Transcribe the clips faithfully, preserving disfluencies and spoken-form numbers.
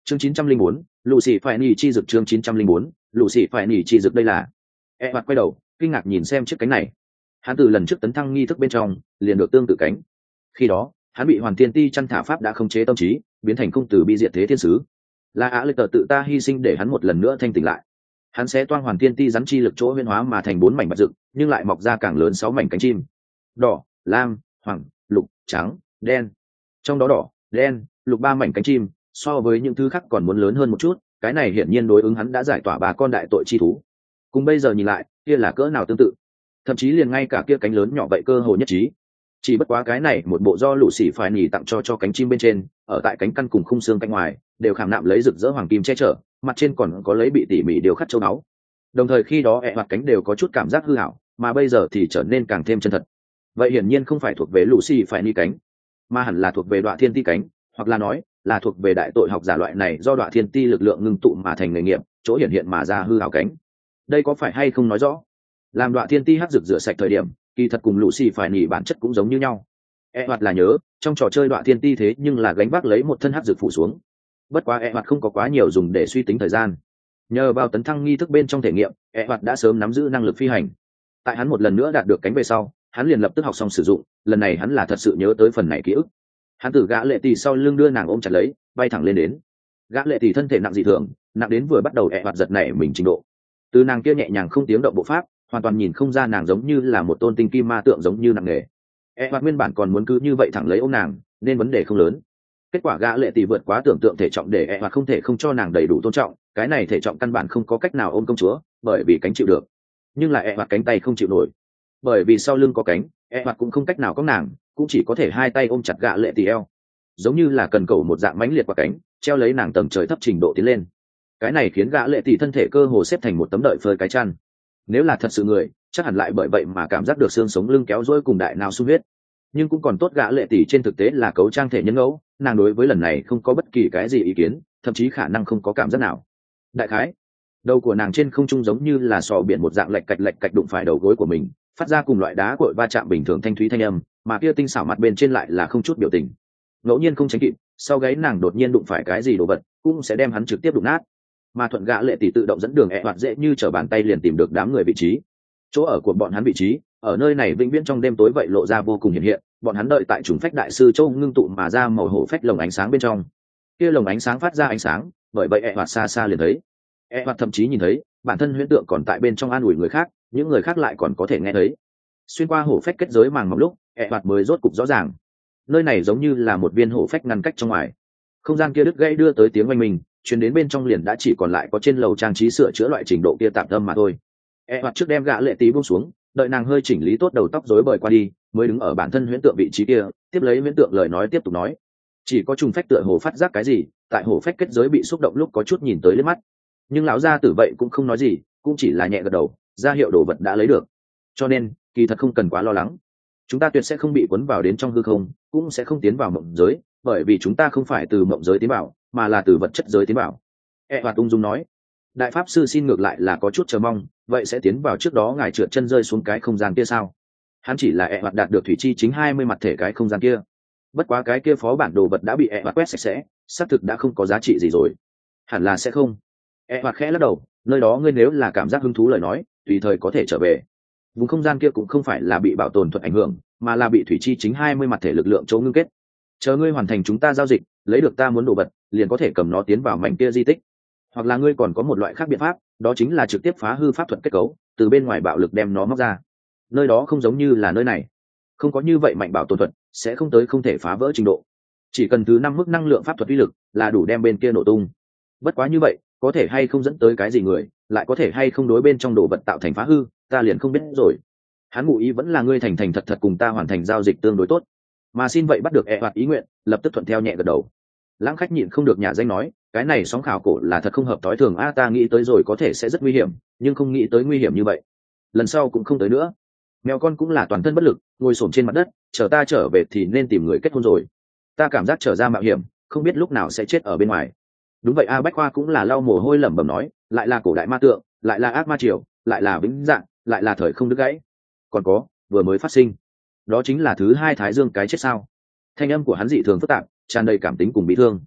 chương chín trăm linh bốn, lũ xì phải nỉ chi dực chương chín trăm linh bốn, lũ xì phải nỉ chi dực đây là. E mặt quay đầu, kinh ngạc nhìn xem chiếc cánh này. Hắn từ lần trước tấn thăng nghi thức bên trong, liền được tương tự cánh. Khi đó, hắn bị Hoàn Thiên Ti chăn thả pháp đã khống chế tâm trí, biến thành không từ bi diệt thế thiên sứ. Là Á Lệ Tở tự ta hy sinh để hắn một lần nữa thanh tỉnh lại. Hắn sẽ toang Hoàn Thiên Ti rắn chi lực chỗ huyễn hóa mà thành bốn mảnh bạch dựng, nhưng lại mọc ra càng lớn sáu mảnh cánh chim. Đỏ, lam, hoàng, lục, trắng, đen. Trong đó đỏ, đen, lục ba mảnh cánh chim, so với những thứ khác còn muốn lớn hơn một chút, cái này hiển nhiên đối ứng hắn đã giải tỏa ba con đại tội chi thú. Cùng bây giờ nhìn lại, kia là cỡ nào tương tự. Thậm chí liền ngay cả kia cánh lớn nhỏ vậy cơ hồ nhất trí. Chỉ bất quá cái này một bộ do lũ xỉ phải nỉ tặng cho cho cánh chim bên trên, ở tại cánh căn cùng khung xương cánh ngoài, đều khảm nạm lấy rực rỡ hoàng kim che chở, mặt trên còn có lấy bị tỉ mỉ điều khắc châu báu. Đồng thời khi đó ẹ hoạt cánh đều có chút cảm giác hư hảo, mà bây giờ thì trở nên càng thêm chân thật. Vậy hiển nhiên không phải thuộc về lũ xỉ phải nỉ cánh, mà hẳn là thuộc về Đoạ Thiên Ti cánh, hoặc là nói là thuộc về đại tội học giả loại này do Đoạ Thiên Ti lực lượng ngưng tụ mà thành nghề nghiệp, chỗ hiện hiện mà ra hư hảo cánh. Đây có phải hay không nói rõ làm Đoạ Thiên Ti hắc rực rửa sạch thời điểm, kỳ thật cùng lũ xì phải nỉ bản chất cũng giống như nhau. E hoạt là nhớ trong trò chơi Đoạ Thiên Ti thế nhưng là gánh vác lấy một thân hắc rực phủ xuống. Bất quá E hoạt không có quá nhiều dùng để suy tính thời gian, nhờ vào tấn thăng nghi thức bên trong thể nghiệm, E hoạt đã sớm nắm giữ năng lực phi hành. Tại hắn một lần nữa đạt được cánh về sau, hắn liền lập tức học xong sử dụng. Lần này hắn là thật sự nhớ tới phần này ký ức. Hắn từ gã lệ tỷ sau lưng đưa nàng ôm chặt lấy, bay thẳng lên đến. Gã lệ tỷ thân thể nặng dị thường, nặng đến vừa bắt đầu E hoạt giật nảy mình trình độ. Từ nàng kia nhẹ nhàng không tiếng động bộ pháp, hoàn toàn nhìn không ra nàng giống như là một tôn tinh kim ma tượng giống như nặng nề. E hoạt nguyên bản còn muốn cứ như vậy thẳng lấy ôm nàng, nên vấn đề không lớn. Kết quả gã lệ tỷ vượt quá tưởng tượng thể trọng để E hoạt không thể không cho nàng đầy đủ tôn trọng, cái này thể trọng căn bản không có cách nào ôm công chúa, bởi vì cánh chịu được. Nhưng là E hoạt cánh tay không chịu nổi, bởi vì sau lưng có cánh, E hoạt cũng không cách nào có nàng, cũng chỉ có thể hai tay ôm chặt gã lệ tỷ eo, giống như là cần cầu một dạng mãnh liệt qua cánh, treo lấy nàng tầng trời thấp trình độ tiến lên. Cái này khiến gã lệ tỷ thân thể cơ hồ xếp thành một tấm đợi phơi cái chăn. Nếu là thật sự người, chắc hẳn lại bởi vậy mà cảm giác được xương sống lưng kéo dôi cùng đại nào sung huyết. Nhưng cũng còn tốt gã lệ tỷ trên thực tế là cấu trang thể nhân ngẫu, nàng đối với lần này không có bất kỳ cái gì ý kiến, thậm chí khả năng không có cảm giác nào. Đại khái, đầu của nàng trên không trung giống như là sò biển một dạng lệch cạch lệch cạch đụng phải đầu gối của mình, phát ra cùng loại đá cội va chạm bình thường thanh thúy thanh âm, mà kia tinh xảo mặt bên trên lại là không chút biểu tình. Ngẫu nhiên không tránh kịp, sau gáy nàng đột nhiên đụng phải cái gì đồ vật, cũng sẽ đem hắn trực tiếp đụng nát. Mà thuận gã lệ tỷ tự động dẫn đường ẹ hoạt dễ như trở bàn tay liền tìm được đám người vị trí. Chỗ ở của bọn hắn vị trí ở nơi này vĩnh viễn trong đêm tối vậy lộ ra vô cùng hiện hiện. Bọn hắn đợi tại trùng phách đại sư châu ngưng tụ mà ra màu hổ phách lồng ánh sáng bên trong. Kia lồng ánh sáng phát ra ánh sáng, bởi vậy ẹ hoạt xa xa liền thấy. Ẹ hoạt thậm chí nhìn thấy bản thân huyễn tượng còn tại bên trong an ủi người khác, những người khác lại còn có thể nghe thấy. Xuyên qua hổ phách kết giới màng mỏng lúc, ẹ hoạt mới rốt cục rõ ràng. Nơi này giống như là một viên hổ phách ngăn cách trong ngoài. Không gian kia đứt gãy đưa tới tiếng oanh minh, chuyến đến bên trong liền đã chỉ còn lại có trên lầu trang trí sửa chữa loại trình độ kia tạm tâm mà thôi. E hoạt trước đem gã lệ tí buông xuống, đợi nàng hơi chỉnh lý tốt đầu tóc rối bời qua đi, mới đứng ở bản thân huyễn tượng vị trí kia, tiếp lấy huyễn tượng lời nói tiếp tục nói. Chỉ có trùng phách tựa hồ phát giác cái gì, tại hổ phách kết giới bị xúc động lúc có chút nhìn tới liếc mắt. Nhưng lão gia tử vậy cũng không nói gì, cũng chỉ là nhẹ gật đầu, ra hiệu đồ vật đã lấy được. Cho nên, kỳ thật không cần quá lo lắng. Chúng ta tuyệt sẽ không bị cuốn vào đến trong hư không, cũng sẽ không tiến vào mộng giới, bởi vì chúng ta không phải từ mộng giới tiến vào, mà là từ vật chất giới tiến vào. E hoạt ung dung nói. Đại pháp sư xin ngược lại là có chút chờ mong, vậy sẽ tiến vào trước đó ngài trượt chân rơi xuống cái không gian kia sao? Hắn chỉ là E hoạt đạt được thủy chi chính hai mươi mặt thể cái không gian kia. Bất quá cái kia phó bản đồ vật đã bị E hoạt quét sạch sẽ, xác thực đã không có giá trị gì rồi. Hẳn là sẽ không. E hoạt khẽ lắc đầu, nơi đó ngươi nếu là cảm giác hứng thú lời nói, tùy thời có thể trở về. Vùng không gian kia cũng không phải là bị bảo tồn thuật ảnh hưởng, mà là bị thủy chi chính hai mươi mặt thể lực lượng chỗ ngưng kết. Chờ ngươi hoàn thành chúng ta giao dịch, lấy được ta muốn đồ vật, liền có thể cầm nó tiến vào mảnh kia di tích. Hoặc là ngươi còn có một loại khác biện pháp, đó chính là trực tiếp phá hư pháp thuật kết cấu, từ bên ngoài bạo lực đem nó móc ra. Nơi đó không giống như là nơi này, không có như vậy mạnh bảo tồn thuật, sẽ không tới không thể phá vỡ trình độ. Chỉ cần thứ năm mức năng lượng pháp thuật uy lực là đủ đem bên kia nổ tung. Bất quá như vậy, có thể hay không dẫn tới cái gì người, lại có thể hay không đối bên trong đồ vật tạo thành phá hư, ta liền không biết rồi. Hắn ngụ ý vẫn là ngươi thành thành thật thật cùng ta hoàn thành giao dịch tương đối tốt. Mà xin vậy bắt được E hoạt ý nguyện, lập tức thuận theo nhẹ gật đầu. Lãng khách nhịn không được nhà danh nói, cái này sóng khảo cổ là thật không hợp tối thường a, ta nghĩ tới rồi có thể sẽ rất nguy hiểm, nhưng không nghĩ tới nguy hiểm như vậy. Lần sau cũng không tới nữa. Mèo con cũng là toàn thân bất lực, ngồi xổm trên mặt đất, chờ ta trở về thì nên tìm người kết hôn rồi. Ta cảm giác trở ra mạo hiểm, không biết lúc nào sẽ chết ở bên ngoài. Đúng vậy a, Bách Khoa cũng là lau mồ hôi lẩm bẩm nói, lại là cổ đại ma tượng, lại là ác ma triều, lại là vĩnh dạng, lại là thời không đứt gãy. Còn có, vừa mới phát sinh, đó chính là thứ hai Thái Dương cái chết sao? Thanh âm của hắn dị thường phức tạp, tràn đầy cảm tính cùng bị thương.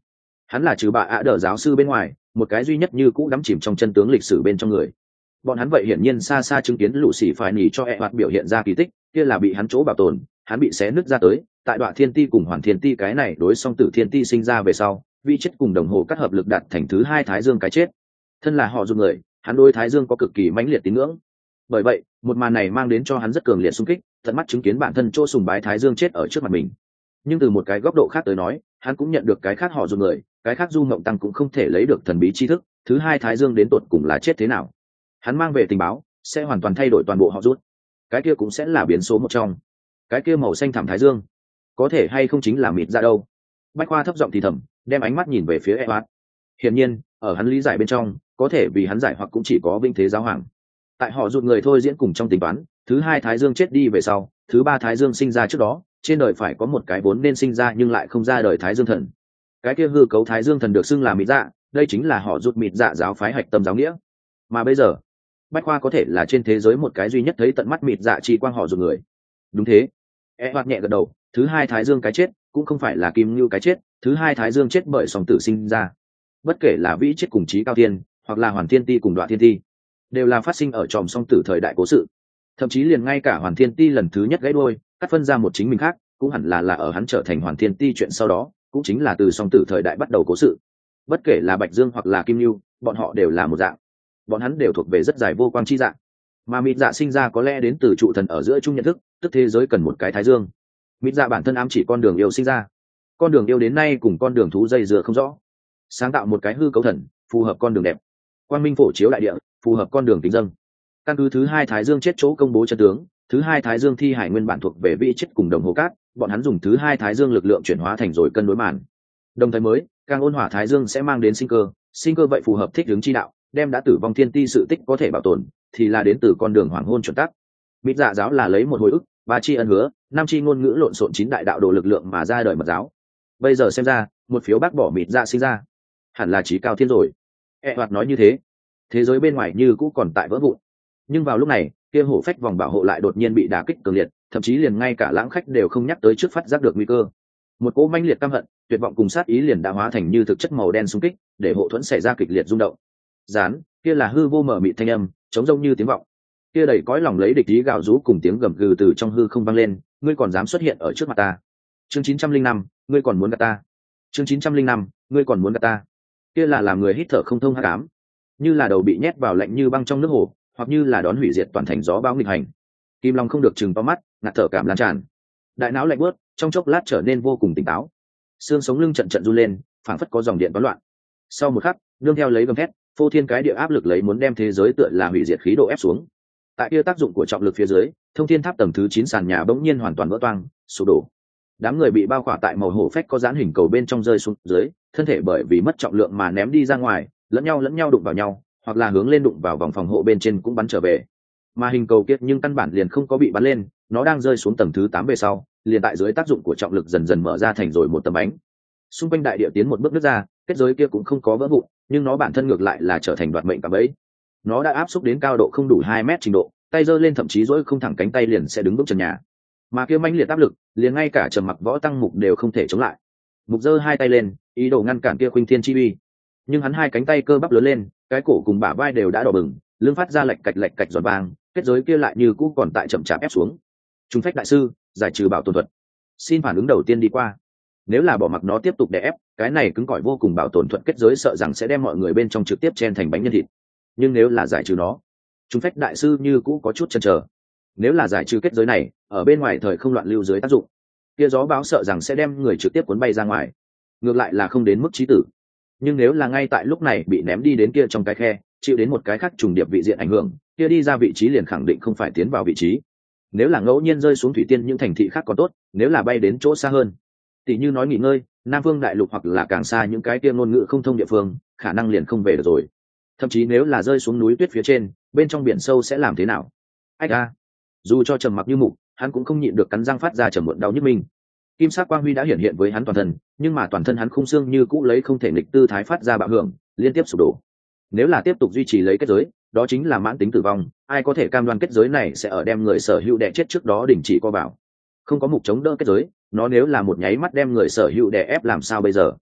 Hắn là trừ bà ạ đờ giáo sư bên ngoài một cái duy nhất như cũ đắm chìm trong chân tướng lịch sử bên trong người. Bọn hắn vậy hiển nhiên xa xa chứng kiến lũ xỉ phải nỉ cho e hoạt biểu hiện ra kỳ tích, kia là bị hắn chỗ bảo tồn, hắn bị xé nứt ra tới, tại đoạn thiên ti cùng hoàn thiên ti cái này đối song tử thiên ti sinh ra về sau, vị chết cùng đồng hồ cắt hợp lực đạt thành thứ hai thái dương cái chết. Thân là họ dùng người, hắn đối thái dương có cực kỳ mãnh liệt tín ngưỡng. Bởi vậy, một màn này mang đến cho hắn rất cường liệt xung kích, tận mắt chứng kiến bản thân chỗ sùng bái thái dương chết ở trước mặt mình. Nhưng từ một cái góc độ khác tới nói, hắn cũng nhận được cái khác họ dùng người, cái khác du mộng tăng cũng không thể lấy được thần bí tri thức, thứ hai thái dương đến tột cùng là chết thế nào. Hắn mang về tình báo sẽ hoàn toàn thay đổi toàn bộ họ rút, cái kia cũng sẽ là biến số một trong. Cái kia màu xanh thẳm thái dương có thể hay không chính là mịt ra đâu. Bách Khoa thấp giọng thì thầm, đem ánh mắt nhìn về phía Edward. Hiển nhiên ở hắn lý giải bên trong, có thể vì hắn giải hoặc cũng chỉ có vinh thế giáo hoàng. Tại họ rụt người thôi diễn cùng trong tính toán, thứ hai thái dương chết đi về sau, thứ ba thái dương sinh ra trước đó, trên đời phải có một cái vốn nên sinh ra nhưng lại không ra đời thái dương thần. Cái kia hư cấu thái dương thần được xưng là mịt dạ, đây chính là họ rụt mịt dạ giáo phái hạch tâm giáo nghĩa. Mà bây giờ Bách Khoa có thể là trên thế giới một cái duy nhất thấy tận mắt mịt dạ chi quang họ rụt người. Đúng thế. E hoạt nhẹ gật đầu, thứ hai thái dương cái chết cũng không phải là kim như cái chết, thứ hai thái dương chết bởi song tử sinh ra. Bất kể là vĩ chết cùng trí cao thiên, hoặc là hoàn thiên ti cùng đoạn thiên ti, đều là phát sinh ở tròm song tử thời đại cố sự. Thậm chí liền ngay cả hoàn thiên ti lần thứ nhất gãy đôi, cắt phân ra một chính mình khác, cũng hẳn là là ở hắn trở thành hoàn thiên ti chuyện sau đó, cũng chính là từ song tử thời đại bắt đầu cố sự. Bất kể là bạch dương hoặc là kim lưu, bọn họ đều là một dạng, bọn hắn đều thuộc về rất dài vô quang chi dạng. Mà mịt dạ sinh ra có lẽ đến từ trụ thần ở giữa chung nhận thức, tức thế giới cần một cái thái dương. Mịt dạ bản thân ám chỉ con đường yêu sinh ra, con đường yêu đến nay cùng con đường thú dây dưa không rõ, sáng tạo một cái hư cấu thần phù hợp con đường đẹp, quang minh phổ chiếu đại địa phù hợp con đường kính dâng. Căn cứ thứ hai thái dương chết chỗ công bố chân tướng, thứ hai thái dương thi hải nguyên bản thuộc về vị chết cùng đồng hồ cát, bọn hắn dùng thứ hai thái dương lực lượng chuyển hóa thành rồi cân đối màn. Đồng thời mới càng ôn hòa thái dương sẽ mang đến sinh cơ, sinh cơ vậy phù hợp thích ứng chi đạo, đem đã tử vong thiên ti sự tích có thể bảo tồn, thì là đến từ con đường hoàng hôn chuẩn tắc. Mịt dạ giáo là lấy một hồi ức, ba chi ân hứa, năm chi ngôn ngữ lộn xộn chín đại đạo đồ lực lượng mà ra đời mật giáo. Bây giờ xem ra, một phiếu bác bỏ mịt dạ sinh ra, hẳn là chí cao thiên rồi. E hoạt nói như thế, thế giới bên ngoài như cũ còn tại vỡ vụn. Nhưng vào lúc này, kia hổ phách vòng bảo hộ lại đột nhiên bị đả kích cường liệt, thậm chí liền ngay cả lãng khách đều không nhắc tới trước phát giác được nguy cơ. Một cỗ manh liệt căm hận, tuyệt vọng cùng sát ý liền đã hóa thành như thực chất màu đen xung kích, để hộ thuẫn xảy ra kịch liệt rung động. Gián, kia là hư vô mở mịt thanh âm, chống rông như tiếng vọng. Kia đầy cõi lòng lấy địch ý gào rú cùng tiếng gầm gừ từ trong hư không vang lên, ngươi còn dám xuất hiện ở trước mặt ta. Chương chín trăm linh năm, ngươi còn muốn gạt ta. Chương chín trăm linh năm, ngươi còn muốn gạt ta. Kia là làm người hít thở không thông hắc ám, như là đầu bị nhét vào lạnh như băng trong nước hồ, hoặc như là đón hủy diệt toàn thành gió bão nghịch hành. Kim Long không được chừng to mắt, ngạt thở cảm lan tràn. Đại não lạnh buốt, trong chốc lát trở nên vô cùng tỉnh táo. Xương sống lưng trận trận run lên, phảng phất có dòng điện toán loạn. Sau một khắc, nương theo lấy gầm thét, phô thiên cái địa áp lực lấy muốn đem thế giới tựa là hủy diệt khí độ ép xuống. Tại kia tác dụng của trọng lực phía dưới, thông thiên tháp tầng thứ chín sàn nhà bỗng nhiên hoàn toàn vỡ toang, sụp đổ. Đám người bị bao khỏa tại màu hổ phách có dán hình cầu bên trong rơi xuống dưới, thân thể bởi vì mất trọng lượng mà ném đi ra ngoài, lẫn nhau lẫn nhau đụng vào nhau, hoặc là hướng lên đụng vào vòng phòng hộ bên trên cũng bắn trở về. Mà hình cầu kiệt nhưng căn bản liền không có bị bắn lên, nó đang rơi xuống tầng thứ tám về sau, liền tại dưới tác dụng của trọng lực dần dần mở ra thành rồi một tấm bánh. Xung quanh đại địa tiến một bước nứt ra, kết giới kia cũng không có vỡ vụn, nhưng nó bản thân ngược lại là trở thành đoạt mệnh cả bẫy. Nó đã áp xúc đến cao độ không đủ hai mét trình độ, tay giơ lên thậm chí duỗi không thẳng cánh tay liền sẽ đứng bước trần nhà. Mà kia mãnh liệt áp lực, liền ngay cả Trầm Mặc Võ Tăng Mục đều không thể chống lại. Mục giơ hai tay lên, ý đồ ngăn cản kia khuynh thiên chi uy. Nhưng hắn hai cánh tay cơ bắp lớn lên, cái cổ cùng bả vai đều đã đỏ bừng, lưng phát ra lệch cạch lệch cạch giòn vàng, kết giới kia lại như cũ còn tại chậm chạp ép xuống. Trung phách đại sư, giải trừ bảo tồn thuật. Xin phản ứng đầu tiên đi qua. Nếu là bỏ mặc nó tiếp tục đè ép, cái này cứng cỏi vô cùng bảo tồn thuận kết giới sợ rằng sẽ đem mọi người bên trong trực tiếp chen thành bánh nhân thịt. Nhưng nếu là giải trừ nó, Trung phách đại sư như cũ có chút chần chờ. Nếu là giải trừ kết giới này, ở bên ngoài thời không loạn lưu dưới tác dụng, kia gió báo sợ rằng sẽ đem người trực tiếp cuốn bay ra ngoài. Ngược lại là không đến mức chí tử. Nhưng nếu là ngay tại lúc này bị ném đi đến kia trong cái khe, chịu đến một cái khác trùng điệp vị diện ảnh hưởng, kia đi ra vị trí liền khẳng định không phải tiến vào vị trí. Nếu là ngẫu nhiên rơi xuống thủy tiên những thành thị khác còn tốt, nếu là bay đến chỗ xa hơn, tỷ như nói nghỉ ngơi, Nam Phương đại lục hoặc là càng xa những cái kia ngôn ngữ không thông địa phương, khả năng liền không về được rồi. Thậm chí nếu là rơi xuống núi tuyết phía trên, bên trong biển sâu sẽ làm thế nào? Ách a. Dù cho Trầm Mặc như mục, hắn cũng không nhịn được cắn răng phát ra trầm muộn đau nhức mình. Kim sắc quang huy đã hiển hiện với hắn toàn thân, nhưng mà toàn thân hắn khung xương như cũ lấy không thể nghịch tư thái phát ra bạo hưởng, liên tiếp sụp đổ. Nếu là tiếp tục duy trì lấy kết giới, đó chính là mãn tính tử vong, ai có thể cam đoan kết giới này sẽ ở đem người sở hữu đè chết trước đó đình chỉ co vào. Không có mục chống đỡ kết giới, nó nếu là một nháy mắt đem người sở hữu đè ép làm sao bây giờ?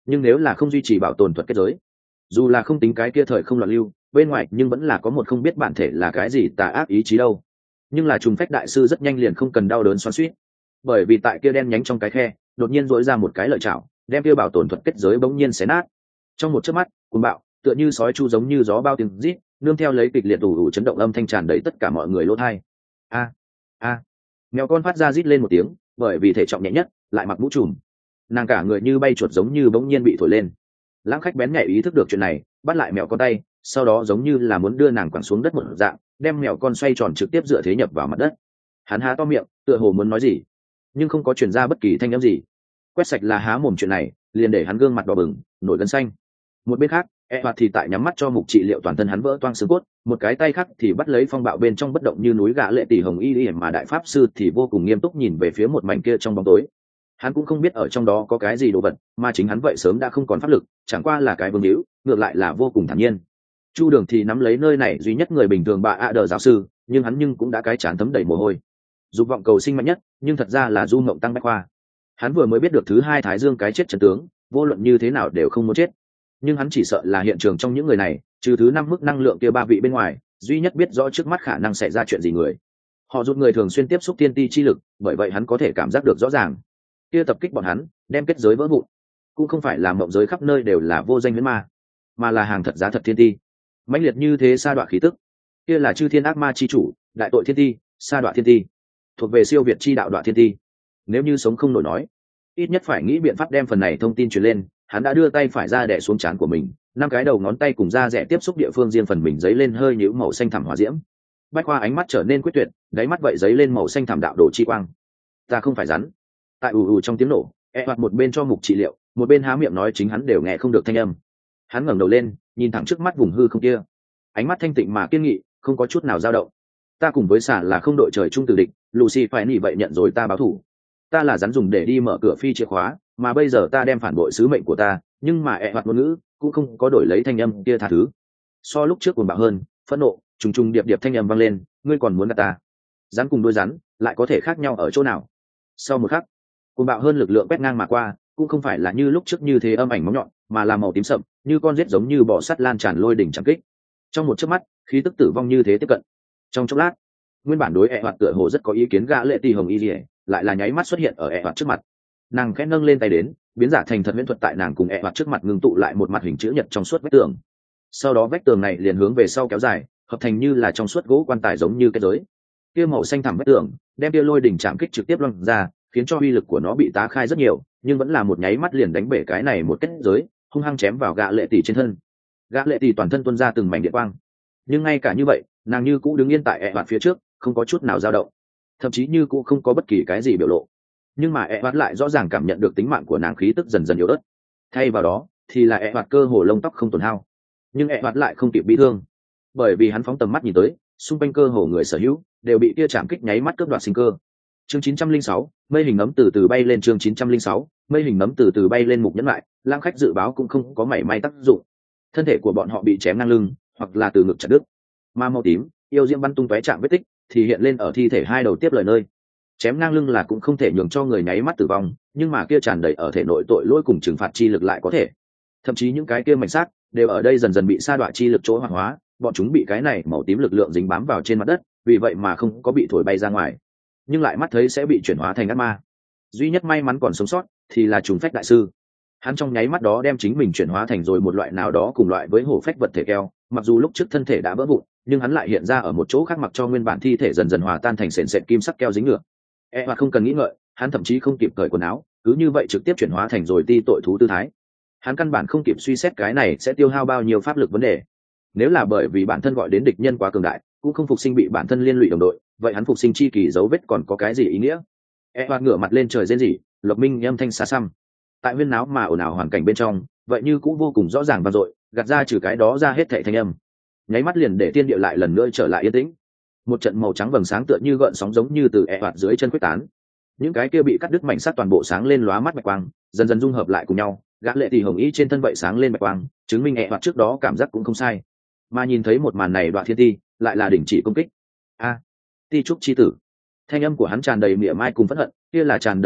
nhưng nếu là không duy trì bảo tồn thuật kết giới, dù là không tính cái kia thời không loạn lưu bên ngoài, nhưng vẫn là có một không biết bản thể là cái gì tà ác ý chí đâu. Nhưng là trùng phách đại sư rất nhanh liền không cần đau đớn xoắn xuýt, bởi vì tại kia đen nhánh trong cái khe đột nhiên dỗi ra một cái lợi chảo, đem kia bảo tồn thuật kết giới bỗng nhiên xé nát. Trong một chớp mắt, cuồng bạo tựa như sói chu giống như gió bao tiếng rít, nương theo lấy kịch liệt ủ ủ chấn động âm thanh tràn đầy tất cả mọi người lỗ tai. A a mèo con phát ra rít lên một tiếng, bởi vì thể trọng nhẹ nhất lại mặc mũ trùm, nàng cả người như bay chuột giống như bỗng nhiên bị thổi lên. Lãng khách bén nhạy ý thức được chuyện này, bắt lại mèo con tay, sau đó giống như là muốn đưa nàng quẳng xuống đất một dạng, đem mèo con xoay tròn trực tiếp dựa thế nhập vào mặt đất. Hắn há to miệng, tựa hồ muốn nói gì, nhưng không có truyền ra bất kỳ thanh âm gì. Quét sạch là há mồm chuyện này, liền để hắn gương mặt đỏ bừng, nổi gân xanh. Một bên khác, e hoạt thì tại nhắm mắt cho mục trị liệu toàn thân hắn vỡ toang xương cốt, một cái tay khác thì bắt lấy phong bạo bên trong bất động như núi gã lệ tỷ hồng y y, mà đại pháp sư thì vô cùng nghiêm túc nhìn về phía một mảnh kia trong bóng tối. Hắn cũng không biết ở trong đó có cái gì đồ vật, mà chính hắn vậy sớm đã không còn pháp lực, chẳng qua là cái vương hữu, ngược lại là vô cùng thản nhiên. Chu Đường thì nắm lấy nơi này duy nhất người bình thường bà ạ đờ giáo sư, nhưng hắn nhưng cũng đã cái chán thấm đầy mồ hôi. Dục vọng cầu sinh mạnh nhất, nhưng thật ra là Du Mộng Tăng Bách Khoa. Hắn vừa mới biết được thứ hai Thái Dương cái chết chân tướng, vô luận như thế nào đều không muốn chết. Nhưng hắn chỉ sợ là hiện trường trong những người này, trừ thứ năm mức năng lượng kia ba vị bên ngoài, duy nhất biết rõ trước mắt khả năng xảy ra chuyện gì người. Họ rút người thường xuyên tiếp xúc tiên ti chi lực, bởi vậy hắn có thể cảm giác được rõ ràng. Kia tập kích bọn hắn, đem kết giới vỡ vụn, cũng không phải là mộng giới khắp nơi đều là vô danh huyễn ma, mà là hàng thật giá thật thiên ti. Mãnh liệt như thế sa đoạn khí tức, kia là chư thiên ác ma chi chủ, đại tội thiên ti, sa đoạn thiên ti, thuộc về siêu việt chi đạo đoạn thiên ti. Nếu như sống không nổi nói, ít nhất phải nghĩ biện pháp đem phần này thông tin truyền lên. Hắn đã đưa tay phải ra đè xuống trán của mình, năm cái đầu ngón tay cùng da rẻ tiếp xúc địa phương riêng phần mình giấy lên hơi nhũ màu xanh thẳm hỏa diễm. Bách Khoa ánh mắt trở nên quyết tuyệt, đáy mắt vậy giấy lên màu xanh thẳm đạo đồ chi quang. Ta không phải rắn. Tại ù ù trong tiếng nổ, e hoạt một bên cho mục trị liệu, một bên há miệng nói chính hắn đều nghe không được thanh âm. Hắn ngẩng đầu lên, nhìn thẳng trước mắt vùng hư không kia, ánh mắt thanh tịnh mà kiên nghị, không có chút nào dao động. Ta cùng với xả là không đội trời chung từ địch, Lucy phải nỉ vậy nhận rồi ta báo thủ. Ta là rắn dùng để đi mở cửa phi chìa khóa, mà bây giờ ta đem phản bội sứ mệnh của ta, nhưng mà ẹ hoạt ngôn ngữ cũng không có đổi lấy thanh âm kia tha thứ. So lúc trước cuồng bạo hơn, phẫn nộ, trùng trùng điệp điệp thanh âm vang lên, ngươi còn muốn gạt ta? Rắn cùng đôi rắn lại có thể khác nhau ở chỗ nào? Sau một khắc, cuồng bạo hơn lực lượng quét ngang mà qua, cũng không phải là như lúc trước như thế âm ảnh móng nhọn, mà là màu tím sậm, như con rết giống như bò sắt lan tràn lôi đỉnh chẳng kích. Trong một chớp mắt, khí tức tử vong như thế tiếp cận. Trong chốc lát, nguyên bản đối ẹ hoạt tựa hồ rất có ý kiến gã lệ tỷ hồng y liễu, lại là nháy mắt xuất hiện ở ẹ hoạt trước mặt. Nàng khẽ nâng lên tay đến, biến giả thành thật huyễn thuật tại nàng cùng ẹ hoạt trước mặt ngưng tụ lại một mặt hình chữ nhật trong suốt vách tường. Sau đó vách tường này liền hướng về sau kéo dài, hợp thành như là trong suốt gỗ quan tài giống như cái giới. Kia màu xanh thẳm vách tường, đem kia lôi đỉnh chạm kích trực tiếp lăn ra, khiến cho uy lực của nó bị tá khai rất nhiều, nhưng vẫn là một nháy mắt liền đánh bể cái này một kết giới, hung hăng chém vào gã lệ tỷ trên thân. Gã lệ tỷ toàn thân tuôn ra từng mảnh điện quang, nhưng ngay cả như vậy, nàng như cũ đứng yên tại ẹ hoạt phía trước, không có chút nào dao động, thậm chí như cũ không có bất kỳ cái gì biểu lộ. Nhưng mà ẹ hoạt lại rõ ràng cảm nhận được tính mạng của nàng khí tức dần dần yếu ớt, thay vào đó thì là ẹ hoạt cơ hồ lông tóc không tổn hao. Nhưng ẹ hoạt lại không kịp bị thương, bởi vì hắn phóng tầm mắt nhìn tới, xung quanh cơ hồ người sở hữu đều bị tia chạm kích nháy mắt cướp đoạt sinh cơ. Chương chín trăm linh sáu, mây hình nấm từ từ bay lên. Chương chín trăm linh sáu, mây hình nấm từ từ bay lên. Mục nhẫn lại, lang khách dự báo cũng không có mảy may tác dụng. Thân thể của bọn họ bị chém ngang lưng, hoặc là từ ngực chặt đứt. Ma màu tím, yêu diễm bắn tung tóe chạm vết tích, thì hiện lên ở thi thể hai đầu tiếp lời nơi. Chém ngang lưng là cũng không thể nhường cho người nháy mắt tử vong, nhưng mà kia tràn đầy ở thể nội tội lỗi cùng trừng phạt chi lực lại có thể. Thậm chí những cái kia mảnh xác đều ở đây dần dần bị sa đọa chi lực chỗ hoạt hóa, bọn chúng bị cái này màu tím lực lượng dính bám vào trên mặt đất, vì vậy mà không có bị thổi bay ra ngoài, nhưng lại mắt thấy sẽ bị chuyển hóa thành ác ma. Duy nhất may mắn còn sống sót thì là trùng phách đại sư. Hắn trong nháy mắt đó đem chính mình chuyển hóa thành rồi một loại nào đó cùng loại với hổ phách vật thể keo, mặc dù lúc trước thân thể đã vỡ vụn, nhưng hắn lại hiện ra ở một chỗ khác, mặc cho nguyên bản thi thể dần dần hòa tan thành sền sệt kim sắc keo dính ngược. E hoặc không cần nghĩ ngợi, hắn thậm chí không kịp cởi quần áo, cứ như vậy trực tiếp chuyển hóa thành rồi ti tội thú tư thái. Hắn căn bản không kịp suy xét cái này sẽ tiêu hao bao nhiêu pháp lực vấn đề. Nếu là bởi vì bản thân gọi đến địch nhân quá cường đại, cũng không phục sinh bị bản thân liên lụy đồng đội, vậy hắn phục sinh chi kỳ dấu vết còn có cái gì ý nghĩa? E hoặc ngửa mặt lên trời rên rỉ, Lộc Minh âm thanh xa xăm. Tại huyên náo mà ồn ào hoàn cảnh bên trong, vậy như cũng vô cùng rõ ràng vang dội, gạt ra trừ cái đó ra hết thảy thanh âm. Nháy mắt liền để thiên địa lại lần nữa trở lại yên tĩnh. Một trận màu trắng vầng sáng tựa như gợn sóng giống như từ e hoạt dưới chân quyết tán. Những cái kia bị cắt đứt mảnh sắt toàn bộ sáng lên lóa mắt bạch quang, dần dần dung hợp lại cùng nhau, gã lệ tỷ hồng y trên thân vậy sáng lên bạch quang, chứng minh e hoạt trước đó cảm giác cũng không sai. Mà nhìn thấy một màn này, Đoạn Thiên Ti lại là đình chỉ công kích. A, Ti trúc chi tử. Thanh âm của hắn tràn đầy mỉa mai cùng phẫn hận, kia là tràn đầy oán hận,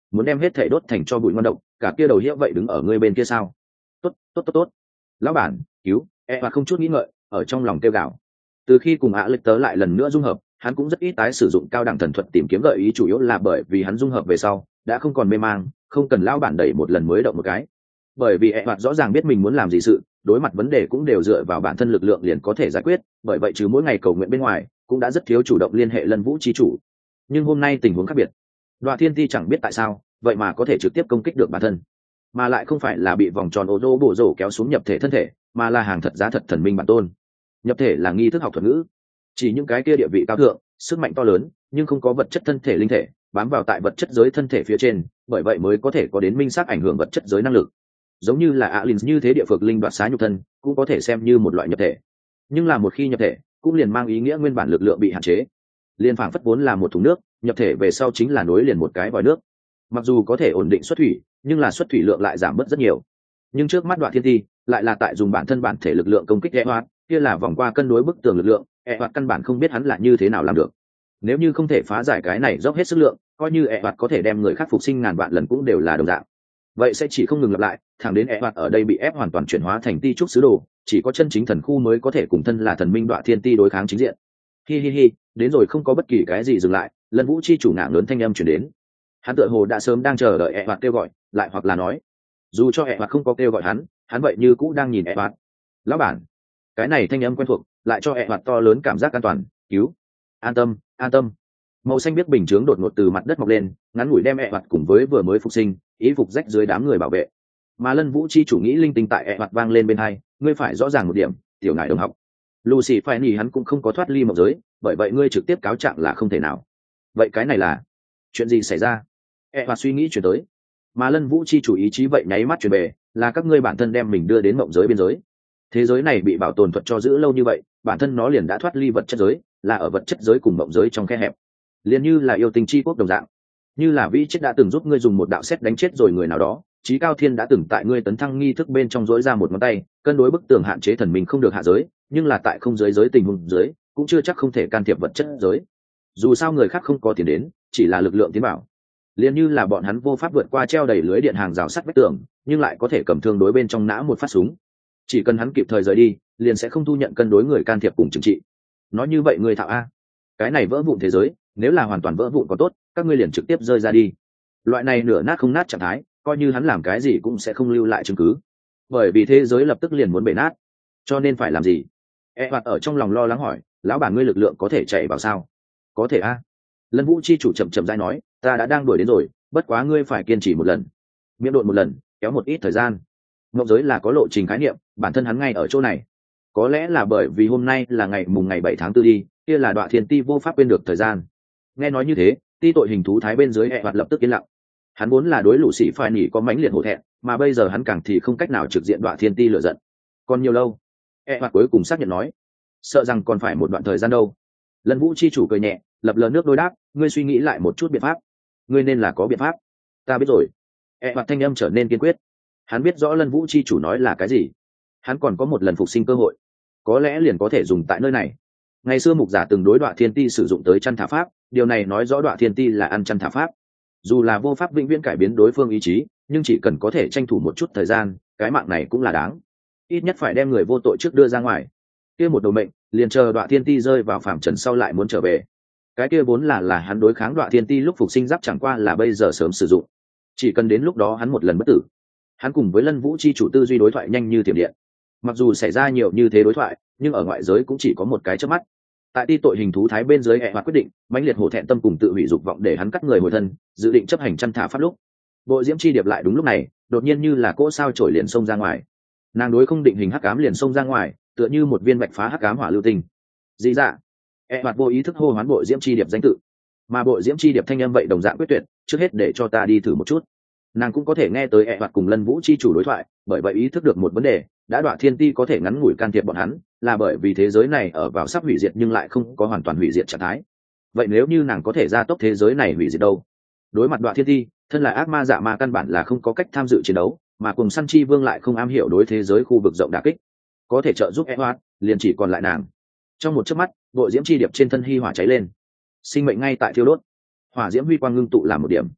muốn đem hết thể đốt thành cho bụi ngon độc, cả kia đầu hiệu vậy đứng ở ngươi bên kia sao? Tốt, tốt tốt tốt. Lão bản, cứu, e và không chút nghĩ ngợi, ở trong lòng kêu gào. Từ khi cùng ạ lịch tớ lại lần nữa dung hợp, hắn cũng rất ít tái sử dụng cao đẳng thần thuật tìm kiếm gợi ý, chủ yếu là bởi vì hắn dung hợp về sau đã không còn mê mang, không cần lão bản đẩy một lần mới động một cái. Bởi vì e hoạt rõ ràng biết mình muốn làm gì sự, đối mặt vấn đề cũng đều dựa vào bản thân lực lượng liền có thể giải quyết, bởi vậy trừ mỗi ngày cầu nguyện bên ngoài cũng đã rất thiếu chủ động liên hệ Lân Vũ chi chủ. Nhưng hôm nay tình huống khác biệt, Đoạ Thiên Ti chẳng biết tại sao vậy mà có thể trực tiếp công kích được bản thân, mà lại không phải là bị vòng tròn ô rô bổ rổ kéo xuống nhập thể thân thể, mà là hàng thật giá thật thần minh bản tôn. Nhập thể là nghi thức học thuật ngữ, chỉ những cái kia địa vị cao thượng, sức mạnh to lớn nhưng không có vật chất thân thể linh thể bám vào tại vật chất giới thân thể phía trên, bởi vậy mới có thể có đến minh xác ảnh hưởng vật chất giới năng lực. Giống như là Alin như thế địa phược linh đoạt xá nhục thân cũng có thể xem như một loại nhập thể, nhưng là một khi nhập thể cũng liền mang ý nghĩa nguyên bản lực lượng bị hạn chế, liền phảng phất vốn là một thùng nước, nhập thể về sau chính là nối liền một cái vòi nước, mặc dù có thể ổn định xuất thủy nhưng là xuất thủy lượng lại giảm bớt rất nhiều. Nhưng trước mắt Đoạ Thiên Ti lại là tại dùng bản thân bản thể lực lượng công kích e hoạt, kia là vòng qua cân đối bức tường lực lượng, e hoạt căn bản không biết hắn là như thế nào làm được. Nếu như không thể phá giải cái này dốc hết sức lượng, coi như e hoạt có thể đem người khác phục sinh ngàn vạn lần cũng đều là đồng dạng, vậy sẽ chỉ không ngừng lặp lại, thẳng đến e hoạt ở đây bị ép hoàn toàn chuyển hóa thành ti trúc sứ đồ, chỉ có chân chính thần khu mới có thể cùng thân là thần minh Đoạ Thiên Ti đối kháng chính diện. Hi hi hi, đến rồi, không có bất kỳ cái gì dừng lại, Lân Vũ chi chủ ngạng lớn thanh âm truyền đến. Hắn tựa hồ đã sớm đang chờ đợi e hoạt kêu gọi, lại hoặc là nói, dù cho e hoạt không có kêu gọi hắn, hắn vậy như cũ đang nhìn e hoạt. Lão bản, cái này thanh âm quen thuộc, lại cho e hoạt to lớn cảm giác an toàn, cứu, an tâm, an tâm. Màu xanh biếc bình chướng đột ngột từ mặt đất mọc lên, ngắn ngủi đem e hoạt cùng với vừa mới phục sinh ý phục rách dưới đám người bảo vệ. Mà Lân Vũ chi chủ nghĩ linh tinh tại e hoạt vang lên bên hai, ngươi phải rõ ràng một điểm, tiểu ngài đồng học, Lucy phải nhỉ, hắn cũng không có thoát ly mộng giới, bởi vậy ngươi trực tiếp cáo trạng là không thể nào. Vậy cái này là chuyện gì xảy ra? E hoạt suy nghĩ chuyển tới, mà Lân Vũ chi chủ ý chí vậy nháy mắt chuyển về, là các ngươi bản thân đem mình đưa đến mộng giới biên giới. Thế giới này bị bảo tồn thuật cho giữ lâu như vậy, bản thân nó liền đã thoát ly vật chất giới, là ở vật chất giới cùng mộng giới trong khe hẹp, liền như là yêu tinh chi quốc đồng dạng. Như là vĩ chết đã từng giúp ngươi dùng một đạo sét đánh chết rồi người nào đó, Chí Cao Thiên đã từng tại ngươi tấn thăng nghi thức bên trong dỗi ra một ngón tay, cân đối bức tường hạn chế thần mình không được hạ giới, nhưng là tại không giới giới tình huống giới, cũng chưa chắc không thể can thiệp vật chất giới. Dù sao người khác không có tiền đến, chỉ là lực lượng tiến bảo. Liền như là bọn hắn vô pháp vượt qua treo đầy lưới điện hàng rào sắt vách tường, nhưng lại có thể cầm thương đối bên trong nã một phát súng. Chỉ cần hắn kịp thời rời đi, liền sẽ không thu nhận cân đối người can thiệp cùng trừng trị. Nói như vậy người thạo a, cái này vỡ vụn thế giới, nếu là hoàn toàn vỡ vụn có tốt, các ngươi liền trực tiếp rơi ra đi. Loại này nửa nát không nát trạng thái, coi như hắn làm cái gì cũng sẽ không lưu lại chứng cứ, bởi vì thế giới lập tức liền muốn bể nát. Cho nên phải làm gì? E hoạt ở trong lòng lo lắng hỏi, lão bản ngươi lực lượng có thể chạy vào sao? Có thể a. Lân Vũ chi chủ chậm chậm rãi nói, ta đã đang đuổi đến rồi, bất quá ngươi phải kiên trì một lần, miễn độn một lần, kéo một ít thời gian. Ngộng giới là có lộ trình khái niệm, bản thân hắn ngay ở chỗ này. Có lẽ là bởi vì hôm nay là ngày mùng ngày bảy tháng tư đi, kia là Đoạ Thiên Ti vô pháp quên được thời gian. Nghe nói như thế, ti tội hình thú thái bên dưới E hoạt lập tức yên lặng. Hắn vốn là đối lũ sĩ phải nhỉ có mãnh liệt hổ thẹn, mà bây giờ hắn càng thì không cách nào trực diện Đoạ Thiên Ti lựa giận. Còn nhiều lâu? E hoạt cuối cùng xác nhận nói, sợ rằng còn phải một đoạn thời gian đâu. Lân Vũ chi chủ cười nhẹ, lập lờ nước đối đáp, ngươi suy nghĩ lại một chút biện pháp. Ngươi nên là có biện pháp. Ta biết rồi. E hoạt thanh âm trở nên kiên quyết. Hắn biết rõ Lân Vũ chi chủ nói là cái gì. Hắn còn có một lần phục sinh cơ hội, có lẽ liền có thể dùng tại nơi này. Ngày xưa mục giả từng đối Đoạ Thiên Ti sử dụng tới chăn thả pháp, điều này nói rõ Đoạ Thiên Ti là ăn chăn thả pháp. Dù là vô pháp vĩnh viễn cải biến đối phương ý chí, nhưng chỉ cần có thể tranh thủ một chút thời gian, cái mạng này cũng là đáng. Ít nhất phải đem người vô tội trước đưa ra ngoài. Kia một đầu mệnh, liền chờ Đoạ Thiên Ti rơi vào phàm trần sau lại muốn trở về. Cái kia vốn là là hắn đối kháng Đoạ Thiên Ti lúc phục sinh giáp, chẳng qua là bây giờ sớm sử dụng. Chỉ cần đến lúc đó hắn một lần bất tử. Hắn cùng với Lân Vũ chi chủ tư duy đối thoại nhanh như thiểm điện. Mặc dù xảy ra nhiều như thế đối thoại, nhưng ở ngoại giới cũng chỉ có một cái chớp mắt. Tại ti tội hình thú thái bên dưới E hoạt quyết định, mãnh liệt hổ thẹn tâm cùng tự hủy dục vọng để hắn cắt người hồi thân, dự định chấp hành chăn thả pháp lúc. Bộ diễm chi điệp lại đúng lúc này, đột nhiên như là cỗ sao trổi liền xông ra ngoài. Nàng đối không định hình hắc ám liền xông ra ngoài, tựa như một viên bạch phá hắc ám hỏa lưu tinh. Dị dạ. E hoạt vô ý thức hô hoán bộ diễm chi điệp danh tự, mà bộ diễm chi điệp thanh âm vậy đồng dạng quyết tuyệt, trước hết để cho ta đi thử một chút. Nàng cũng có thể nghe tới E hoạt cùng Lân Vũ chi chủ đối thoại, bởi vậy ý thức được một vấn đề, đã Đoạ Thiên Ti có thể ngắn ngủi can thiệp bọn hắn, là bởi vì thế giới này ở vào sắp hủy diệt nhưng lại không có hoàn toàn hủy diệt trạng thái. Vậy nếu như nàng có thể gia tốc thế giới này hủy diệt đâu? Đối mặt Đoạ Thiên Ti, thân là ác ma dạ ma căn bản là không có cách tham dự chiến đấu, mà cùng săn chi vương lại không am hiểu đối thế giới khu vực rộng đả kích, có thể trợ giúp E hoạt, liền chỉ còn lại nàng. Trong một chớp mắt, bộ diễm chi điệp trên thân hi hỏa cháy lên, sinh mệnh ngay tại thiêu đốt, hỏa diễm huy quang ngưng tụ làm một điểm,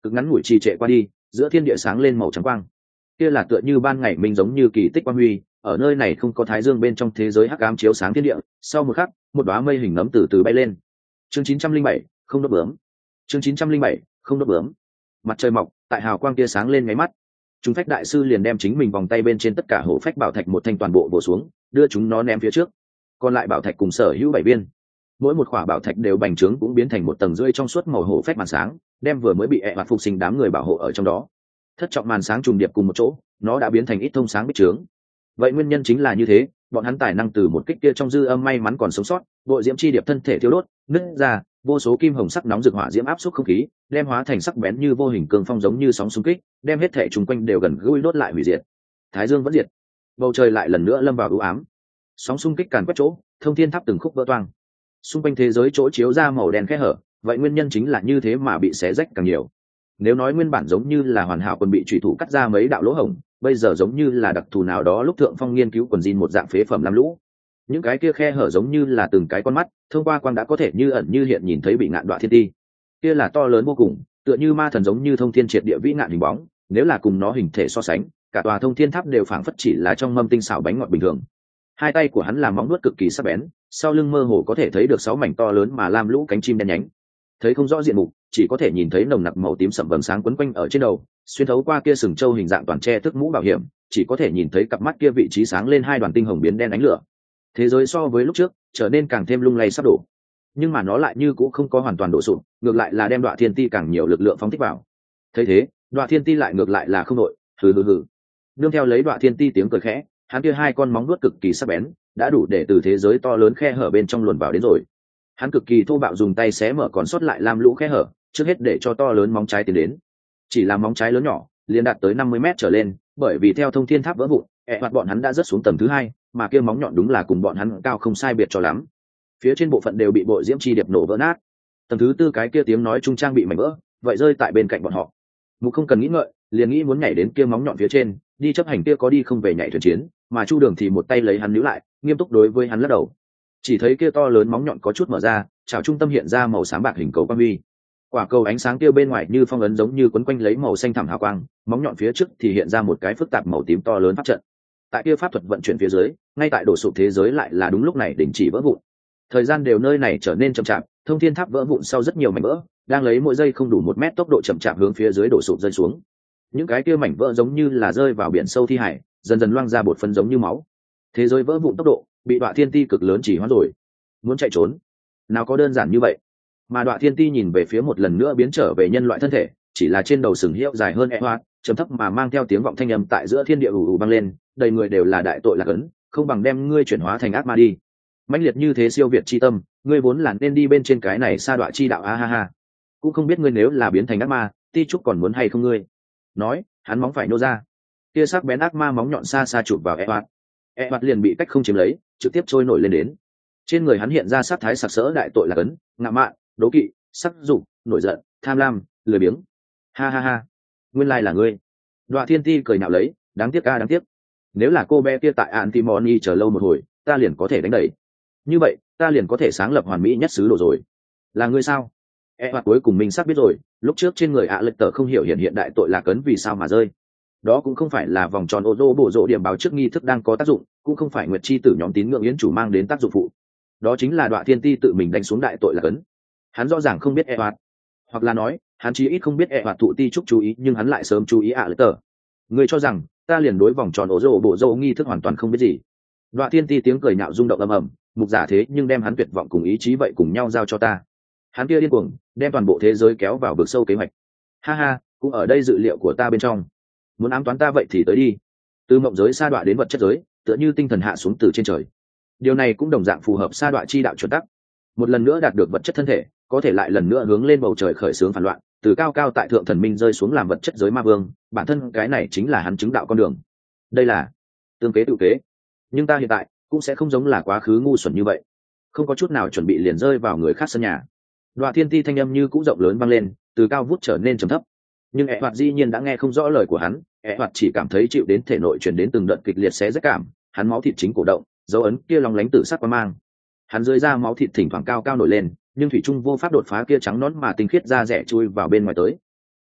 cực ngắn ngủi trì trệ qua đi, giữa thiên địa sáng lên màu trắng quang. Kia là tựa như ban ngày minh giống như kỳ tích quang huy, ở nơi này không có thái dương bên trong thế giới hắc ám chiếu sáng thiên địa. Sau một khắc, một đóa mây hình nấm từ từ bay lên. Chương chín trăm linh bảy, không đốt bướm. Chương chín trăm linh bảy, không đốt bướm. Mặt trời mọc, tại hào quang kia sáng lên ngáy mắt, chúng phách đại sư liền đem chính mình vòng tay bên trên tất cả hổ phách bảo thạch một thanh toàn bộ bổ xuống, đưa chúng nó ném phía trước. Còn lại bảo thạch cùng sở hữu bảy viên, mỗi một khỏa bảo thạch đều bành trướng cũng biến thành một tầng rưỡi trong suốt màu hổ phách màn sáng, đem vừa mới bị ẹ hoạt phục sinh đám người bảo hộ ở trong đó. Thất trọng màn sáng trùng điệp cùng một chỗ, nó đã biến thành ít thông sáng bích trướng. Vậy nguyên nhân chính là như thế, bọn hắn tài năng từ một kích kia trong dư âm may mắn còn sống sót, bội diễm chi điệp thân thể thiêu đốt, nứt ra, vô số kim hồng sắc nóng rực hỏa diễm áp suất không khí, đem hóa thành sắc bén như vô hình cường phong giống như sóng xung kích, đem hết thể chúng quanh đều gần gũi đốt lại hủy diệt. Thái dương vẫn diệt, bầu trời lại lần nữa lâm vào u ám. Sóng xung kích càn quét chỗ, thông thiên tháp từng khúc vỡ toang. Xung quanh thế giới chỗ chiếu ra màu đen khe hở, vậy nguyên nhân chính là như thế mà bị xé rách càng nhiều. Nếu nói nguyên bản giống như là hoàn hảo quần bị chủy thủ cắt ra mấy đạo lỗ hổng, bây giờ giống như là đặc thù nào đó lúc thượng phong nghiên cứu quần jean một dạng phế phẩm lam lũ. Những cái kia khe hở giống như là từng cái con mắt, thông qua quang đã có thể như ẩn như hiện nhìn thấy bị ngạn đoạn thiên ti. Kia là to lớn vô cùng, tựa như ma thần giống như thông thiên triệt địa vĩ ngạn hình bóng, nếu là cùng nó hình thể so sánh, cả tòa thông thiên tháp đều phảng phất chỉ là trong mâm tinh xảo bánh ngọt bình thường. Hai tay của hắn làm móng nuốt cực kỳ sắc bén, sau lưng mơ hồ có thể thấy được sáu mảnh to lớn mà lam lũ cánh chim đen nhánh. Thấy không rõ diện mục, chỉ có thể nhìn thấy nồng nặc màu tím sậm vầng sáng quấn quanh ở trên đầu, xuyên thấu qua kia sừng trâu hình dạng toàn che thức mũ bảo hiểm, chỉ có thể nhìn thấy cặp mắt kia vị trí sáng lên hai đoàn tinh hồng biến đen ánh lửa. Thế giới so với lúc trước trở nên càng thêm lung lay sắp đổ, nhưng mà nó lại như cũng không có hoàn toàn đổ sụp, ngược lại là đem Đoạ Thiên Ti càng nhiều lực lượng phóng thích vào. Thấy thế, Đoạ Thiên Ti lại ngược lại là không nội, hừ hừ hừ. Nương theo lấy Đoạ Thiên Ti tiếng cười khẽ, hắn kia hai con móng vuốt cực kỳ sắc bén, đã đủ để từ thế giới to lớn khe hở bên trong luồn vào đến rồi. Hắn cực kỳ thô bạo dùng tay xé mở còn sót lại lam lũ khe hở, trước hết để cho to lớn móng trái tiến đến. Chỉ là móng trái lớn nhỏ, liền đạt tới năm mươi mét trở lên, bởi vì theo thông thiên tháp vỡ vụn, ẹ hoạt bọn hắn đã rớt xuống tầng thứ hai, mà kia móng nhọn đúng là cùng bọn hắn cao không sai biệt cho lắm. Phía trên bộ phận đều bị bội diễm chi điệp nổ vỡ nát. Tầng thứ tư cái kia tiếng nói trung trang bị mảnh vỡ, vậy rơi tại bên cạnh bọn họ. Mục không cần nghĩ ngợi, liền nghĩ muốn nhảy đến kia móng nhọn phía trên, đi chấp hành kia có đi không về nhảy thuyền chiến, mà Chu Đường thì một tay lấy hắn níu lại, nghiêm túc đối với hắn lắc đầu. Chỉ thấy kia to lớn móng nhọn có chút mở ra, chảo trung tâm hiện ra màu sáng bạc hình cầu quang huy. Quả cầu ánh sáng kia bên ngoài như phong ấn giống như quấn quanh lấy màu xanh thẳm hào quang, móng nhọn phía trước thì hiện ra một cái phức tạp màu tím to lớn pháp trận. Tại kia pháp thuật vận chuyển phía dưới, ngay tại đổ sụp thế giới lại là đúng lúc này đình chỉ vỡ vụn. Thời gian đều nơi này trở nên chậm chạp, thông thiên tháp vỡ vụn sau rất nhiều mảnh vỡ, đang lấy mỗi giây không đủ một mét tốc độ chậm chạp hướng phía dưới đổ sụp rơi xuống. Những cái kia mảnh vỡ giống như là rơi vào biển sâu thi hải, dần dần loang ra bột phấn giống như máu. Thế giới vỡ vụn tốc độ bị Đoạ Thiên Ti cực lớn chỉ hoãn rồi. Muốn chạy trốn, nào có đơn giản như vậy. Mà Đoạ Thiên Ti nhìn về phía một lần nữa biến trở về nhân loại thân thể, chỉ là trên đầu sừng hiệu dài hơn e hoa, trầm thấp mà mang theo tiếng vọng thanh âm tại giữa thiên địa ù ù vang lên, đầy người đều là đại tội lạc ấn, không bằng đem ngươi chuyển hóa thành ác ma đi. Mãnh liệt như thế siêu việt chi tâm, ngươi vốn là nên đi bên trên cái này sa đọa chi đạo a ha ha. Cũng không biết ngươi nếu là biến thành ác ma, Ti Trúc còn muốn hay không ngươi. Nói, hắn móng phải nô ra. Kia sắc bén ác ma móng nhọn xa xa chụp vào e hoa. E hoa liền bị cách không chiếm lấy, trực tiếp trôi nổi lên đến. Trên người hắn hiện ra sát thái sặc sỡ đại tội lạc ấn, ngạo mạn, đố kỵ, sắc dục, nổi giận, tham lam, lười biếng. Ha ha ha, nguyên lai là ngươi. Đoạ Thiên Ti cười nhạo lấy, đáng tiếc a đáng tiếc. Nếu là cô bé kia tại Antimony chờ lâu một hồi, ta liền có thể đánh đẩy. Như vậy, ta liền có thể sáng lập hoàn mỹ nhất sứ đồ rồi. Là ngươi sao? E hoặc cuối cùng mình sắp biết rồi, lúc trước trên người ạ à lệch tờ không hiểu hiện hiện đại tội lạc ấn vì sao mà rơi. Đó cũng không phải là vòng tròn ô tô bổ rộ điểm báo trước nghi thức đang có tác dụng, cũng không phải Nguyệt Chi tử nhóm tín ngưỡng yến chủ mang đến tác dụng phụ. Đó chính là Đoạ Thiên Ti tự mình đánh xuống đại tội lạc ấn. Hắn rõ ràng không biết e hoạt, hoặc là nói hắn chí ít không biết e hoạt thụ Ti Trúc chú ý, nhưng hắn lại sớm chú ý ạ à lệch tờ. Ngươi cho rằng ta liền đối vòng tròn ổ rộ bộ rộ nghi thức hoàn toàn không biết gì? Đoạ Thiên Ti tiếng cười nhạo rung động ầm ầm, mục giả thế nhưng đem hắn tuyệt vọng cùng ý chí vậy cùng nhau giao cho ta. Hắn kia điên cuồng, đem toàn bộ thế giới kéo vào vực sâu kế hoạch. Ha ha, cũng ở đây dự liệu của ta bên trong. Muốn ám toán ta vậy thì tới đi. Từ mộng giới sa đọa đến vật chất giới, tựa như tinh thần hạ xuống từ trên trời. Điều này cũng đồng dạng phù hợp sa đọa chi đạo chuẩn tắc. Một lần nữa đạt được vật chất thân thể, có thể lại lần nữa hướng lên bầu trời khởi xướng phản loạn, từ cao cao tại thượng thần minh rơi xuống làm vật chất giới ma vương, bản thân cái này chính là hắn chứng đạo con đường. Đây là tương kế tự kế. Nhưng ta hiện tại cũng sẽ không giống là quá khứ ngu xuẩn như vậy, không có chút nào chuẩn bị liền rơi vào người khác sân nhà. Đoạ Thiên Ti thanh âm như cũ rộng lớn vang lên, từ cao vút trở nên trầm thấp. Nhưng ẹ hoạt dĩ nhiên đã nghe không rõ lời của hắn, ẹ hoạt chỉ cảm thấy chịu đến thể nội truyền đến từng đợt kịch liệt xé rách cảm, hắn máu thịt chính cổ động, dấu ấn kia long lánh tử sắc qua mang. Hắn dưới da máu thịt thỉnh thoảng cao cao nổi lên, nhưng thủy trung vô pháp đột phá kia trắng nõn mà tinh khiết da rẻ chui vào bên ngoài tới.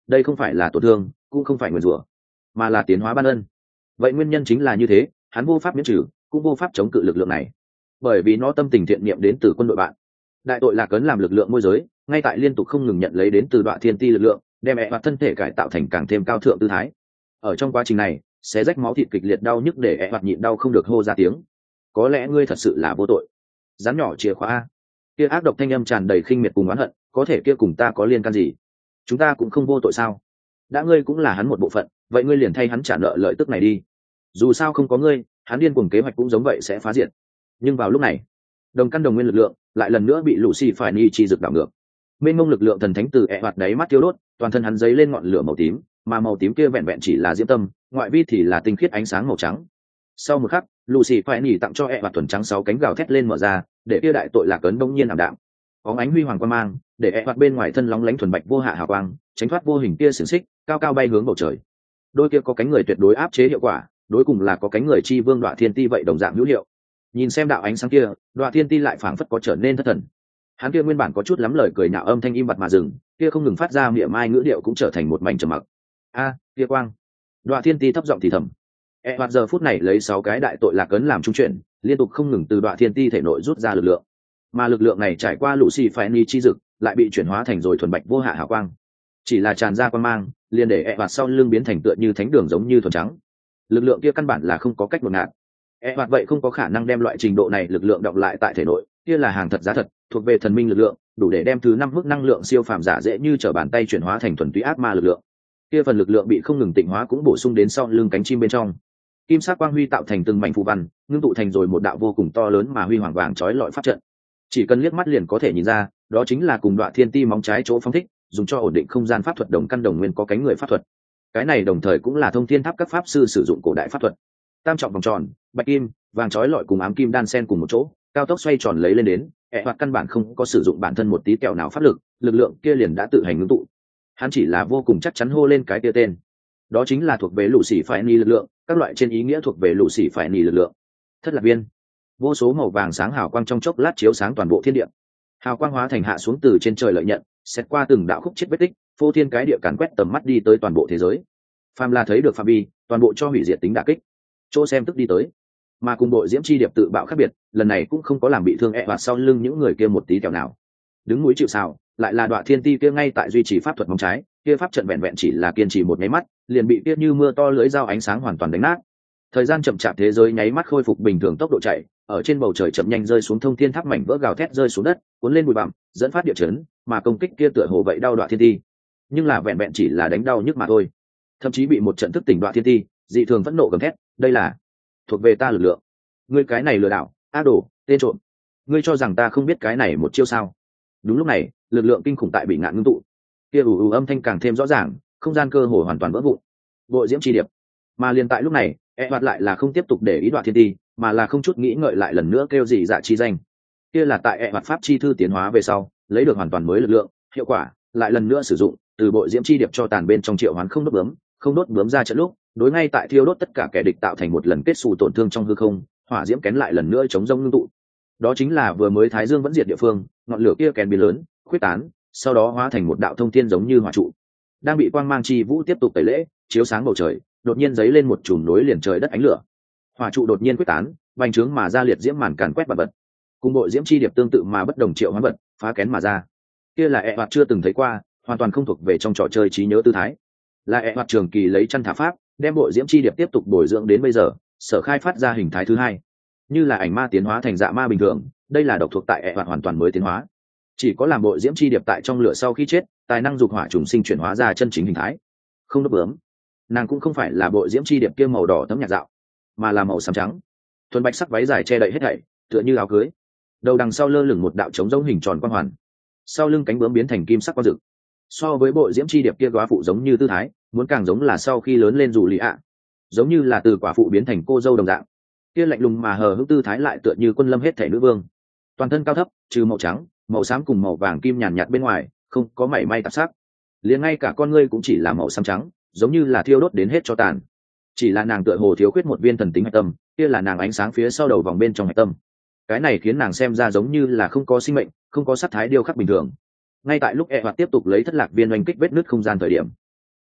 đây không phải là tổn thương, cũng không phải nguyền rủa, mà là tiến hóa ban ân. Vậy nguyên nhân chính là như thế, hắn vô pháp miễn trừ, cũng vô pháp chống cự lực lượng này, bởi vì nó tâm tình thiện niệm đến từ quân đội bạn. Đại tội Lạc Ấn làm lực lượng môi giới, ngay tại liên tục không ngừng nhận lấy đến từ Đoạ Thiên Ti lực lượng, đem ẹ hoặc thân thể cải tạo thành càng thêm cao thượng tư thái. Ở trong quá trình này, xé rách máu thịt kịch liệt đau nhức để ẹ hoặc nhịn đau không được hô ra tiếng. Có lẽ ngươi thật sự là vô tội. Rắn nhỏ chìa khóa a. Kia ác độc thanh âm tràn đầy khinh miệt cùng oán hận, có thể kia cùng ta có liên can gì? Chúng ta cũng không vô tội sao? Đã ngươi cũng là hắn một bộ phận, vậy ngươi liền thay hắn trả nợ lợi tức này đi. Dù sao không có ngươi, hắn điên cuồng kế hoạch cũng giống vậy sẽ phá diệt. Nhưng vào lúc này, đồng căn đồng nguyên lực lượng lại lần nữa bị Lucy phải ni chi rực đảo ngược. Mênh mông lực lượng thần thánh từ ẹ hoạt đáy mắt thiêu đốt, toàn thân hắn giấy lên ngọn lửa màu tím, mà màu tím kia vẹn vẹn chỉ là diễm tâm, ngoại vi thì là tinh khiết ánh sáng màu trắng. Sau một khắc, Lucy phải ni tặng cho ẹ hoạt thuần trắng sáu cánh gào thét lên mở ra, để kia đại tội Lạc Ấn bỗng nhiên ảm đạm. Bóng ánh huy hoàng quang mang, để ẹ hoạt bên ngoài thân lóng lánh thuần bạch vô hạ hào quang, tránh thoát vô hình kia xiềng xích, cao cao bay hướng bầu trời. Đôi kia có cánh người tuyệt đối áp chế hiệu quả, đối cùng là có cánh người chi vương Đoạ Thiên Ti vậy đồng dạng hữu hiệu. Nhìn xem đạo ánh sáng kia, Đoạ Thiên Ti lại phảng phất có trở nên thất thần. Hắn kia nguyên bản có chút lắm lời cười nhạo âm thanh im bặt mà dừng, kia không ngừng phát ra miệng mai ngữ điệu cũng trở thành một mảnh trầm mặc. A, kia quang. Đoạ Thiên Ti thấp giọng thì thầm. E hoạt giờ phút này lấy sáu cái đại tội Lạc Ấn làm trung chuyển, liên tục không ngừng từ Đoạ Thiên Ti thể nội rút ra lực lượng, mà lực lượng này trải qua Lucy phải ni chi dực, lại bị chuyển hóa thành rồi thuần bạch vô hạ hào quang. Chỉ là tràn ra quang mang, liền để E hoạt sau lưng biến thành tựa như thánh đường giống như thuần trắng. Lực lượng kia căn bản là không có cách đột ngạt. E hoạt vậy không có khả năng đem loại trình độ này lực lượng đọng lại tại thể nội, kia là hàng thật giá thật, thuộc về thần minh lực lượng, đủ để đem thứ năm mức năng lượng siêu phàm giả dễ như trở bàn tay chuyển hóa thành thuần túy ác ma lực lượng. Kia phần lực lượng bị không ngừng tịnh hóa cũng bổ sung đến sau lưng cánh chim bên trong. Kim sắc quang huy tạo thành từng mảnh phù văn, ngưng tụ thành rồi một đạo vô cùng to lớn mà huy hoàng vàng chói lọi pháp trận. Chỉ cần liếc mắt liền có thể nhìn ra, đó chính là cùng Đoạ Thiên Ti móng trái chỗ phóng thích, dùng cho ổn định không gian pháp thuật đồng căn đồng nguyên có cánh người pháp thuật. Cái này đồng thời cũng là thông thiên tháp các pháp sư sử dụng cổ đại pháp thuật. Tam trọng vòng tròn, bạch kim, vàng chói lọi cùng ám kim đan xen cùng một chỗ, cao tốc xoay tròn lấy lên đến, ẹ hoạt căn bản không có sử dụng bản thân một tí kẹo nào pháp lực, lực lượng kia liền đã tự hành ngưng tụ. Hắn chỉ là vô cùng chắc chắn hô lên cái kia tên. Đó chính là thuộc về Lucy phải ni lực lượng, các loại trên ý nghĩa thuộc về Lucy phải ni lực lượng. Thất lạc viên. Vô số màu vàng sáng hào quang trong chốc lát chiếu sáng toàn bộ thiên địa. Hào quang hóa thành hạ xuống từ trên trời lợi nhận, xét qua từng đạo khúc chết vết tích, phô thiên cái địa càn quét tầm mắt đi tới toàn bộ thế giới. Phàm là thấy được phạm vi, toàn bộ cho hủy diệt tính đả kích. Chỗ xem tức đi tới, mà cùng đội diễm chi điệp tự bạo khác biệt, lần này cũng không có làm bị thương ẹ hoạt sau lưng những người kia một tí kẹo nào. Đứng núi chịu sào, lại là Đoạ Thiên Ti kia ngay tại duy trì pháp thuật móng trái, kia pháp trận vẹn vẹn chỉ là kiên trì một nháy mắt, liền bị kia như mưa to lưỡi dao ánh sáng hoàn toàn đánh nát. Thời gian chậm chạp thế giới nháy mắt khôi phục bình thường tốc độ chạy, ở trên bầu trời chậm nhanh rơi xuống thông thiên tháp mảnh vỡ gào thét rơi xuống đất, cuốn lên bụi bặm, dẫn phát địa chấn, mà công kích kia tựa hồ vậy đau Đoạ Thiên Ti, nhưng là vẹn vẹn chỉ là đánh đau nhức mà thôi. Thậm chí bị một trận thức tỉnh Đoạ Thiên Ti, dị thường phẫn nộ gầm thét, đây là thuộc về ta lực lượng. Ngươi cái này lừa đảo, ác đồ, tên trộm. Ngươi cho rằng ta không biết cái này một chiêu sao? Đúng lúc này, lực lượng kinh khủng tại bị ngạn ngưng tụ. Kia ù ù âm thanh càng thêm rõ ràng, không gian cơ hồ hoàn toàn vỡ vụn. Bội diễm chi điệp. Mà liền tại lúc này, E hoạt lại là không tiếp tục để ý Đoạ Thiên Ti, mà là không chút nghĩ ngợi lại lần nữa kêu gì dạ chi danh. Kia là tại E hoạt pháp chi thư tiến hóa về sau, lấy được hoàn toàn mới lực lượng, hiệu quả lại lần nữa sử dụng, từ bội diễm chi điệp cho tàn bên trong triệu hoán không đốt bướm, không đốt bướm ra trận lúc, đối ngay tại thiêu đốt tất cả kẻ địch tạo thành một lần kết xù tổn thương trong hư không, hỏa diễm kén lại lần nữa chống rông ngưng tụ. Đó chính là vừa mới Thái Dương vẫn diệt địa phương, ngọn lửa kia kén biến lớn, khuyết tán, sau đó hóa thành một đạo thông thiên giống như hỏa trụ. Đang bị quang mang chi vũ tiếp tục tẩy lễ, chiếu sáng bầu trời, đột nhiên giấy lên một chùm nối liền trời đất ánh lửa. Hỏa trụ đột nhiên quyết tán, vành trướng mà ra liệt diễm màn càn quét bật bật. Cùng bội diễm chi điệp tương tự mà bất đồng triệu hoán vật, phá kén mà ra. Kia là E hoạt chưa từng thấy qua, hoàn toàn không thuộc về trong trò chơi trí nhớ tư thái. Là E hoạt trường kỳ lấy chăn thả pháp, đem bội diễm chi điệp tiếp tục bồi dưỡng đến bây giờ, sở khai phát ra hình thái thứ hai. Như là ảnh ma tiến hóa thành dạ ma bình thường, đây là độc thuộc tại E hoạt hoàn toàn mới tiến hóa. Chỉ có làm bội diễm chi điệp tại trong lửa sau khi chết, tài năng dục hỏa trùng sinh chuyển hóa ra chân chính hình thái. Không đốt bướm, nàng cũng không phải là bội diễm chi điệp kia màu đỏ thấm nhạt dạo, mà là màu xám trắng, thuần bạch sắc váy dài che đậy hết thảy, tựa như áo cưới. Đầu đằng sau lơ lửng một đạo trống giống hình tròn quang hoàn, sau lưng cánh bướm biến thành kim sắc quang rực. So với bội diễm chi điệp kia góa phụ giống như tư thái, muốn càng giống là sau khi lớn lên dù lì ạ, giống như là từ quả phụ biến thành cô dâu đồng dạng. Kia lạnh lùng mà hờ hững tư thái lại tựa như quân lâm hết thảy nữ vương, toàn thân cao thấp, trừ màu trắng, màu xám cùng màu vàng kim nhàn nhạt bên ngoài, không có mảy may tạp sắc. Liền ngay cả con ngươi cũng chỉ là màu xám trắng, giống như là thiêu đốt đến hết cho tàn. Chỉ là nàng tựa hồ thiếu khuyết một viên thần tính hạch tâm, kia là nàng ánh sáng phía sau đầu vòng bên trong hạch tâm. Cái này khiến nàng xem ra giống như là không có sinh mệnh, không có sắc thái điêu khắc bình thường. Ngay tại lúc E hoạt tiếp tục lấy thất lạc viên oanh kích vết nứt không gian thời điểm,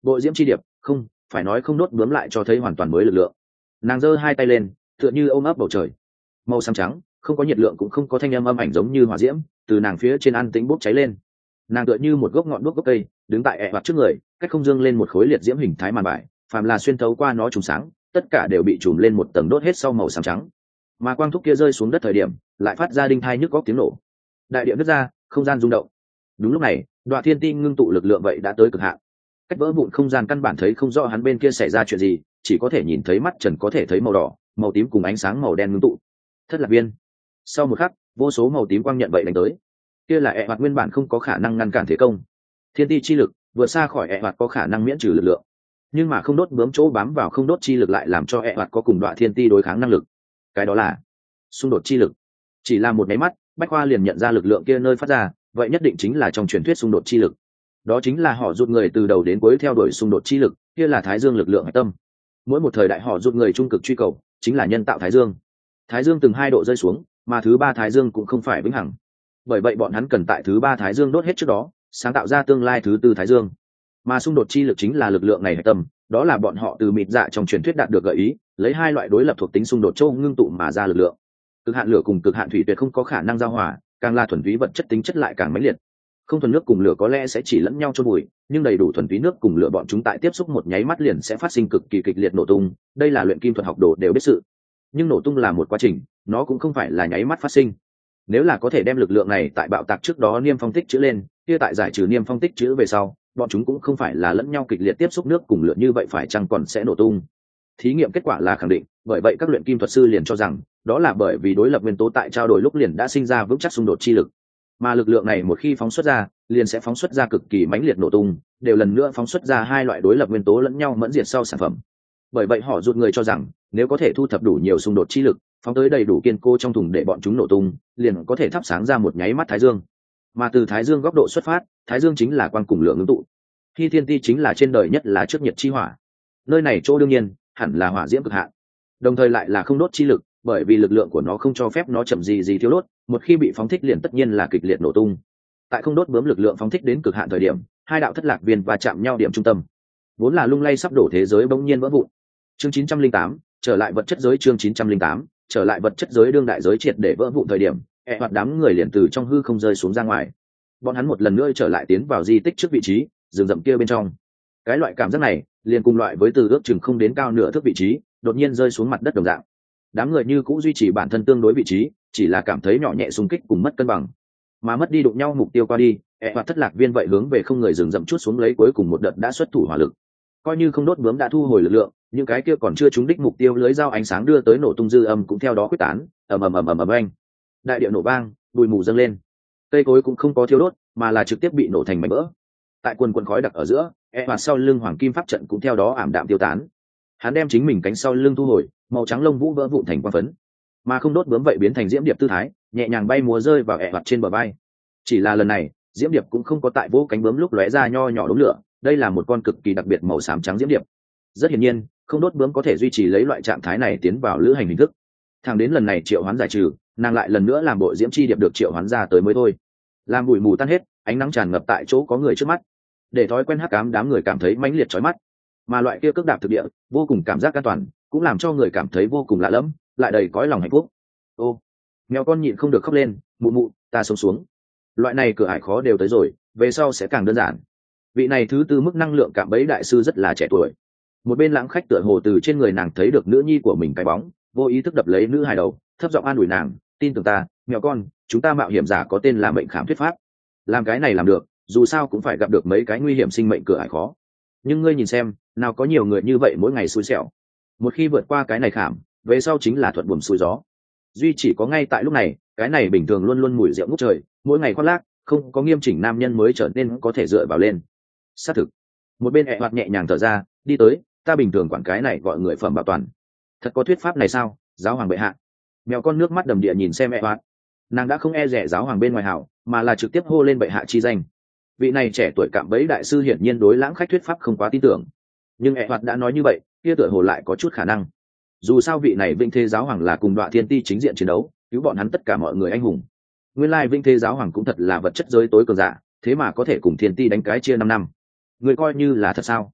Bội diễm chi điệp, không phải nói không đốt bướm lại cho thấy hoàn toàn mới lực lượng. Nàng giơ hai tay lên, tựa như ôm ấp bầu trời. Màu xám trắng, không có nhiệt lượng cũng không có thanh âm âm ảnh giống như hỏa diễm, từ nàng phía trên an tĩnh bốc cháy lên. Nàng tựa như một gốc ngọn đuốc gốc cây, đứng tại ẹ e trước người, cách không dương lên một khối liệt diễm hình thái màn bài, phàm là xuyên thấu qua nó trùng sáng, tất cả đều bị trùm lên một tầng đốt hết sau màu xám trắng. Mà quang thúc kia rơi xuống đất thời điểm, lại phát ra đinh thai nhức góc tiếng nổ. Đại địa nứt ra, không gian rung động. Đúng lúc này, Đoạ Thiên Ti ngưng tụ lực lượng vậy đã tới cực hạn. Cách vỡ vụn không gian căn bản thấy không rõ hắn bên kia xảy ra chuyện gì, chỉ có thể nhìn thấy mắt trần có thể thấy màu đỏ, màu tím cùng ánh sáng màu đen ngưng tụ. Thất lạc viên. Sau một khắc, vô số màu tím quang nhận vậy đánh tới. Kia là ẹ hoạt nguyên bản không có khả năng ngăn cản thế công. Thiên ti chi lực vượt xa khỏi ẹ hoạt có khả năng miễn trừ lực lượng, nhưng mà không đốt bướm chỗ bám vào không đốt chi lực lại làm cho ẹ hoạt có cùng Đoạ Thiên Ti đối kháng năng lực. Cái đó là xung đột chi lực. Chỉ là một máy mắt, Bách Khoa liền nhận ra lực lượng kia nơi phát ra, vậy nhất định chính là trong truyền thuyết xung đột chi lực. Đó chính là họ rút người từ đầu đến cuối theo đuổi xung đột chi lực, kia là Thái Dương lực lượng hạch tâm. Mỗi một thời đại họ rút người trung cực truy cầu chính là nhân tạo Thái Dương. Thái Dương từng hai độ rơi xuống, mà thứ ba Thái Dương cũng không phải vĩnh hằng. Bởi vậy bọn hắn cần tại thứ ba Thái Dương đốt hết trước đó, sáng tạo ra tương lai thứ tư Thái Dương. Mà xung đột chi lực chính là lực lượng này hạch tâm, đó là bọn họ từ mịt dạ trong truyền thuyết đạt được gợi ý, lấy hai loại đối lập thuộc tính xung đột châu ngưng tụ mà ra lực lượng. Cực hạn lửa cùng cực hạn thủy tuyệt không có khả năng giao hòa, càng là thuần túy vật chất tính chất lại càng mãnh liệt. Không thuần nước cùng lửa có lẽ sẽ chỉ lẫn nhau chôn bụi, nhưng đầy đủ thuần túy nước cùng lửa bọn chúng tại tiếp xúc một nháy mắt liền sẽ phát sinh cực kỳ kịch liệt nổ tung, đây là luyện kim thuật học đồ đều biết sự. Nhưng nổ tung là một quá trình, nó cũng không phải là nháy mắt phát sinh. Nếu là có thể đem lực lượng này tại bạo tạc trước đó niêm phong tích chữ lên, kia tại giải trừ niêm phong tích chữ về sau, bọn chúng cũng không phải là lẫn nhau kịch liệt tiếp xúc nước cùng lửa như vậy phải chăng còn sẽ nổ tung. Thí nghiệm kết quả là khẳng định, bởi vậy các luyện kim thuật sư liền cho rằng, đó là bởi vì đối lập nguyên tố tại trao đổi lúc liền đã sinh ra vững chắc xung đột chi lực. Mà lực lượng này một khi phóng xuất ra, liền sẽ phóng xuất ra cực kỳ mãnh liệt nổ tung, đều lần nữa phóng xuất ra hai loại đối lập nguyên tố lẫn nhau mẫn diệt sau sản phẩm. Bởi vậy họ rút người cho rằng, nếu có thể thu thập đủ nhiều xung đột chi lực, phóng tới đầy đủ kiên cố trong thùng để bọn chúng nổ tung, liền có thể thắp sáng ra một nháy mắt Thái Dương. Mà từ Thái Dương góc độ xuất phát, Thái Dương chính là quang cùng lửa ngưng tụ. Khi thiên ti chính là trên đời nhất là trước nhiệt chi hỏa. Nơi này chỗ đương nhiên hẳn là hỏa diễm cực hạn, đồng thời lại là không đốt chi lực, bởi vì lực lượng của nó không cho phép nó chậm gì gì thiếu đốt, một khi bị phóng thích liền tất nhiên là kịch liệt nổ tung. Tại không đốt bướm lực lượng phóng thích đến cực hạn thời điểm, hai đạo thất lạc viên va chạm nhau điểm trung tâm, vốn là lung lay sắp đổ thế giới bỗng nhiên vỡ vụn. Chương chín trăm linh tám, trở lại vật chất giới. Chương chín trăm linh tám, trở lại vật chất giới. Đương đại giới triệt để vỡ vụn thời điểm, e hoạt đám người liền từ trong hư không rơi xuống ra ngoài. Bọn hắn một lần nữa trở lại tiến vào di tích trước vị trí rừng rậm kia bên trong. Cái loại cảm giác này liền cùng loại với từ ước chừng không đến cao nửa thước vị trí đột nhiên rơi xuống mặt đất đồng dạng. Đám người như cũng duy trì bản thân tương đối vị trí, chỉ là cảm thấy nhỏ nhẹ xung kích cùng mất cân bằng, mà mất đi đụng nhau mục tiêu qua đi, e hoạt thất lạc viên vậy hướng về không người rừng rậm chút xuống lấy cuối cùng một đợt đã xuất thủ hỏa lực. Coi như không đốt bướm đã thu hồi lực lượng, những cái kia còn chưa trúng đích mục tiêu lưới dao ánh sáng đưa tới nổ tung dư âm cũng theo đó quyết tán, ầm ầm ầm ầm ầm anh. Đại địa nổ vang, bụi mù dâng lên. Cây cối cũng không có thiêu đốt, mà là trực tiếp bị nổ thành mảnh vỡ. Tại quần quần khói đặc ở giữa, e hoạt sau lưng hoàng kim pháp trận cũng theo đó ảm đạm tiêu tán. Hắn đem chính mình cánh sau lưng thu hồi, màu trắng lông vũ vỡ vụn thành quang phấn, mà không đốt bướm vậy biến thành diễm điệp tư thái, nhẹ nhàng bay múa rơi vào e hoạt trên bờ vai. Chỉ là lần này, diễm điệp cũng không có tại vỗ cánh bướm lúc lóe ra nho nhỏ đốm lửa, đây là một con cực kỳ đặc biệt màu xám trắng diễm điệp. Rất hiển nhiên, không đốt bướm có thể duy trì lấy loại trạng thái này tiến vào lữ hành hình thức. Thẳng đến lần này triệu hoán giải trừ, nàng lại lần nữa làm bộ diễm chi điệp được triệu hoán ra tới mới thôi. Làm bụi mù tan hết, ánh nắng tràn ngập tại chỗ có người trước mắt, để thói quen hắc ám đám người cảm thấy mãnh liệt chói mắt. Mà loại kia cước đạp thực địa, vô cùng cảm giác an toàn, cũng làm cho người cảm thấy vô cùng lạ lẫm, lại đầy cõi lòng hạnh phúc. Ô, mèo con nhịn không được khóc lên, mụ mụ, ta sống xuống. Loại này cửa ải khó đều tới rồi, về sau sẽ càng đơn giản. Vị này thứ tư mức năng lượng cạm bẫy đại sư rất là trẻ tuổi. Một bên lãng khách tựa hồ từ trên người nàng thấy được nữ nhi của mình cái bóng, vô ý thức đập lấy nữ hài đầu, thấp giọng an ủi nàng, tin tưởng ta, mèo con, chúng ta mạo hiểm giả có tên là mệnh khám thuyết pháp. Làm cái này làm được, dù sao cũng phải gặp được mấy cái nguy hiểm sinh mệnh cửa ải khó. Nhưng ngươi nhìn xem, nào có nhiều người như vậy mỗi ngày xui xẻo. Một khi vượt qua cái này khảm, về sau chính là thuận buồm xuôi gió. Duy chỉ có ngay tại lúc này, cái này bình thường luôn luôn mùi rượu ngút trời, mỗi ngày khoác lác, không có nghiêm chỉnh nam nhân mới trở nên có thể dựa vào lên. Xác thực. Một bên ẹ hoạt nhẹ nhàng thở ra, đi tới, ta bình thường quản cái này gọi người phẩm bảo toàn. Thật có thuyết pháp này sao, giáo hoàng bệ hạ? Mèo con nước mắt đầm địa nhìn xem ẹ hoạt. Nàng đã không e rẻ giáo hoàng bên ngoài hảo, mà là trực tiếp hô lên bệ hạ chi danh. Vị này trẻ tuổi cạm bẫy đại sư hiển nhiên đối lãng khách thuyết pháp không quá tin tưởng, nhưng ẹ hoạt đã nói như vậy, kia tựa hồ lại có chút khả năng. Dù sao vị này vinh thế giáo hoàng là cùng Đoạ Thiên Ti chính diện chiến đấu, cứu bọn hắn tất cả mọi người anh hùng. Nguyên lai vinh thế giáo hoàng cũng thật là vật chất giới tối cường giả, thế mà có thể cùng Thiên Ti đánh cái chia năm năm. Người coi như là thật sao?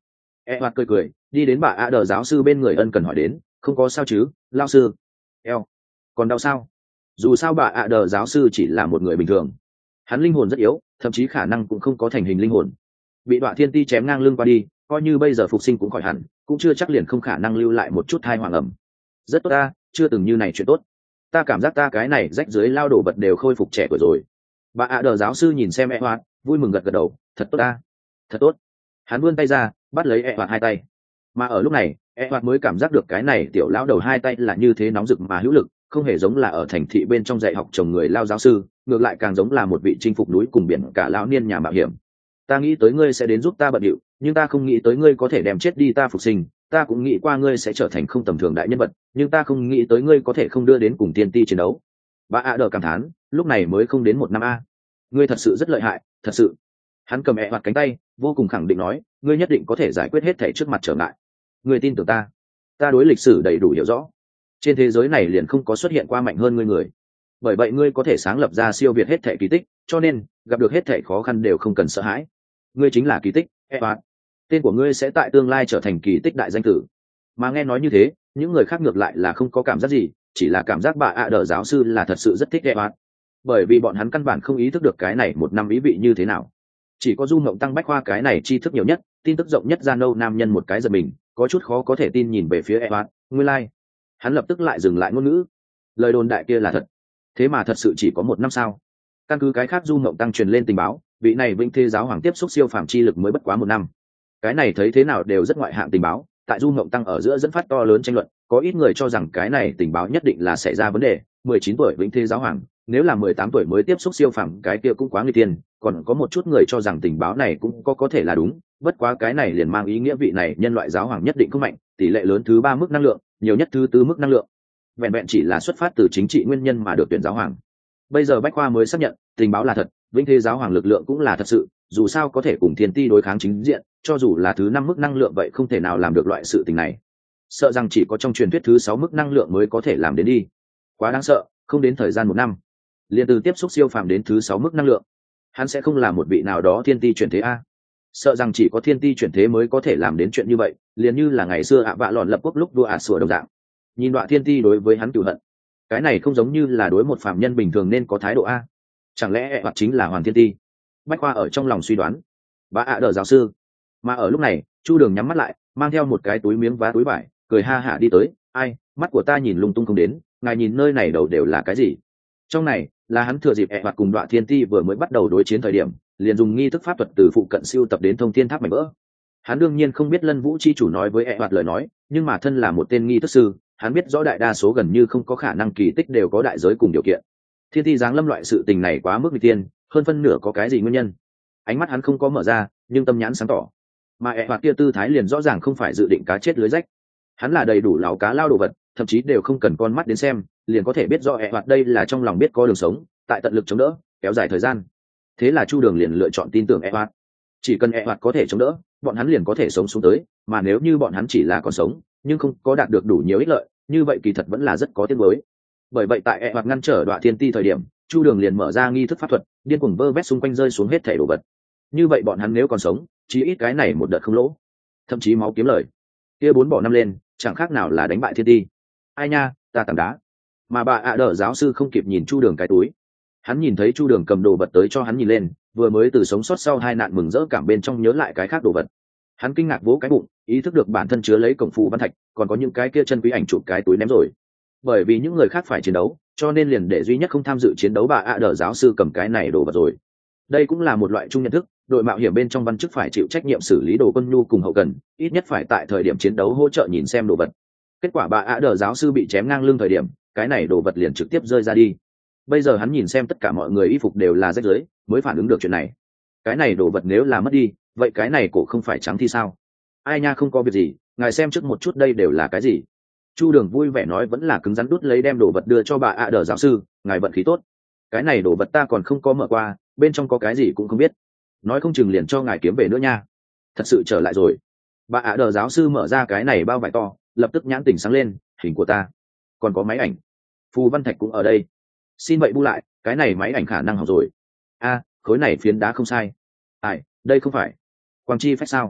e hoạt cười cười đi đến bà ạ đờ giáo sư bên người ân cần hỏi đến, không có sao chứ lao sư? Eo, còn đau sao? Dù sao bà ạ đờ giáo sư chỉ là một người bình thường, hắn linh hồn rất yếu, thậm chí khả năng cũng không có thành hình linh hồn, bị đoạn thiên ti chém ngang lưng qua đi, coi như bây giờ phục sinh cũng khỏi hẳn, cũng chưa chắc liền không khả năng lưu lại một chút thai hoàng ẩm. Rất tốt ta, chưa từng như này chuyện tốt. Ta cảm giác ta cái này rách dưới lao đổ vật đều khôi phục trẻ tuổi rồi. Bà ạ đờ giáo sư nhìn xem e hoạt, vui mừng gật gật đầu, thật tốt ta, thật tốt. Hắn vươn tay ra bắt lấy e hoạt hai tay, mà ở lúc này e hoạt mới cảm giác được cái này tiểu lão đầu hai tay là như thế nóng rực mà hữu lực, không hề giống là ở thành thị bên trong dạy học chồng người lao giáo sư, ngược lại càng giống là một vị chinh phục núi cùng biển cả lão niên nhà mạo hiểm. Ta nghĩ tới ngươi sẽ đến giúp ta bận điệu, nhưng ta không nghĩ tới ngươi có thể đem chết đi ta phục sinh. Ta cũng nghĩ qua ngươi sẽ trở thành không tầm thường đại nhân vật, nhưng ta không nghĩ tới ngươi có thể không đưa đến cùng tiên ti chiến đấu. Bà ạ đờ cảm thán, lúc này mới không đến một năm a. Ngươi thật sự rất lợi hại, thật sự. Hắn cầm ẹ hoạt cánh tay, vô cùng khẳng định nói, ngươi nhất định có thể giải quyết hết thảy trước mặt trở ngại. Ngươi tin tưởng ta? Ta đối lịch sử đầy đủ hiểu rõ. Trên thế giới này liền không có xuất hiện qua mạnh hơn ngươi người. Bởi vậy ngươi có thể sáng lập ra siêu việt hết thảy kỳ tích, cho nên gặp được hết thảy khó khăn đều không cần sợ hãi. Ngươi chính là kỳ tích, ẹ hoạt. Tên của ngươi sẽ tại tương lai trở thành kỳ tích đại danh tử. Mà nghe nói như thế, những người khác ngược lại là không có cảm giác gì, chỉ là cảm giác bà ạ đờ giáo sư là thật sự rất thích ẹ hoạt, bởi vì bọn hắn căn bản không ý thức được cái này một năm ý vị như thế nào. Chỉ có Du Mộng Tăng Bách Khoa cái này tri thức nhiều nhất, tin tức rộng nhất ra nâu nam nhân một cái giật mình, có chút khó có thể tin nhìn về phía Edward, nguyên lai. Like. Hắn lập tức lại dừng lại ngôn ngữ. Lời đồn đại kia là thật. Thế mà thật sự chỉ có một năm sao? Căn cứ cái khác Du Mộng Tăng truyền lên tình báo, vị này Vĩnh Thế giáo hoàng tiếp xúc siêu phàm chi lực mới bất quá một năm. Cái này thấy thế nào đều rất ngoại hạng tình báo, tại Du Mộng Tăng ở giữa dẫn phát to lớn tranh luận, có ít người cho rằng cái này tình báo nhất định là xảy ra vấn đề, mười chín tuổi Vĩnh Thế giáo hoàng, nếu là mười tám tuổi mới tiếp xúc siêu phàm cái kia cũng quá nguy tiên, còn có một chút người cho rằng tình báo này cũng có có thể là đúng, bất quá cái này liền mang ý nghĩa vị này nhân loại giáo hoàng nhất định không mạnh, tỷ lệ lớn thứ ba mức năng lượng, nhiều nhất thứ tư mức năng lượng. Vẹn vẹn chỉ là xuất phát từ chính trị nguyên nhân mà được tuyển giáo hoàng. Bây giờ Bách Khoa mới xác nhận, tình báo là thật, Vĩnh Thế giáo hoàng lực lượng cũng là thật sự, dù sao có thể cùng Thiên Ti đối kháng chính diện, cho dù là thứ năm mức năng lượng vậy không thể nào làm được loại sự tình này. Sợ rằng chỉ có trong truyền thuyết thứ sáu mức năng lượng mới có thể làm đến đi. Quá đáng sợ, không đến thời gian một năm, liền từ tiếp xúc siêu phàm đến thứ sáu mức năng lượng. Hắn sẽ không là một vị nào đó thiên ti chuyển thế a? Sợ rằng chỉ có thiên ti chuyển thế mới có thể làm đến chuyện như vậy, liền như là ngày xưa ạ vạ lòn lập quốc lúc vua ả sủa đồng dạng. Nhìn đoạn thiên ti đối với hắn cửu hận, cái này không giống như là đối một phàm nhân bình thường nên có thái độ a. Chẳng lẽ hoặc chính là hoàng thiên ti? Bách Khoa ở trong lòng suy đoán. Bà ạ đờ giáo sư. Mà ở lúc này, Chu Đường nhắm mắt lại, mang theo một cái túi miếng vá túi vải, cười ha hả đi tới. Ai, mắt của ta nhìn lung tung không đến, ngài nhìn nơi này đầu đều là cái gì? Trong này là hắn thừa dịp ẹ hoạt cùng đoạn thiên ti vừa mới bắt đầu đối chiến thời điểm, liền dùng nghi thức pháp thuật từ phụ cận siêu tập đến thông thiên tháp mảnh vỡ. Hắn đương nhiên không biết Lân Vũ chi chủ nói với ẹ hoạt lời nói, nhưng mà thân là một tên nghi thức sư, hắn biết rõ đại đa số gần như không có khả năng kỳ tích đều có đại giới cùng điều kiện. Thiên ti giáng lâm loại sự tình này quá mức nguy tiên, hơn phân nửa có cái gì nguyên nhân. Ánh mắt hắn không có mở ra, nhưng tâm nhãn sáng tỏ. Mà ẹ hoạt kia tư thái liền rõ ràng không phải dự định cá chết lưới rách. Hắn là đầy đủ lão cá lao đồ vật, thậm chí đều không cần con mắt đến xem, liền có thể biết rõ ẹ hoạt đây là trong lòng biết có đường sống, tại tận lực chống đỡ, kéo dài thời gian. Thế là Chu Đường liền lựa chọn tin tưởng ẹ hoạt. Chỉ cần ẹ hoạt có thể chống đỡ, bọn hắn liền có thể sống xuống tới, mà nếu như bọn hắn chỉ là còn sống, nhưng không có đạt được đủ nhiều ích lợi, như vậy kỳ thật vẫn là rất có tiếc nuối. Bởi vậy tại ẹ hoạt ngăn trở Đoạ Thiên Ti thời điểm, Chu Đường liền mở ra nghi thức pháp thuật, điên cuồng vơ vét xung quanh rơi xuống hết thảy đồ vật. Như vậy bọn hắn nếu còn sống, chí ít cái này một đợt không lỗ, thậm chí máu kiếm lời. Kia bốn bỏ năm lên, chẳng khác nào là đánh bại Thiên Ti. Ai nha, ta tảng đá. Mà bà ạ đỡ giáo sư không kịp nhìn Chu Đường cái túi, hắn nhìn thấy Chu Đường cầm đồ vật tới cho hắn nhìn lên, vừa mới từ sống sót sau hai nạn mừng rỡ cảm bên trong nhớ lại cái khác đồ vật. Hắn kinh ngạc vỗ cái bụng, ý thức được bản thân chứa lấy cổng phù văn thạch, còn có những cái kia chân quý ảnh chụp cái túi ném rồi. Bởi vì những người khác phải chiến đấu, cho nên liền để duy nhất không tham dự chiến đấu bà ạ đỡ giáo sư cầm cái này đồ vật rồi. Đây cũng là một loại chung nhận thức, đội mạo hiểm bên trong văn chức phải chịu trách nhiệm xử lý đồ quân nhu cùng hậu cần, ít nhất phải tại thời điểm chiến đấu hỗ trợ nhìn xem đồ vật. Kết quả bà ạ đỡ giáo sư bị chém ngang lưng thời điểm, cái này đồ vật liền trực tiếp rơi ra đi. Bây giờ hắn nhìn xem tất cả mọi người y phục đều là rách rưới, mới phản ứng được chuyện này. Cái này đồ vật nếu là mất đi, vậy cái này cổ không phải trắng thì sao? Ai nha, không có việc gì, ngài xem trước một chút đây đều là cái gì. Chu Đường vui vẻ nói, vẫn là cứng rắn đút lấy đem đồ vật đưa cho bà ạ đỡ giáo sư, ngài vận khí tốt. Cái này đồ vật ta còn không có mở qua, bên trong có cái gì cũng không biết, nói không chừng liền cho ngài kiếm về nữa nha. Thật sự trở lại rồi. Bà ạ đỡ giáo sư mở ra cái này bao vải to, lập tức nhãn tỉnh sáng lên, hình của ta, còn có máy ảnh, phù văn thạch cũng ở đây. Xin vậy bu lại, cái này máy ảnh khả năng hỏng rồi. A, khối này phiến đá không sai. Ai, đây không phải quang chi phách sao?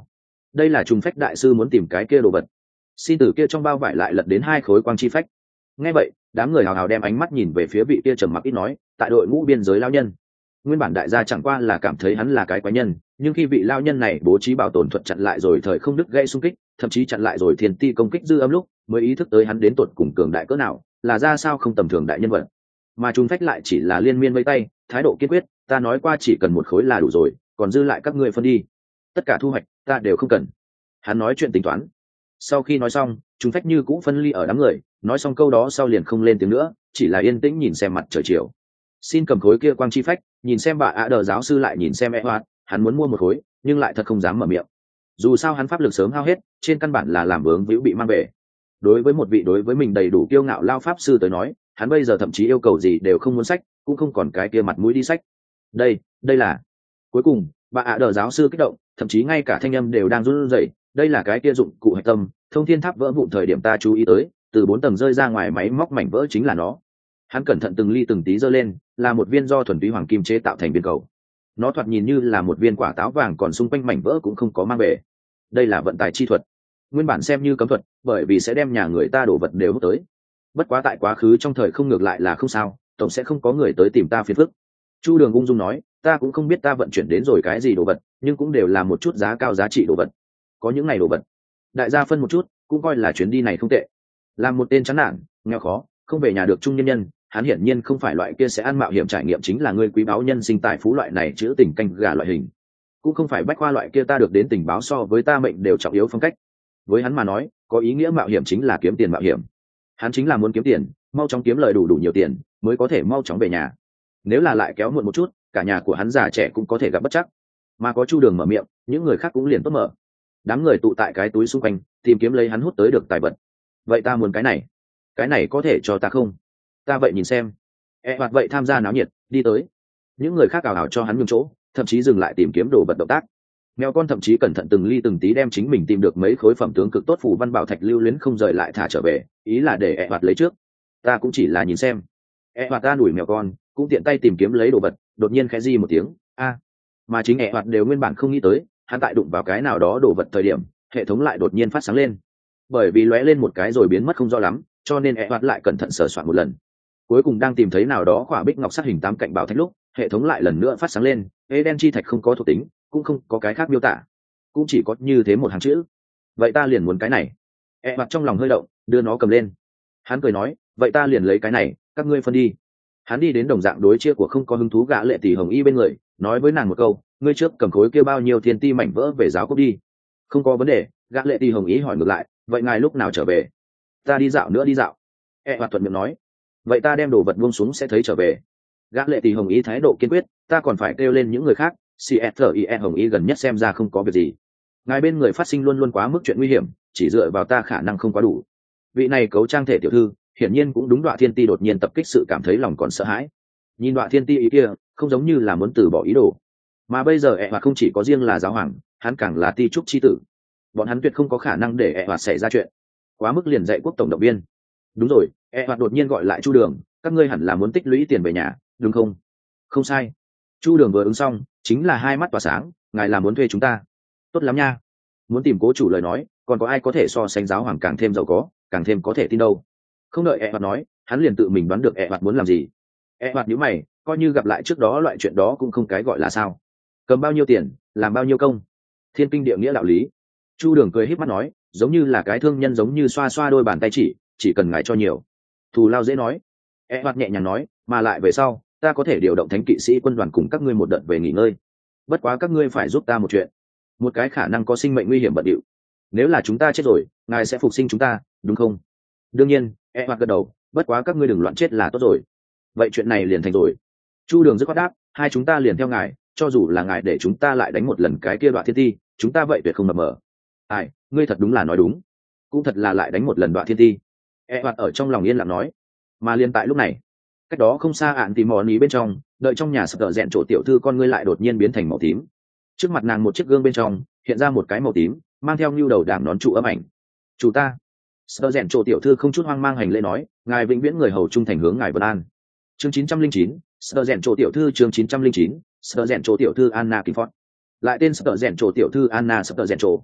đây là trùng phách đại sư muốn tìm cái kia đồ vật. Xin từ kia trong bao vải lại lật đến hai khối quang chi phách. Nghe vậy, đám người hào hào đem ánh mắt nhìn về phía vị kia trầm mặc ít nói tại đội ngũ biên giới lao nhân. Nguyên bản đại gia chẳng qua là cảm thấy hắn là cái quái nhân, nhưng khi vị lao nhân này bố trí bảo tồn thuật chặn lại rồi thời không đứt gãy xung kích, thậm chí chặn lại rồi thiên ti công kích dư âm lúc, mới ý thức tới hắn đến tột cùng cường đại cỡ nào, là ra sao không tầm thường đại nhân vật. Mà trùng phách lại chỉ là liên miên vây tay, thái độ kiên quyết, ta nói qua chỉ cần một khối là đủ rồi, còn dư lại các ngươi phân đi. Tất cả thu hoạch ta đều không cần. Hắn nói chuyện tính toán. Sau khi nói xong, trùng phách như cũ phân ly ở đám người, nói xong câu đó sau liền không lên tiếng nữa, chỉ là yên tĩnh nhìn xem mặt trời chiều. Xin cầm khối kia quang chi phách, nhìn xem bà ạ đờ giáo sư lại nhìn xem e hoạt, hắn muốn mua một khối nhưng lại thật không dám mở miệng. Dù sao hắn pháp lực sớm hao hết, trên căn bản là làm vướng víu bị mang về. Đối với một vị đối với mình đầy đủ kiêu ngạo lao pháp sư tới nói, hắn bây giờ thậm chí yêu cầu gì đều không muốn sách, cũng không còn cái kia mặt mũi đi sách. Đây, đây là. Cuối cùng, bà ạ đờ giáo sư kích động, thậm chí ngay cả thanh âm đều đang run rẩy. Đây là cái kia dụng cụ hạch tâm, thông thiên tháp vỡ vụn thời điểm ta chú ý tới, từ bốn tầng rơi ra ngoài máy móc mảnh vỡ chính là nó. Hắn cẩn thận từng ly từng tí giơ lên, là một viên do thuần túy hoàng kim chế tạo thành viên cầu. Nó thoạt nhìn như là một viên quả táo vàng, còn xung quanh mảnh vỡ cũng không có mang về. Đây là vận tài chi thuật, nguyên bản xem như cấm thuật, bởi vì sẽ đem nhà người ta đổ vật đều hút tới. Bất quá tại quá khứ trong thời không ngược lại là không sao, tổng sẽ không có người tới tìm ta phiền phức. Chu Đường ung dung nói, ta cũng không biết ta vận chuyển đến rồi cái gì đồ vật, nhưng cũng đều là một chút giá cao giá trị đồ vật. Có những ngày đồ vật, đại gia phân một chút, cũng coi là chuyến đi này không tệ. Làm một tên chán nản, nghèo khó, không về nhà được trung nhân nhân, hắn hiển nhiên không phải loại kia sẽ ăn mạo hiểm trải nghiệm chính là người quý báu nhân sinh tài phú loại này chữ tình canh gà loại hình, cũng không phải bách khoa loại kia ta được đến tình báo so với ta mệnh đều trọng yếu phong cách. Với hắn mà nói, có ý nghĩa mạo hiểm chính là kiếm tiền mạo hiểm. Hắn chính là muốn kiếm tiền, mau chóng kiếm lời đủ đủ nhiều tiền mới có thể mau chóng về nhà. Nếu là lại kéo muộn một chút, cả nhà của hắn già trẻ cũng có thể gặp bất trắc. Mà có Chu Đường mở miệng, những người khác cũng liền tốt mở. Đám người tụ tại cái túi xung quanh, tìm kiếm lấy hắn hút tới được tài vật. Vậy ta muốn cái này, cái này có thể cho ta không? Ta vậy nhìn xem. E hoạt vậy tham gia náo nhiệt, đi tới. Những người khác ảo ảo cho hắn nhường chỗ, thậm chí dừng lại tìm kiếm đồ vật động tác. Mèo con thậm chí cẩn thận từng ly từng tí đem chính mình tìm được mấy khối phẩm tướng cực tốt phủ văn bảo thạch lưu luyến không rời lại thả trở về, ý là để E hoạt lấy trước. Ta cũng chỉ là nhìn xem. E hoạt ta đuổi mèo con, cũng tiện tay tìm kiếm lấy đồ vật, đột nhiên khẽ di một tiếng, a. Mà chính E hoạt đều nguyên bản không nghĩ tới, hắn tại đụng vào cái nào đó đồ vật thời điểm, hệ thống lại đột nhiên phát sáng lên. Bởi vì lóe lên một cái rồi biến mất không rõ lắm, cho nên E hoạt lại cẩn thận sờ soạn một lần. Cuối cùng đang tìm thấy nào đó khỏa bích ngọc sắc hình tám cạnh bảo thạch lúc, hệ thống lại lần nữa phát sáng lên, ế đen chi thạch không có thuộc tính, cũng không có cái khác miêu tả, cũng chỉ có như thế một hàng chữ. Vậy ta liền muốn cái này. E mặt trong lòng hơi động, đưa nó cầm lên. Hắn cười nói, vậy ta liền lấy cái này, các ngươi phân đi. Hắn đi đến đồng dạng đối chia của không có hứng thú gã lệ tỷ hồng y bên người, nói với nàng một câu, ngươi trước cầm khối kia bao nhiêu thiên ti mảnh vỡ về giáo cốc đi. Không có vấn đề. Gã lệ tỷ hồng y hỏi ngược lại, vậy ngài lúc nào trở về? Ta đi dạo nữa đi dạo. E mặt thuận miệng nói, vậy ta đem đồ vật buông xuống sẽ thấy trở về. Gã lệ tỷ hồng ý thái độ kiên quyết, ta còn phải kêu lên những người khác. Cfie hồng ý gần nhất xem ra không có việc gì. Ngài bên người phát sinh luôn luôn quá mức chuyện nguy hiểm, chỉ dựa vào ta khả năng không quá đủ. Vị này cấu trang thể tiểu thư, hiển nhiên cũng đúng Đoạ Thiên Ti đột nhiên tập kích sự cảm thấy lòng còn sợ hãi. Nhìn Đoạ Thiên Ti ý kia, không giống như là muốn từ bỏ ý đồ. Mà bây giờ ẹ hoạt không chỉ có riêng là giáo hoàng, hắn càng là Ti trúc chi tử. Bọn hắn tuyệt không có khả năng để ẹ hoạt xảy ra chuyện. Quá mức liền dạy quốc tổng động viên. Đúng rồi, ẹ hoạt đột nhiên gọi lại Chu Đường, các ngươi hẳn là muốn tích lũy tiền về nhà, đúng không? Không sai. Chu Đường vừa ứng xong, chính là hai mắt tỏa sáng, ngài là muốn thuê chúng ta. Tốt lắm nha. Muốn tìm cố chủ lời nói, còn có ai có thể so sánh giáo hoàng càng thêm giàu có, càng thêm có thể tin đâu. Không đợi ẹ hoạt nói, hắn liền tự mình đoán được ẹ hoạt muốn làm gì. Ẹ hoạt nhíu mày, coi như gặp lại trước đó loại chuyện đó cũng không cái gọi là sao. Cầm bao nhiêu tiền, làm bao nhiêu công. Thiên kinh địa nghĩa đạo lý. Chu Đường cười híp mắt nói, giống như là cái thương nhân giống như xoa xoa đôi bàn tay chỉ, chỉ cần ngài cho nhiều. Thù lao dễ nói. E hoạt nhẹ nhàng nói, mà lại về sau, ta có thể điều động thánh kỵ sĩ quân đoàn cùng các ngươi một đợt về nghỉ ngơi. Bất quá các ngươi phải giúp ta một chuyện. Một cái khả năng có sinh mệnh nguy hiểm bận điệu. Nếu là chúng ta chết rồi, ngài sẽ phục sinh chúng ta, đúng không? Đương nhiên, E hoạt gật đầu, bất quá các ngươi đừng loạn chết là tốt rồi. Vậy chuyện này liền thành rồi. Chu Đường dứt khoát đáp, hai chúng ta liền theo ngài, cho dù là ngài để chúng ta lại đánh một lần cái kia Đoạ Thiên Ti, chúng ta vậy tuyệt không mập mờ. Ai, ngươi thật đúng là nói đúng. Cũng thật là lại đánh một lần Đoạ Thiên Ti. E hoạt ở trong lòng yên lặng nói. Mà liên tại lúc này, cách đó không xa ạn tìm mò ní bên trong, đợi trong nhà sập tợ rẽn chỗ tiểu thư con ngươi lại đột nhiên biến thành màu tím. Trước mặt nàng một chiếc gương bên trong hiện ra một cái màu tím mang theo nhu đầu đàm nón trụ âm ảnh. Chủ ta. Sập rẽn chỗ tiểu thư không chút hoang mang hành lễ nói, ngài vĩnh viễn người hầu trung thành hướng ngài vân an. Chương chín trăm linh chín, sập rẽn chỗ tiểu thư chương chín trăm linh chín, sập rẽn chỗ tiểu thư Anna Kingford. Lại tên sập rẽn chỗ tiểu thư Anna sập rẽn chỗ.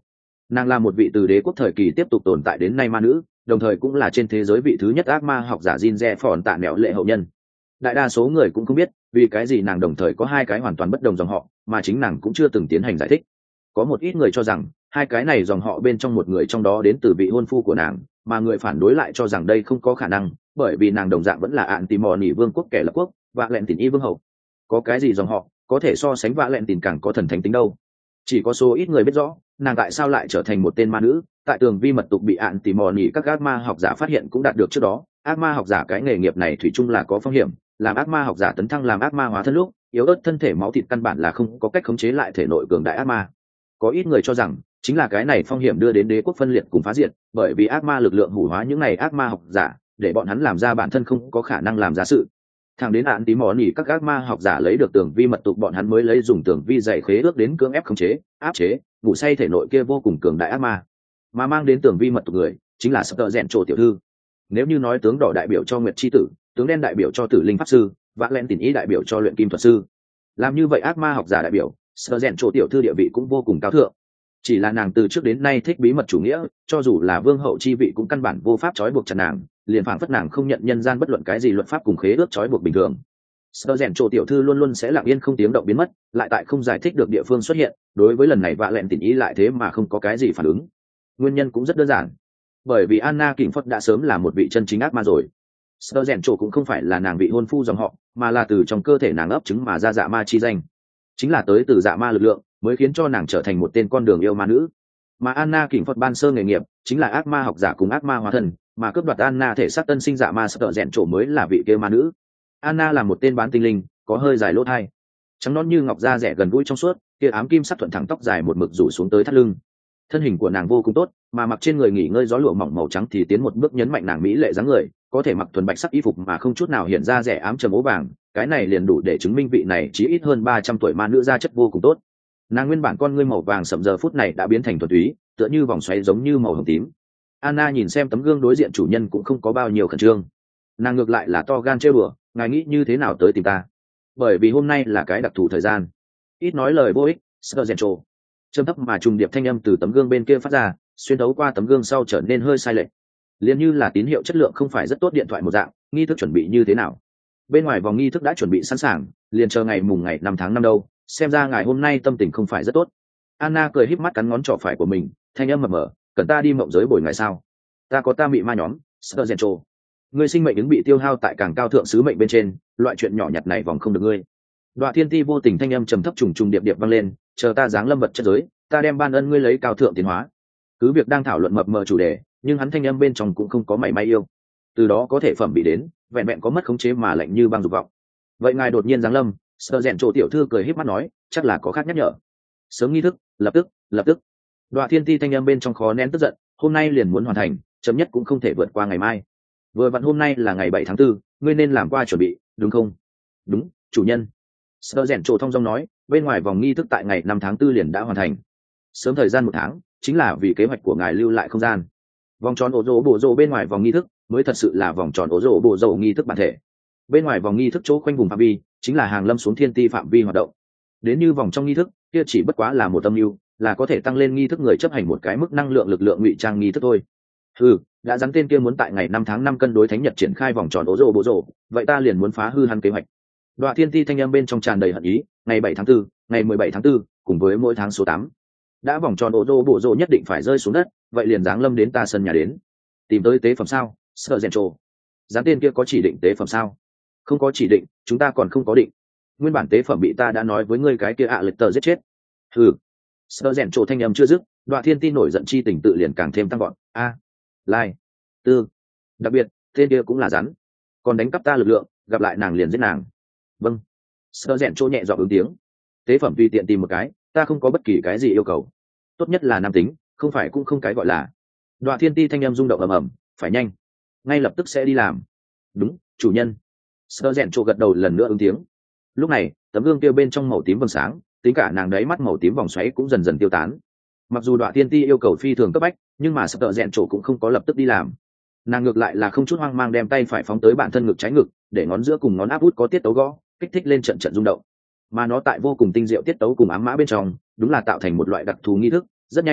Nàng là một vị từ đế quốc thời kỳ tiếp tục tồn tại đến nay ma nữ, đồng thời cũng là trên thế giới vị thứ nhất ác ma học giả Jin Rẽ Phòn tạ nẻo lệ hậu nhân. Đại đa số người cũng không biết vì cái gì nàng đồng thời có hai cái hoàn toàn bất đồng dòng họ, mà chính nàng cũng chưa từng tiến hành giải thích. Có một ít người cho rằng hai cái này dòng họ bên trong một người trong đó đến từ vị hôn phu của nàng, mà người phản đối lại cho rằng đây không có khả năng, bởi vì nàng đồng dạng vẫn là ạn tì mò nỉ vương quốc kẻ lập quốc và lẹn tỉn y vương hậu. Có cái gì dòng họ có thể so sánh vạ lẹn tỉn càng có thần thánh tính đâu. Chỉ có số ít người biết rõ nàng tại sao lại trở thành một tên ma nữ. Tại tường vi mật tục bị ạn tỉ mò nỉ các ác ma học giả phát hiện cũng đạt được trước đó, ác ma học giả cái nghề nghiệp này thủy chung là có phong hiểm. Làm ác ma học giả tấn thăng làm ác ma hóa thân lúc yếu ớt thân thể máu thịt căn bản là không có cách khống chế lại thể nội cường đại ác ma. Có ít người cho rằng chính là cái này phong hiểm đưa đến đế quốc phân liệt cùng phá diệt, bởi vì ác ma lực lượng hủ hóa những này ác ma học giả, để bọn hắn làm ra bản thân không có khả năng làm ra sự. Thẳng đến ạn tí mò nỉ các ác ma học giả lấy được tường vi mật tục, bọn hắn mới lấy dùng tường vi dạy khế ước đến cưỡng ép khống chế áp chế ngủ say thể nội kia vô cùng cường đại ác ma. Mà mang đến tường vi mật tục người chính là Sập Tợ Rèn Trổ tiểu thư. Nếu như nói tướng đỏ đại biểu cho nguyệt chi tử, tướng đen đại biểu cho tử linh pháp sư, vạ lẹn tỉn ý đại biểu cho luyện kim thuật sư, làm như vậy ác ma học giả đại biểu Sập Rèn Trổ tiểu thư địa vị cũng vô cùng cao thượng. Chỉ là nàng từ trước đến nay thích bí mật chủ nghĩa, cho dù là vương hậu chi vị cũng căn bản vô pháp trói buộc chặt nàng, liền phảng phất nàng không nhận nhân gian bất luận cái gì luật pháp cùng khế ước trói buộc bình thường. Sơ rèn trộ tiểu thư luôn luôn sẽ lặng yên không tiếng động biến mất, lại tại không giải thích được địa phương xuất hiện. Đối với lần này vạ lẹn tỉn ý lại thế mà không có cái gì phản ứng. Nguyên nhân cũng rất đơn giản, bởi vì Anna Kình Phật đã sớm là một vị chân chính ác ma rồi. Sơ rèn trộ cũng không phải là nàng vị hôn phu dòng họ, mà là từ trong cơ thể nàng ấp trứng mà ra dạ ma chi danh, chính là tới từ dạ ma lực lượng mới khiến cho nàng trở thành một tên con đường yêu ma nữ. Mà Anna Kình Phật ban sơ nghề nghiệp chính là ác ma học giả cùng ác ma hóa thân, mà cướp đoạt Anna thể xác tân sinh dạ ma Sơ rèn trộ mới là vị kia ma nữ. Anna là một tên bán tinh linh, có hơi dài lỗ thai, trắng nõn như ngọc, da rẻ gần gũi trong suốt, kia ám kim sắc thuận thẳng tóc dài một mực rủ xuống tới thắt lưng. Thân hình của nàng vô cùng tốt, mà mặc trên người nghỉ ngơi gió lụa mỏng màu trắng thì tiến một bước nhấn mạnh nàng mỹ lệ dáng người, có thể mặc thuần bạch sắc y phục mà không chút nào hiện ra rẻ ám trầm ố vàng, cái này liền đủ để chứng minh vị này chỉ ít hơn ba trăm tuổi ma nữ da chất vô cùng tốt. Nàng nguyên bản con ngươi màu vàng sậm giờ phút này đã biến thành thuần túy, tựa như vòng xoáy giống như màu hồng tím. Anna nhìn xem tấm gương đối diện chủ nhân cũng không có bao nhiêu khẩn trương, nàng ngược lại là to gan trêu đùa, ngài nghĩ như thế nào tới tìm ta? Bởi vì hôm nay là cái đặc thù thời gian. Ít nói lời vô ích, Sơ rèn trộ. Trầm thấp mà trùng điệp thanh âm từ tấm gương bên kia phát ra, xuyên thấu qua tấm gương sau trở nên hơi sai lệch, liền như là tín hiệu chất lượng không phải rất tốt điện thoại một dạng. Nghi thức chuẩn bị như thế nào? Bên ngoài vòng nghi thức đã chuẩn bị sẵn sàng, liền chờ ngày mùng ngày năm tháng năm đâu. Xem ra ngài hôm nay tâm tình không phải rất tốt. Anna cười híp mắt cắn ngón trỏ phải của mình, thanh âm mập mờ, cần ta đi mộng giới bồi ngài sao? Ta có ta mị ma nhóm, Sơ rèn trộ. Ngươi sinh mệnh ứng bị tiêu hao tại càng cao thượng sứ mệnh bên trên, loại chuyện nhỏ nhặt này vòng không được ngươi. Đoạn thiên ti vô tình thanh âm trầm thấp trùng trùng điệp điệp vang lên, chờ ta giáng lâm vật chất giới, ta đem ban ân ngươi lấy cao thượng tiến hóa. Cứ việc đang thảo luận mập mờ chủ đề, nhưng hắn thanh âm bên trong cũng không có mảy may yêu. Từ đó có thể phẩm bị đến, vẹn vẹn có mất khống chế mà lạnh như băng dục vọng. Vậy ngài đột nhiên giáng lâm, Sơ rèn trộ tiểu thư cười híp mắt nói, chắc là có khác nhắc nhở. Sớm nghi thức, lập tức, lập tức. Đoạn thiên ti thanh âm bên trong khó nén tức giận, hôm nay liền muốn hoàn thành, chậm nhất cũng không thể vượt qua ngày mai. Vừa vặn hôm nay là ngày bảy tháng tư, ngươi nên làm qua chuẩn bị, đúng không? Đúng, chủ nhân. Sơ rèn trộ thông dong nói, bên ngoài vòng nghi thức tại ngày năm tháng tư liền đã hoàn thành. Sớm thời gian một tháng, chính là vì kế hoạch của ngài lưu lại không gian. Vòng tròn ổ rỗ bổ rỗ bên ngoài vòng nghi thức mới thật sự là vòng tròn ổ rỗ bổ rỗ nghi thức bản thể. Bên ngoài vòng nghi thức chỗ quanh vùng phạm vi chính là hàng lâm xuống thiên ti phạm vi hoạt động. Đến như vòng trong nghi thức kia chỉ bất quá là một âm mưu, là có thể tăng lên nghi thức người chấp hành một cái mức năng lượng lực lượng ngụy trang nghi thức thôi. Ừ, đã dám tên kia muốn tại ngày năm tháng năm cân đối thánh nhật triển khai vòng tròn ố rồ bộ rồ, vậy ta liền muốn phá hư hắn kế hoạch. Đoạn thiên ti thanh âm bên trong tràn đầy hận ý, ngày bảy tháng tư, ngày mười bảy tháng tư, cùng với mỗi tháng số tám. Đã vòng tròn ố rồ bộ rồ nhất định phải rơi xuống đất, vậy liền giáng lâm đến ta sân nhà đến. Tìm tới tế phẩm sao? Sợ rèn trồ. Dám tên kia có chỉ định tế phẩm sao? Không có chỉ định, chúng ta còn không có định. Nguyên bản tế phẩm bị ta đã nói với ngươi cái kia ạ à lịch tờ giết chết. Ừ. Sợ rèn trồ thanh âm chưa dứt, Đoạn thiên ti nổi giận chi tình tự liền càng thêm tăng gọn. A. Lai, tư, đặc biệt tên kia cũng là rắn, còn đánh cắp ta lực lượng, gặp lại nàng liền giết nàng. Vâng. Sơ rèn trô nhẹ dọn ứng tiếng. Tế phẩm tùy tiện tìm một cái, ta không có bất kỳ cái gì yêu cầu, tốt nhất là nam tính, không phải cũng không cái gọi là. Đoạn thiên ti thanh âm rung động ầm ầm, phải nhanh, ngay lập tức sẽ đi làm. Đúng, chủ nhân. Sơ rèn trô gật đầu lần nữa ứng tiếng. Lúc này tấm gương tiêu bên trong màu tím vầng sáng, tính cả nàng đấy mắt màu tím vòng xoáy cũng dần dần tiêu tán. Mặc dù Đoạn thiên ti yêu cầu phi thường cấp bách, nhưng mà Sập Tợ Rèn Trổ cũng không có lập tức đi làm. Nàng ngược lại là không chút hoang mang đem tay phải phóng tới bản thân ngực trái ngực, để ngón giữa cùng ngón áp út có tiết tấu gõ, kích thích lên trận trận rung động. Mà nó tại vô cùng tinh diệu tiết tấu cùng ám mã bên trong, đúng là tạo thành một loại đặc thù nghi thức. Rất nhanh,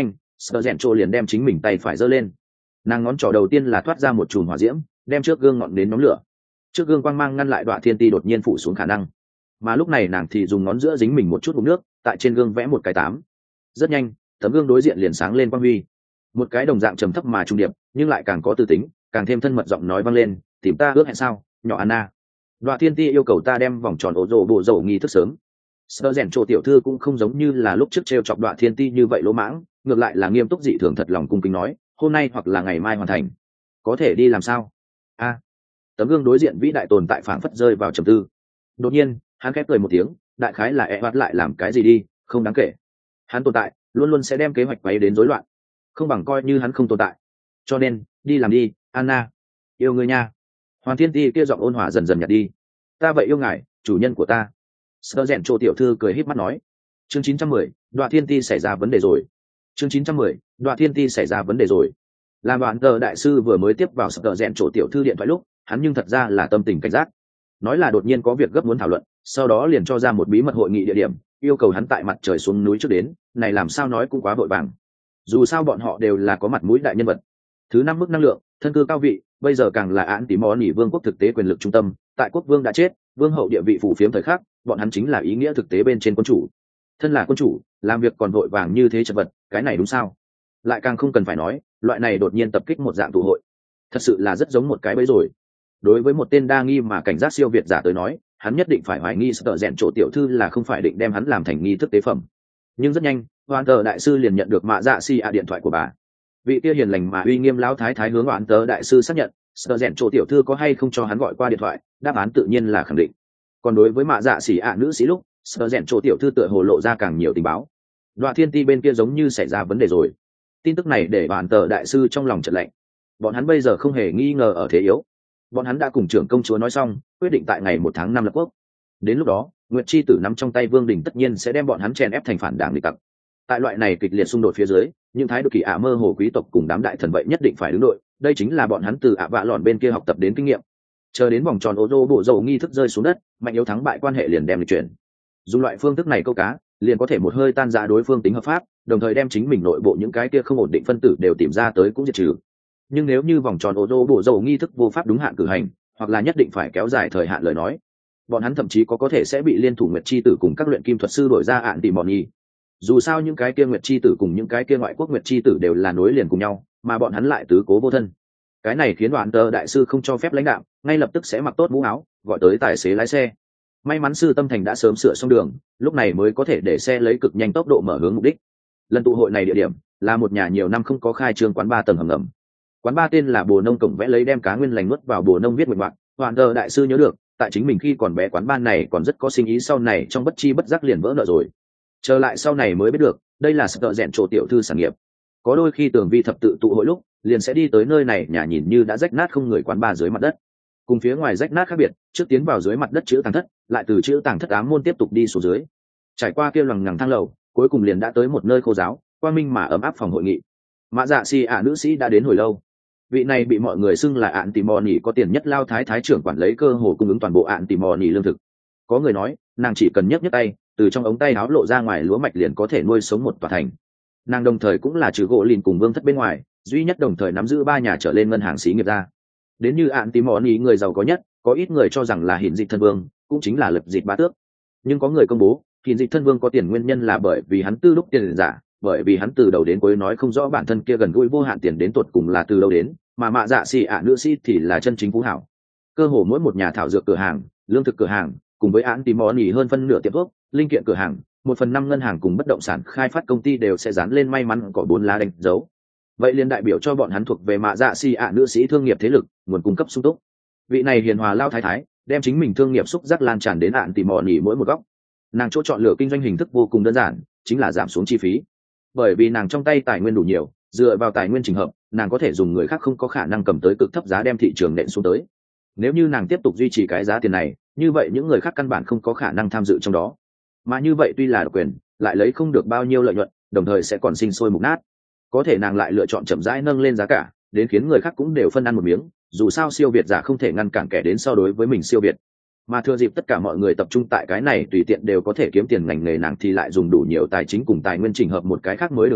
Sở rèn trô liền đem chính mình tay phải giơ lên, nàng ngón trỏ đầu tiên là thoát ra một chùm hỏa diễm, đem trước gương ngọn đến nhóm lửa. Trước gương quang mang ngăn lại đoạn thiên ti đột nhiên phủ xuống khả năng, mà lúc này nàng thì dùng ngón giữa dính mình một chút bụng nước, tại trên gương vẽ một cái tám. Rất nhanh, tấm gương đối diện liền sáng lên quang huy, một cái đồng dạng trầm thấp mà trung điệp nhưng lại càng có tư tính, càng thêm thân mật giọng nói vang lên, tìm ta ước hẹn sao nhỏ Anna. Đoạn thiên ti yêu cầu ta đem vòng tròn ổ rồ bộ dầu nghi thức sớm. Sơ rèn trộ tiểu thư cũng không giống như là lúc trước t r e o chọc Đoạn thiên ti như vậy lỗ mãng, ngược lại là nghiêm túc dị thường thật lòng cung kính nói, hôm nay hoặc là ngày mai hoàn thành. Có thể đi làm sao? A. Tấm gương đối diện vĩ đại tồn tại phảng phất rơi vào trầm tư. Đột nhiên hắn khép cười một tiếng, đại khái là e hoạt lại làm cái gì đi, không đáng kể. Hắn tồn tại luôn luôn sẽ đem kế hoạch quấy đến rối loạn, không bằng coi như hắn không tồn tại. Cho nên đi làm đi, Anna, yêu người nha. Hoàn thiên ti kia giọng ôn hòa dần dần nhạt đi. Ta vậy yêu ngài, chủ nhân của ta. Sơ rèn trộ tiểu thư cười híp mắt nói. Chương chín trăm mười, Đoạn thiên ti xảy ra vấn đề rồi. Chương chín trăm mười, Đoạn thiên ti xảy ra vấn đề rồi. Làm đoạn tờ đại sư vừa mới tiếp vào sơ rèn trộ tiểu thư điện thoại lúc, hắn nhưng thật ra là tâm tình cảnh giác, nói là đột nhiên có việc gấp muốn thảo luận, sau đó liền cho ra một bí mật hội nghị địa điểm, yêu cầu hắn tại mặt trời xuống núi trước đến. Này làm sao nói cũng quá vội vàng, dù sao bọn họ đều là có mặt mũi đại nhân vật. Thứ năm mức năng lượng, thân cư cao vị, bây giờ càng là án tí mò nỉ vương quốc thực tế quyền lực trung tâm, tại quốc vương đã chết, vương hậu địa vị phủ phiếm thời khắc, bọn hắn chính là ý nghĩa thực tế bên trên quân chủ. Thân là quân chủ, làm việc còn vội vàng như thế chật vật, cái này đúng sao? Lại càng không cần phải nói, loại này đột nhiên tập kích một dạng tụ hội, thật sự là rất giống một cái bẫy rồi. Đối với một tên đa nghi mà cảnh giác siêu việt giả tới nói, hắn nhất định phải hoài nghi sợ rèn trộ tiểu thư là không phải định đem hắn làm thành nghi thức tế phẩm. Nhưng rất nhanh, Hoàn tờ đại sư liền nhận được mạ dạ si a điện thoại của bà. Vị kia hiền lành mà uy nghiêm lão thái thái hướng Hoàn tờ đại sư xác nhận, sợ rèn trộ tiểu thư có hay không cho hắn gọi qua điện thoại, đáp án tự nhiên là khẳng định. Còn đối với mạ dạ xỉ ạ nữ sĩ lúc, sợ rèn trộ tiểu thư tựa hồ lộ ra càng nhiều tình báo. Đoạn thiên ti bên kia giống như xảy ra vấn đề rồi. Tin tức này để Hoàn tờ đại sư trong lòng chợt lạnh. Bọn hắn bây giờ không hề nghi ngờ ở thế yếu. Bọn hắn đã cùng trưởng công chúa nói xong, quyết định tại ngày một tháng năm lập quốc. Đến lúc đó, Nguyệt chi tử nắm trong tay vương đình tất nhiên sẽ đem bọn hắn chèn ép thành phản đảng nghịch tặc. Tại loại này kịch liệt xung đột phía dưới, những thái độ kỳ ả mơ hồ quý tộc cùng đám đại thần vậy nhất định phải đứng đội. Đây chính là bọn hắn từ ả vạ lòn bên kia học tập đến kinh nghiệm. Chờ đến vòng tròn ô rô bộ dầu nghi thức rơi xuống đất, mạnh yếu thắng bại quan hệ liền đem lịch chuyển. Dùng loại phương thức này câu cá, liền có thể một hơi tan ra đối phương tính hợp pháp, đồng thời đem chính mình nội bộ những cái kia không ổn định phân tử đều tìm ra tới cũng diệt trừ. Nhưng nếu như vòng tròn ô rô bộ dầu nghi thức vô pháp đúng hạn cử hành, hoặc là nhất định phải kéo dài thời hạn lời nói, bọn hắn thậm chí có có thể sẽ bị liên thủ nguyệt chi tử cùng các luyện kim thuật sư đổi ra ạn tìm bọn nhi. Dù sao những cái kia nguyệt chi tử cùng những cái kia ngoại quốc nguyệt chi tử đều là nối liền cùng nhau, mà bọn hắn lại tứ cố vô thân. Cái này khiến Đoạn tờ đại sư không cho phép lãnh đạo, ngay lập tức sẽ mặc tốt mũ áo, gọi tới tài xế lái xe. May mắn sư tâm thành đã sớm sửa xong đường, lúc này mới có thể để xe lấy cực nhanh tốc độ mở hướng mục đích. Lần tụ hội này địa điểm là một nhà nhiều năm không có khai trương quán ba tầng hầm ngầm. Quán ba tên là Bồ Nông Cổng vẽ lấy đem cá nguyên lành nuốt vào Bồ Nông viết nguyện vọng. Đoạn tờ đại sư nhớ được, tại chính mình khi còn bé quán ba này còn rất có sinh ý, sau này trong bất chi bất giác liền vỡ nợ rồi. Trở lại sau này mới biết được, đây là sợ rèn trộ tiểu thư sản nghiệp. Có đôi khi tường vi thập tự tụ hội lúc, liền sẽ đi tới nơi này, nhà nhìn như đã rách nát không người quán ba dưới mặt đất. Cùng phía ngoài rách nát khác biệt, trước tiến vào dưới mặt đất chữ tàng thất, lại từ chữ tàng thất ám môn tiếp tục đi xuống dưới. Trải qua kia lằng ngằng thang lầu, cuối cùng liền đã tới một nơi khô giáo, quang minh mà ấm áp phòng hội nghị. Mã Dạ Si ả nữ sĩ đã đến hồi lâu. Vị này bị mọi người xưng là ạn tỉ mò nỉ có tiền nhất lao thái thái trưởng quản lấy cơ hồ cung ứng toàn bộ ạn tỉ mò nỉ lương thực. Có người nói, nàng chỉ cần nhấc nhấc tay, từ trong ống tay áo lộ ra ngoài lúa mạch liền có thể nuôi sống một tòa thành. Nàng đồng thời cũng là trừ gỗ lìn cùng vương thất bên ngoài, duy nhất đồng thời nắm giữ ba nhà trở lên ngân hàng xí nghiệp ra. Đến như ạn tỉ mò nỉ người giàu có nhất, có ít người cho rằng là Hiển Dịch thân vương, cũng chính là Lập Dịch bá tước. Nhưng có người công bố, Hiển Dịch thân vương có tiền nguyên nhân là bởi vì hắn tư lúc tiền giả, bởi vì hắn từ đầu đến cuối nói không rõ bản thân kia gần gũi vô hạn tiền đến tuột cùng là từ đâu đến, mà Mạ Dạ Xỉ ạ nữ sĩ thì là chân chính phú hảo. Cơ hồ mỗi một nhà thảo dược cửa hàng, lương thực cửa hàng, cùng với án tí mò nỉ hơn phân nửa tiệm thuốc, linh kiện cửa hàng, một phần năm ngân hàng cùng bất động sản khai phát công ty đều sẽ dán lên may mắn có bốn lá đánh dấu. Vậy liền đại biểu cho bọn hắn thuộc về Mạ Dạ Xỉ ạ nữ sĩ thương nghiệp thế lực, nguồn cung cấp sung túc. Vị này hiền hòa lao thái thái, đem chính mình thương nghiệp xúc giác lan tràn đến án tí mò nỉ mỗi một góc. Nàng chỗ chọn lựa kinh doanh hình thức vô cùng đơn giản, chính là giảm xuống chi phí. Bởi vì nàng trong tay tài nguyên đủ nhiều, dựa vào tài nguyên trình hợp, nàng có thể dùng người khác không có khả năng cầm tới cực thấp giá đem thị trường nện xuống tới. Nếu như nàng tiếp tục duy trì cái giá tiền này, như vậy những người khác căn bản không có khả năng tham dự trong đó. Mà như vậy tuy là độc quyền, lại lấy không được bao nhiêu lợi nhuận, đồng thời sẽ còn sinh sôi mục nát. Có thể nàng lại lựa chọn chậm rãi nâng lên giá cả, đến khiến người khác cũng đều phân ăn một miếng, dù sao siêu việt giả không thể ngăn cản kẻ đến so đối với mình siêu việt. Mà thừa dịp tất cả mọi người tập trung tại cái này tùy tiện đều có thể kiếm tiền ngành nghề, nàng thì lại dùng đủ nhiều tài chính cùng tài nguyên chỉnh hợp một cái khác mới đường đua,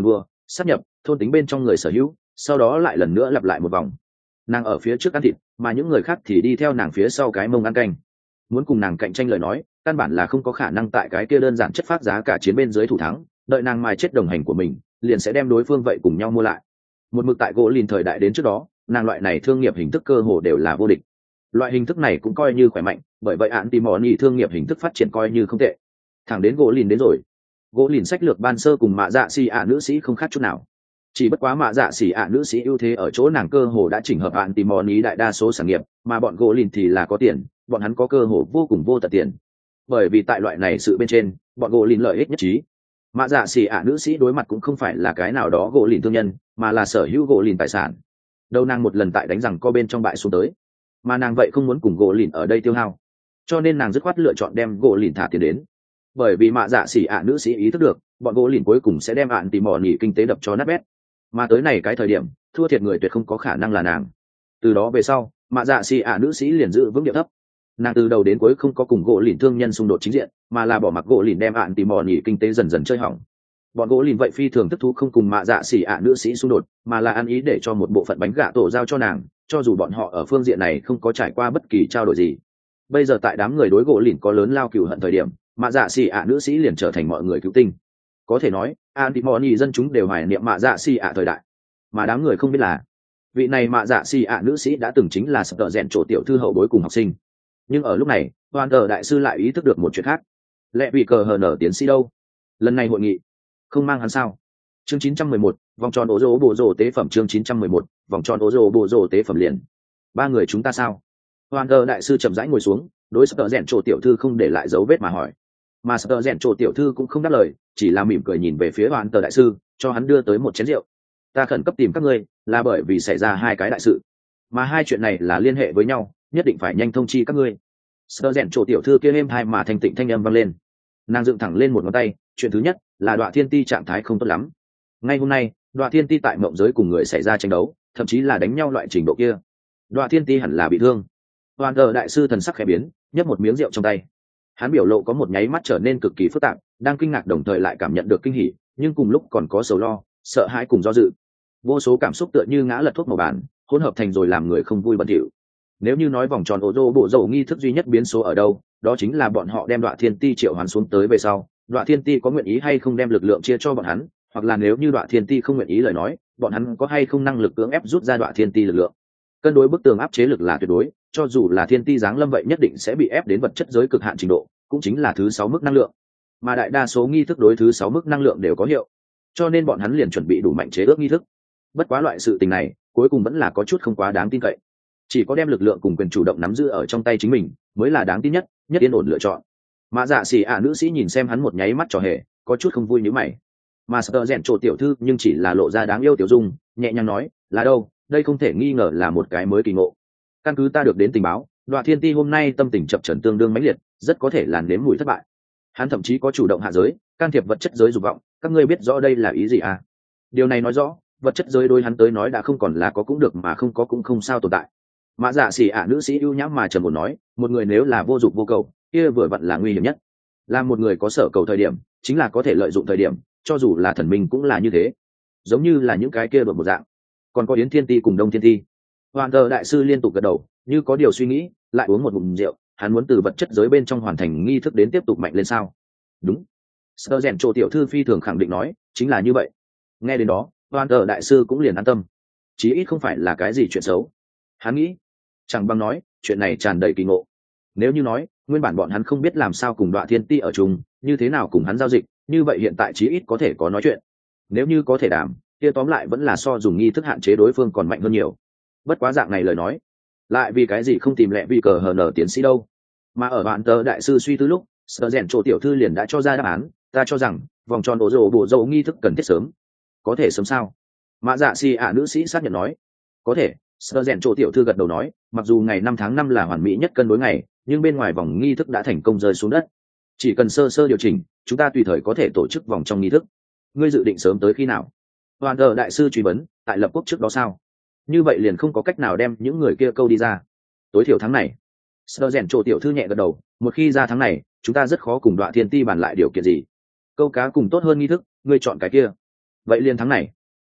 sáp nhập thôn tính bên trong người sở hữu, sau đó lại lần nữa lặp lại một vòng. Nàng ở phía trước ăn thịt, mà những người khác thì đi theo nàng phía sau cái mông ăn canh. Muốn cùng nàng cạnh tranh lời nói, căn bản là không có khả năng tại cái kia đơn giản chất phát giá cả chiến bên dưới thủ thắng, đợi nàng mài chết đồng hành của mình, liền sẽ đem đối phương vậy cùng nhau mua lại. Một mực tại gỗ lìn thời đại đến trước đó, nàng loại này thương nghiệp hình thức cơ hồ đều là vô địch. Loại hình thức này cũng coi như khỏe mạnh, bởi vậy án tìm món nhị thương nghiệp hình thức phát triển coi như không tệ. Thẳng đến gỗ lìn đến rồi, gỗ lìn sách lược ban sơ cùng mạ dạ xì ạ nữ sĩ không khác chút nào, chỉ bất quá mạ dạ xì ạ nữ sĩ ưu thế ở chỗ nàng cơ hồ đã chỉnh hợp án tìm món nhị đại đa số sản nghiệp, mà bọn gỗ lìn thì là có tiền, bọn hắn có cơ hồ vô cùng vô tận tiền. Bởi vì tại loại này sự bên trên, bọn gỗ lìn lợi ích nhất trí. Mạ dạ xì ạ nữ sĩ đối mặt cũng không phải là cái nào đó gỗ lìn thương nhân, mà là sở hữu gỗ lìn tài sản. Đâu nàng một lần tại đánh rằng co bên trong bại xuống tới, mà nàng vậy không muốn cùng gỗ lìn ở đây tiêu hao, cho nên nàng dứt khoát lựa chọn đem gỗ lìn thả tiền đến. Bởi vì mạ dạ xỉ ạ nữ sĩ ý thức được bọn gỗ lìn cuối cùng sẽ đem ạn tìm mò nỉ kinh tế đập cho nát bét, mà tới này cái thời điểm thua thiệt người tuyệt không có khả năng là nàng. Từ đó về sau mạ dạ xỉ ạ nữ sĩ liền giữ vững địa thấp, nàng từ đầu đến cuối không có cùng gỗ lìn thương nhân xung đột chính diện, mà là bỏ mặc gỗ lìn đem ạn tìm mò nỉ kinh tế dần dần chơi hỏng. Bọn gỗ lìn vậy phi thường thức thú không cùng mạ dạ xỉ ạ nữ sĩ xung đột, mà là ăn ý để cho một bộ phận bánh gạ tổ giao cho nàng, cho dù bọn họ ở phương diện này không có trải qua bất kỳ trao đổi gì. Bây giờ tại đám người đối gỗ lìn có lớn lao cừu hận thời điểm, mạ dạ xỉ ạ nữ sĩ liền trở thành mọi người cứu tinh. Có thể nói antimony dân chúng đều hoài niệm mạ dạ xỉ ạ thời đại, mà đám người không biết là vị này mạ dạ xỉ ạ nữ sĩ đã từng chính là sập tợ rèn chỗ tiểu thư hậu bối cùng học sinh. Nhưng ở lúc này toàn tờ đại sư lại ý thức được một chuyện khác. Lẽ vì cờ hờ nở tiến sĩ đâu, lần này hội nghị không mang hắn sao? Chương chín trăm mười một, vòng tròn ố rô bộ rô tế phẩm. Chương chín trăm mười một, vòng tròn ố rô bộ rô tế phẩm liền. Ba người chúng ta sao? Hoàn tờ đại sư chậm rãi ngồi xuống, đối sập tợ rèn chỗ tiểu thư không để lại dấu vết mà hỏi. Mà sập tợ rèn chỗ tiểu thư cũng không đáp lời, chỉ là mỉm cười nhìn về phía hoàn tờ đại sư, cho hắn đưa tới một chén rượu. Ta khẩn cấp tìm các ngươi là bởi vì xảy ra hai cái đại sự, mà hai chuyện này là liên hệ với nhau, nhất định phải nhanh thông chi các ngươi. Sập tợ rèn chỗ tiểu thư kia êm hai mà thanh tịnh thanh âm vang lên. Nàng dựng thẳng lên một ngón tay. Chuyện thứ nhất là Đoạ Thiên Ti trạng thái không tốt lắm. Ngay hôm nay Đoạ Thiên Ti tại mộng giới cùng người xảy ra tranh đấu, thậm chí là đánh nhau loại trình độ kia. Đoạ Thiên Ti hẳn là bị thương. Hoàn cờ đại sư thần sắc khẽ biến, nhấp một miếng rượu trong tay. Hắn biểu lộ có một nháy mắt trở nên cực kỳ phức tạp, đang kinh ngạc đồng thời lại cảm nhận được kinh hỉ, nhưng cùng lúc còn có sầu lo, sợ hãi cùng do dự. Vô số cảm xúc tựa như ngã lật thuốc màu bàn, hỗn hợp thành rồi làm người không vui bận rộn. Nếu như nói vòng tròn ô tô bộ dầu nghi thức duy nhất biến số ở đâu, đó chính là bọn họ đem Đoạ Thiên Ti triệu hoán xuống tới về sau, Đoạ Thiên Ti có nguyện ý hay không đem lực lượng chia cho bọn hắn, hoặc là nếu như Đoạ Thiên Ti không nguyện ý lời nói, bọn hắn có hay không năng lực cưỡng ép rút ra Đoạ Thiên Ti lực lượng. Cân đối bức tường áp chế lực là tuyệt đối, cho dù là Thiên Ti giáng lâm vậy nhất định sẽ bị ép đến vật chất giới cực hạn trình độ, cũng chính là thứ sáu mức năng lượng. Mà đại đa số nghi thức đối thứ sáu mức năng lượng đều có hiệu, cho nên bọn hắn liền chuẩn bị đủ mạnh chế ước nghi thức. Bất quá loại sự tình này, cuối cùng vẫn là có chút không quá đáng tin cậy. Chỉ có đem lực lượng cùng quyền chủ động nắm giữ ở trong tay chính mình, mới là đáng tin nhất, nhất yên ổn lựa chọn. Mạ dạ xỉ ạ nữ sĩ nhìn xem hắn một nháy mắt trò hề, có chút không vui nhíu mày. Mà sờ rèn trộ tiểu thư nhưng chỉ là lộ ra đáng yêu tiểu dung, nhẹ nhàng nói, là đâu, đây không thể nghi ngờ là một cái mới kỳ ngộ. Căn cứ ta được đến tình báo, Đoạ Thiên Ti hôm nay tâm tình chập chờn tương đương mãnh liệt, rất có thể là nếm mùi thất bại. Hắn thậm chí có chủ động hạ giới, can thiệp vật chất giới dục vọng, các ngươi biết rõ đây là ý gì à? Điều này nói rõ, vật chất giới đối hắn tới nói đã không còn là có cũng được mà không có cũng không sao tồn tại. Mạ dạ xỉ ạ nữ sĩ ưu nhãm mà trầm ổn nói, một người nếu là vô dụng vô cầu, kia vừa vặn là nguy hiểm nhất. Là một người có sở cầu thời điểm, chính là có thể lợi dụng thời điểm, cho dù là thần minh cũng là như thế. Giống như là những cái kia đột một dạng. Còn có Yến Thiên Ti cùng Đông Thiên Ti. Hoàn Tờ đại sư liên tục gật đầu, như có điều suy nghĩ, lại uống một ngụm rượu, hắn muốn từ vật chất giới bên trong hoàn thành nghi thức đến tiếp tục mạnh lên sao? Đúng. Sơ rèn trộ tiểu thư phi thường khẳng định nói, chính là như vậy. Nghe đến đó, Hoàn Tờ đại sư cũng liền an tâm. Chí ít không phải là cái gì chuyện xấu. Hắn nghĩ, chẳng bằng nói, chuyện này tràn đầy kỳ ngộ. Nếu như nói, nguyên bản bọn hắn không biết làm sao cùng Đoạ Thiên Ti ở chung, như thế nào cùng hắn giao dịch, như vậy hiện tại chí ít có thể có nói chuyện. Nếu như có thể đảm, kia tóm lại vẫn là so dùng nghi thức hạn chế đối phương còn mạnh hơn nhiều. Bất quá dạng này lời nói, lại vì cái gì không tìm lẹ vì cờ hờ nở tiến sĩ đâu? Mà ở bạn tờ đại sư suy tư lúc, Sở rèn chỗ tiểu thư liền đã cho ra đáp án, ta cho rằng vòng tròn ổ rồ bộ dầu nghi thức cần thiết sớm. Có thể sớm sao? Mạ dạ xì ạ nữ sĩ xác nhận nói, có thể. Sở rèn chỗ tiểu thư gật đầu nói, mặc dù ngày năm tháng năm là hoàn mỹ nhất cân đối ngày, nhưng bên ngoài vòng nghi thức đã thành công rơi xuống đất. Chỉ cần sơ sơ điều chỉnh, chúng ta tùy thời có thể tổ chức vòng trong nghi thức. Ngươi dự định sớm tới khi nào? Hoàn tờ đại sư truy vấn, tại lập quốc trước đó sao? Như vậy liền không có cách nào đem những người kia câu đi ra. Tối thiểu tháng này. Sở rèn chỗ tiểu thư nhẹ gật đầu, một khi ra tháng này, chúng ta rất khó cùng Đoạ Thiên Ti bàn lại điều kiện gì. Câu cá cùng tốt hơn nghi thức, ngươi chọn cái kia. Vậy liền tháng này,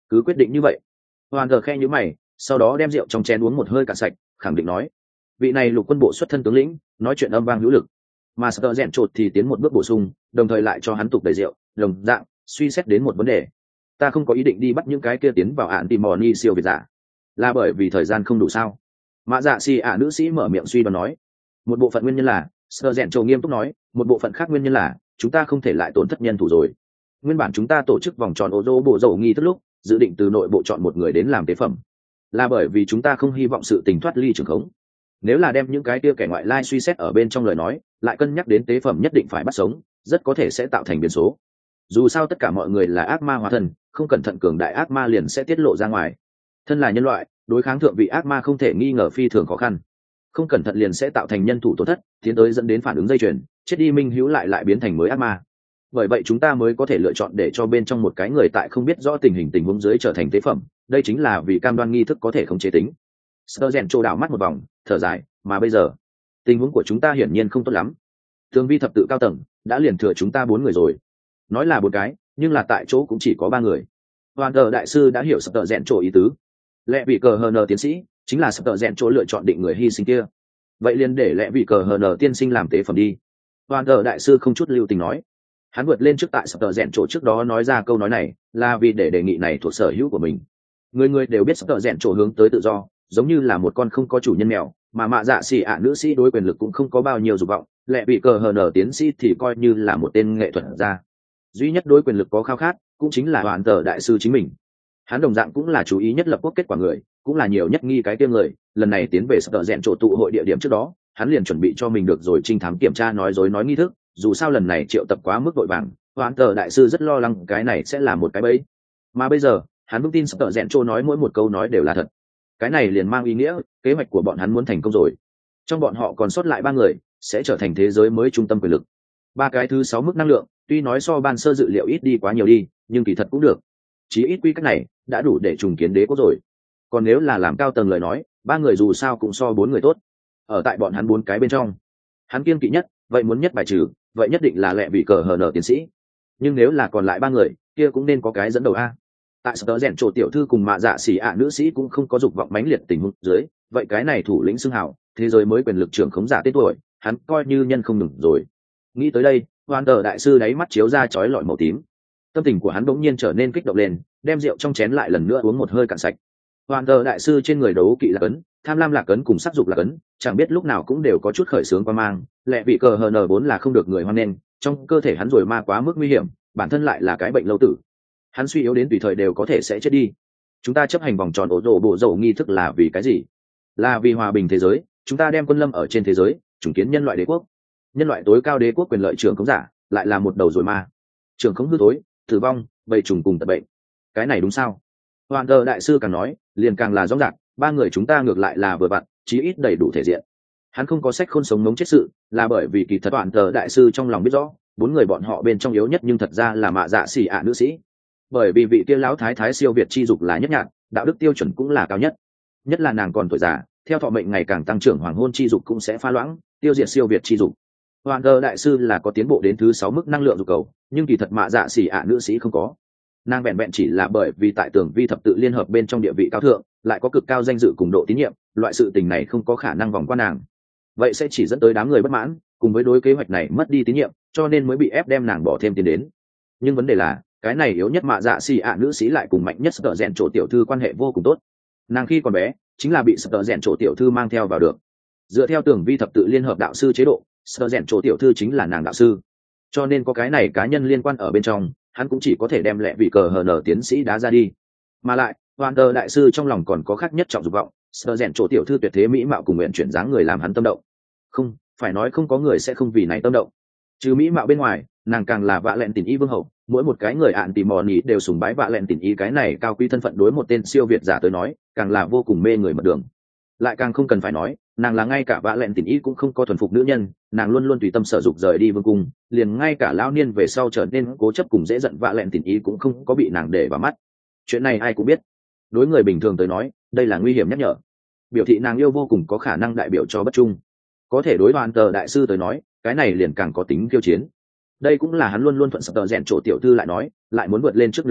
Cứ quyết định như vậy. Hoàn thờ khe nhíu mày, sau đó đem rượu trong chén uống một hơi cạn sạch, khẳng định nói: vị này lục quân bộ xuất thân tướng lĩnh, nói chuyện âm vang hữu lực. Mà sợ rèn trột thì tiến một bước bổ sung, đồng thời lại cho hắn tục đầy rượu, đồng dạng suy xét đến một vấn đề: ta không có ý định đi bắt những cái kia tiến vào ạn tìm mò ni siêu việt giả, là bởi vì thời gian không đủ sao? Mã dạ xì ạ nữ sĩ mở miệng suy đoán nói. Một bộ phận nguyên nhân là, sợ rèn trột nghiêm túc nói, một bộ phận khác nguyên nhân là chúng ta không thể lại tổn thất nhân thủ rồi. Nguyên bản chúng ta tổ chức vòng tròn ô dô bộ dầu nghi thức lúc dự định từ nội bộ chọn một người đến làm tế phẩm, là bởi vì chúng ta không hy vọng sự tình thoát ly trường khống. Nếu là đem những cái kia kẻ ngoại lai suy xét ở bên trong lời nói, lại cân nhắc đến tế phẩm nhất định phải bắt sống, rất có thể sẽ tạo thành biến số. Dù sao tất cả mọi người là ác ma hóa thân, không cẩn thận cường đại ác ma liền sẽ tiết lộ ra ngoài. Thân là nhân loại, đối kháng thượng vị ác ma không thể nghi ngờ phi thường khó khăn. Không cẩn thận liền sẽ tạo thành nhân thủ tổn thất, tiến tới dẫn đến phản ứng dây chuyền, chết đi minh hữu lại lại biến thành mới ác ma. Bởi vậy chúng ta mới có thể lựa chọn để cho bên trong một cái người tại không biết rõ tình hình tình huống dưới trở thành tế phẩm, đây chính là vì cam đoan nghi thức có thể không chế tính. Sơ rèn trô đảo mắt một vòng, thở dài, mà bây giờ tình huống của chúng ta hiển nhiên không tốt lắm. Tường vi thập tự cao tầng đã liền thừa chúng ta bốn người rồi. Nói là bốn cái, nhưng là tại chỗ cũng chỉ có ba người. Hoàn cờ đại sư đã hiểu sập rèn trô ý tứ. Lẽ vì cờ hờ nờ tiến sĩ chính là sập rèn trô lựa chọn định người hy sinh kia. Vậy liền để lẽ vì cờ hờ nờ tiên sinh làm tế phẩm đi. Hoàn cờ đại sư không chút lưu tình nói. Hắn vượt lên trước tại sập rèn trô trước đó nói ra câu nói này, là vì để đề nghị này thuộc sở hữu của mình. Người người đều biết sập rèn trô hướng tới tự do, giống như là một con không có chủ nhân mèo, mà mạ dạ xỉ ạ nữ sĩ đối quyền lực cũng không có bao nhiêu dục vọng, lẽ bị cờ hờ nở tiến sĩ thì coi như là một tên nghệ thuật gia, duy nhất đối quyền lực có khao khát cũng chính là hoàn tờ đại sư chính mình. Hắn đồng dạng cũng là chú ý nhất lập quốc kết quả người, cũng là nhiều nhất nghi cái tiêm người. Lần này tiến về sở rèn chỗ tụ hội địa điểm trước đó, hắn liền chuẩn bị cho mình được rồi trinh thám kiểm tra nói dối nói nghi thức, dù sao lần này triệu tập quá mức vội vàng, hoàn tờ đại sư rất lo lắng cái này sẽ là một cái bẫy. Mà bây giờ hắn vững tin sở rèn chỗ nói mỗi một câu nói đều là thật, cái này liền mang ý nghĩa kế hoạch của bọn hắn muốn thành công rồi. Trong bọn họ còn sót lại ba người sẽ trở thành thế giới mới trung tâm quyền lực. Ba cái thứ sáu mức năng lượng tuy nói so ban sơ dự liệu ít đi quá nhiều đi, nhưng kỳ thật cũng được, chí ít quy cách này đã đủ để trùng kiến đế quốc rồi. Còn nếu là làm cao tầng lời nói, ba người dù sao cũng so bốn người tốt. Ở tại bọn hắn bốn cái bên trong, hắn kiên kỵ nhất, vậy muốn nhất bài trừ, vậy nhất định là lẹ vị cờ hờ nở tiến sĩ. Nhưng nếu là còn lại ba người, kia cũng nên có cái dẫn đầu a. Tại sở rèn trổ tiểu thư cùng mạ dạ xỉ ạ nữ sĩ cũng không có dục vọng mãnh liệt tình huống dưới, vậy cái này thủ lĩnh xưng hào thế giới mới quyền lực trưởng khống giả tên tuổi, hắn coi như nhân không ngừng rồi. Nghĩ tới đây, hoàn tờ đại sư đáy mắt chiếu ra chói lọi màu tím, tâm tình của hắn bỗng nhiên trở nên kích động lên, đem rượu trong chén lại lần nữa uống một hơi cạn sạch. Hoàn tờ đại sư trên người đấu kỵ lạc ấn, tham lam lạc ấn cùng sắc dục lạc ấn, chẳng biết lúc nào cũng đều có chút khởi sướng qua mang. Lẽ vị cờ hờ nờ vốn là không được người hoan nghênh, trong cơ thể hắn rồi ma quá mức nguy hiểm, bản thân lại là cái bệnh lâu tử, hắn suy yếu đến tùy thời đều có thể sẽ chết đi. Chúng ta chấp hành vòng tròn ổ rổ bộ dầu nghi thức là vì cái gì? Là vì hòa bình thế giới. Chúng ta đem quân lâm ở trên thế giới, chủng kiến nhân loại đế quốc. Nhân loại tối cao đế quốc quyền lợi trưởng khống giả lại là một đầu rồi ma, trưởng khống hư tối, tử vong, bầy trùng cùng tật bệnh. Cái này đúng sao? Hoàn tờ đại sư càng nói liền càng là rõ ràng, ba người chúng ta ngược lại là vừa vặn, chí ít đầy đủ thể diện. Hắn không có sách khôn sống mống chết sự, là bởi vì kỳ thật hoàn tờ đại sư trong lòng biết rõ, bốn người bọn họ bên trong yếu nhất nhưng thật ra là mạ dạ xỉ ạ nữ sĩ. Bởi vì vị kia lão thái thái siêu việt chi dục là nhất nhạt, đạo đức tiêu chuẩn cũng là cao nhất. Nhất là nàng còn tuổi già, theo thọ mệnh ngày càng tăng trưởng, hoàng hôn chi dục cũng sẽ pha loãng, tiêu diệt siêu việt chi dục. Hoàn cơ đại sư là có tiến bộ đến thứ sáu mức năng lượng dục cầu, nhưng kỳ thật mạ dạ xỉ ạ nữ sĩ không có. Nàng vẹn vẹn chỉ là bởi vì tại tưởng vi thập tự liên hợp bên trong địa vị cao thượng, lại có cực cao danh dự cùng độ tín nhiệm, loại sự tình này không có khả năng vòng qua nàng. Vậy sẽ chỉ dẫn tới đám người bất mãn, cùng với đối kế hoạch này mất đi tín nhiệm, cho nên mới bị ép đem nàng bỏ thêm tiền đến. Nhưng vấn đề là, cái này yếu nhất mạ dạ xì ạ nữ sĩ lại cùng mạnh nhất sờ rèn chỗ tiểu thư quan hệ vô cùng tốt. Nàng khi còn bé chính là bị sờ rèn chỗ tiểu thư mang theo vào được. Dựa theo tưởng vi thập tự liên hợp đạo sư chế độ, sờ rèn chỗ tiểu thư chính là nàng đạo sư, cho nên có cái này cá nhân liên quan ở bên trong, hắn cũng chỉ có thể đem lẹ vị cờ hờ nở tiến sĩ đá ra đi. Mà lại hoàn tờ đại sư trong lòng còn có khác nhất trọng dục vọng, sờ rèn chỗ tiểu thư tuyệt thế mỹ mạo cùng nguyện chuyển dáng người làm hắn tâm động. Không phải nói không có người sẽ không vì này tâm động, trừ mỹ mạo bên ngoài, nàng càng là vạ lẹn tình y vương hậu. Mỗi một cái người ạn tìm mò nhí đều sùng bái vạ lẹn tình y cái này cao quý thân phận, đối một tên siêu việt giả tới nói càng là vô cùng mê người mật đường. Lại càng không cần phải nói, nàng là ngay cả vạ lẹn tình y cũng không có thuần phục nữ nhân, nàng luôn luôn tùy tâm sở dục rời đi vương cung, liền ngay cả lão niên về sau trở nên cố chấp cùng dễ giận vạ lẹn tình y cũng không có bị nàng để vào mắt. Chuyện này ai cũng biết, đối người bình thường tới nói đây là nguy hiểm nhắc nhở, biểu thị nàng yêu vô cùng có khả năng đại biểu cho bất trung. Có thể đối hoàn tờ đại sư tới nói, cái này liền càng có tính khiêu chiến. Đây cũng là hắn luôn luôn thuận sập tờ rèn chỗ tiểu thư lại nói, lại muốn vượt lên trước nửa bước,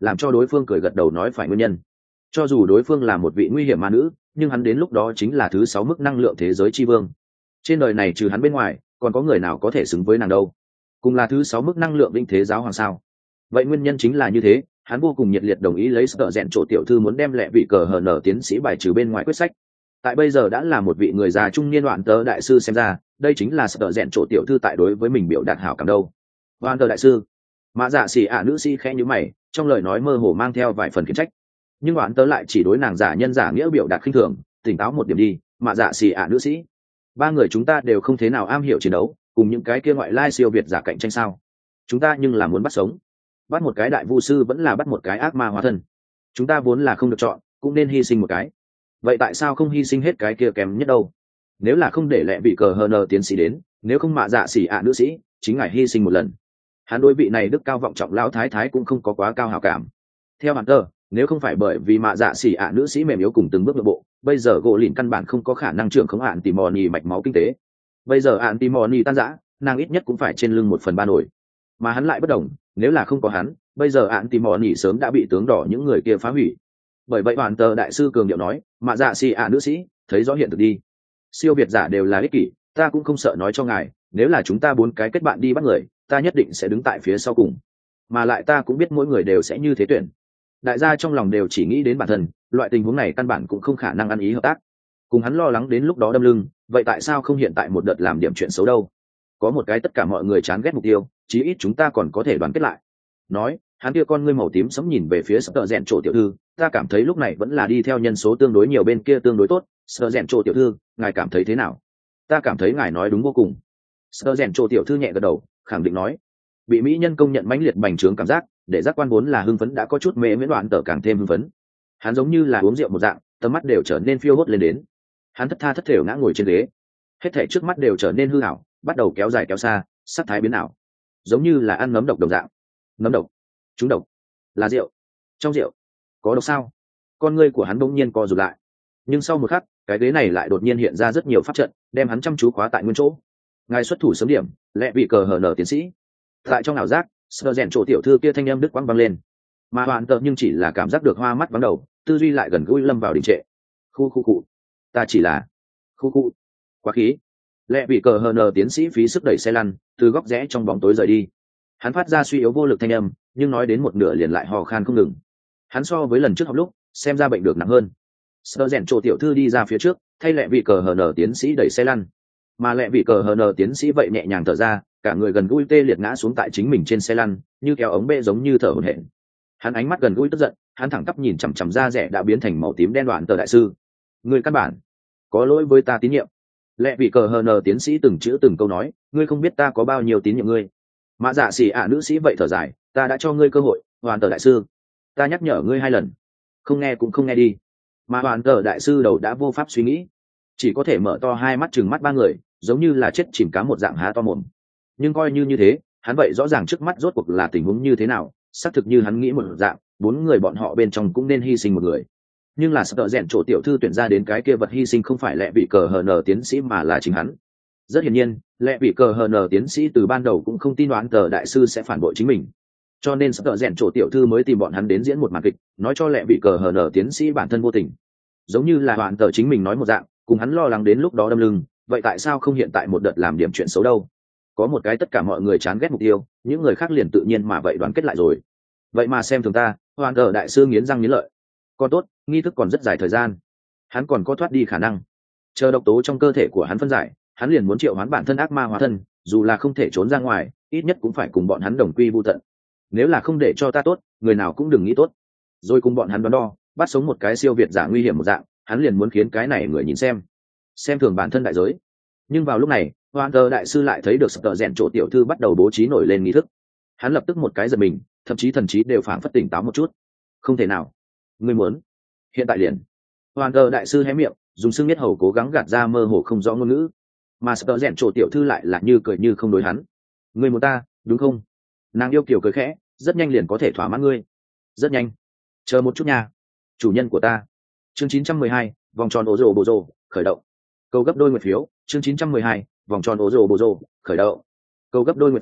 làm cho đối phương cười gật đầu nói phải nguyên nhân. Cho dù đối phương là một vị nguy hiểm ma nữ, nhưng hắn đến lúc đó chính là thứ sáu mức năng lượng thế giới chi vương. Trên đời này trừ hắn bên ngoài, còn có người nào có thể xứng với nàng đâu? Cùng là thứ sáu mức năng lượng vinh thế giáo hoàng sao? Vậy nguyên nhân chính là như thế, hắn vô cùng nhiệt liệt đồng ý lấy sợ rèn chỗ tiểu thư muốn đem lẹ vị cờ hờ nở tiến sĩ bài trừ bên ngoài quyết sách. Tại bây giờ đã là một vị người già trung niên đoạn tớ đại sư xem ra, đây chính là sợ rèn chỗ tiểu thư tại đối với mình biểu đạt hảo cảm đâu. Đoạn tớ đại sư, mã dạ xỉ ạ nữ sĩ khẽ nhíu mày, trong lời nói mơ hồ mang theo vài phần khiển trách. Nhưng đoạn tớ lại chỉ đối nàng giả nhân giả nghĩa biểu đạt khinh thường, tỉnh táo một điểm đi, mã dạ xỉ ạ nữ sĩ. Ba người chúng ta đều không thế nào am hiểu chiến đấu, cùng những cái kia ngoại lai siêu việt giả cạnh tranh sao? Chúng ta nhưng là muốn bắt sống. Bắt một cái đại vu sư vẫn là bắt một cái ác ma hóa thân. Chúng ta vốn là không được chọn, cũng nên hy sinh một cái. Vậy tại sao không hy sinh hết cái kia kém nhất đâu? Nếu là không để lẹ vị cờ hờ nờ tiến sĩ đến, nếu không mạ dạ xỉ ạ nữ sĩ, chính ngài hy sinh một lần. Hắn đối vị này đức cao vọng trọng lão thái thái cũng không có quá cao hảo cảm. Theo hắn tờ, nếu không phải bởi vì mạ dạ xỉ ạ nữ sĩ mềm yếu cùng từng bước nội bộ, bây giờ gỗ lìn căn bản không có khả năng trưởng khống hạn tỉ mò nhì mạch máu kinh tế. Bây giờ hạn tỉ mò nhì tan rã, nàng ít nhất cũng phải trên lưng một phần ba nổi. Mà hắn lại bất đồng, nếu là không có hắn, bây giờ hạn tỉ mò nhì sớm đã bị tướng đỏ những người kia phá hủy. Bởi vậy hoàn tờ đại sư cường điệu nói, mạ dạ xỉ ạ nữ sĩ, thấy rõ hiện thực đi. Siêu việt giả đều là ích kỷ, ta cũng không sợ nói cho ngài, nếu là chúng ta bốn cái kết bạn đi bắt người, ta nhất định sẽ đứng tại phía sau cùng. Mà lại ta cũng biết mỗi người đều sẽ như thế tuyển. Đại gia trong lòng đều chỉ nghĩ đến bản thân, loại tình huống này căn bản cũng không khả năng ăn ý hợp tác. Cùng hắn lo lắng đến lúc đó đâm lưng, vậy tại sao không hiện tại một đợt làm điểm chuyện xấu đâu? Có một cái tất cả mọi người chán ghét mục tiêu, chí ít chúng ta còn có thể đoàn kết lại. Nói, hắn kia con ngươi màu tím sẫm nhìn về phía Sở Rèn Trổ tiểu thư, ta cảm thấy lúc này vẫn là đi theo nhân số tương đối nhiều bên kia tương đối tốt. Sở Rèn Trổ tiểu thư, ngài cảm thấy thế nào? Ta cảm thấy ngài nói đúng vô cùng. Sở Rèn Trổ tiểu thư nhẹ gật đầu, khẳng định nói. Bị mỹ nhân công nhận mãnh liệt bành trướng cảm giác, để giác quan vốn là hưng phấn đã có chút mê miễn đoạn tở càng thêm hưng phấn. Hắn giống như là uống rượu một dạng, tầm mắt đều trở nên phiêu hốt lên đến. Hắn thất tha thất thểu ngã ngồi trên ghế, hết thảy trước mắt đều trở nên hư ảo, bắt đầu kéo dài kéo xa, sắc thái biến ảo, giống như là ăn nấm độc đồng dạng. Nấm độc, trúng độc, là rượu. Trong rượu có độc sao? Con ngươi của hắn bỗng nhiên co rụt lại, nhưng sau một khắc, cái ghế này lại đột nhiên hiện ra rất nhiều pháp trận, đem hắn chăm chú khóa tại nguyên chỗ. Ngài xuất thủ sớm điểm, lẹ vị cờ hở nở tiến sĩ. Tại trong ảo giác, Sở Rèn Trổ tiểu thư kia thanh âm đức quang vang lên, mà hoàn tợ nhưng chỉ là cảm giác được hoa mắt vắng đầu, tư duy lại gần gũi lâm vào đình trệ. Khu khu cụ, ta chỉ là khu cụ, quá khí. Lẹ vị cờ hờ nờ tiến sĩ phí sức đẩy xe lăn từ góc rẽ trong bóng tối rời đi. Hắn phát ra suy yếu vô lực thanh âm, nhưng nói đến một nửa liền lại hò khan không ngừng. Hắn so với lần trước học lúc xem ra bệnh được nặng hơn. Sở Rèn Trổ tiểu thư đi ra phía trước, thay lẹ vị cờ hờ nờ tiến sĩ đẩy xe lăn, mà lẹ vị cờ hờ nờ tiến sĩ vậy nhẹ nhàng thở ra, cả người gần gũi tê liệt ngã xuống tại chính mình trên xe lăn, như kéo ống bê giống như thở hổn hển. Hắn ánh mắt gần gũi tức giận, hắn thẳng tắp nhìn chằm chằm da rẻ đã biến thành màu tím đen đoạn tờ đại sư. Ngươi căn bản có lỗi với ta tín nhiệm. Lẹ vị cờ hờ nờ tiến sĩ từng chữ từng câu nói, ngươi không biết ta có bao nhiêu tín nhiệm ngươi. Mã dạ xỉ ạ nữ sĩ vậy thở dài, ta đã cho ngươi cơ hội, hoàn tờ đại sư. Ta nhắc nhở ngươi hai lần, không nghe cũng không nghe đi. Mà hoàn tờ đại sư đầu đã vô pháp suy nghĩ, chỉ có thể mở to hai mắt chừng mắt ba người, giống như là chết chìm cá một dạng há to mồm. Nhưng coi như như thế, hắn vậy rõ ràng trước mắt rốt cuộc là tình huống như thế nào, xác thực như hắn nghĩ một dạng, bốn người bọn họ bên trong cũng nên hy sinh một người. Nhưng là Sở Rèn Trổ tiểu thư tuyển ra đến cái kia vật hy sinh không phải lẹ vị cờ hờ nờ tiến sĩ mà là chính hắn. Rất hiển nhiên, lẹ vị cờ hờ nờ tiến sĩ từ ban đầu cũng không tin đoán tờ đại sư sẽ phản bội chính mình. Cho nên Sở Rèn Trổ tiểu thư mới tìm bọn hắn đến diễn một màn kịch, nói cho lẹ vị cờ hờ nờ tiến sĩ bản thân vô tình. Giống như là hoàn tờ chính mình nói một dạng, cùng hắn lo lắng đến lúc đó đâm lưng, vậy tại sao không hiện tại một đợt làm điểm chuyện xấu đâu? Có một cái tất cả mọi người chán ghét mục tiêu, những người khác liền tự nhiên mà vậy đoàn kết lại rồi. Vậy mà xem thường ta, hoàn tờ đại sư nghiến răng nghiến lợi. Còn tốt, nghi thức còn rất dài thời gian, hắn còn có thoát đi khả năng. Chờ độc tố trong cơ thể của hắn phân giải, hắn liền muốn triệu hoán bản thân ác ma hóa thân, dù là không thể trốn ra ngoài, ít nhất cũng phải cùng bọn hắn đồng quy vu tận. Nếu là không để cho ta tốt, người nào cũng đừng nghĩ tốt. Rồi cùng bọn hắn đoán đo, bắt sống một cái siêu việt giả nguy hiểm một dạng, hắn liền muốn khiến cái này người nhìn xem, xem thường bản thân đại giới. Nhưng vào lúc này, hoàn tờ đại sư lại thấy được Sở Rèn Trổ tiểu thư bắt đầu bố trí nổi lên nghi thức. Hắn lập tức một cái giật mình, thậm chí thần trí đều phảng phất tỉnh táo một chút. Không thể nào, ngươi muốn hiện tại liền? Hoàn tờ đại sư hé miệng, dùng xương miết hầu cố gắng gạt ra mơ hồ không rõ ngôn ngữ, mà Sở Rèn Trổ tiểu thư lại là như cười như không đối hắn. Ngươi muốn ta, đúng không? Nàng yêu kiều cười khẽ, rất nhanh liền có thể thỏa mãn ngươi. Rất nhanh. Chờ một chút nha, chủ nhân của ta. Chương chín trăm mười hai, vòng tròn ổ rồ bồ rồ khởi động. Câu gấp đôi nguyệt phiếu. Chương chín trăm mười hai, vòng tròn ổ rồ bồ rồ khởi động. Câu gấp đôi nguyệt phiếu.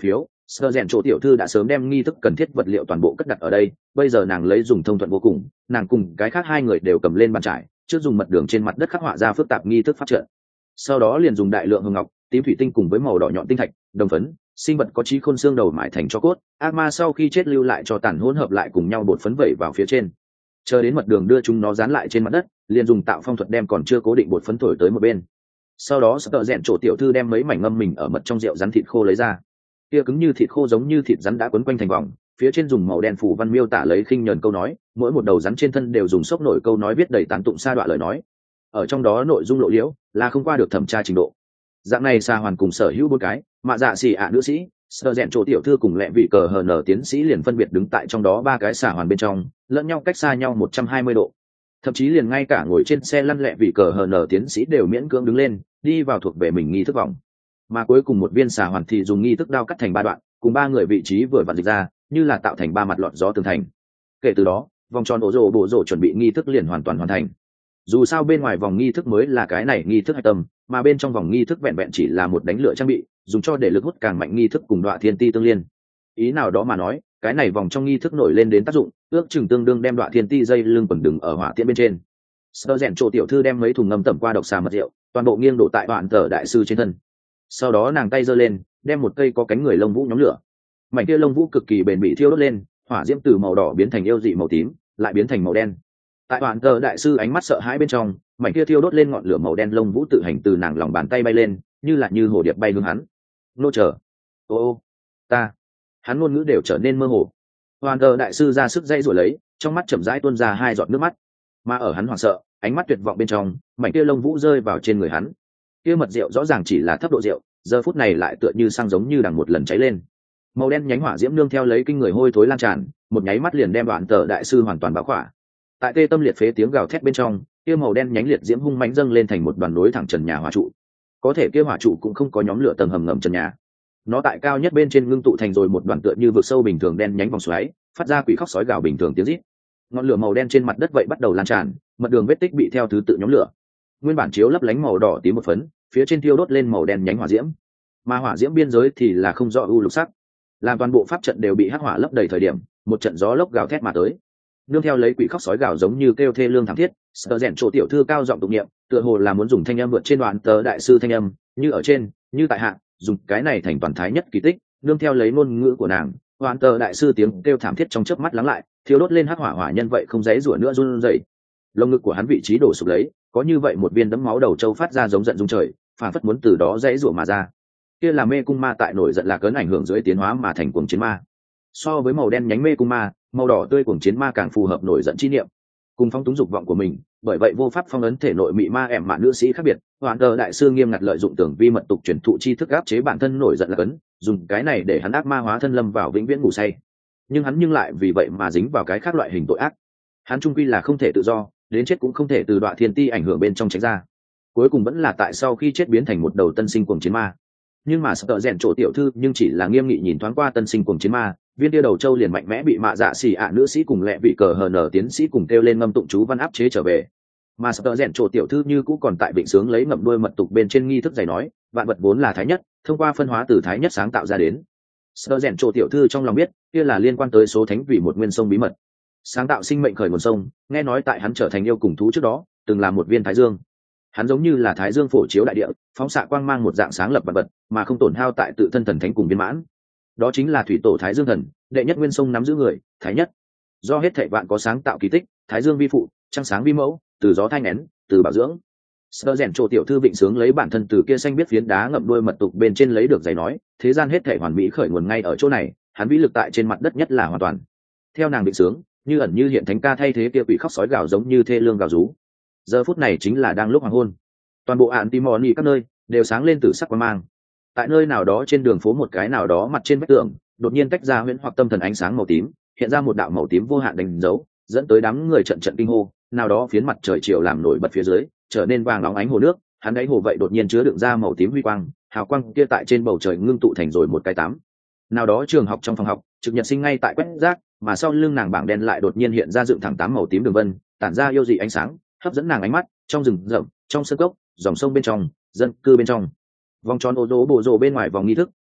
Sơ rèn chỗ tiểu thư đã sớm đem nghi thức cần thiết vật liệu toàn bộ cất đặt ở đây, bây giờ nàng lấy dùng thông thuận vô cùng, nàng cùng cái khác hai người đều cầm lên bàn trải, trước dùng mật đường trên mặt đất khắc họa ra phức tạp nghi thức pháp trận. Sau đó liền dùng đại lượng hồng ngọc, tím thủy tinh cùng với màu đỏ nhọn tinh thạch, đồng phấn, sinh vật có trí khôn xương đầu mại thành cho cốt, ác ma sau khi chết lưu lại cho tàn hỗn hợp lại cùng nhau bột phấn vẩy vào phía trên. Chờ đến mật đường đưa chúng nó dán lại trên mặt đất, liền dùng tạo phong thuật đem còn chưa cố định bột phấn thổi tới một bên. Sau đó Sơ rèn chỗ tiểu thư đem mấy mảnh ngâm mình ở mật trong rượu rắn thịt khô lấy ra, kia cứng như thịt khô giống như thịt rắn đã quấn quanh thành vòng, phía trên dùng màu đen phủ văn miêu tả lấy khinh nhờn câu nói, mỗi một đầu rắn trên thân đều dùng sốc nổi câu nói viết đầy tán tụng sa đoạn lời nói, ở trong đó nội dung lộ liễu là không qua được thẩm tra trình độ. Dạng này xa hoàn cùng sở hữu bốn cái mạ dạ xỉ ạ nữ sĩ, Sơ rèn chỗ tiểu thư cùng lẹ vị cờ hờ nở tiến sĩ liền phân biệt đứng tại trong đó ba cái xà hoàn bên trong, lẫn nhau cách xa nhau một trăm hai mươi độ, thậm chí liền ngay cả ngồi trên xe lăn lẹ vị cờ hờ nở tiến sĩ đều miễn cưỡng đứng lên đi vào thuộc về mình nghi thức vòng. Mà cuối cùng một viên xà hoàn thì dùng nghi thức đao cắt thành ba đoạn, cùng ba người vị trí vừa vặn dịch ra, như là tạo thành ba mặt lọt gió tường thành. Kể từ đó, vòng tròn ổ rồ bộ rồ chuẩn bị nghi thức liền hoàn toàn hoàn thành. Dù sao bên ngoài vòng nghi thức mới là cái này nghi thức hạch tâm, mà bên trong vòng nghi thức vẹn vẹn chỉ là một đánh lửa trang bị, dùng cho để lực hút càng mạnh nghi thức cùng đọa thiên ti tương liên. Ý nào đó mà nói, cái này vòng trong nghi thức nổi lên đến tác dụng, ước chừng tương đương đem đọa thiên ti dây lưng quần đừng ở hỏa tiễn bên trên. Sơ rèn chỗ tiểu thư đem mấy thùng ngâm tẩm qua độc xà mật rượu, toàn bộ nghiêng đổ tại đoạn tờ đại sư trên thân. Sau đó nàng tay giơ lên, đem một cây có cánh người lông vũ nhóm lửa. Mảnh kia lông vũ cực kỳ bền bỉ thiêu đốt lên, hỏa diễm từ màu đỏ biến thành yêu dị màu tím, lại biến thành màu đen. Tại đoạn tờ đại sư ánh mắt sợ hãi bên trong, mảnh kia thiêu đốt lên ngọn lửa màu đen lông vũ tự hành từ nàng lòng bàn tay bay lên, như là như hồ điệp bay hướng hắn. Nô chờ, ô ô, ta, hắn ngôn ngữ đều trở nên mơ hồ. Hoàn tờ đại sư ra sức dây rồi lấy, trong mắt chậm rãi tuôn ra hai giọt nước mắt. Mà ở hắn hoảng sợ, ánh mắt tuyệt vọng bên trong, mảnh kia lông vũ rơi vào trên người hắn. Kia mật rượu rõ ràng chỉ là thấp độ rượu, giờ phút này lại tựa như xăng giống như đằng một lần cháy lên. Màu đen nhánh hỏa diễm nương theo lấy kinh người hôi thối lan tràn, một nháy mắt liền đem đoạn tờ đại sư hoàn toàn bao khỏa. Tại tê tâm liệt phế tiếng gào thét bên trong, kia màu đen nhánh liệt diễm hung mãnh dâng lên thành một đoàn nối thẳng trần nhà hỏa trụ. Có thể kia hỏa trụ cũng không có nhóm lửa tầng hầm ngầm trần nhà, nó tại cao nhất bên trên ngưng tụ thành rồi một đoàn tựa như vực sâu bình thường đen nhánh vòng xoáy, phát ra quỷ khóc sói gào bình thường tiếng rít. Ngọn lửa màu đen trên mặt đất vậy bắt đầu lan tràn, mật đường vết tích bị theo thứ tự nhóm lửa. Nguyên bản chiếu lấp lánh màu đỏ tím một phấn, phía trên thiêu đốt lên màu đen nhánh hỏa diễm, mà hỏa diễm biên giới thì là không rõ u lục sắc. Làm toàn bộ pháp trận đều bị hắc hỏa lấp đầy thời điểm, một trận gió lốc gào thét mà tới, nương theo lấy quỷ khóc sói gào giống như kêu thê lương thảm thiết. Sơ rèn chỗ tiểu thư cao giọng tụng niệm, tựa hồ là muốn dùng thanh âm vượt trên đoạn tờ đại sư thanh âm, như ở trên, như tại hạ, dùng cái này thành toàn thái nhất kỳ tích. Nương theo lấy ngôn ngữ của nàng, đoạn tờ đại sư tiếng kêu thảm thiết trong chớp mắt lắng lại, thiêu đốt lên hắc hỏa hỏa nhân vậy không dãy rủa nữa run rẩy. Lồng ngực của hắn vị trí đổ sụp lấy, có như vậy một viên đấm máu đầu trâu phát ra giống giận rung trời, phản phất muốn từ đó dãy rủa mà ra. Kia là mê cung ma tại nổi giận lạc cấn ảnh hưởng dưới tiến hóa mà thành cuồng chiến ma. So với màu đen nhánh mê cung ma, màu đỏ tươi cuồng chiến ma càng phù hợp nổi giận chi niệm, cùng phong túng dục vọng của mình, bởi vậy vô pháp phong ấn thể nội mị ma ẻm mạ nữ sĩ khác biệt. Hoàn tờ đại sư nghiêm ngặt lợi dụng tưởng vi mật tục truyền thụ chi thức áp chế bản thân nổi giận lạc cấn, dùng cái này để hắn ác ma hóa thân lâm vào vĩnh viễn ngủ say. Nhưng hắn nhưng lại vì vậy mà dính vào cái khác loại hình tội ác. Hắn trung quy là không thể tự do, đến chết cũng không thể từ đoạn thiên ti ảnh hưởng bên trong tránh ra, cuối cùng vẫn là tại sau khi chết biến thành một đầu tân sinh cuồng chiến ma. Nhưng mà sợ rèn chỗ tiểu thư nhưng chỉ là nghiêm nghị nhìn thoáng qua tân sinh cuồng chiến ma, viên tia đầu châu liền mạnh mẽ bị mạ dạ xỉ ạ nữ sĩ cùng lẹ vị cờ hờ nở tiến sĩ cùng kêu lên ngâm tụng chú văn áp chế trở về. Mà sợ rèn chỗ tiểu thư như cũ còn tại vịnh sướng lấy ngậm đuôi mật tục bên trên nghi thức giày nói, vạn vật vốn là thái nhất, thông qua phân hóa từ thái nhất sáng tạo ra đến. Sợ rèn chỗ tiểu thư trong lòng biết, kia là liên quan tới số thánh vì một nguyên sông bí mật, sáng tạo sinh mệnh khởi nguồn sông. Nghe nói tại hắn trở thành yêu cùng thú trước đó, từng là một viên thái dương. Hắn giống như là thái dương phổ chiếu đại địa, phóng xạ quang mang một dạng sáng lập vật vật, mà không tổn hao tại tự thân thần thánh cùng viên mãn. Đó chính là thủy tổ thái dương thần, đệ nhất nguyên sông nắm giữ người, thái nhất. Do hết thảy vạn có sáng tạo kỳ tích, thái dương vi phụ, trăng sáng vi mẫu, từ gió thanh nén, từ bảo dưỡng. Sơ rèn chỗ tiểu thư vịnh sướng lấy bản thân từ kia xanh biết phiến đá ngậm đuôi mật tục bên trên lấy được giày nói, thế gian hết thảy hoàn mỹ khởi nguồn ngay ở chỗ này, hắn vĩ lực tại trên mặt đất nhất là hoàn toàn. Theo nàng vịnh sướng, như ẩn như hiện thánh ca thay thế kia quỷ khóc sói gào giống như thê lương gào rú. Giờ phút này chính là đang lúc hoàng hôn, toàn bộ ạn Timoni các nơi đều sáng lên từ sắc quang mang. Tại nơi nào đó trên đường phố một cái nào đó mặt trên vách tường, đột nhiên tách ra huyễn hoặc tâm thần ánh sáng màu tím, hiện ra một đạo màu tím vô hạn đánh dấu, dẫn tới đám người trận trận kinh hô. Nào đó phiến mặt trời chiều làm nổi bật phía dưới, trở nên vàng óng ánh hồ nước, hắn đáy hồ vậy đột nhiên chứa đựng ra màu tím huy quang, hào quang kia tại trên bầu trời ngưng tụ thành rồi một cái tám. Nào đó trường học trong phòng học, trực nhật sinh ngay tại quét rác, mà sau lưng nàng bảng đen lại đột nhiên hiện ra dựng thẳng tám màu tím đường vân, tản ra yêu dị ánh sáng, hấp dẫn nàng ánh mắt. Trong rừng rậm, trong sân cốc, dòng sông bên trong, dân cư bên trong, vòng tròn ô dỗ bộ rồ bên ngoài vòng nghi thức,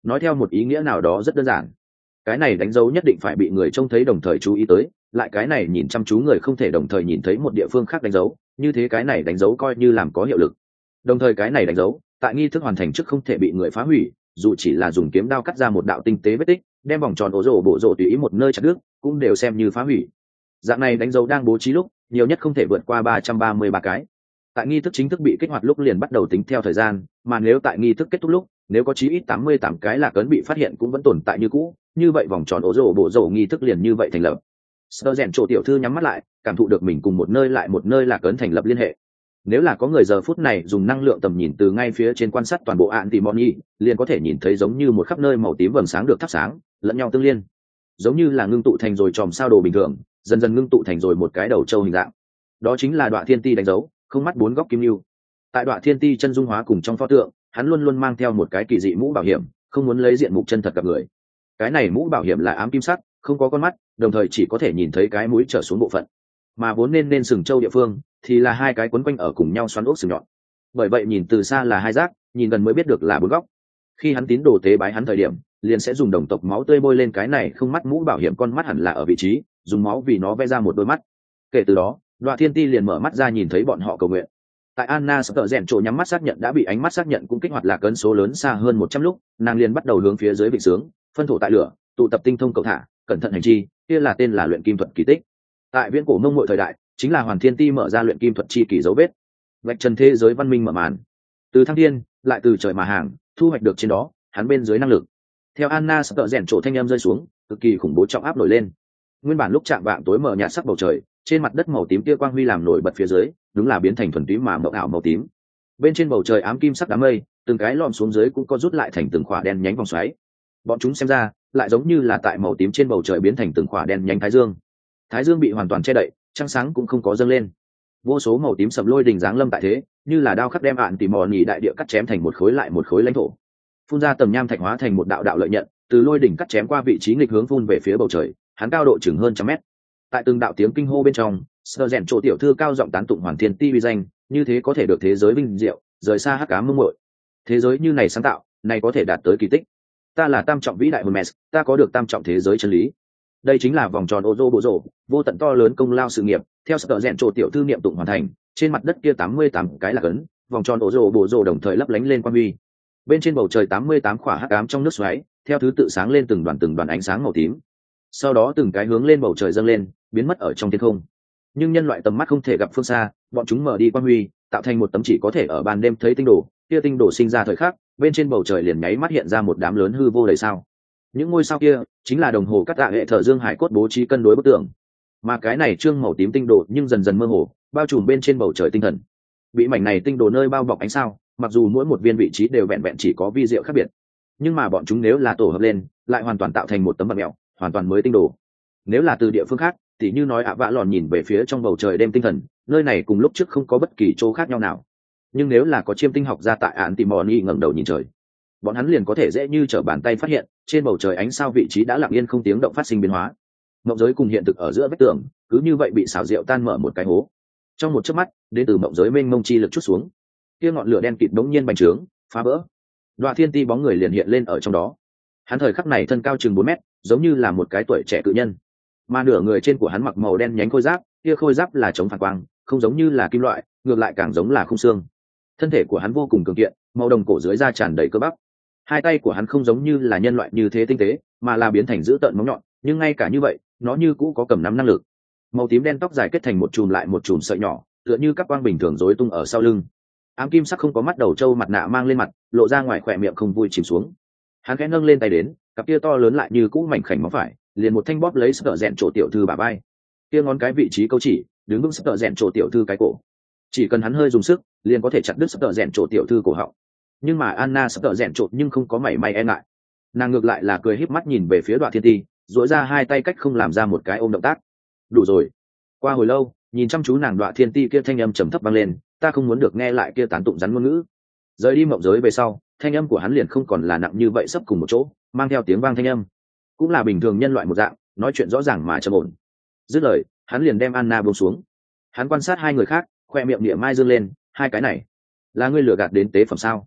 nói theo một ý nghĩa nào đó rất đơn giản. Cái này đánh dấu nhất định phải bị người trông thấy đồng thời chú ý tới, lại cái này nhìn chăm chú người không thể đồng thời nhìn thấy một địa phương khác đánh dấu, như thế cái này đánh dấu coi như làm có hiệu lực. Đồng thời cái này đánh dấu tại nghi thức hoàn thành trước không thể bị người phá hủy, dù chỉ là dùng kiếm đao cắt ra một đạo tinh tế vết tích, đem vòng tròn ổ rổ bộ rổ tùy ý một nơi chặt đứt, cũng đều xem như phá hủy. Dạng này đánh dấu đang bố trí lúc, nhiều nhất không thể vượt qua ba trăm ba mươi ba cái. Tại nghi thức chính thức bị kích hoạt lúc liền bắt đầu tính theo thời gian, mà nếu tại nghi thức kết thúc lúc, nếu có chí ít tám mươi tám cái lạc ấn bị phát hiện cũng vẫn tồn tại như cũ, như vậy vòng tròn ổ rổ bộ rổ nghi thức liền như vậy thành lập. Sơ rèn trổ tiểu thư nhắm mắt lại, cảm thụ được mình cùng một nơi lại một nơi lạc ấn thành lập liên hệ. Nếu là có người giờ phút này dùng năng lượng tầm nhìn từ ngay phía trên quan sát toàn bộ Antimony, liền có thể nhìn thấy giống như một khắp nơi màu tím vầng sáng được thắp sáng, lẫn nhau tương liên, giống như là ngưng tụ thành rồi chòm sao đồ bình thường, dần dần ngưng tụ thành rồi một cái đầu châu hình dạng. Đó chính là Đoạ Thiên Ti đánh dấu, không mắt bốn góc kim lưu. Tại Đoạ Thiên Ti chân dung hóa cùng trong pho tượng, hắn luôn luôn mang theo một cái kỳ dị mũ bảo hiểm, không muốn lấy diện mục chân thật gặp người. Cái này mũ bảo hiểm là ám kim sắc, không có con mắt, đồng thời chỉ có thể nhìn thấy cái mũi trở xuống bộ phận, mà vốn nên nên sừng châu địa phương thì là hai cái quấn quanh ở cùng nhau xoắn ốc sừng nhọn. Bởi vậy nhìn từ xa là hai giác, nhìn gần mới biết được là bốn góc. Khi hắn tín đồ tế bái hắn thời điểm, liền sẽ dùng đồng tộc máu tươi bôi lên cái này không mắt mũ bảo hiểm, con mắt hẳn là ở vị trí, dùng máu vì nó vẽ ra một đôi mắt. Kể từ đó, Đoạ Thiên Ti liền mở mắt ra nhìn thấy bọn họ cầu nguyện. Tại Anna sắp tợ rèn trộ nhắm mắt xác nhận đã bị ánh mắt xác nhận cũng kích hoạt là cấn số lớn xa hơn một trăm lúc, nàng liền bắt đầu hướng phía dưới vịnh sướng, phân thổ tại lửa, tụ tập tinh thông cầu thả, cẩn thận hành chi, kia là tên là luyện kim thuật kỳ tích. Tại viễn cổ Mông Ngụy thời đại, chính là Hoàn Thiên Ti mở ra luyện kim thuật chi kỳ dấu vết, vạch trần thế giới văn minh mở màn. Từ thăng thiên, lại từ trời mà hàng, thu hoạch được trên đó, hắn bên dưới năng lực. Theo Anna sắp tợ rèn trộ thanh âm rơi xuống, cực kỳ khủng bố trọng áp nổi lên. Nguyên bản lúc chạm vạng tối mờ nhạt sắc bầu trời, trên mặt đất màu tím kia quang huy làm nổi bật phía dưới, đúng là biến thành thuần túy mà mộng ảo màu tím. Bên trên bầu trời ám kim sắc đám mây, từng cái lom xuống dưới cũng có rút lại thành từng khỏa đen nhánh vòng xoáy. Bọn chúng xem ra, lại giống như là tại màu tím trên bầu trời biến thành từng khỏa đen nhánh thái dương. Thái dương bị hoàn toàn che đậy, trăng sáng cũng không có dâng lên. Vô số màu tím sầm lôi đình giáng lâm tại thế, như là đao khắc đem ạn tỉ mò nhị đại địa cắt chém thành một khối lại một khối lãnh thổ. Phun ra tầm nham thạch hóa thành một đạo đạo lợi nhận, từ lôi đỉnh cắt chém qua vị trí nghịch hướng phun về phía bầu trời, hắn cao độ chừng hơn trăm mét. Tại từng đạo tiếng kinh hô bên trong, Sơ rèn trộ tiểu thư cao giọng tán tụng Hoàn Thiên Ti uy danh, như thế có thể được thế giới vinh diệu, rời xa hắc ám mông muội. Thế giới như này sáng tạo, này có thể đạt tới kỳ tích. Ta là tam trọng vĩ đại Hermes, ta có được tam trọng thế giới chân lý. Đây chính là vòng tròn ô rô bộ rổ, vô tận to lớn công lao sự nghiệp. Theo Sơ rèn trộ tiểu thư niệm tụng hoàn thành, trên mặt đất kia tám mươi tám cái là cấn, vòng tròn ô rô bộ rổ đồng thời lấp lánh lên quang huy. Bên trên bầu trời tám mươi tám khỏa hắc ám trong nước xoáy, theo thứ tự sáng lên từng đoàn từng đoàn ánh sáng màu tím. Sau đó từng cái hướng lên bầu trời dâng lên, biến mất ở trong thiên không. Nhưng nhân loại tầm mắt không thể gặp phương xa, bọn chúng mở đi quang huy, tạo thành một tấm chỉ có thể ở ban đêm thấy tinh đồ. Kia tinh đồ sinh ra thời khắc, bên trên bầu trời liền nháy mắt hiện ra một đám lớn hư vô đầy sao. Những ngôi sao kia chính là đồng hồ cắt tạ hệ thở dương hải cốt bố trí cân đối bức tượng. Mà cái này trương màu tím tinh đồ nhưng dần dần mơ hồ, bao trùm bên trên bầu trời tinh thần. Bị mảnh này tinh đồ nơi bao bọc ánh sao, mặc dù mỗi một viên vị trí đều vẹn vẹn chỉ có vi diệu khác biệt, nhưng mà bọn chúng nếu là tổ hợp lên, lại hoàn toàn tạo thành một tấm vật mèo, hoàn toàn mới tinh đồ. Nếu là từ địa phương khác, tỉ như nói ạ vạ lòn nhìn về phía trong bầu trời đêm tinh thần, nơi này cùng lúc trước không có bất kỳ chỗ khác nhau nào. Nhưng nếu là có chiêm tinh học gia tại ạn tỉ mò ni ngẩng đầu nhìn trời, bọn hắn liền có thể dễ như trở bàn tay phát hiện trên bầu trời ánh sao vị trí đã lặng yên không tiếng động phát sinh biến hóa. Mộng giới cùng hiện thực ở giữa vách tường cứ như vậy bị xảo diệu tan mở một cái hố. Trong một chớp mắt, đến từ mộng giới mênh mông chi lực chút xuống, kia ngọn lửa đen kịt đống nhiên bành trướng, phá vỡ. Đoạ Thiên Ti bóng người liền hiện lên ở trong đó. Hắn thời khắc này thân cao chừng bốn mét, giống như là một cái tuổi trẻ cự nhân. Mà nửa người trên của hắn mặc màu đen nhánh khôi giáp, kia khôi giáp là chống phản quang, không giống như là kim loại, ngược lại càng giống là khung xương. Thân thể của hắn vô cùng cường kiện, màu đồng cổ dưới da tràn đầy cơ bắp. Hai tay của hắn không giống như là nhân loại như thế tinh tế, mà là biến thành dữ tợn móng nhọn, nhưng ngay cả như vậy, nó như cũ có cầm nắm năng lực. Màu tím đen tóc dài kết thành một chùm lại một chùm sợi nhỏ, tựa như các quang bình thường rối tung ở sau lưng. Ám kim sắc không có mắt đầu trâu mặt nạ mang lên mặt, lộ ra ngoài khỏe miệng không vui chìm xuống. Hắn khẽ nâng lên tay đến, cặp kia to lớn lại như cũ mảnh khảnh móng phải, liền một thanh bóp lấy Sơ rèn trộ tiểu thư bả vai. Kia ngón cái vị trí câu chỉ, đứng vững Sơ rèn trộ tiểu thư cái cổ. Chỉ cần hắn hơi dùng sức, liền có thể chặt đứt Sơ rèn trộ tiểu thư cổ họng. Nhưng mà Anna Sơ rèn trộ nhưng không có mảy may e ngại. Nàng ngược lại là cười híp mắt nhìn về phía Đoạ Thiên Ti, duỗi ra hai tay cách không làm ra một cái ôm động tác. Đủ rồi. Qua hồi lâu, nhìn chăm chú nàng Đoạ Thiên Ti kia thanh âm trầm thấp vang lên, ta không muốn được nghe lại kia tán tụng rắn ngôn ngữ. Rời đi mộng giới về sau, thanh âm của hắn liền không còn là nặng như vậy sấp cùng một chỗ, mang theo tiếng vang thanh âm, cũng là bình thường nhân loại một dạng, nói chuyện rõ ràng mà trầm ổn. Dứt lời, hắn liền đem Anna buông xuống. Hắn quan sát hai người khác, khoe miệng địa mai dương lên, hai cái này, là ngươi lừa gạt đến tế phẩm sao?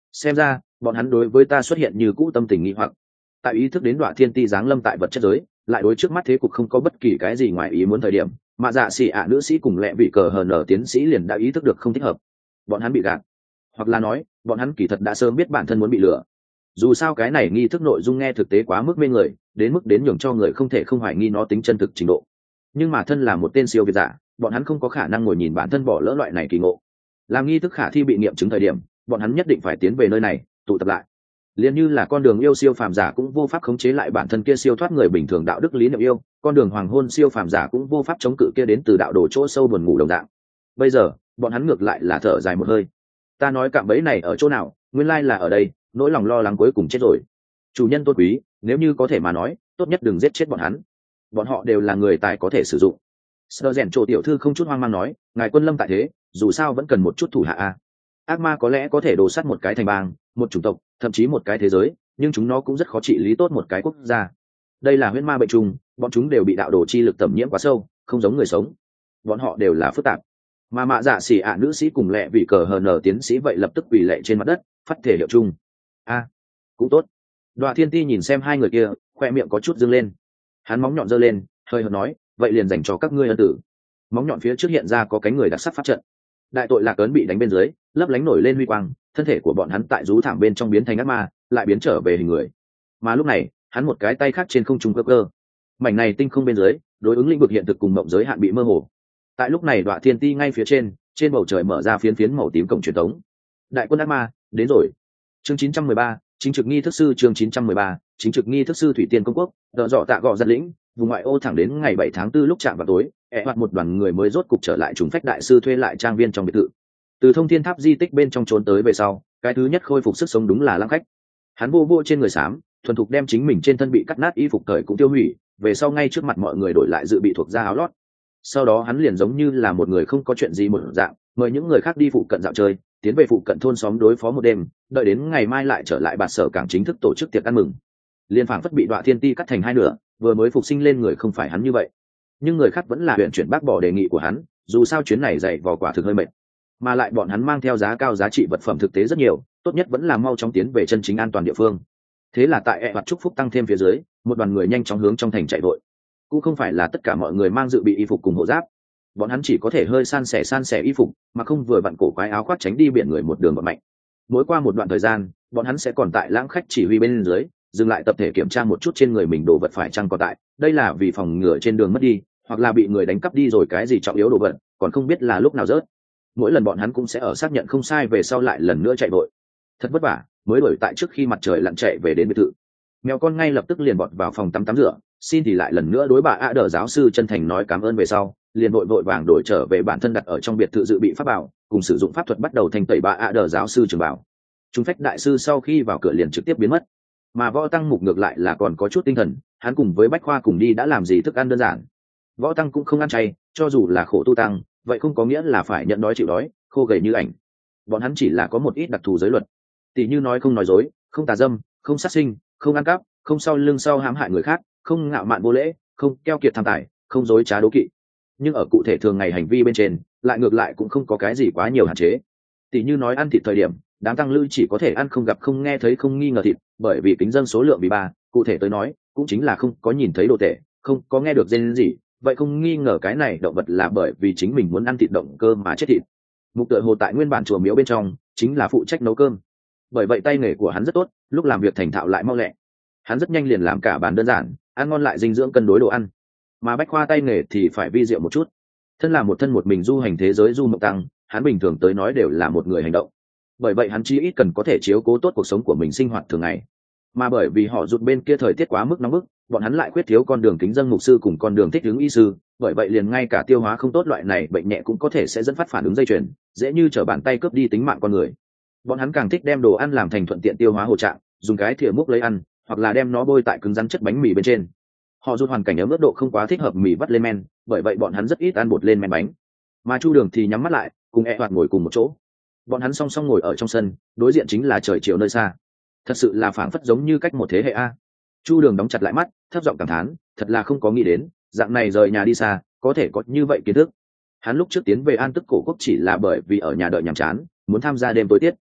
xem ra bọn hắn đối với ta xuất hiện như cũ tâm tình nghi hoặc. Tại ý thức đến đoạn thiên ti giáng lâm tại vật chất giới, lại đối trước mắt thế cục không có bất kỳ cái gì ngoài ý muốn thời điểm, mà dạ xỉ ạ nữ sĩ cùng lẹ vị cờ hờ nở tiến sĩ liền đã ý thức được không thích hợp. Bọn hắn bị gạt, hoặc là nói bọn hắn kỳ thật đã sớm biết bản thân muốn bị lừa. Dù sao cái này nghi thức nội dung nghe thực tế quá mức mê người, đến mức đến nhường cho người không thể không hoài nghi nó tính chân thực trình độ. Nhưng mà thân là một tên siêu việt giả, bọn hắn không có khả năng ngồi nhìn bản thân bỏ lỡ loại này kỳ ngộ. Làm nghi thức khả thi bị nghiệm chứng thời điểm, bọn hắn nhất định phải tiến về nơi này tụ tập lại. Liên như là con đường yêu siêu phàm giả cũng vô pháp khống chế lại bản thân kia siêu thoát người bình thường đạo đức lý niệm yêu, con đường hoàng hôn siêu phàm giả cũng vô pháp chống cự kia đến từ đạo đồ chỗ sâu buồn ngủ đồng dạng. Bây giờ bọn hắn ngược lại là thở dài một hơi. Ta nói cạm bẫy này ở chỗ nào, nguyên lai là ở đây, nỗi lòng lo lắng cuối cùng chết rồi. Chủ nhân tôn quý, nếu như có thể mà nói, tốt nhất đừng giết chết bọn hắn. Bọn họ đều là người tài có thể sử dụng. Sơ rèn trộ tiểu thư không chút hoang mang nói, ngài quân lâm tại thế, dù sao vẫn cần một chút thủ hạ a. Ác ma có lẽ có thể đổ sát một cái thành bang, một chủng tộc, thậm chí một cái thế giới, nhưng chúng nó cũng rất khó trị lý tốt một cái quốc gia. Đây là huyễn ma bệnh trùng, bọn chúng đều bị đạo đồ chi lực tẩm nhiễm quá sâu, không giống người sống. Bọn họ đều là phức tạp. Mà mạ dạ xỉ ạ nữ sĩ cùng lẹ vị cờ hờ nở tiến sĩ vậy lập tức quỳ lệ trên mặt đất, phát thể hiệu chung. A, cũng tốt. Đoạ Thiên Ti nhìn xem hai người kia, khoe miệng có chút dương lên. Hắn móng nhọn giơ lên, hơi hợt nói, vậy liền dành cho các ngươi ân tử. Móng nhọn phía trước hiện ra có cánh người đặc sắc pháp trận. Đại tội lạc ấn bị đánh bên dưới, lấp lánh nổi lên huy quang, thân thể của bọn hắn tại rú thảm bên trong biến thành ác ma, lại biến trở về hình người. Mà lúc này, hắn một cái tay khác trên không trung cơ cơ. Mảnh này tinh không bên dưới, đối ứng lĩnh vực hiện thực cùng mộng giới hạn bị mơ hồ. Tại lúc này Đoạ Thiên Ti ngay phía trên, trên bầu trời mở ra phiến phiến màu tím cổng truyền thống. Đại quân ác ma, đến rồi. Chương chín trăm mười ba, chính trực nghi thức sư chương chín trăm mười ba, chính trực nghi thức sư Thủy Tiên công quốc, đỡ dọ tạ gọ giật lĩnh, vùng ngoại ô thẳng đến ngày bảy tháng tư lúc chạm vào tối, ẹ hoạt một đoàn người mới rốt cục trở lại trùng phách đại sư thuê lại trang viên trong biệt thự. Từ thông thiên tháp di tích bên trong trốn tới về sau, cái thứ nhất khôi phục sức sống đúng là Lăng Khách. Hắn vô vô trên người xám, thuần thục đem chính mình trên thân bị cắt nát y phục thời cũng tiêu hủy, về sau ngay trước mặt mọi người đổi lại dự bị thuộc da áo lót. Sau đó hắn liền giống như là một người không có chuyện gì một dạng, mời những người khác đi phụ cận dạo chơi, tiến về phụ cận thôn xóm đối phó một đêm, đợi đến ngày mai lại trở lại bạt sở cảng chính thức tổ chức tiệc ăn mừng. Liên phảng phất bị Đoạ Thiên Ti cắt thành hai nửa, vừa mới phục sinh lên người không phải hắn như vậy, nhưng người khác vẫn là huyện chuyển bác bỏ đề nghị của hắn, dù sao chuyến này dày vò quả thực hơi mệt, mà lại bọn hắn mang theo giá cao giá trị vật phẩm thực tế rất nhiều, tốt nhất vẫn là mau chóng tiến về chân chính an toàn địa phương. Thế là tại ẹ hoạt chúc phúc tăng thêm phía dưới, một đoàn người nhanh chóng hướng trong thành chạy vội. Cũng không phải là tất cả mọi người mang dự bị y phục cùng hộ giáp, bọn hắn chỉ có thể hơi san sẻ san sẻ y phục, mà không vừa vặn cổ quái áo khoác tránh đi biển người một đường vận mạnh. Mỗi qua một đoạn thời gian, bọn hắn sẽ còn tại Lãng Khách chỉ huy bên dưới dừng lại tập thể kiểm tra một chút trên người mình đồ vật phải chăng còn tại, đây là vì phòng ngừa trên đường mất đi, hoặc là bị người đánh cắp đi rồi cái gì trọng yếu đồ vật, còn không biết là lúc nào rớt. Mỗi lần bọn hắn cũng sẽ ở xác nhận không sai về sau lại lần nữa chạy vội. Thật vất vả, mới đuổi tại trước khi mặt trời lặn chạy về đến biệt thự. Mèo con ngay lập tức liền bọt vào phòng tắm tắm rửa, xin thì lại lần nữa đối bà ạ đờ giáo sư chân thành nói cảm ơn về sau, liền vội vội vàng đổi trở về bản thân đặt ở trong biệt thự dự bị pháp bảo, cùng sử dụng pháp thuật bắt đầu thanh tẩy bà ạ đờ giáo sư trường bảo. Trung phách đại sư sau khi vào cửa liền trực tiếp biến mất, mà Võ Tăng Mục ngược lại là còn có chút tinh thần, hắn cùng với Bách Khoa cùng đi đã làm gì thức ăn đơn giản. Võ Tăng cũng không ăn chay, cho dù là khổ tu tăng, vậy không có nghĩa là phải nhận đói chịu đói, khô gầy như ảnh. Bọn hắn chỉ là có một ít đặc thù giới luật, tỉ như nói không nói dối, không tà dâm, không sát sinh, không ăn cắp, không sau lưng sau hãm hại người khác, không ngạo mạn vô lễ, không keo kiệt tham tài, không dối trá đố kỵ. Nhưng ở cụ thể thường ngày hành vi bên trên, lại ngược lại cũng không có cái gì quá nhiều hạn chế. Tỉ như nói ăn thịt thời điểm, đám tăng lữ chỉ có thể ăn không gặp không nghe thấy không nghi ngờ thịt, bởi vì kính dân số lượng vì ba, cụ thể tới nói, cũng chính là không có nhìn thấy đồ tể, không có nghe được rên gì, vậy không nghi ngờ cái này động vật là bởi vì chính mình muốn ăn thịt động cơ mà chết thịt. Mục tựa hồ tại nguyên bản chùa miếu bên trong, chính là phụ trách nấu cơm. Bởi vậy tay nghề của hắn rất tốt, lúc làm việc thành thạo lại mau lẹ. Hắn rất nhanh liền làm cả bàn đơn giản, ăn ngon lại dinh dưỡng cân đối đồ ăn. Mà Bách Khoa tay nghề thì phải vi diệu một chút. Thân là một thân một mình du hành thế giới du mộng tăng, hắn bình thường tới nói đều là một người hành động. Bởi vậy hắn chí ít cần có thể chiếu cố tốt cuộc sống của mình sinh hoạt thường ngày. Mà bởi vì họ rụt bên kia thời tiết quá mức nóng bức, bọn hắn lại khuyết thiếu con đường kính dân mục sư cùng con đường thích ứng y sư, bởi vậy liền ngay cả tiêu hóa không tốt loại này bệnh nhẹ cũng có thể sẽ dẫn phát phản ứng dây chuyền, dễ như trở bàn tay cướp đi tính mạng con người. Bọn hắn càng thích đem đồ ăn làm thành thuận tiện tiêu hóa hồ trạng, dùng cái thìa múc lấy ăn, hoặc là đem nó bôi tại cứng rắn chất bánh mì bên trên. Họ rút hoàn cảnh ở mức độ không quá thích hợp mì vắt lên men, bởi vậy bọn hắn rất ít ăn bột lên men bánh. Mà Chu Đường thì nhắm mắt lại, cùng E Hoạt ngồi cùng một chỗ. Bọn hắn song song ngồi ở trong sân, đối diện chính là trời chiều nơi xa. Thật sự là phảng phất giống như cách một thế hệ a. Chu Đường đóng chặt lại mắt, thấp giọng cảm thán, thật là không có nghĩ đến, dạng này rời nhà đi xa, có thể có như vậy kiến thức. Hắn lúc trước tiến về An Tức cổ quốc chỉ là bởi vì ở nhà đợi nhàm chán, muốn tham gia đêm tối tiết.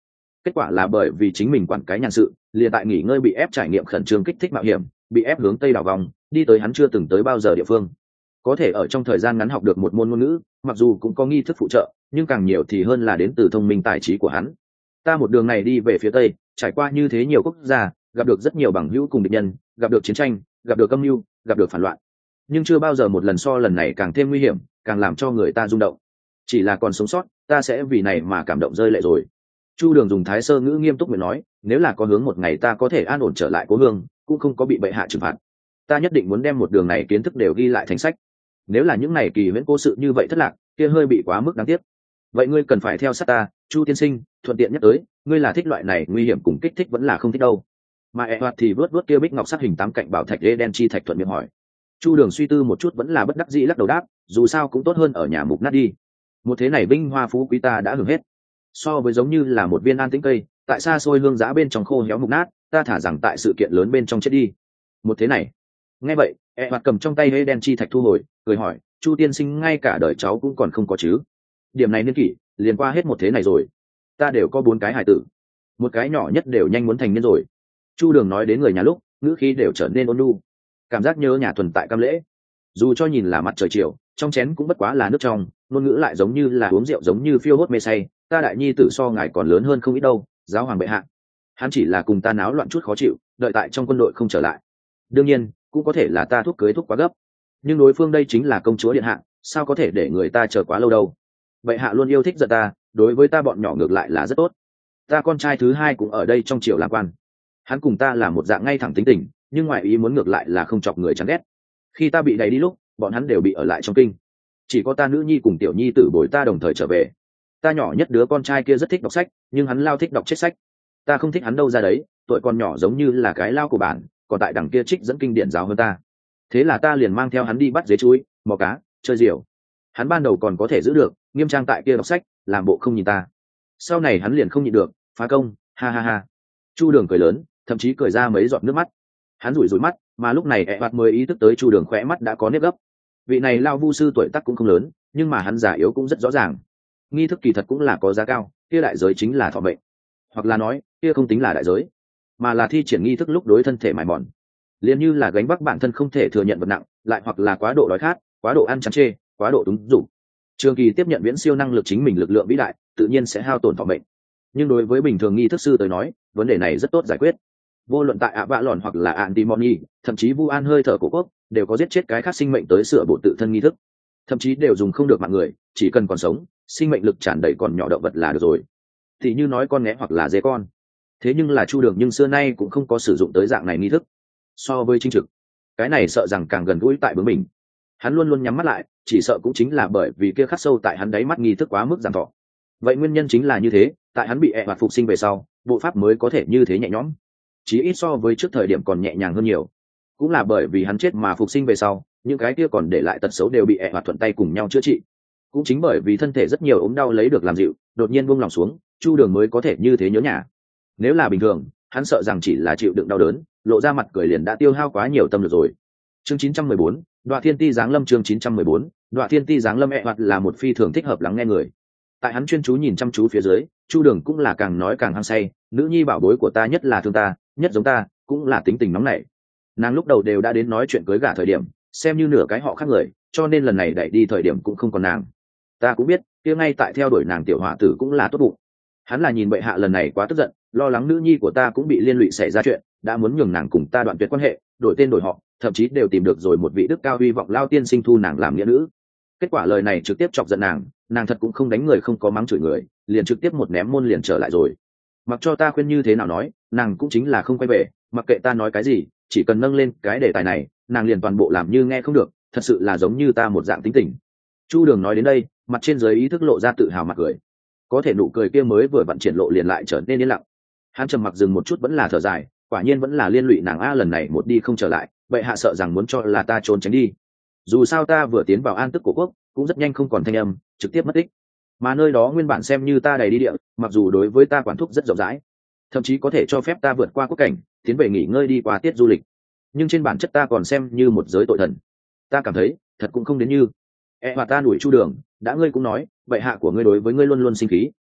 kết quả là bởi vì chính mình quản cái nhàn sự, liền tại nghỉ ngơi bị ép trải nghiệm khẩn trương kích thích mạo hiểm, bị ép hướng tây đảo vòng, đi tới hắn chưa từng tới bao giờ địa phương. Có thể ở trong thời gian ngắn học được một môn ngôn ngữ, mặc dù cũng có nghi thức phụ trợ, nhưng càng nhiều thì hơn là đến từ thông minh tài trí của hắn. Ta một đường này đi về phía tây, trải qua như thế nhiều quốc gia, gặp được rất nhiều bằng hữu cùng địch nhân, gặp được chiến tranh, gặp được âm mưu, gặp được phản loạn, nhưng chưa bao giờ một lần so lần này càng thêm nguy hiểm, càng làm cho người ta rung động. Chỉ là còn sống sót, ta sẽ vì này mà cảm động rơi lệ rồi. Chu Đường dùng thái sơ ngữ nghiêm túc nguyện nói, nếu là có hướng một ngày ta có thể an ổn trở lại cố hương, cũng không có bị bệ hạ trừng phạt, ta nhất định muốn đem một đường này kiến thức đều ghi lại thành sách. Nếu là những này kỳ huyễn cố sự như vậy thất lạc, kia hơi bị quá mức đáng tiếc. Vậy ngươi cần phải theo sát ta, Chu tiên sinh, thuận tiện nhắc tới, ngươi là thích loại này nguy hiểm cùng kích thích vẫn là không thích đâu. Mà e hoạt thì vớt vớt kia bích ngọc sắc hình tám cạnh bảo thạch đen chi thạch thuận miệng hỏi. Chu Đường suy tư một chút vẫn là bất đắc dĩ lắc đầu đáp, dù sao cũng tốt hơn ở nhà mục nát đi. Một thế này vinh hoa phú quý ta đã hưởng hết, so với giống như là một viên an tĩnh cây tại xa xôi hương giã bên trong khô héo mục nát, ta thả rằng tại sự kiện lớn bên trong chết đi. Một thế này. Nghe vậy, e hoạt cầm trong tay hê đen chi thạch thu hồi, cười hỏi, Chu tiên sinh ngay cả đời cháu cũng còn không có chứ? Điểm này niên kỷ liền qua hết một thế này rồi. Ta đều có bốn cái hài tử, một cái nhỏ nhất đều nhanh muốn thành niên rồi. Chu Đường nói đến người nhà lúc ngữ khí đều trở nên ôn nhu, cảm giác nhớ nhà thuần tại cam lễ. Dù cho nhìn là mặt trời chiều, trong chén cũng bất quá là nước trong, ngôn ngữ lại giống như là uống rượu, giống như phiêu hốt mê say. Ta đại nhi tử so ngài còn lớn hơn không ít đâu, giáo hoàng bệ hạ. Hắn chỉ là cùng ta náo loạn chút khó chịu, đợi tại trong quân đội không trở lại. Đương nhiên cũng có thể là ta thuốc cưới thuốc quá gấp, nhưng đối phương đây chính là công chúa điện hạ, sao có thể để người ta chờ quá lâu đâu. Bệ hạ luôn yêu thích giận ta, đối với ta bọn nhỏ ngược lại là rất tốt. Ta con trai thứ hai cũng ở đây trong triều làm quan, hắn cùng ta là một dạng ngay thẳng tính tình, nhưng ngoài ý muốn ngược lại là không chọc người chán ghét. Khi ta bị đày đi lúc, bọn hắn đều bị ở lại trong kinh, chỉ có ta nữ nhi cùng tiểu nhi tử bồi ta đồng thời trở về. Ta nhỏ nhất đứa con trai kia rất thích đọc sách, nhưng hắn lao thích đọc chết sách. Ta không thích hắn đâu ra đấy, tuổi còn nhỏ giống như là cái lao của bản, còn tại đằng kia trích dẫn kinh điển giáo hơn ta. Thế là ta liền mang theo hắn đi bắt dế chuối, mò cá, chơi diều. Hắn ban đầu còn có thể giữ được, nghiêm trang tại kia đọc sách, làm bộ không nhìn ta. Sau này hắn liền không nhịn được, phá công, ha ha ha. Chu Đường cười lớn, thậm chí cười ra mấy giọt nước mắt. Hắn rủi rủi mắt, mà lúc này ẹ e mới ý thức tới Chu Đường khỏe mắt đã có nếp gấp. Vị này lao vu sư tuổi tác cũng không lớn, nhưng mà hắn già yếu cũng rất rõ ràng. Nghi thức kỳ thật cũng là có giá cao, kia đại giới chính là thọ mệnh, hoặc là nói kia không tính là đại giới, mà là thi triển nghi thức lúc đối thân thể mài mòn, liền như là gánh vác bản thân không thể thừa nhận vật nặng, lại hoặc là quá độ đói khát, quá độ ăn chán chê, quá độ túng dục. Trường kỳ tiếp nhận viễn siêu năng lực chính mình lực lượng vĩ đại, tự nhiên sẽ hao tổn thọ mệnh. Nhưng đối với bình thường nghi thức sư tới nói, vấn đề này rất tốt giải quyết. Vô luận tại ạ vạ lòn hoặc là antimony, thậm chí vu an hơi thở của quốc, đều có giết chết cái khác sinh mệnh tới sửa bộ tự thân nghi thức, thậm chí đều dùng không được mạng người, chỉ cần còn sống, sinh mệnh lực tràn đầy còn nhỏ động vật là được rồi, thì như nói con nghé hoặc là dê con. Thế nhưng là Chu Đường nhưng xưa nay cũng không có sử dụng tới dạng này nghi thức. So với chính trực, cái này sợ rằng càng gần gũi tại bướng mình. Hắn luôn luôn nhắm mắt lại, chỉ sợ cũng chính là bởi vì kia khắc sâu tại hắn đáy mắt nghi thức quá mức giảm thọ. Vậy nguyên nhân chính là như thế, tại hắn bị ẹ hoạt phục sinh về sau, bộ pháp mới có thể như thế nhẹ nhõm, chí ít so với trước thời điểm còn nhẹ nhàng hơn nhiều. Cũng là bởi vì hắn chết mà phục sinh về sau, những cái kia còn để lại tật xấu đều bị ẹ hoạt thuận tay cùng nhau chữa trị. Cũng chính bởi vì thân thể rất nhiều ốm đau lấy được làm dịu, đột nhiên buông lòng xuống, Chu Đường mới có thể như thế nhớ nhà. Nếu là bình thường, hắn sợ rằng chỉ là chịu đựng đau đớn, lộ ra mặt cười liền đã tiêu hao quá nhiều tâm lực rồi. Chương chín trăm mười bốn, Đoạ Thiên Ti giáng lâm. Chương chín trăm mười bốn, Đoạ Thiên Ti giáng lâm. ẹ hoạt là một phi thường thích hợp lắng nghe người. Tại hắn chuyên chú nhìn chăm chú phía dưới, Chu Đường cũng là càng nói càng hăng say, nữ nhi bảo bối của ta nhất là thương ta, nhất giống ta, cũng là tính tình nóng nảy. Nàng lúc đầu đều đã đến nói chuyện cưới gả thời điểm, xem như nửa cái họ khác người, cho nên lần này đẩy đi thời điểm cũng không còn nàng. Ta cũng biết, kia ngay tại theo đuổi nàng tiểu hỏa tử cũng là tốt bụng. Hắn là nhìn bệ hạ lần này quá tức giận, lo lắng nữ nhi của ta cũng bị liên lụy xảy ra chuyện, đã muốn nhường nàng cùng ta đoạn tuyệt quan hệ, đổi tên đổi họ, thậm chí đều tìm được rồi một vị đức cao hy vọng lao tiên sinh thu nàng làm nghĩa nữ. Kết quả lời này trực tiếp chọc giận nàng, nàng thật cũng không đánh người không có mắng chửi người, liền trực tiếp một ném môn liền trở lại rồi. Mặc cho ta khuyên như thế nào nói, nàng cũng chính là không quay về, mặc kệ ta nói cái gì, chỉ cần nâng lên cái đề tài này, nàng liền toàn bộ làm như nghe không được, thật sự là giống như ta một dạng tính tình. Chu Đường nói đến đây, mặt trên dưới ý thức lộ ra tự hào mặt cười, có thể nụ cười kia mới vừa vặn triển lộ liền lại trở nên yên lặng. Hắn trầm mặc dừng một chút vẫn là thở dài, quả nhiên vẫn là liên lụy nàng a, lần này một đi không trở lại, vậy hạ sợ rằng muốn cho là ta trốn tránh đi. Dù sao ta vừa tiến vào an tức của quốc, cũng rất nhanh không còn thanh âm, trực tiếp mất tích. Mà nơi đó nguyên bản xem như ta đầy đi địa, mặc dù đối với ta quản thúc rất rộng rãi, thậm chí có thể cho phép ta vượt qua quốc cảnh, tiến về nghỉ ngơi đi qua tiết du lịch, nhưng trên bản chất ta còn xem như một giới tội thần. Ta cảm thấy thật cũng không đến như e và ta đuổi Chu Đường, đã ngươi cũng nói vậy hạ của ngươi đối với ngươi luôn luôn sinh khí,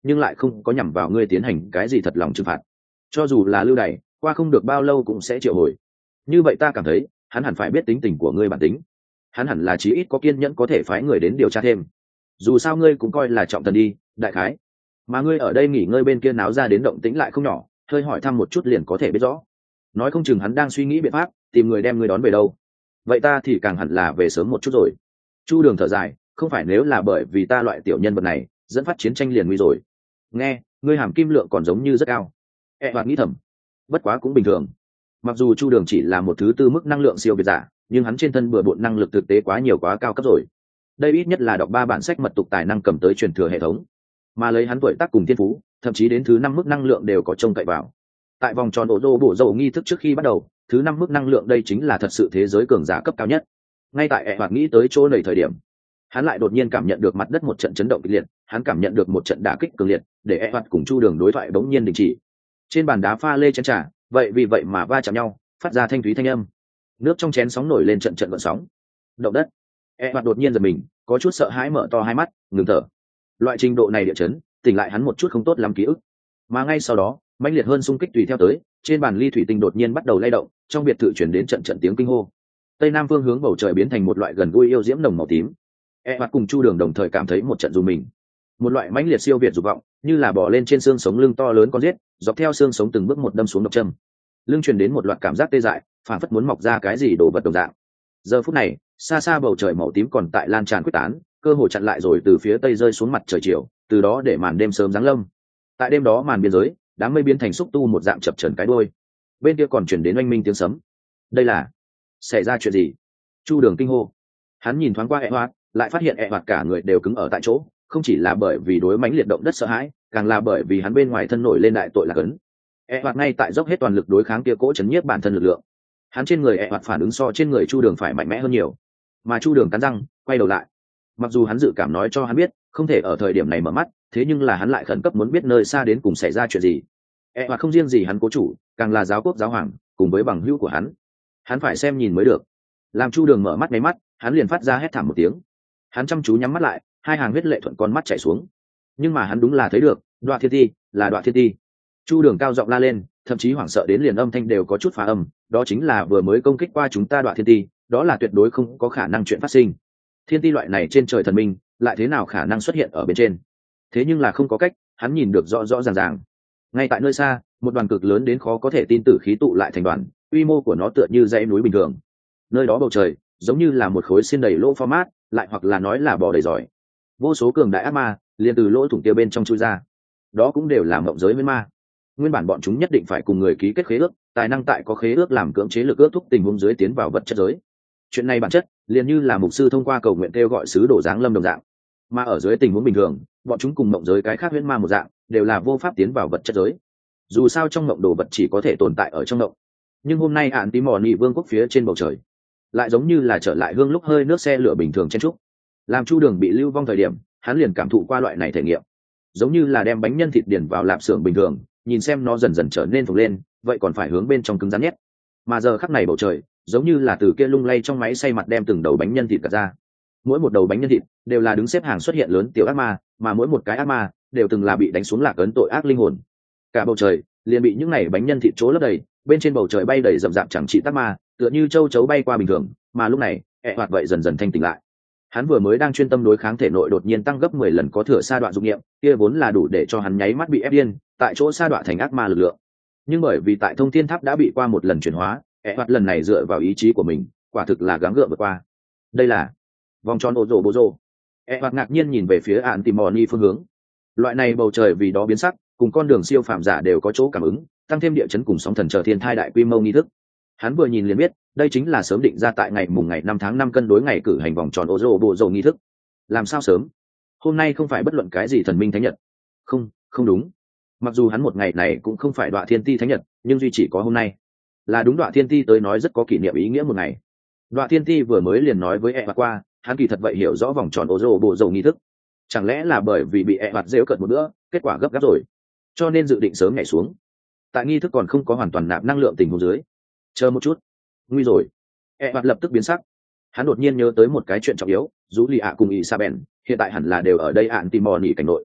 nhưng lại không có nhằm vào ngươi tiến hành cái gì thật lòng trừng phạt. Cho dù là lưu đày, qua không được bao lâu cũng sẽ triệu hồi. Như vậy ta cảm thấy hắn hẳn phải biết tính tình của ngươi bản tính, hắn hẳn là chí ít có kiên nhẫn có thể phái người đến điều tra thêm. Dù sao ngươi cũng coi là trọng thần đi, đại khái. Mà ngươi ở đây nghỉ ngơi bên kia náo ra đến động tĩnh lại không nhỏ, hơi hỏi thăm một chút liền có thể biết rõ. Nói không chừng hắn đang suy nghĩ biện pháp tìm người đem ngươi đón về đâu. Vậy ta thì càng hẳn là về sớm một chút rồi. Chu Đường thở dài, không phải nếu là bởi vì ta loại tiểu nhân vật này dẫn phát chiến tranh liền nguy rồi. Nghe, ngươi hàm kim lượng còn giống như rất cao. E hoạt nghĩ thầm, bất quá cũng bình thường. Mặc dù Chu Đường chỉ là một thứ tư mức năng lượng siêu việt giả, nhưng hắn trên thân bừa bộn năng lực thực tế quá nhiều quá cao cấp rồi. Đây ít nhất là đọc ba bản sách mật tục tài năng cầm tới truyền thừa hệ thống, mà lấy hắn tuổi tác cùng thiên phú, thậm chí đến thứ năm mức năng lượng đều có trông cậy vào. Tại vòng tròn ổ rô bổ dầu nghi thức trước khi bắt đầu, thứ năm mức năng lượng đây chính là thật sự thế giới cường giả cấp cao nhất. Ngay tại E hoạt nghĩ tới chỗ này thời điểm, hắn lại đột nhiên cảm nhận được mặt đất một trận chấn động kịch liệt, hắn cảm nhận được một trận đả kích cường liệt, để E hoạt cùng Chu Đường đối thoại bỗng nhiên đình chỉ. Trên bàn đá pha lê chén trà, vậy vì vậy mà va chạm nhau, phát ra thanh thúy thanh âm. Nước trong chén sóng nổi lên trận trận gợn sóng. Động đất. E hoạt đột nhiên giật mình, có chút sợ hãi mở to hai mắt, ngừng thở. Loại trình độ này địa chấn, tỉnh lại hắn một chút không tốt lắm ký ức. Mà ngay sau đó, mãnh liệt hơn xung kích tùy theo tới, trên bàn ly thủy tinh đột nhiên bắt đầu lay động, trong biệt thự chuyển đến trận trận tiếng kinh hô. Tây nam phương hướng bầu trời biến thành một loại gần gũi yêu diễm nồng màu tím. E hoạt cùng Chu Đường đồng thời cảm thấy một trận rùng mình. Một loại mãnh liệt siêu việt dục vọng, như là bò lên trên xương sống lưng to lớn con giết, dọc theo xương sống từng bước một đâm xuống độc châm. Lưng truyền đến một loạt cảm giác tê dại, phản phất muốn mọc ra cái gì đổ vật đồng dạng. Giờ phút này, xa xa bầu trời màu tím còn tại lan tràn quyết tán, cơ hồ chặn lại rồi từ phía tây rơi xuống mặt trời chiều, từ đó để màn đêm sớm giáng lâm. Tại đêm đó màn biên giới, đám mây biến thành xúc tu một dạng chập chờn cái đuôi. Bên kia còn truyền đến oanh minh tiếng sấm. Đây là xảy ra chuyện gì? Chu Đường kinh hô. Hắn nhìn thoáng qua E hoạt, lại phát hiện E hoạt cả người đều cứng ở tại chỗ, không chỉ là bởi vì đối mãnh liệt động đất sợ hãi, càng là bởi vì hắn bên ngoài thân nổi lên đại tội lạc ấn. E hoạt ngay tại dốc hết toàn lực đối kháng kia cỗ chấn nhiếp bản thân lực lượng. Hắn trên người E hoạt phản ứng so trên người Chu Đường phải mạnh mẽ hơn nhiều. Mà Chu Đường cắn răng, quay đầu lại. Mặc dù hắn dự cảm nói cho hắn biết, không thể ở thời điểm này mở mắt, thế nhưng là hắn lại khẩn cấp muốn biết nơi xa đến cùng xảy ra chuyện gì. E hoạt không riêng gì hắn cố chủ, càng là giáo quốc giáo hoàng, cùng với bằng hữu của hắn. Hắn phải xem nhìn mới được. Làm Chu Đường mở mắt mấy mắt, hắn liền phát ra hét thảm một tiếng. Hắn chăm chú nhắm mắt lại, hai hàng huyết lệ thuận con mắt chảy xuống. Nhưng mà hắn đúng là thấy được, Đoạ Thiên Ti, là Đoạ Thiên Ti. Chu Đường cao giọng la lên, thậm chí hoảng sợ đến liền âm thanh đều có chút phá âm, đó chính là vừa mới công kích qua chúng ta Đoạ Thiên Ti, đó là tuyệt đối không có khả năng chuyện phát sinh. Thiên ti loại này trên trời thần minh, lại thế nào khả năng xuất hiện ở bên trên? Thế nhưng là không có cách, hắn nhìn được rõ rõ ràng ràng. Ngay tại nơi xa, một đoàn cực lớn đến khó có thể tin tử khí tụ lại thành đoàn, quy mô của nó tựa như dãy núi bình thường. Nơi đó bầu trời giống như là một khối xiên đầy lỗ format, lại hoặc là nói là bò đầy giỏi. Vô số cường đại ác ma liền từ lỗ thủng kia bên trong chui ra. Đó cũng đều là mộng giới nguyên ma. Nguyên bản bọn chúng nhất định phải cùng người ký kết khế ước, tài năng tại có khế ước làm cưỡng chế lực ước thúc tình huống dưới tiến vào vật chất giới. Chuyện này bản chất liền như là mục sư thông qua cầu nguyện kêu gọi sứ đổ giáng lâm đồng dạng, mà ở dưới tình huống bình thường, bọn chúng cùng mộng giới cái khác huyễn ma một dạng, đều là vô pháp tiến vào vật chất giới. Dù sao trong mộng đồ vật chỉ có thể tồn tại ở trong mộng, nhưng hôm nay ạn tí mò nị vương quốc phía trên bầu trời lại giống như là trở lại hương lúc hơi nước xe lửa bình thường chen trúc. Làm Chu Đường bị lưu vong thời điểm, hắn liền cảm thụ qua loại này thể nghiệm, giống như là đem bánh nhân thịt điển vào lạp xưởng bình thường, nhìn xem nó dần dần trở nên phồng lên, vậy còn phải hướng bên trong cứng rắn nhét. Mà giờ khắc này bầu trời giống như là từ kia lung lay trong máy xay mặt đem từng đầu bánh nhân thịt gạt ra. Mỗi một đầu bánh nhân thịt đều là đứng xếp hàng xuất hiện lớn tiểu ác ma, mà mỗi một cái ác ma đều từng là bị đánh xuống lạc ấn tội ác linh hồn. Cả bầu trời liền bị những này bánh nhân thịt chỗ lấp đầy, bên trên bầu trời bay đầy rậm rạp chẳng trị ác ma, tựa như châu chấu bay qua bình thường. Mà lúc này, E hoạt vậy dần dần thanh tỉnh lại. Hắn vừa mới đang chuyên tâm đối kháng thể nội đột nhiên tăng gấp mười lần có thừa sa đoạn dụng nghiệm, kia vốn là đủ để cho hắn nháy mắt bị ép điên, tại chỗ sa đoạn thành ác ma lực lượng. Nhưng bởi vì tại thông thiên tháp đã bị qua một lần chuyển hóa, E hoạt lần này dựa vào ý chí của mình, quả thực là gắng gượng vượt qua. Đây là vòng tròn ô rồ bô rồ. E hoạt ngạc nhiên nhìn về phía ạn tìm mò ni phương hướng. Loại này bầu trời vì đó biến sắc, cùng con đường siêu phàm giả đều có chỗ cảm ứng, tăng thêm địa chấn cùng sóng thần chờ thiên thai đại quy mô nghi thức. Hắn vừa nhìn liền biết, đây chính là sớm định ra tại ngày mùng ngày năm tháng năm cân đối ngày cử hành vòng tròn ô rồ bô rồ nghi thức. Làm sao sớm? Hôm nay không phải bất luận cái gì thần minh thánh nhật. Không, không đúng. Mặc dù hắn một ngày này cũng không phải Đoạ Thiên Ti thánh nhật, nhưng duy chỉ có hôm nay là đúng Đoạ Thiên Ti tới nói rất có kỷ niệm ý nghĩa một ngày. Đoạ Thiên Ti vừa mới liền nói với E hoạt qua, hắn kỳ thật vậy hiểu rõ vòng tròn ô rồ bộ rồ nghi thức. Chẳng lẽ là bởi vì bị E hoạt rêu cợt một bữa, kết quả gấp gáp rồi, cho nên dự định sớm nhảy xuống. Tại nghi thức còn không có hoàn toàn nạp năng lượng tình huống dưới, chờ một chút, nguy rồi. E hoạt lập tức biến sắc. Hắn đột nhiên nhớ tới một cái chuyện trọng yếu, Dũ Lì ạ cùng Isabel hiện tại hẳn là đều ở đây ạn tìm mò nỉ cảnh nội.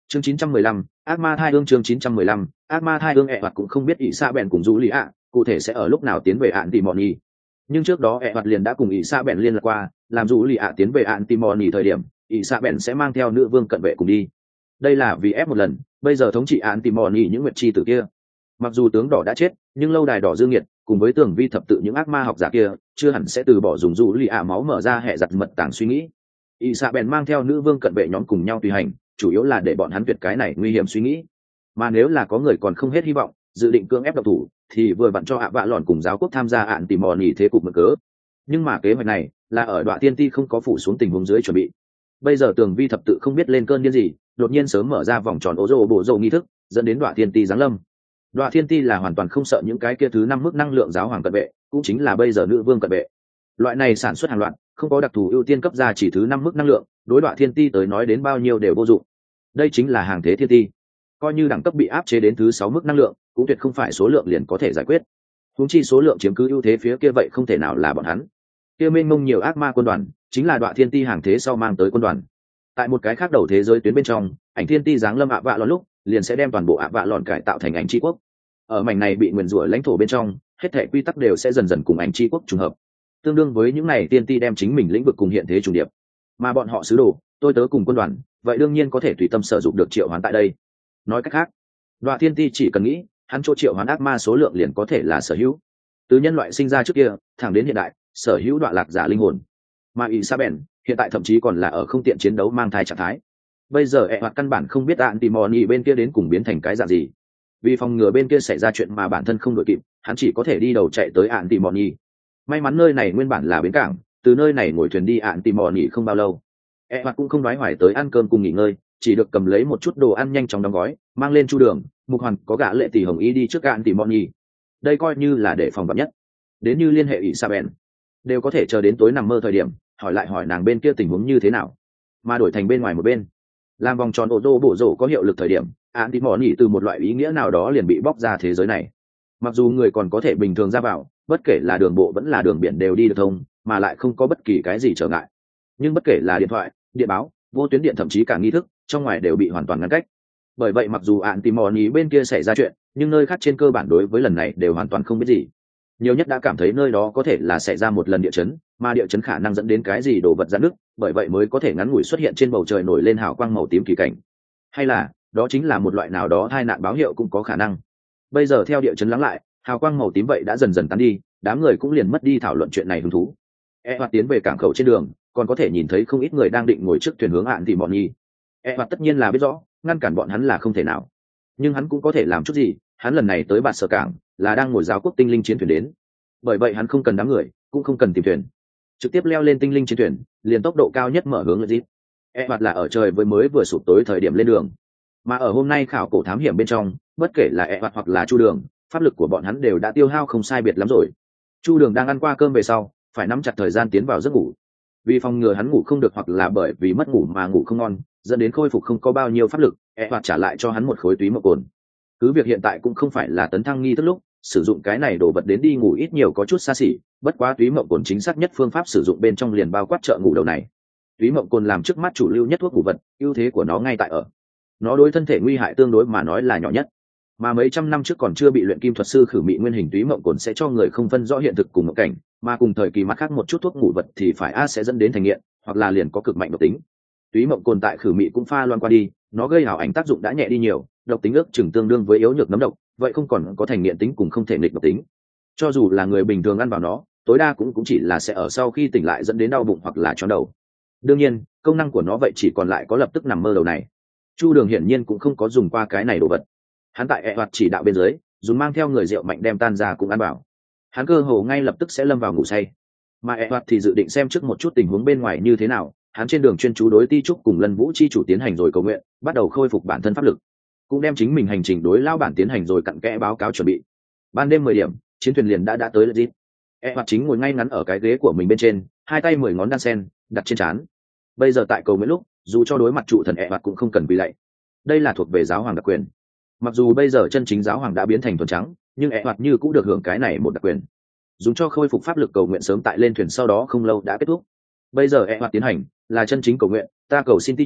chương chín trăm mười lăm, ác ma thai ương chương chín trăm mười lăm, ác ma thai ương ẹ hoặc cũng không biết ỷ xa bèn cùng du lý ạ cụ thể sẽ ở lúc nào tiến về ạn tìm nhì. Nhưng trước đó ẹ hoặc liền đã cùng ỷ xa bèn liên lạc qua, làm du lý ạ tiến về ạn tìm nhì thời điểm ỷ xa bèn sẽ mang theo nữ vương cận vệ cùng đi. Đây là vì ép một lần bây giờ thống trị ạn tìm nhì những nguyệt chi tử kia. Mặc dù tướng đỏ đã chết, nhưng lâu đài đỏ dương nhiệt cùng với tường vi thập tự những ác ma học giả kia chưa hẳn sẽ từ bỏ dùng du lý ạ máu mở ra hệ giặt mật tàng suy nghĩ. ỷ xa bèn mang theo nữ vương cận vệ nhóm cùng nhau tùy hành, chủ yếu là để bọn hắn tuyệt cái này nguy hiểm suy nghĩ. Mà nếu là có người còn không hết hy vọng, dự định cưỡng ép độc thủ, thì vừa vặn cho ạ vạ lòn cùng giáo quốc tham gia ạn tìm mò nhì thế cục mực cớ. Nhưng mà kế hoạch này là ở đoạn tiên ti không có phủ xuống tình huống dưới chuẩn bị. Bây giờ tường vi thập tự không biết lên cơn điên gì, đột nhiên sớm mở ra vòng tròn ố rô bộ dầu nghi thức, dẫn đến đoạn tiên ti giáng lâm. Đoạn tiên ti là hoàn toàn không sợ những cái kia thứ năm mức năng lượng giáo hoàng cận vệ, cũng chính là bây giờ nữ vương cận vệ. Loại này sản xuất hàng loạt, không có đặc thù ưu tiên cấp ra chỉ thứ năm mức năng lượng, đối đoạn thiên ti tới nói đến bao nhiêu đều vô dụng. Đây chính là hàng thế thiên ti, coi như đẳng cấp bị áp chế đến thứ sáu mức năng lượng cũng tuyệt không phải số lượng liền có thể giải quyết. Huống chi số lượng chiếm cứ ưu thế phía kia vậy không thể nào là bọn hắn. Kia mênh mông nhiều ác ma quân đoàn chính là đoạn thiên ti hàng thế sau mang tới quân đoàn. Tại một cái khác đầu thế giới tuyến bên trong, ảnh thiên ti giáng lâm ạ vạ lòn lúc liền sẽ đem toàn bộ ạ vạ lòn cải tạo thành ảnh tri quốc. Ở mảnh này bị nguyền rủa lãnh thổ bên trong, hết thảy quy tắc đều sẽ dần dần cùng ảnh tri quốc trùng hợp, tương đương với những này tiên ti đem chính mình lĩnh vực cùng hiện thế trùng điệp. Mà bọn họ sứ đồ, tôi tớ cùng quân đoàn, vậy đương nhiên có thể tùy tâm sử dụng được triệu hoán tại đây. Nói cách khác, đoạn thiên ti chỉ cần nghĩ hắn chỗ triệu hoán ác ma số lượng liền có thể là sở hữu từ nhân loại sinh ra trước kia thẳng đến hiện đại sở hữu đoạn lạc giả linh hồn. Mà ỷ sa bèn hiện tại thậm chí còn là ở không tiện chiến đấu mang thai trạng thái. Bây giờ ẹ hoặc căn bản không biết ạn tìm mòn bên kia đến cùng biến thành cái dạng gì, vì phòng ngừa bên kia xảy ra chuyện mà bản thân không đội kịp, hắn chỉ có thể đi đầu chạy tới ạn tìm mòn. May mắn nơi này nguyên bản là bến cảng, từ nơi này ngồi thuyền đi ạn tìm mòn không bao lâu, ẹ hoặc cũng không nói hoài tới ăn cơm cùng nghỉ ngơi, chỉ được cầm lấy một chút đồ ăn nhanh chóng đóng gói mang lên chu đường mục hoàn có gã lệ tỷ hồng y đi trước ạn tìm mòn. Đây coi như là để phòng vắn nhất, đến như liên hệ ỷ sa bèn đều có thể chờ đến tối nằm mơ thời điểm hỏi lại hỏi nàng bên kia tình huống như thế nào, mà đổi thành bên ngoài một bên làm vòng tròn ô tô bổ rổ có hiệu lực thời điểm ạn tìm mòn từ một loại ý nghĩa nào đó liền bị bóc ra thế giới này. Mặc dù người còn có thể bình thường ra vào, bất kể là đường bộ vẫn là đường biển đều đi được thông, mà lại không có bất kỳ cái gì trở ngại, nhưng bất kể là điện thoại, điện báo, vô tuyến điện thậm chí cả nghi thức trong ngoài đều bị hoàn toàn ngăn cách. Bởi vậy mặc dù ạn tìm mòn bên kia xảy ra chuyện, nhưng nơi khác trên cơ bản đối với lần này đều hoàn toàn không biết gì, nhiều nhất đã cảm thấy nơi đó có thể là xảy ra một lần địa chấn, mà địa chấn khả năng dẫn đến cái gì đồ vật giãn nứt, bởi vậy mới có thể ngắn ngủi xuất hiện trên bầu trời nổi lên hào quang màu tím kỳ cảnh, hay là đó chính là một loại nào đó tai nạn báo hiệu cũng có khả năng. Bây giờ theo địa chấn lắng lại, hào quang màu tím vậy đã dần dần tán đi, đám người cũng liền mất đi thảo luận chuyện này hứng thú. E hoạt tiến về cảng khẩu trên đường còn có thể nhìn thấy không ít người đang định ngồi trước thuyền hướng ạn tìm bọn nhi. E hoạt tất nhiên là biết rõ ngăn cản bọn hắn là không thể nào, nhưng hắn cũng có thể làm chút gì. Hắn lần này tới bạt sở cảng là đang ngồi giáo quốc tinh linh chiến thuyền đến, bởi vậy hắn không cần đám người cũng không cần tìm thuyền, trực tiếp leo lên tinh linh chiến thuyền liền tốc độ cao nhất mở hướng Lezit. E hoạt là ở trời với mới vừa sụp tối thời điểm lên đường, mà ở hôm nay khảo cổ thám hiểm bên trong bất kể là E hoạt hoặc là chu đường, pháp lực của bọn hắn đều đã tiêu hao không sai biệt lắm rồi. Chu đường đang ăn qua cơm về sau phải nắm chặt thời gian tiến vào giấc ngủ, vì phòng ngừa hắn ngủ không được hoặc là bởi vì mất ngủ mà ngủ không ngon dẫn đến khôi phục không có bao nhiêu pháp lực, E hoạt trả lại cho hắn một khối túy mộc cồn. Cứ việc hiện tại cũng không phải là tấn thăng nghi thức lúc, sử dụng cái này đồ vật đến đi ngủ ít nhiều có chút xa xỉ, bất quá túy mộng cồn chính xác nhất phương pháp sử dụng bên trong liền bao quát trợ ngủ đầu này. Túy mộng cồn làm trước mắt chủ lưu nhất thuốc ngủ vật, ưu thế của nó ngay tại ở nó đối thân thể nguy hại tương đối mà nói là nhỏ nhất, mà mấy trăm năm trước còn chưa bị luyện kim thuật sư khử mị nguyên hình túy mộng cồn sẽ cho người không phân rõ hiện thực cùng một cảnh, mà cùng thời kỳ mặt khác một chút thuốc ngủ vật thì phải a sẽ dẫn đến thành nghiện, hoặc là liền có cực mạnh độc tính. Túy mộng cồn tại khử mị cũng pha loan qua đi, nó gây hảo ảnh tác dụng đã nhẹ đi nhiều, độc tính ước chừng tương đương với yếu nhược nấm độc, vậy không còn có thành nghiện tính cùng không thể nghịch độc tính. Cho dù là người bình thường ăn vào nó, tối đa cũng cũng chỉ là sẽ ở sau khi tỉnh lại dẫn đến đau bụng hoặc là chóng đầu. Đương nhiên, công năng của nó vậy chỉ còn lại có lập tức nằm mơ đầu này. Chu Đường hiển nhiên cũng không có dùng qua cái này đồ vật. Hắn tại e hoạt chỉ đạo bên dưới, dùng mang theo người rượu mạnh đem tan ra cũng ăn vào. Hắn cơ hồ ngay lập tức sẽ lâm vào ngủ say. Mà e hoạt thì dự định xem trước một chút tình huống bên ngoài như thế nào. Hắn trên đường chuyên chú đối Ti Trúc cùng Lân Vũ chi chủ tiến hành rồi cầu nguyện, bắt đầu khôi phục bản thân pháp lực, cũng đem chính mình hành trình đối lao bản tiến hành rồi cặn kẽ báo cáo chuẩn bị. Ban đêm mười điểm, chiến thuyền liền đã đã tới Lezit. E hoạt chính ngồi ngay ngắn ở cái ghế của mình bên trên, hai tay mười ngón đan sen đặt trên trán. Bây giờ tại cầu nguyện lúc, dù cho đối mặt trụ thần E hoạt cũng không cần quỳ lạy. Đây là thuộc về giáo hoàng đặc quyền. Mặc dù bây giờ chân chính giáo hoàng đã biến thành thuần trắng, nhưng E hoạt như cũng được hưởng cái này một đặc quyền. Dùng cho khôi phục pháp lực cầu nguyện sớm tại lên thuyền sau đó không lâu đã kết thúc. Bây giờ E hoạt tiến hành là chân chính cầu nguyện, ta cầu xin Ti Trúc,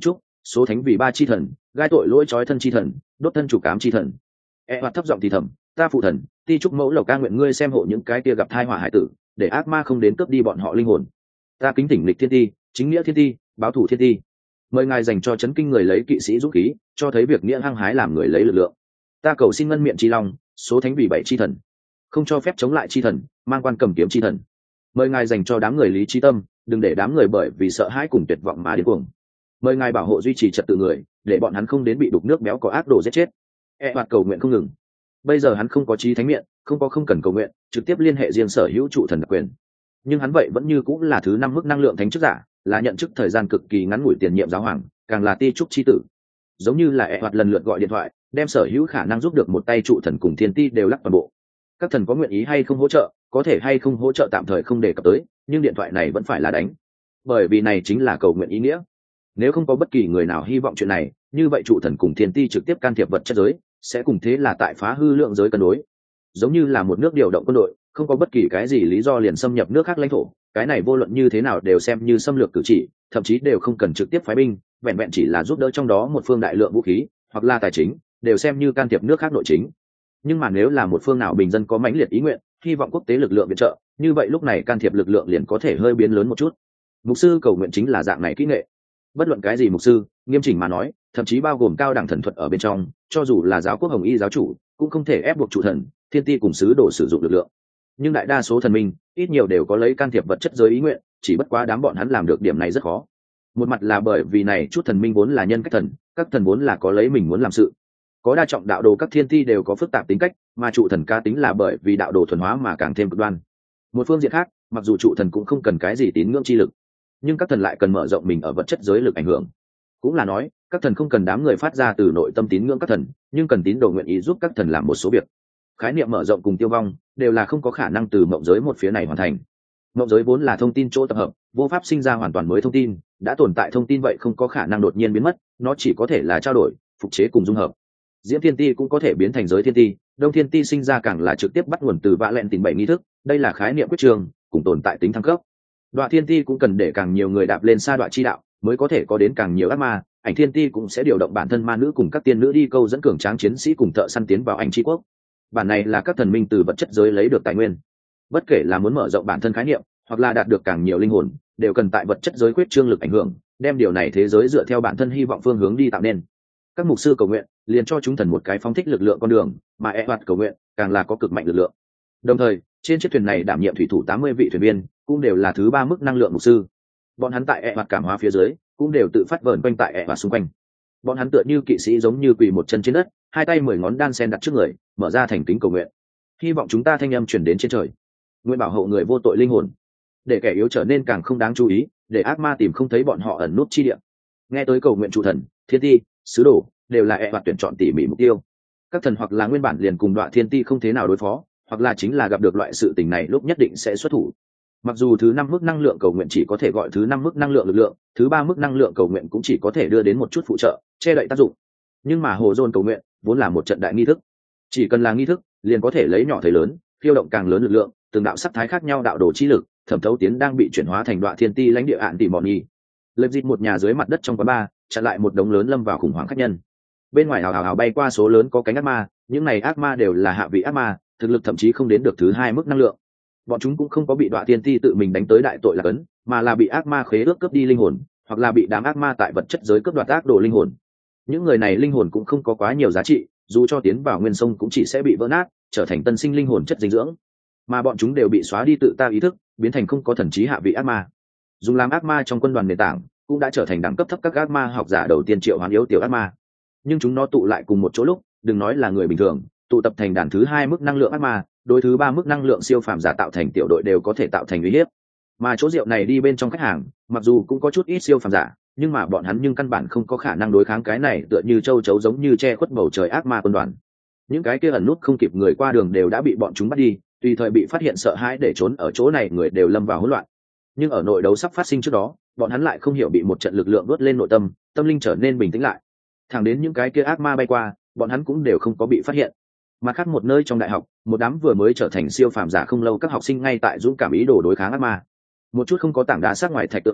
số thánh vì ba chi thần, gai tội lỗi trói thân chi thần, đốt thân chủ cám chi thần. E hoạt thấp giọng thì thầm, ta phụ thần, ti trúc mẫu lộc ca nguyện ngươi xem hộ những cái kia gặp thai họa hải tử, để ác ma không đến cướp đi bọn họ linh hồn. Ta kính tỉnh lịch thiên ti, chính nghĩa thiên ti, báo thủ thiên ti, mời ngài dành cho chấn kinh người lấy kỵ sĩ dũng khí, cho thấy việc nghĩa hăng hái làm người lấy lực lượng. Ta cầu xin ngân miệng chi long, số thánh vì bảy chi thần, không cho phép chống lại chi thần, mang quan cầm kiếm chi thần. Mời ngài dành cho đám người lý trí tâm, đừng để đám người bởi vì sợ hãi cùng tuyệt vọng mà điên cuồng. Mời ngài bảo hộ duy trì trật tự người, để bọn hắn không đến bị đục nước béo có ác đồ giết chết. E hoạt cầu nguyện không ngừng. Bây giờ hắn không có trí thánh miệng, không có không cần cầu nguyện, trực tiếp liên hệ riêng sở hữu trụ thần đặc quyền. Nhưng hắn vậy vẫn như cũng là thứ năm mức năng lượng thánh chức giả, là nhận chức thời gian cực kỳ ngắn ngủi tiền nhiệm giáo hoàng, càng là ti trúc chi tử. Giống như là E hoạt lần lượt gọi điện thoại, đem sở hữu khả năng giúp được một tay trụ thần cùng thiên ti đều lắc toàn bộ. Các thần có nguyện ý hay không hỗ trợ, có thể hay không hỗ trợ tạm thời không đề cập tới, nhưng điện thoại này vẫn phải là đánh, bởi vì này chính là cầu nguyện ý nghĩa. Nếu không có bất kỳ người nào hy vọng chuyện này, như vậy trụ thần cùng thiên ti trực tiếp can thiệp vật chất giới, sẽ cùng thế là tại phá hư lượng giới cân đối. Giống như là một nước điều động quân đội, không có bất kỳ cái gì lý do liền xâm nhập nước khác lãnh thổ, cái này vô luận như thế nào đều xem như xâm lược cử chỉ, thậm chí đều không cần trực tiếp phái binh, vẹn vẹn chỉ là giúp đỡ trong đó một phương đại lượng vũ khí hoặc là tài chính, đều xem như can thiệp nước khác nội chính. Nhưng mà nếu là một phương nào bình dân có mãnh liệt ý nguyện, hy vọng quốc tế lực lượng viện trợ, như vậy lúc này can thiệp lực lượng liền có thể hơi biến lớn một chút. Mục sư cầu nguyện chính là dạng này kỹ nghệ. Bất luận cái gì mục sư, nghiêm chỉnh mà nói, thậm chí bao gồm cao đẳng thần thuật ở bên trong, cho dù là giáo quốc hồng y giáo chủ, cũng không thể ép buộc trụ thần, thiên ti cùng sứ đồ sử dụng lực lượng. Nhưng đại đa số thần minh, ít nhiều đều có lấy can thiệp vật chất giới ý nguyện, chỉ bất quá đám bọn hắn làm được điểm này rất khó. Một mặt là bởi vì này chút thần minh vốn là nhân cách thần, các thần vốn là có lấy mình muốn làm sự. Có đa trọng đạo đồ các thiên ti đều có phức tạp tính cách, mà trụ thần cá tính là bởi vì đạo đồ thuần hóa mà càng thêm cực đoan. Một phương diện khác, mặc dù trụ thần cũng không cần cái gì tín ngưỡng chi lực, nhưng các thần lại cần mở rộng mình ở vật chất giới lực ảnh hưởng. Cũng là nói, các thần không cần đám người phát ra từ nội tâm tín ngưỡng các thần, nhưng cần tín đồ nguyện ý giúp các thần làm một số việc. Khái niệm mở rộng cùng tiêu vong đều là không có khả năng từ mộng giới một phía này hoàn thành. Mộng giới vốn là thông tin chỗ tập hợp, vô pháp sinh ra hoàn toàn mới thông tin, đã tồn tại thông tin vậy không có khả năng đột nhiên biến mất, nó chỉ có thể là trao đổi, phục chế cùng dung hợp. Diễm thiên ti cũng có thể biến thành giới thiên ti, đông thiên ti sinh ra càng là trực tiếp bắt nguồn từ vạ lẹn tìm bảy nghi thức, đây là khái niệm quyết trường cùng tồn tại tính thăng cấp. Đoạ thiên ti cũng cần để càng nhiều người đạp lên sa đoạ chi đạo, mới có thể có đến càng nhiều ác ma. Ảnh thiên ti cũng sẽ điều động bản thân ma nữ cùng các tiên nữ đi câu dẫn cường tráng chiến sĩ cùng thợ săn tiến vào ảnh tri quốc. Bản này là các thần minh từ vật chất giới lấy được tài nguyên. Bất kể là muốn mở rộng bản thân khái niệm, hoặc là đạt được càng nhiều linh hồn, đều cần tại vật chất giới quyết trương lực ảnh hưởng, đem điều này thế giới dựa theo bản thân hy vọng phương hướng đi tạo nên. Các mục sư cầu nguyện liền cho chúng thần một cái phóng thích lực lượng con đường, mà e hoạt cầu nguyện càng là có cực mạnh lực lượng. Đồng thời, trên chiếc thuyền này đảm nhiệm thủy thủ tám mươi vị thuyền viên, cũng đều là thứ ba mức năng lượng mục sư. Bọn hắn tại e hoạt cảm hóa phía dưới, cũng đều tự phát vờn quanh tại e hoạt xung quanh. Bọn hắn tựa như kỵ sĩ giống như quỳ một chân trên đất, hai tay mười ngón đan sen đặt trước người, mở ra thành kính cầu nguyện. Hy vọng chúng ta thanh âm truyền đến trên trời, nguyện bảo hộ người vô tội linh hồn, để kẻ yếu trở nên càng không đáng chú ý, để ác ma tìm không thấy bọn họ ẩn nút chi địa. Nghe tới cầu nguyện trụ thần, thiên ti, sứ đồ đều là e hoạt tuyển chọn tỉ mỉ mục tiêu. Các thần hoặc là nguyên bản liền cùng Đoạ thiên ti không thế nào đối phó, hoặc là chính là gặp được loại sự tình này lúc nhất định sẽ xuất thủ. Mặc dù thứ năm mức năng lượng cầu nguyện chỉ có thể gọi thứ năm mức năng lượng lực lượng, thứ ba mức năng lượng cầu nguyện cũng chỉ có thể đưa đến một chút phụ trợ, che đậy tác dụng. Nhưng mà hồ dồn cầu nguyện vốn là một trận đại nghi thức, chỉ cần là nghi thức, liền có thể lấy nhỏ thấy lớn, khiêu động càng lớn lực lượng, từng đạo sắc thái khác nhau đạo đồ chi lực, thẩm thấu tiến đang bị chuyển hóa thành Đoạ thiên ti lãnh địa ạn tỉ mòn nhi. Lập dịp một nhà dưới mặt đất trong quán bar, chặn lại một đống lớn lâm vào khủng hoảng khách nhân. Bên ngoài hào hào hào bay qua số lớn có cánh ác ma, những này ác ma đều là hạ vị ác ma, thực lực thậm chí không đến được thứ hai mức năng lượng. Bọn chúng cũng không có bị Đoạ thiên ti tự mình đánh tới đại tội là cấn, mà là bị ác ma khế ước cướp đi linh hồn, hoặc là bị đám ác ma tại vật chất giới cướp đoạt ác đồ linh hồn. Những người này linh hồn cũng không có quá nhiều giá trị, dù cho tiến vào nguyên sông cũng chỉ sẽ bị vỡ nát, trở thành tân sinh linh hồn chất dinh dưỡng. Mà bọn chúng đều bị xóa đi tự ta ý thức, biến thành không có thần trí hạ vị ác ma. Dùng làm ác ma trong quân đoàn nền tảng, cũng đã trở thành đẳng cấp thấp các ác ma học giả đầu tiên triệu hoán yếu tiểu ác ma. Nhưng chúng nó tụ lại cùng một chỗ lúc, đừng nói là người bình thường, tụ tập thành đàn thứ hai mức năng lượng ác ma, đối thứ ba mức năng lượng siêu phàm giả tạo thành tiểu đội đều có thể tạo thành uy hiếp. Mà chỗ rượu này đi bên trong khách hàng, mặc dù cũng có chút ít siêu phàm giả, nhưng mà bọn hắn nhưng căn bản không có khả năng đối kháng cái này tựa như châu chấu giống như che khuất bầu trời ác ma quân đoàn. Những cái kia ẩn nút không kịp người qua đường đều đã bị bọn chúng bắt đi, tùy thời bị phát hiện sợ hãi để trốn ở chỗ này người đều lâm vào hỗn loạn. Nhưng ở nội đấu sắp phát sinh trước đó, bọn hắn lại không hiểu bị một trận lực lượng đốt lên nội tâm, tâm linh trở nên bình tĩnh lại. Thẳng đến những cái kia ác ma bay qua, bọn hắn cũng đều không có bị phát hiện. Mà khác một nơi trong đại học, một đám vừa mới trở thành siêu phàm giả không lâu các học sinh ngay tại dũng cảm ý đồ đối kháng ác ma. Một chút không có tảng đá sát ngoài thạch tự quỷ,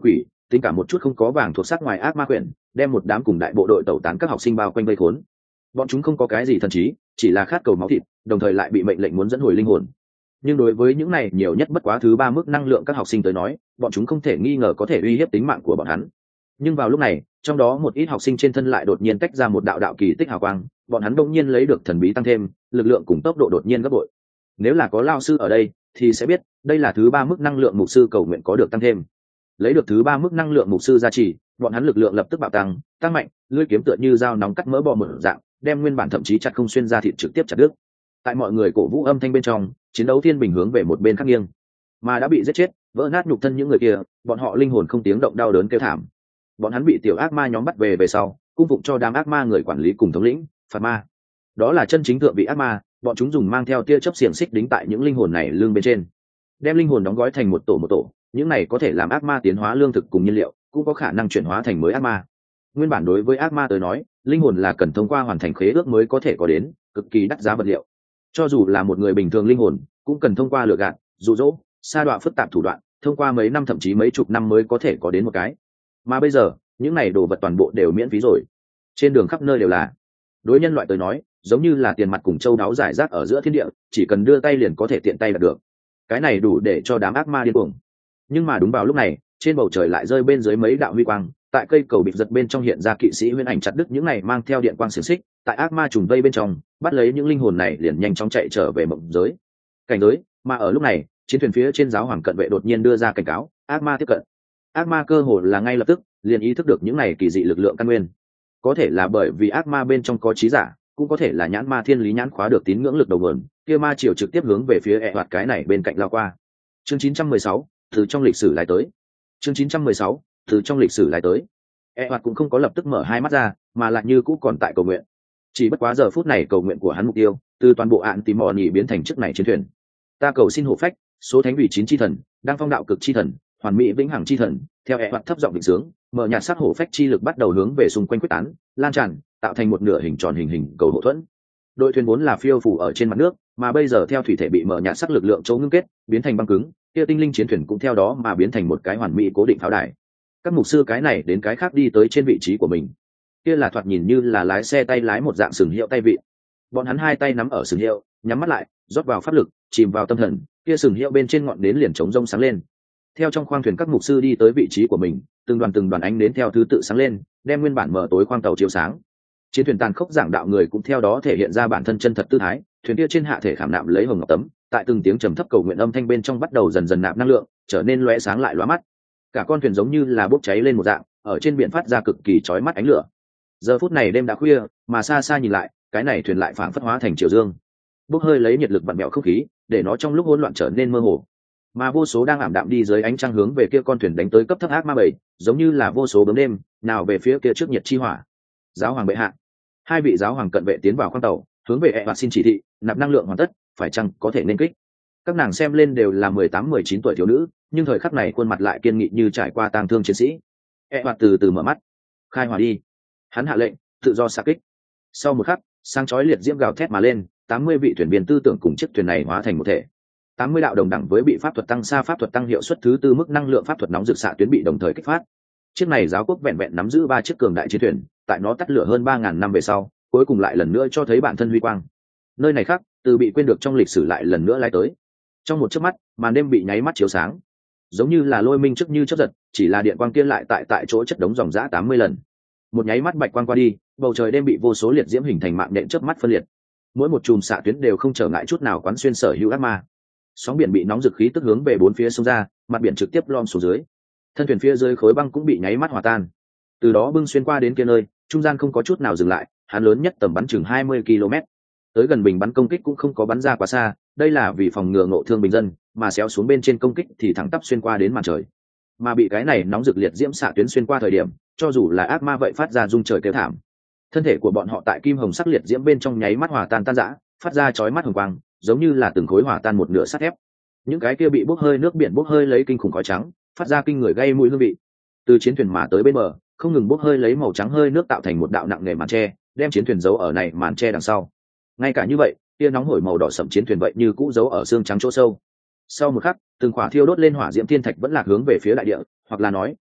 tính cả một chút không có vàng thuộc sắc ngoài ác ma quyển, đem một đám cùng đại bộ đội tẩu tán các học sinh bao quanh vây khốn. Bọn chúng không có cái gì thần trí, chỉ là khát cầu máu thịt, đồng thời lại bị mệnh lệnh muốn dẫn hồi linh hồn. Nhưng đối với những này nhiều nhất bất quá thứ ba mức năng lượng các học sinh tới nói, bọn chúng không thể nghi ngờ có thể uy hiếp tính mạng của bọn hắn. Nhưng vào lúc này, trong đó một ít học sinh trên thân lại đột nhiên tách ra một đạo đạo kỳ tích hào quang, bọn hắn đông nhiên lấy được thần bí tăng thêm, lực lượng cùng tốc độ đột nhiên gấp bội. Nếu là có lao sư ở đây thì sẽ biết đây là thứ ba mức năng lượng mục sư cầu nguyện có được tăng thêm. Lấy được thứ ba mức năng lượng mục sư gia trì, bọn hắn lực lượng lập tức bạo tăng tăng mạnh, lưỡi kiếm tựa như dao nóng cắt mỡ bò một dạng, đem nguyên bản thậm chí chặt không xuyên ra thịt trực tiếp chặt đứt. Tại mọi người cổ vũ âm thanh bên trong, chiến đấu thiên bình hướng về một bên khác nghiêng, mà đã bị giết chết vỡ nát nhục thân những người kia, bọn họ linh hồn không tiếng động đau đớn kêu thảm. Bọn hắn bị tiểu ác ma nhóm bắt về về sau, cung phụng cho đám ác ma người quản lý cùng thống lĩnh phạt ma. Đó là chân chính thượng vị ác ma, bọn chúng dùng mang theo tia chớp xiềng xích đính tại những linh hồn này lưng bên trên, đem linh hồn đóng gói thành một tổ một tổ. Những này có thể làm ác ma tiến hóa lương thực cùng nhiên liệu, cũng có khả năng chuyển hóa thành mới ác ma. Nguyên bản đối với ác ma tới nói, linh hồn là cần thông qua hoàn thành khế ước mới có thể có đến, cực kỳ đắt giá vật liệu. Cho dù là một người bình thường linh hồn, cũng cần thông qua lừa gạt, dụ dỗ, sa đọa phức tạp thủ đoạn, thông qua mấy năm thậm chí mấy chục năm mới có thể có đến một cái. Mà bây giờ, những này đồ vật toàn bộ đều miễn phí rồi, trên đường khắp nơi đều là. Đối nhân loại tới nói, giống như là tiền mặt cùng châu đáo rải rác ở giữa thiên địa, chỉ cần đưa tay liền có thể tiện tay đạt được. Cái này đủ để cho đám ác ma điên cuồng. Nhưng mà đúng vào lúc này, trên bầu trời lại rơi bên dưới mấy đạo huy quang, tại cây cầu bịt giật bên trong hiện ra kỵ sĩ huyễn ảnh chặt đứt những này mang theo điện quang xiềng xích, tại ác ma trùng vây bên trong bắt lấy những linh hồn này liền nhanh chóng chạy trở về mộng giới cảnh giới. Mà ở lúc này, chiến thuyền phía trên giáo hoàng cận vệ đột nhiên đưa ra cảnh cáo, ác ma tiếp cận. Ác ma cơ hồ là ngay lập tức liền ý thức được những này kỳ dị lực lượng căn nguyên, có thể là bởi vì ác ma bên trong có trí giả, cũng có thể là nhãn ma thiên lý nhãn khóa được tín ngưỡng lực đầu nguồn, kia ma triều trực tiếp hướng về phía ẹ hoạt cái này bên cạnh lao qua. Chương chín trăm mười sáu, từ trong lịch sử lại tới. Chương chín trăm mười sáu, từ trong lịch sử lại tới. E hoạt cũng không có lập tức mở hai mắt ra, mà lại như cũ còn tại cầu nguyện. Chỉ bất quá giờ phút này cầu nguyện của hắn mục tiêu, từ toàn bộ ạn tìm mò nhị biến thành chiếc này chiến thuyền. Ta cầu xin hộ phách, số thánh vị chín chi thần, đang phong đạo cực chi thần, hoàn mỹ vĩnh hằng chi thần, theo E hoạt thấp giọng định sướng, mở nhạt sắc hộ phách chi lực bắt đầu hướng về xung quanh quyết tán, lan tràn, tạo thành một nửa hình tròn hình hình cầu hộ thuẫn. Đội thuyền vốn là phiêu phù ở trên mặt nước, mà bây giờ theo thủy thể bị mở nhạt sắc lực lượng châu ngưng kết, biến thành băng cứng, kia tinh linh chiến thuyền cũng theo đó mà biến thành một cái hoàn mỹ cố định pháo đài. Các mục sư cái này đến cái khác đi tới trên vị trí của mình, kia là thoạt nhìn như là lái xe tay lái một dạng sừng hiệu tay vị. Bọn hắn hai tay nắm ở sừng hiệu, nhắm mắt lại, rót vào pháp lực, chìm vào tâm thần, kia sừng hiệu bên trên ngọn nến liền chống rông sáng lên. Theo trong khoang thuyền các mục sư đi tới vị trí của mình, từng đoàn từng đoàn ánh nến theo thứ tự sáng lên, đem nguyên bản mở tối khoang tàu chiếu sáng. Chiến thuyền tàn khốc giảng đạo người cũng theo đó thể hiện ra bản thân chân thật tư thái, thuyền kia trên hạ thể khảm nạm lấy hồng ngọc tấm, tại từng tiếng trầm thấp cầu nguyện âm thanh bên trong bắt đầu dần dần nạp năng lượng, trở nên lóe sáng lại lóa mắt. Cả con thuyền giống như là bốc cháy lên một dạng, ở trên biển phát ra cực kỳ chói mắt ánh lửa. Giờ phút này đêm đã khuya, mà xa xa nhìn lại, cái này thuyền lại phảng phất hóa thành triều dương, bốc hơi lấy nhiệt lực vặn vẹo không khí, để nó trong lúc hỗn loạn trở nên mơ hồ. Mà vô số đang ảm đạm đi dưới ánh trăng hướng về kia con thuyền đánh tới cấp thấp ác ma bảy, giống như là vô số bướm đêm nào về phía kia trước nhiệt chi hỏa. Giáo hoàng bệ hạ, hai vị giáo hoàng cận vệ tiến vào khoang tàu, hướng về ẹ và xin chỉ thị, nạp năng lượng hoàn tất, phải chăng có thể nên kích. Các nàng xem lên đều là mười tám mười chín tuổi thiếu nữ, nhưng thời khắc này khuôn mặt lại kiên nghị như trải qua tang thương chiến sĩ. E hoạt từ từ mở mắt, khai hỏa đi. Hắn hạ lệnh, tự do xạ kích. Sau một khắc, sáng chói liệt diễm gào thét mà lên, tám mươi vị thuyền viên tư tưởng cùng chiếc thuyền này hóa thành một thể. tám mươi đạo đồng đẳng với bị pháp thuật tăng xa pháp thuật tăng hiệu suất thứ tư mức năng lượng pháp thuật nóng rực xạ tuyến bị đồng thời kích phát. Chiếc này giáo quốc vẹn vẹn nắm giữ ba chiếc cường đại chiến thuyền, tại nó tắt lửa hơn ba ngàn năm về sau, cuối cùng lại lần nữa cho thấy bản thân huy quang. Nơi này khác, từ bị quên được trong lịch sử lại lần nữa lái tới. Trong một chớp mắt, màn đêm bị nháy mắt chiếu sáng, giống như là lôi minh trước như chớp giật, chỉ là điện quang kia lại tại tại chỗ chất đống dòng dã tám mươi lần. Một nháy mắt bạch quang qua đi, bầu trời đêm bị vô số liệt diễm hình thành mạng nhện chớp mắt phân liệt. Mỗi một chùm xạ tuyến đều không trở ngại chút nào quán xuyên sở hữu ác ma. Sóng biển bị nóng rực khí tức hướng về bốn phía xông ra, mặt biển trực tiếp lom xuống dưới. Thân thuyền phía dưới khối băng cũng bị nháy mắt hòa tan. Từ đó bưng xuyên qua đến kia nơi, trung gian không có chút nào dừng lại, hắn lớn nhất tầm bắn chừng hai mươi ki lô mét. Tới gần bình bắn công kích cũng không có bắn ra quá xa, đây là vì phòng ngừa ngộ thương bình dân, mà xéo xuống bên trên công kích thì thẳng tắp xuyên qua đến màn trời. Mà bị cái này nóng rực liệt diễm xạ tuyến xuyên qua thời điểm, cho dù là ác ma vậy phát ra rung trời kêu thảm. Thân thể của bọn họ tại kim hồng sắc liệt diễm bên trong nháy mắt hòa tan tan rã, phát ra chói mắt hồng quang, giống như là từng khối hòa tan một nửa sắt thép. Những cái kia bị bốc hơi nước biển bốc hơi lấy kinh khủng khói trắng, phát ra kinh người gây mũi hương vị. Từ chiến thuyền mà tới bên bờ, không ngừng bốc hơi lấy màu trắng hơi nước tạo thành một đạo nặng nề màn tre, đem chiến thuyền giấu ở này màn tre đằng sau. Ngay cả như vậy, tia nóng hổi màu đỏ sẫm chiến thuyền vậy như cũ giấu ở xương trắng chỗ sâu. Sau một khắc, từng khỏa thiêu đốt lên hỏa diễm thiên thạch vẫn lạc hướng về phía đại địa, hoặc là nói,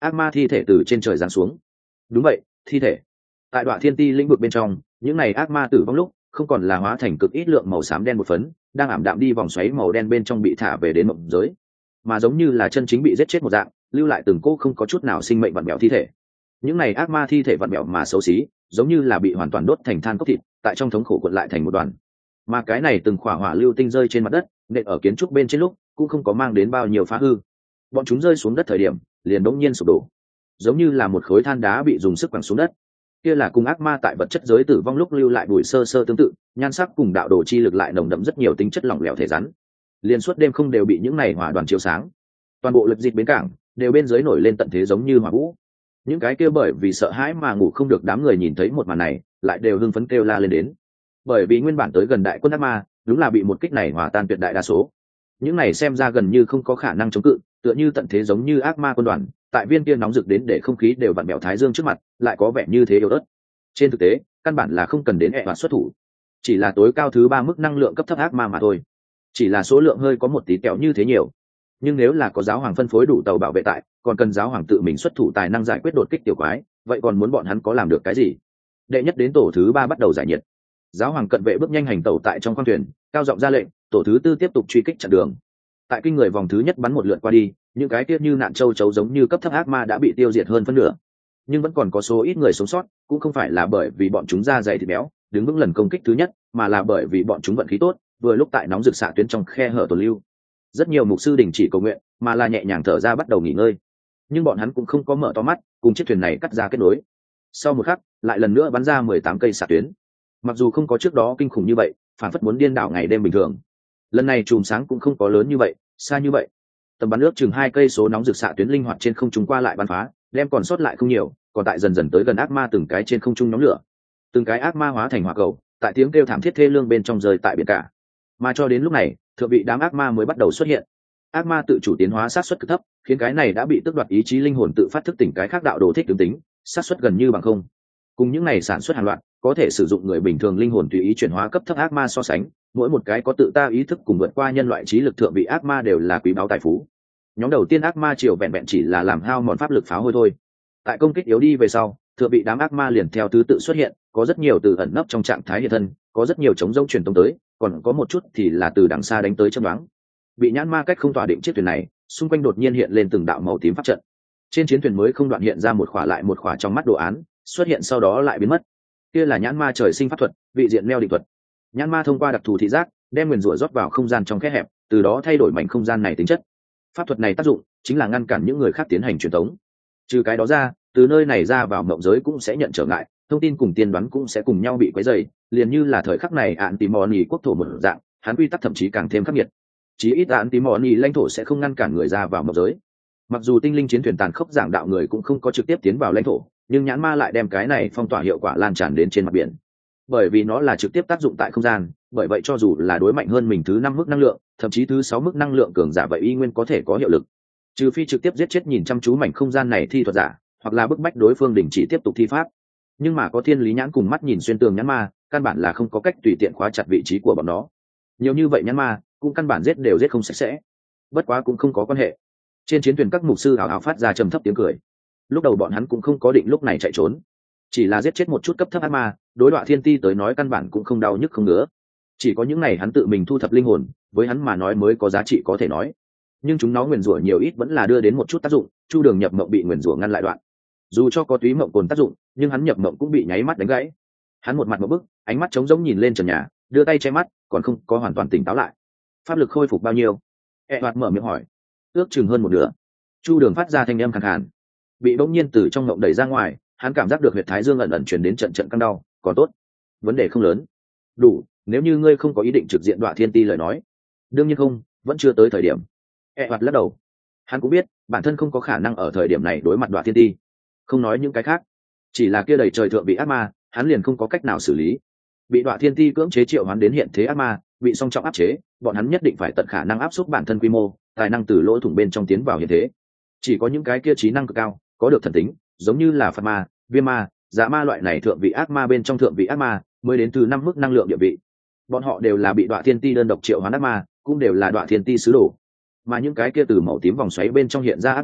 ác ma thi thể từ trên trời giáng xuống. Đúng vậy, thi thể. Tại đoạn thiên ti lĩnh vực bên trong, những này ác ma tử vong lúc không còn là hóa thành cực ít lượng màu xám đen một phấn, đang ảm đạm đi vòng xoáy màu đen bên trong bị thả về đến mộng giới, mà giống như là chân chính bị giết chết một dạng, lưu lại từng cô không có chút nào sinh mệnh vặn bẹo thi thể. Những này ác ma thi thể vặn bẹo mà xấu xí, giống như là bị hoàn toàn đốt thành than cốc thịt, tại trong thống khổ cuộn lại thành một đoàn. Mà cái này từng khỏa hỏa lưu tinh rơi trên mặt đất, nện ở kiến trúc bên trên lúc cũng không có mang đến bao nhiêu phá hư. Bọn chúng rơi xuống đất thời điểm, liền đống nhiên sụp đổ, giống như là một khối than đá bị dùng sức quẳng xuống đất. Kia là cùng ác ma tại vật chất giới tử vong lúc lưu lại bụi sơ sơ tương tự, nhan sắc cùng đạo đồ chi lực lại nồng đậm rất nhiều tính chất lỏng lẻo thể rắn. Liên suốt đêm không đều bị những này hỏa đoàn chiếu sáng. Toàn bộ lực dịch bến cảng đều bên dưới nổi lên tận thế giống như hỏa vũ. Những cái kia bởi vì sợ hãi mà ngủ không được đám người nhìn thấy một màn này, lại đều hưng phấn kêu la lên đến. Bởi vì nguyên bản tới gần đại quân ác ma, đúng là bị một kích này hòa tan tuyệt đại đa số. Những này xem ra gần như không có khả năng chống cự, tựa như tận thế giống như ác ma quân đoàn, tại viên kia nóng rực đến để không khí đều vặn bẹo thái dương trước mặt, lại có vẻ như thế yếu ớt. Trên thực tế, căn bản là không cần đến ẹ và xuất thủ, chỉ là tối cao thứ ba mức năng lượng cấp thấp ác ma mà thôi. Chỉ là số lượng hơi có một tí kẹo như thế nhiều. Nhưng nếu là có giáo hoàng phân phối đủ tàu bảo vệ tại, còn cần giáo hoàng tự mình xuất thủ tài năng giải quyết đột kích tiểu quái, vậy còn muốn bọn hắn có làm được cái gì? Đệ nhất đến tổ thứ ba bắt đầu giải nhiệt. Giáo hoàng cận vệ bước nhanh hành tàu tại trong khoang thuyền, cao giọng ra lệnh, tổ thứ tư tiếp tục truy kích chặn đường. Tại kinh người vòng thứ nhất bắn một lượt qua đi, những cái tiết như nạn châu chấu giống như cấp thấp ác ma đã bị tiêu diệt hơn phân nửa. Nhưng vẫn còn có số ít người sống sót, cũng không phải là bởi vì bọn chúng da dày thịt béo, đứng vững lần công kích thứ nhất, mà là bởi vì bọn chúng vận khí tốt, vừa lúc tại nóng rực xạ tuyến trong khe hở tồn lưu. Rất nhiều mục sư đình chỉ cầu nguyện, mà là nhẹ nhàng thở ra bắt đầu nghỉ ngơi. Nhưng bọn hắn cũng không có mở to mắt, cùng chiếc thuyền này cắt ra kết nối. Sau một khắc, lại lần nữa bắn ra mười tám cây xạ tuyến. Mặc dù không có trước đó kinh khủng như vậy, phản phất muốn điên đảo ngày đêm bình thường. Lần này chùm sáng cũng không có lớn như vậy, xa như vậy. Tầm bắn nước chừng hai cây số nóng rực xạ tuyến linh hoạt trên không trung qua lại bắn phá, đem còn sót lại không nhiều, còn tại dần dần tới gần ác ma từng cái trên không trung nhóm lửa. Từng cái ác ma hóa thành hỏa cầu, tại tiếng kêu thảm thiết thê lương bên trong rơi tại biển cả. Mà cho đến lúc này, thượng vị đám ác ma mới bắt đầu xuất hiện. Ác ma tự chủ tiến hóa sát suất cực thấp, khiến cái này đã bị tước đoạt ý chí linh hồn tự phát thức tỉnh cái khác đạo đồ thích tướng tính, sát suất gần như bằng không. Cùng những này sản xuất hàng loạt, có thể sử dụng người bình thường linh hồn tùy ý chuyển hóa cấp thấp ác ma so sánh, mỗi một cái có tự ta ý thức cùng vượt qua nhân loại trí lực thượng vị ác ma đều là quý báu tài phú. Nhóm đầu tiên ác ma triều vẹn vẹn chỉ là làm hao mòn pháp lực pháo hôi thôi. Tại công kích yếu đi về sau, thượng vị đám ác ma liền theo thứ tự xuất hiện, có rất nhiều từ ẩn nấp trong trạng thái hiện thân, có rất nhiều chống rông truyền tống tới, còn có một chút thì là từ đằng xa đánh tới chấm đoán. Bị nhãn ma cách không tỏa định chiếc thuyền này, xung quanh đột nhiên hiện lên từng đạo màu tím pháp trận. Trên chiến thuyền mới không đoạn hiện ra một khỏa lại một khỏa trong mắt đồ án, xuất hiện sau đó lại biến mất. Kia là nhãn ma trời sinh pháp thuật, vị diện neo định thuật. Nhãn ma thông qua đặc thù thị giác, đem nguyền rủa rót vào không gian trong kẽ hẹp, từ đó thay đổi mảnh không gian này tính chất. Pháp thuật này tác dụng chính là ngăn cản những người khác tiến hành truyền tống. Trừ cái đó ra, từ nơi này ra vào mộng giới cũng sẽ nhận trở ngại, thông tin cùng tiên đoán cũng sẽ cùng nhau bị quấy rầy, liền như là thời khắc này ạn tí mòn nhì quốc thổ một dạng, hắn quy tắc thậm chí càng thêm khắc nghiệt. Chí ít ạn tí mòn nhì lãnh thổ sẽ không ngăn cản người ra vào mộng giới. Mặc dù tinh linh chiến thuyền tàn khốc giảng đạo người cũng không có trực tiếp tiến vào lãnh thổ, nhưng nhãn ma lại đem cái này phong tỏa hiệu quả lan tràn đến trên mặt biển. Bởi vì nó là trực tiếp tác dụng tại không gian, bởi vậy cho dù là đối mạnh hơn mình thứ năm mức năng lượng, thậm chí thứ sáu mức năng lượng cường giả vậy y nguyên có thể có hiệu lực. Trừ phi trực tiếp giết chết nhìn chăm chú mảnh không gian này thi thuật giả, hoặc là bức bách đối phương đình chỉ tiếp tục thi pháp. Nhưng mà có thiên lý nhãn cùng mắt nhìn xuyên tường nhãn ma, căn bản là không có cách tùy tiện khóa chặt vị trí của bọn nó. Nhiều như vậy nhãn ma, cũng căn bản giết đều giết không sạch sẽ. Bất quá cũng không có quan hệ. Trên chiến thuyền các mục sư ảo ảo phát ra trầm thấp tiếng cười. Lúc đầu bọn hắn cũng không có định lúc này chạy trốn, chỉ là giết chết một chút cấp thấp ác ma, đối đoạn thiên ti tới nói căn bản cũng không đau nhức không ngứa. Chỉ có những này hắn tự mình thu thập linh hồn, với hắn mà nói mới có giá trị có thể nói. Nhưng chúng nó nguyền rủa nhiều ít vẫn là đưa đến một chút tác dụng, chu đường nhập mộng bị nguyền rủa ngăn lại đoạn. Dù cho có túy mộng cồn tác dụng, nhưng hắn nhập mộng cũng bị nháy mắt đánh gãy. Hắn một mặt một bức, ánh mắt trống rỗng nhìn lên trần nhà, đưa tay che mắt, còn không có hoàn toàn tỉnh táo lại. Pháp lực khôi phục bao nhiêu? E hoạt mở miệng hỏi. Ước chừng hơn một nửa. Chu đường phát ra thanh âm khàn khàn. Bị bỗng nhiên từ trong mộng đẩy ra ngoài, hắn cảm giác được huyệt thái dương ẩn ẩn truyền đến trận trận căng đau, còn tốt, vấn đề không lớn. Đủ, nếu như ngươi không có ý định trực diện Đoạ Thiên Ti lời nói. Đương nhiên không, vẫn chưa tới thời điểm. E hoạt lắc đầu. Hắn cũng biết, bản thân không có khả năng ở thời điểm này đối mặt Đoạ Thiên Ti. Không nói những cái khác, chỉ là kia đầy trời thượng bị ác ma, hắn liền không có cách nào xử lý. Bị Đoạ Thiên Ti cưỡng chế triệu hắn đến hiện thế ác ma, bị song trọng áp chế, bọn hắn nhất định phải tận khả năng áp suất bản thân quy mô, tài năng từ lỗ thủng bên trong tiến vào hiện thế. Chỉ có những cái kia trí năng cực cao, có được thần tính, giống như là Phật ma, Viêm ma, Dạ ma loại này thượng vị ác ma bên trong thượng vị ác ma, mới đến từ năm mức năng lượng địa vị. Bọn họ đều là bị Đoạ Thiên Ti đơn độc triệu hoán ác ma, cũng đều là Đoạ Thiên Ti sứ đồ. Mà những cái kia từ màu tím vòng xoáy bên trong hiện ra ác ma,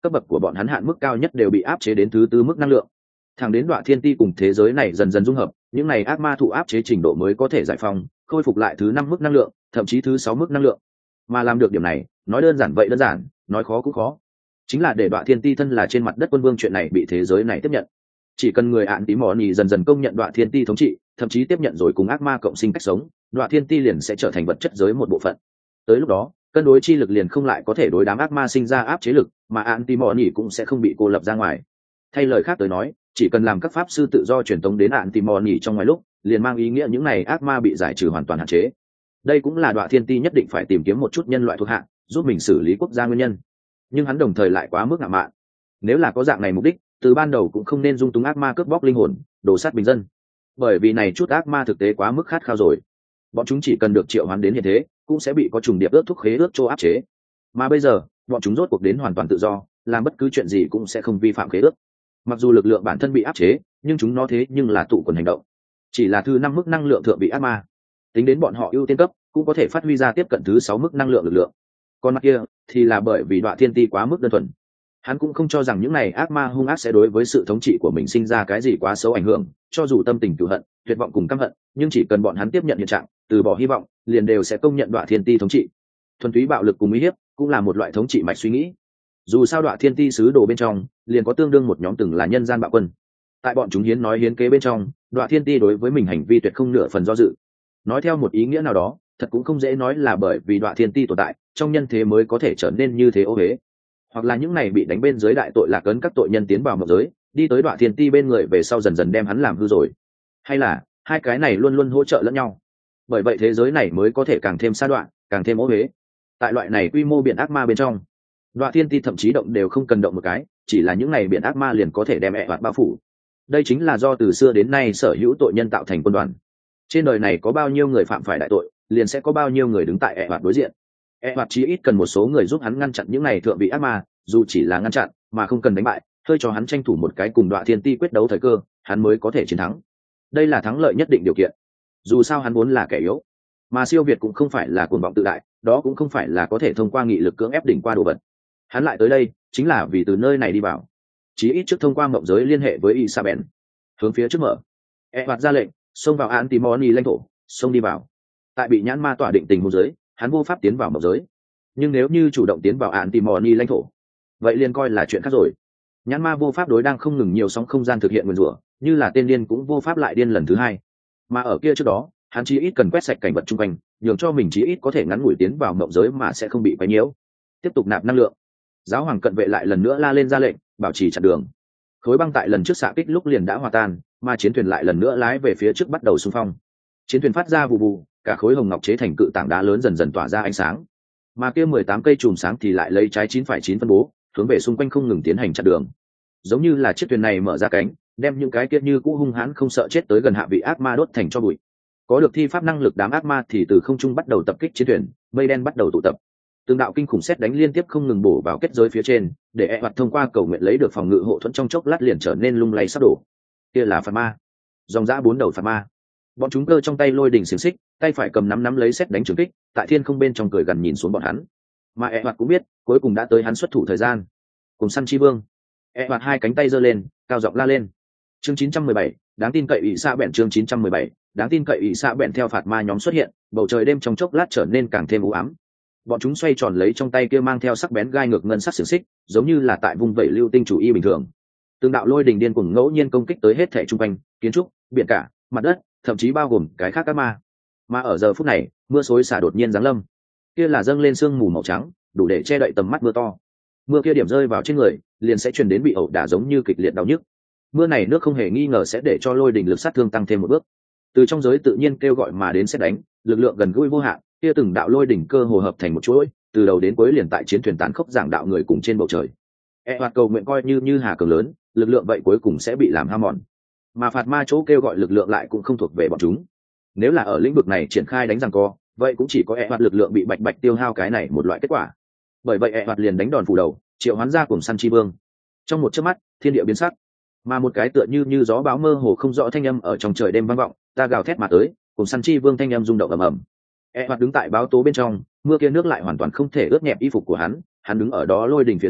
cấp bậc của bọn hắn hạn mức cao nhất đều bị áp chế đến thứ tư mức năng lượng. Thẳng đến đoạn thiên ti cùng thế giới này dần dần dung hợp, những này ác ma thụ áp chế trình độ mới có thể giải phóng, khôi phục lại thứ năm mức năng lượng, thậm chí thứ sáu mức năng lượng. Mà làm được điểm này, nói đơn giản vậy đơn giản, nói khó cũng khó. Chính là để đoạn thiên ti thân là trên mặt đất quân vương chuyện này bị thế giới này tiếp nhận. Chỉ cần người ạn tí mỏ nhì dần dần công nhận đoạn thiên ti thống trị, thậm chí tiếp nhận rồi cùng ác ma cộng sinh cách sống, đoạn thiên ti liền sẽ trở thành vật chất giới một bộ phận. Tới lúc đó, cân đối chi lực liền không lại có thể đối đám ác ma sinh ra áp chế lực, mà ạn tí mỏ nhì cũng sẽ không bị cô lập ra ngoài. Thay lời khác tới nói, chỉ cần làm các pháp sư tự do truyền tống đến ạn tí mỏ nhì trong ngoài lúc, liền mang ý nghĩa những này ác ma bị giải trừ hoàn toàn hạn chế. Đây cũng là đoạn thiên ti nhất định phải tìm kiếm một chút nhân loại thuộc hạ, giúp mình xử lý quốc gia nguyên nhân. Nhưng hắn đồng thời lại quá mức ngạo mạn. Nếu là có dạng này mục đích, từ ban đầu cũng không nên dung túng ác ma cướp bóc linh hồn, đổ sát bình dân. Bởi vì này chút ác ma thực tế quá mức khát khao rồi. Bọn chúng chỉ cần được triệu hoán đến hiện thế, cũng sẽ bị có trùng điệp ước thúc khế ước chỗ áp chế. Mà bây giờ, bọn chúng rốt cuộc đến hoàn toàn tự do, làm bất cứ chuyện gì cũng sẽ không vi phạm khế ước. Mặc dù lực lượng bản thân bị áp chế, nhưng chúng nó thế nhưng là tụ quần hành động. Chỉ là thứ năm mức năng lượng thượng bị ác ma. Tính đến bọn họ ưu tiên cấp, cũng có thể phát huy ra tiếp cận thứ sáu mức năng lượng lực lượng. Còn mặt kia thì là bởi vì đoạn thiên ti quá mức đơn thuần. Hắn cũng không cho rằng những này ác ma hung ác sẽ đối với sự thống trị của mình sinh ra cái gì quá xấu ảnh hưởng, cho dù tâm tình cừu hận, tuyệt vọng cùng căm hận, nhưng chỉ cần bọn hắn tiếp nhận hiện trạng, từ bỏ hy vọng, liền đều sẽ công nhận đoạn thiên ti thống trị. Thuần túy bạo lực cùng uy hiếp cũng là một loại thống trị mạch suy nghĩ. Dù sao đoạn thiên ti sứ đồ bên trong liền có tương đương một nhóm từng là nhân gian bạo quân. Tại bọn chúng hiến nói hiến kế bên trong, đoạn thiên ti đối với mình hành vi tuyệt không nửa phần do dự. Nói theo một ý nghĩa nào đó, thật cũng không dễ nói là bởi vì đoạn thiên ti tồn tại, trong nhân thế mới có thể trở nên như thế ô uế, hoặc là những này bị đánh bên dưới đại tội lạc ấn các tội nhân tiến vào mộng giới, đi tới đoạn thiên ti bên người về sau dần dần đem hắn làm hư rồi, hay là hai cái này luôn luôn hỗ trợ lẫn nhau, bởi vậy thế giới này mới có thể càng thêm sa đoạn, càng thêm ô uế. Tại loại này quy mô biển ác ma bên trong, đoạn thiên ti thậm chí động đều không cần động một cái, chỉ là những này biển ác ma liền có thể đem ẹ hoạt bao phủ. Đây chính là do từ xưa đến nay sở hữu tội nhân tạo thành quân đoàn. Trên đời này có bao nhiêu người phạm phải đại tội, liền sẽ có bao nhiêu người đứng tại ẹ hoạt đối diện. ẹ hoạt chí ít cần một số người giúp hắn ngăn chặn những này thượng vị ác ma, dù chỉ là ngăn chặn mà không cần đánh bại, hơi cho hắn tranh thủ một cái cùng đoạn thiên ti quyết đấu thời cơ, hắn mới có thể chiến thắng. Đây là thắng lợi nhất định điều kiện. Dù sao hắn vốn là kẻ yếu, mà siêu việt cũng không phải là cuồng vọng tự đại, đó cũng không phải là có thể thông qua nghị lực cưỡng ép đỉnh qua đồ vật. Hắn lại tới đây chính là vì từ nơi này đi vào, chí ít trước thông qua mộng giới liên hệ với Isabel, hướng phía trước mở. ẹ hoạt ra lệnh, xông vào Antimony lãnh thổ, xông đi vào. Tại bị nhãn ma tỏa định tình huống giới, hắn vô pháp tiến vào mộng giới. Nhưng nếu như chủ động tiến vào Antimony lãnh thổ, vậy liền coi là chuyện khác rồi. Nhãn ma vô pháp đối đang không ngừng nhiều sóng không gian thực hiện nguyên rủa, như là tên điên cũng vô pháp lại điên lần thứ hai. Mà ở kia trước đó, hắn chí ít cần quét sạch cảnh vật chung quanh, nhường cho mình chí ít có thể ngắn ngủi tiến vào mộng giới mà sẽ không bị quấy nhiễu. Tiếp tục nạp năng lượng. Giáo hoàng cận vệ lại lần nữa la lên ra lệnh, bảo trì chặn đường. Khối băng tại lần trước xạ kích lúc liền đã hòa tan, mà chiến thuyền lại lần nữa lái về phía trước bắt đầu xung phong. Chiến thuyền phát ra vù vù, cả khối hồng ngọc chế thành cự tảng đá lớn dần dần tỏa ra ánh sáng. Mà kia mười tám cây chùm sáng thì lại lấy trái chín phải chín phân bố, hướng về xung quanh không ngừng tiến hành chặn đường. Giống như là chiếc thuyền này mở ra cánh, đem những cái kia như cũ hung hãn không sợ chết tới gần hạ vị ác ma đốt thành cho bụi. Có được thi pháp năng lực đám ác ma thì từ không trung bắt đầu tập kích chiến thuyền, mây đen bắt đầu tụ tập. Từng đạo kinh khủng sét đánh liên tiếp không ngừng bổ vào kết giới phía trên, để e hoạt thông qua cầu nguyện lấy được phòng ngự hộ thuẫn trong chốc lát liền trở nên lung lay sắp đổ. Kia là phạt ma, dòng dã bốn đầu phạt ma. Bọn chúng cơ trong tay lôi đỉnh xiềng xích, tay phải cầm nắm nắm lấy sét đánh trường kích, tại thiên không bên trong cười gần nhìn xuống bọn hắn. Mà e hoạt cũng biết, cuối cùng đã tới hắn xuất thủ thời gian. Cùng săn chi vương, e hoạt hai cánh tay giơ lên, cao giọng la lên. Chương chín trăm mười bảy, đáng tin cậy ỷ xạ bèn. Chương chín trăm mười bảy, đáng tin cậy ỷ xạ bèn. Theo phạt ma nhóm xuất hiện, bầu trời đêm trong chốc lát trở nên càng thêm u ám. Bọn chúng xoay tròn lấy trong tay kia mang theo sắc bén gai ngược ngân sắc xiềng xích, giống như là tại vùng vẩy lưu tinh chủ y bình thường. Từng đạo lôi đình điên cuồng ngẫu nhiên công kích tới hết thảy trung quanh, kiến trúc, biển cả, mặt đất, thậm chí bao gồm cái khác các ma. Mà ở giờ phút này, mưa xối xả đột nhiên giáng lâm. Kia là dâng lên sương mù màu trắng, đủ để che đậy tầm mắt mưa to. Mưa kia điểm rơi vào trên người, liền sẽ truyền đến bị ẩu đả giống như kịch liệt đau nhức. Mưa này nước không hề nghi ngờ sẽ để cho lôi đình lực sát thương tăng thêm một bước. Từ trong giới tự nhiên kêu gọi mà đến sẽ đánh, lực lượng gần gũi vô hạn, kia từng đạo lôi đỉnh cơ hồ hợp thành một chuỗi, từ đầu đến cuối liền tại chiến thuyền tán khốc giảng đạo người cùng trên bầu trời. E hoạt cầu nguyện coi như như hà cường lớn, lực lượng vậy cuối cùng sẽ bị làm hao mòn. Mà phạt ma chỗ kêu gọi lực lượng lại cũng không thuộc về bọn chúng. Nếu là ở lĩnh vực này triển khai đánh giằng co, vậy cũng chỉ có E hoạt lực lượng bị bạch bạch tiêu hao cái này một loại kết quả. Bởi vậy E hoạt liền đánh đòn phủ đầu, triệu hoán ra cùng săn chi vương. Trong một chớp mắt, thiên địa biến sắc, mà một cái tựa như như gió bão mơ hồ không rõ thanh âm ở trong trời đêm vang vọng, ta gào thét mà tới, cùng săn chi vương thanh âm rung động ầm ầm. E hoạt đứng tại báo tố bên trong, mưa kia nước lại hoàn toàn không thể ướt nhẹp y phục của hắn, hắn đứng ở đó lôi đỉnh phía dưới,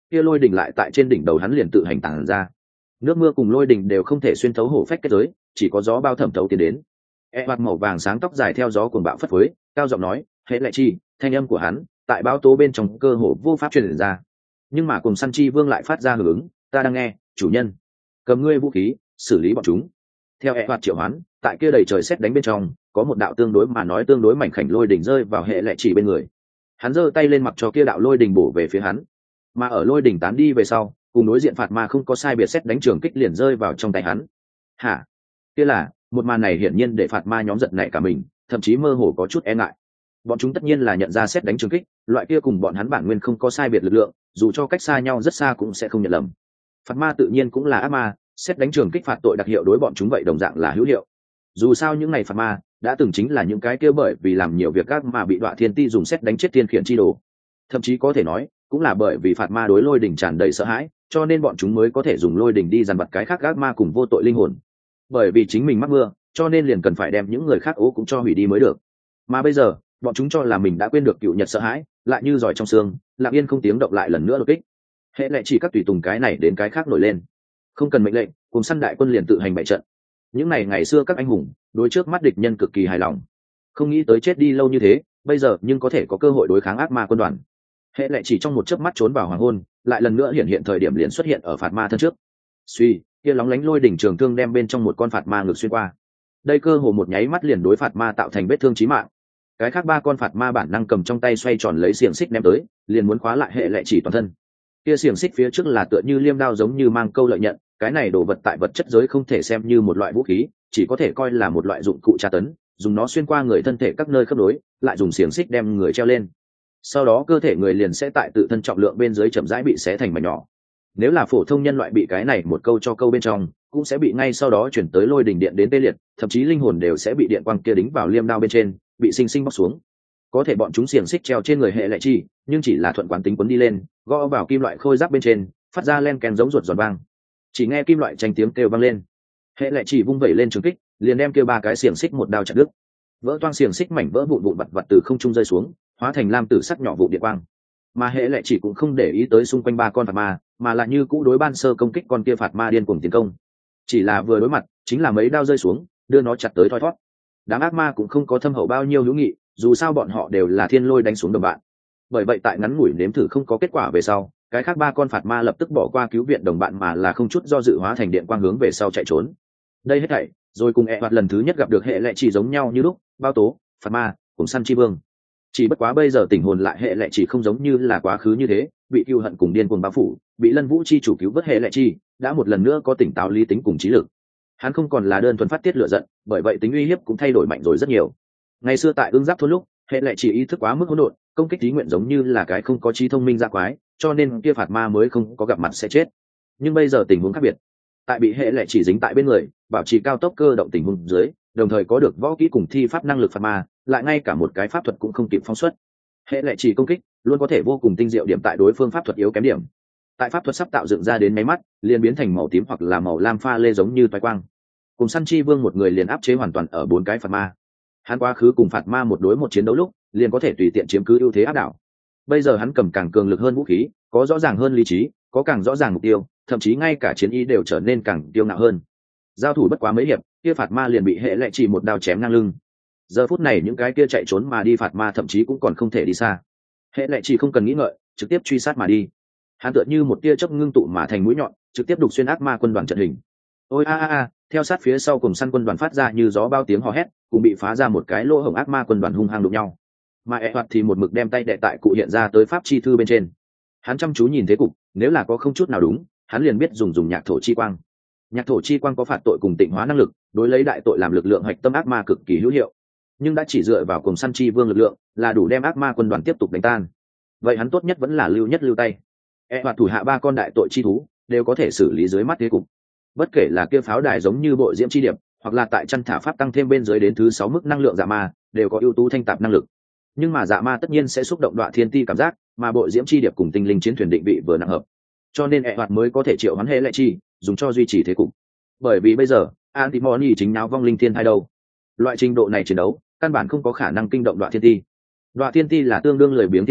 kia lôi đỉnh lại tại trên đỉnh đầu hắn liền tự hành tàng ra. Nước mưa cùng lôi đỉnh đều không thể xuyên thấu hổ phách kết giới, chỉ có gió bao thẩm thấu tiến đến. E hoạt màu vàng sáng tóc dài theo gió cuồng bạo phất phới, cao giọng nói, "Hệ lệ chi", thanh âm của hắn tại báo tố bên trong cơ hồ vô pháp truyền ra. Nhưng mà cùng săn chi vương lại phát ra hưởng ứng, "Ta đang nghe, chủ nhân. Cầm ngươi vũ khí, xử lý bọn chúng." Theo E hoạt triệu hoán, tại kia đầy trời sét đánh bên trong, có một đạo tương đối mà nói tương đối mảnh khảnh lôi đỉnh rơi vào hệ lệ chỉ bên người. Hắn giơ tay lên mặc cho kia đạo lôi đỉnh bổ về phía hắn. Mà ở lôi đỉnh tán đi về sau, cùng đối diện phạt ma không có sai biệt sét đánh trường kích liền rơi vào trong tay hắn. Hả? Kia là, một màn này hiển nhiên để phạt ma nhóm giận nảy cả mình, thậm chí mơ hồ có chút e ngại. Bọn chúng tất nhiên là nhận ra sét đánh trường kích, loại kia cùng bọn hắn bản nguyên không có sai biệt lực lượng, dù cho cách xa nhau rất xa cũng sẽ không nhận lầm. Phạt ma tự nhiên cũng là ác ma, sét đánh trường kích phạt tội đặc hiệu đối bọn chúng vậy đồng dạng là hữu hiệu. Dù sao những ngày phạt ma đã từng chính là những cái kia bởi vì làm nhiều việc ác mà bị Đoạ Thiên Ti dùng sét đánh chết thiên khiển chi đồ. Thậm chí có thể nói, cũng là bởi vì phạt ma đối lôi đỉnh tràn đầy sợ hãi, cho nên bọn chúng mới có thể dùng lôi đỉnh đi dằn vặt cái khác ác ma cùng vô tội linh hồn. Bởi vì chính mình mắc mưa, cho nên liền cần phải đem những người khác ố cũng cho hủy đi mới được. Mà bây giờ, bọn chúng cho là mình đã quên được cựu nhật sợ hãi, lại như giỏi trong xương, lặng yên không tiếng động lại lần nữa đột kích. Hệ lệ chỉ các tùy tùng cái này đến cái khác nổi lên, không cần mệnh lệnh, cùng săn đại quân liền tự hành bại trận. Những ngày ngày xưa các anh hùng đối trước mắt địch nhân cực kỳ hài lòng, không nghĩ tới chết đi lâu như thế, bây giờ nhưng có thể có cơ hội đối kháng ác ma quân đoàn. Hệ lệ chỉ trong một chớp mắt trốn vào hoàng hôn, lại lần nữa hiện hiện thời điểm liền xuất hiện ở phạt ma thân trước. Suy, kia lóng lánh lôi đỉnh trường thương đem bên trong một con phạt ma ngược xuyên qua. Đây cơ hồ một nháy mắt liền đối phạt ma tạo thành vết thương chí mạng. Cái khác ba con phạt ma bản năng cầm trong tay xoay tròn lấy xiềng xích ném tới, liền muốn khóa lại hệ lệ chỉ toàn thân. Kia xiềng xích phía trước là tựa như liêm đao giống như mang câu lợi nhận, cái này đồ vật tại vật chất giới không thể xem như một loại vũ khí, chỉ có thể coi là một loại dụng cụ tra tấn, dùng nó xuyên qua người thân thể các nơi khớp nối, lại dùng xiềng xích đem người treo lên. Sau đó cơ thể người liền sẽ tại tự thân trọng lượng bên dưới chậm rãi bị xé thành mảnh nhỏ. Nếu là phổ thông nhân loại bị cái này một câu cho câu bên trong, cũng sẽ bị ngay sau đó chuyển tới lôi đỉnh điện đến tê liệt, thậm chí linh hồn đều sẽ bị điện quang kia đính vào liêm đao bên trên, bị sinh sinh bóc xuống. Có thể bọn chúng xiềng xích treo trên người hệ lệ chi, nhưng chỉ là thuận quán tính quấn đi lên, gõ vào kim loại khôi giáp bên trên, phát ra len keng giống ruột giòn vang. Chỉ nghe kim loại tranh tiếng kêu vang lên, hệ lệ chỉ vung vẩy lên trường kích, liền đem kêu ba cái xiềng xích một đao chặt đứt. Vỡ toang xiềng xích mảnh vỡ vụn vụn vặt vặt từ không trung rơi xuống, hóa thành lam tử sắc nhỏ vụ điện quang. Mà hệ lệ chỉ cũng không để ý tới xung quanh ba con phạt ma, mà là như cũ đối ban sơ công kích con kia phạt ma điên cuồng tiến công. Chỉ là vừa đối mặt, chính là mấy đao rơi xuống, đưa nó chặt tới thoi thoát. Đám ác ma cũng không có thâm hậu bao nhiêu hữu nghị, dù sao bọn họ đều là thiên lôi đánh xuống đồng bạn. Bởi vậy tại ngắn ngủi nếm thử không có kết quả về sau, cái khác ba con phạt ma lập tức bỏ qua cứu viện đồng bạn mà là không chút do dự hóa thành điện quang hướng về sau chạy trốn. Đây hết thảy, rồi cùng e hoạt lần thứ nhất gặp được hệ lệ chỉ giống nhau như lúc, bao tố, phạt ma, cùng săn chi vương. Chỉ bất quá bây giờ tình hồn lại hệ lệ chỉ không giống như là quá khứ như thế, bị cừu hận cùng điên cuồng bao phủ, bị Lân Vũ chi chủ cứu vớt hệ lệ chi, đã một lần nữa có tỉnh táo lý tính cùng trí lực. Hắn không còn là đơn thuần phát tiết lửa giận, bởi vậy tính uy hiếp cũng thay đổi mạnh rồi rất nhiều. Ngày xưa tại ương giáp thôn lúc, hệ lệ chỉ ý thức quá mức hỗn độn, công kích ý nguyện giống như là cái không có trí thông minh ra quái, cho nên kia phạt ma mới không có gặp mặt sẽ chết. Nhưng bây giờ tình huống khác biệt, tại bị hệ lệ chỉ dính tại bên người, bảo trì cao tốc cơ động tình huống dưới, đồng thời có được võ kỹ cùng thi pháp năng lực phạt ma, lại ngay cả một cái pháp thuật cũng không kịp phóng xuất. Hệ lệ chỉ công kích luôn có thể vô cùng tinh diệu điểm tại đối phương pháp thuật yếu kém điểm. Tại pháp thuật sắp tạo dựng ra đến máy mắt, liền biến thành màu tím hoặc là màu lam pha lê giống như toái quang. Cùng săn chi vương một người liền áp chế hoàn toàn ở bốn cái phạt ma. Hắn quá khứ cùng phạt ma một đối một chiến đấu lúc, liền có thể tùy tiện chiếm cứ ưu thế áp đảo. Bây giờ hắn cầm càng cường lực hơn vũ khí, có rõ ràng hơn lý trí, có càng rõ ràng mục tiêu, thậm chí ngay cả chiến ý đều trở nên càng tiêu ngạo hơn. Giao thủ bất quá mấy hiệp, kia phạt ma liền bị hệ lệ chỉ một đao chém ngang lưng. Giờ phút này những cái kia chạy trốn mà đi phạt ma thậm chí cũng còn không thể đi xa. Hệ lệ chỉ không cần nghĩ ngợi, trực tiếp truy sát mà đi. Hắn tựa như một tia chớp ngưng tụ mà thành mũi nhọn, trực tiếp đục xuyên ác ma quân đoàn trận hình. Ôi a a a, theo sát phía sau cùng săn quân đoàn phát ra như gió bao tiếng hò hét, cùng bị phá ra một cái lỗ hổng ác ma quân đoàn hung hăng đụng nhau. Mà e hoạt thì một mực đem tay đệ tại cụ hiện ra tới pháp chi thư bên trên. Hắn chăm chú nhìn thế cục, nếu là có không chút nào đúng, hắn liền biết dùng dùng nhạc thổ chi quang. Nhạc thổ chi quang có phạt tội cùng tịnh hóa năng lực, đối lấy đại tội làm lực lượng hạch tâm ác ma cực kỳ hữu hiệu. Nhưng đã chỉ dựa vào cùng săn chi vương lực lượng, là đủ đem ác ma quân đoàn tiếp tục đánh tan. Vậy hắn tốt nhất vẫn là lưu nhất lưu tay. E hoạt thủ hạ ba con đại tội chi thú đều có thể xử lý dưới mắt thế cục. Bất kể là kia pháo đài giống như bộ diễm chi điệp, hoặc là tại chân thả pháp tăng thêm bên dưới đến thứ sáu mức năng lượng dạ ma, đều có ưu tú thanh tạp năng lực. Nhưng mà dạ ma tất nhiên sẽ xúc động Đoạ Thiên Ti cảm giác, mà bộ diễm chi điệp cùng tinh linh chiến thuyền định vị vừa nặng hợp. Cho nên e hoạt mới có thể triệu hoán hệ lệ chi, dùng cho duy trì thế cục. Bởi vì bây giờ, Antimony chính náo vong linh thiên thai đâu. Loại trình độ này chiến đấu, căn bản không có khả năng kinh động Đoạ Thiên Ti. Đoạ Thiên Ti là tương đương lười biếng thiên ti,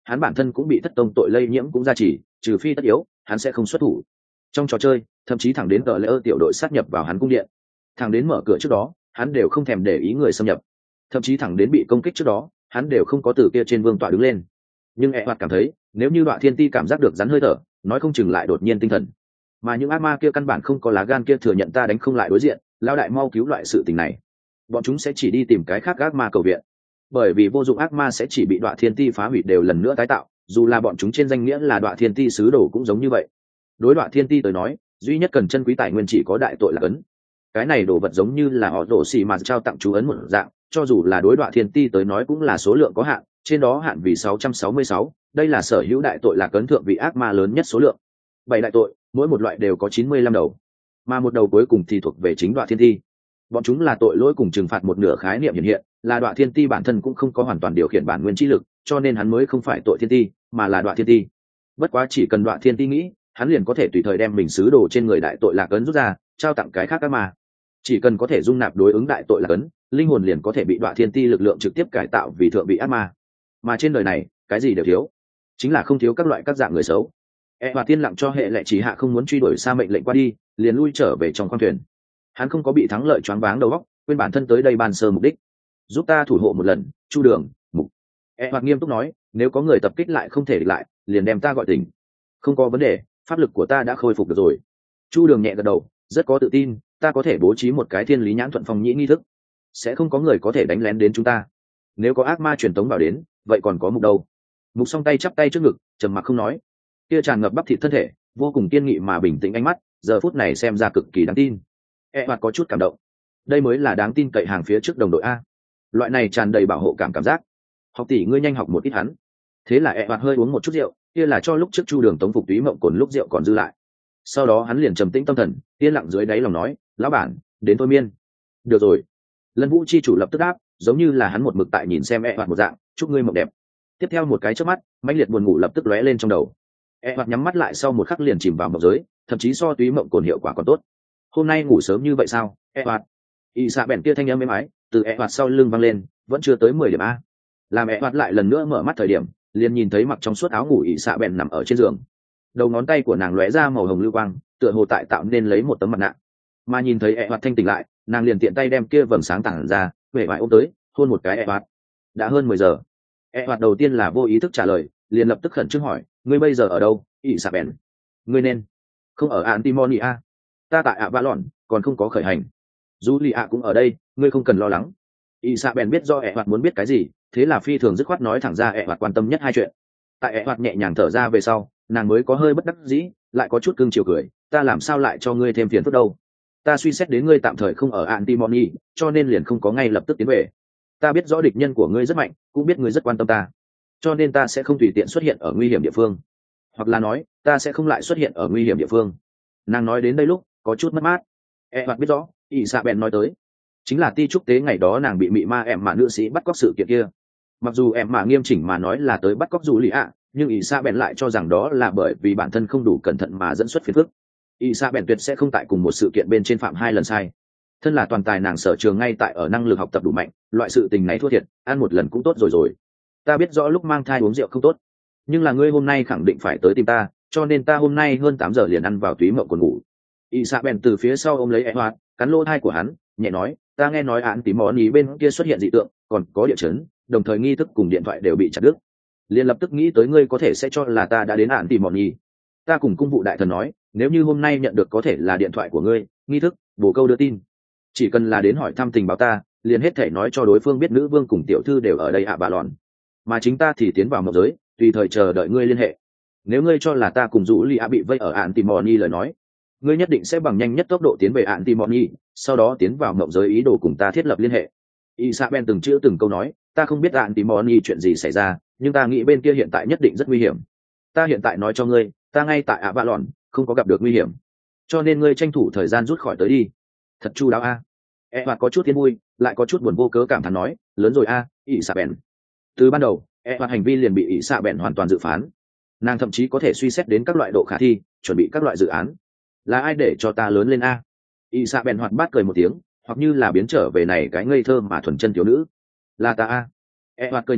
hắn bản thân cũng bị thất tông tội lây nhiễm cũng ra chỉ, trừ phi tất yếu hắn sẽ không xuất thủ. Trong trò chơi thậm chí thẳng đến tờ lễ ơ tiểu đội sát nhập vào hắn cung điện, thẳng đến mở cửa trước đó hắn đều không thèm để ý người xâm nhập, thậm chí thẳng đến bị công kích trước đó hắn đều không có từ kia trên vương tọa đứng lên. Nhưng e hoạt cảm thấy nếu như đoạn thiên ti cảm giác được rắn hơi thở, nói không chừng lại đột nhiên tinh thần, mà những ác ma kia căn bản không có lá gan kia thừa nhận ta đánh không lại đối diện, lao đại mau cứu loại sự tình này, bọn chúng sẽ chỉ đi tìm cái khác ác ma cầu viện, bởi vì vô dụng ác ma sẽ chỉ bị đoạn thiên ti phá hủy đều lần nữa tái tạo, dù là bọn chúng trên danh nghĩa là đoạn thiên ti sứ đồ cũng giống như vậy. Đối đoạn thiên ti tới nói duy nhất cần chân quý tài nguyên chỉ có đại tội là ấn, cái này đồ vật giống như là họ rổ xì mà trao tặng chú ấn một dạng, cho dù là đối đoạn thiên ti tới nói cũng là số lượng có hạn, trên đó hạn vì sáu trăm sáu mươi sáu, đây là sở hữu đại tội là cấn thượng vị ác ma lớn nhất số lượng. Bảy đại tội mỗi một loại đều có chín mươi lăm đầu, mà một đầu cuối cùng thì thuộc về chính đoạn thiên ti. Bọn chúng là tội lỗi cùng trừng phạt một nửa khái niệm hiện hiện, là đoạn thiên ti bản thân cũng không có hoàn toàn điều khiển bản nguyên trí lực, cho nên hắn mới không phải tội thiên ti mà là đoạn thiên ti. Bất quá chỉ cần đoạn thiên ti nghĩ, hắn liền có thể tùy thời đem mình sứ đồ trên người đại tội lạc ấn rút ra trao tặng cái khác ác ma. Chỉ cần có thể dung nạp đối ứng đại tội lạc ấn, linh hồn liền có thể bị đoạn thiên ti lực lượng trực tiếp cải tạo vì thượng vị ác ma. Mà trên đời này cái gì đều thiếu, chính là không thiếu các loại các dạng người xấu. E và tiên lặng cho hệ lệ chỉ hạ không muốn truy đuổi xa mệnh lệnh qua đi, liền lui trở về trong khoang thuyền. Hắn không có bị thắng lợi choáng váng đầu óc, quên bản thân tới đây ban sơ mục đích. Giúp ta thủ hộ một lần, Chu Đường, mục. E hoặc nghiêm túc nói, nếu có người tập kích lại không thể địch lại, liền đem ta gọi tỉnh. Không có vấn đề, pháp lực của ta đã khôi phục được rồi. Chu Đường nhẹ gật đầu, rất có tự tin, ta có thể bố trí một cái thiên lý nhãn thuận phong nhĩ nghi thức, sẽ không có người có thể đánh lén đến chúng ta. Nếu có ác ma truyền tống vào đến, vậy còn có mục đâu? Mục song tay chắp tay trước ngực, trầm mặc không nói. Kia tràn ngập bắp thịt thân thể, vô cùng kiên nghị mà bình tĩnh ánh mắt, giờ phút này xem ra cực kỳ đáng tin. E hoạt có chút cảm động, đây mới là đáng tin cậy hàng phía trước đồng đội a, loại này tràn đầy bảo hộ cảm cảm giác. Học tỷ ngươi nhanh học một ít hắn. Thế là E hoạt hơi uống một chút rượu, kia là cho lúc trước Chu Đường tống phục túy mộng cồn lúc rượu còn dư lại. Sau đó hắn liền trầm tĩnh tâm thần, yên lặng dưới đáy lòng nói, lão bản, đến thôi miên. Được rồi. Lân Vũ chi chủ lập tức đáp, giống như là hắn một mực tại nhìn xem E hoạt một dạng, chúc ngươi mộng đẹp. Tiếp theo một cái chớp mắt, mãnh liệt buồn ngủ lập tức lóe lên trong đầu. E hoạt nhắm mắt lại sau một khắc liền chìm vào mộng giới, thậm chí so túy mộng cồn hiệu quả còn tốt. Hôm nay ngủ sớm như vậy sao, E hoạt? Y xạ bèn kia thanh âm êm ái từ E hoạt sau lưng vang lên, vẫn chưa tới mười điểm a. Làm E hoạt lại lần nữa mở mắt thời điểm, liền nhìn thấy mặc trong suốt áo ngủ Y xạ bèn nằm ở trên giường. Đầu ngón tay của nàng lóe ra màu hồng lưu quang, tựa hồ tại tạo nên lấy một tấm mặt nạ. Mà nhìn thấy E hoạt thanh tỉnh lại, nàng liền tiện tay đem kia vầng sáng tản ra, về vải ôm tới, hôn một cái E hoạt. Đã hơn mười giờ. E hoạt đầu tiên là vô ý thức trả lời, liền lập tức khẩn trương hỏi, ngươi bây giờ ở đâu, Y xạ bèn? Ngươi nên không ở Antimonia? Ta tại ạ vã lòn, còn không có khởi hành. Julia cũng ở đây, ngươi không cần lo lắng. Y xạ bèn biết do E hoạt muốn biết cái gì, thế là phi thường dứt khoát nói thẳng ra E hoạt quan tâm nhất hai chuyện. Tại E hoạt nhẹ nhàng thở ra về sau, nàng mới có hơi bất đắc dĩ, lại có chút cưng chiều cười, ta làm sao lại cho ngươi thêm phiền phức đâu? Ta suy xét đến ngươi tạm thời không ở Antimony, cho nên liền không có ngay lập tức tiến về. Ta biết rõ địch nhân của ngươi rất mạnh, cũng biết ngươi rất quan tâm ta, cho nên ta sẽ không tùy tiện xuất hiện ở nguy hiểm địa phương, hoặc là nói, ta sẽ không lại xuất hiện ở nguy hiểm địa phương. Nàng nói đến đây lúc có chút mất mát. E hoạt biết rõ, Y xạ bèn nói tới chính là ti trúc tế ngày đó nàng bị mị ma em mà nữ sĩ bắt cóc sự kiện kia. Mặc dù em mà nghiêm chỉnh mà nói là tới bắt cóc dù lì ạ, nhưng Y xạ bèn lại cho rằng đó là bởi vì bản thân không đủ cẩn thận mà dẫn xuất phiền phức. Y xạ bèn tuyệt sẽ không tại cùng một sự kiện bên trên phạm hai lần sai. Thân là toàn tài nàng sở trường ngay tại ở năng lực học tập đủ mạnh, loại sự tình này thua thiệt, ăn một lần cũng tốt rồi rồi. Ta biết rõ lúc mang thai uống rượu không tốt, nhưng là ngươi hôm nay khẳng định phải tới tìm ta, cho nên ta hôm nay hơn tám giờ liền ăn vào túy mộng còn ngủ. Y xạ bèn từ phía sau ôm lấy E hoạt, cắn lỗ thai của hắn, nhẹ nói, ta nghe nói án tím món ý bên kia xuất hiện dị tượng, còn có địa chấn, đồng thời nghi thức cùng điện thoại đều bị chặt đứt. Liền lập tức nghĩ tới ngươi có thể sẽ cho là ta đã đến án tìm món ý. Ta cùng cung vụ đại thần nói, nếu như hôm nay nhận được có thể là điện thoại của ngươi, nghi thức, bổ câu đưa tin, chỉ cần là đến hỏi thăm tình báo ta, liền hết thể nói cho đối phương biết nữ vương cùng tiểu thư đều ở đây ạ bà lòn, mà chính ta thì tiến vào mộng giới, tùy thời chờ đợi ngươi liên hệ. Nếu ngươi cho là ta cùng Dũ Ly A bị vây ở Antimony lời nói, ngươi nhất định sẽ bằng nhanh nhất tốc độ tiến về Antimony, sau đó tiến vào mộng giới ý đồ cùng ta thiết lập liên hệ. Isabel từng chữ từng câu nói, ta không biết Antimony chuyện gì xảy ra, nhưng ta nghĩ bên kia hiện tại nhất định rất nguy hiểm. Ta hiện tại nói cho ngươi, ta ngay tại Avalon, không có gặp được nguy hiểm, cho nên ngươi tranh thủ thời gian rút khỏi tới đi. Thật chu đáo a. E hoạt có chút thiên vui, lại có chút buồn vô cớ cảm thán nói, lớn rồi a, Isabel. Từ ban đầu, E hoạt hành vi liền bị Isabel hoàn toàn dự phán. Nàng thậm chí có thể suy xét đến các loại độ khả thi, chuẩn bị các loại dự án. Là ai để cho ta lớn lên a? Isabel hoạt bát cười một tiếng, hoặc như là biến trở về này cái ngây thơ mà thuần chân thiếu nữ. Là ta a. E hoạt cười nhẹ,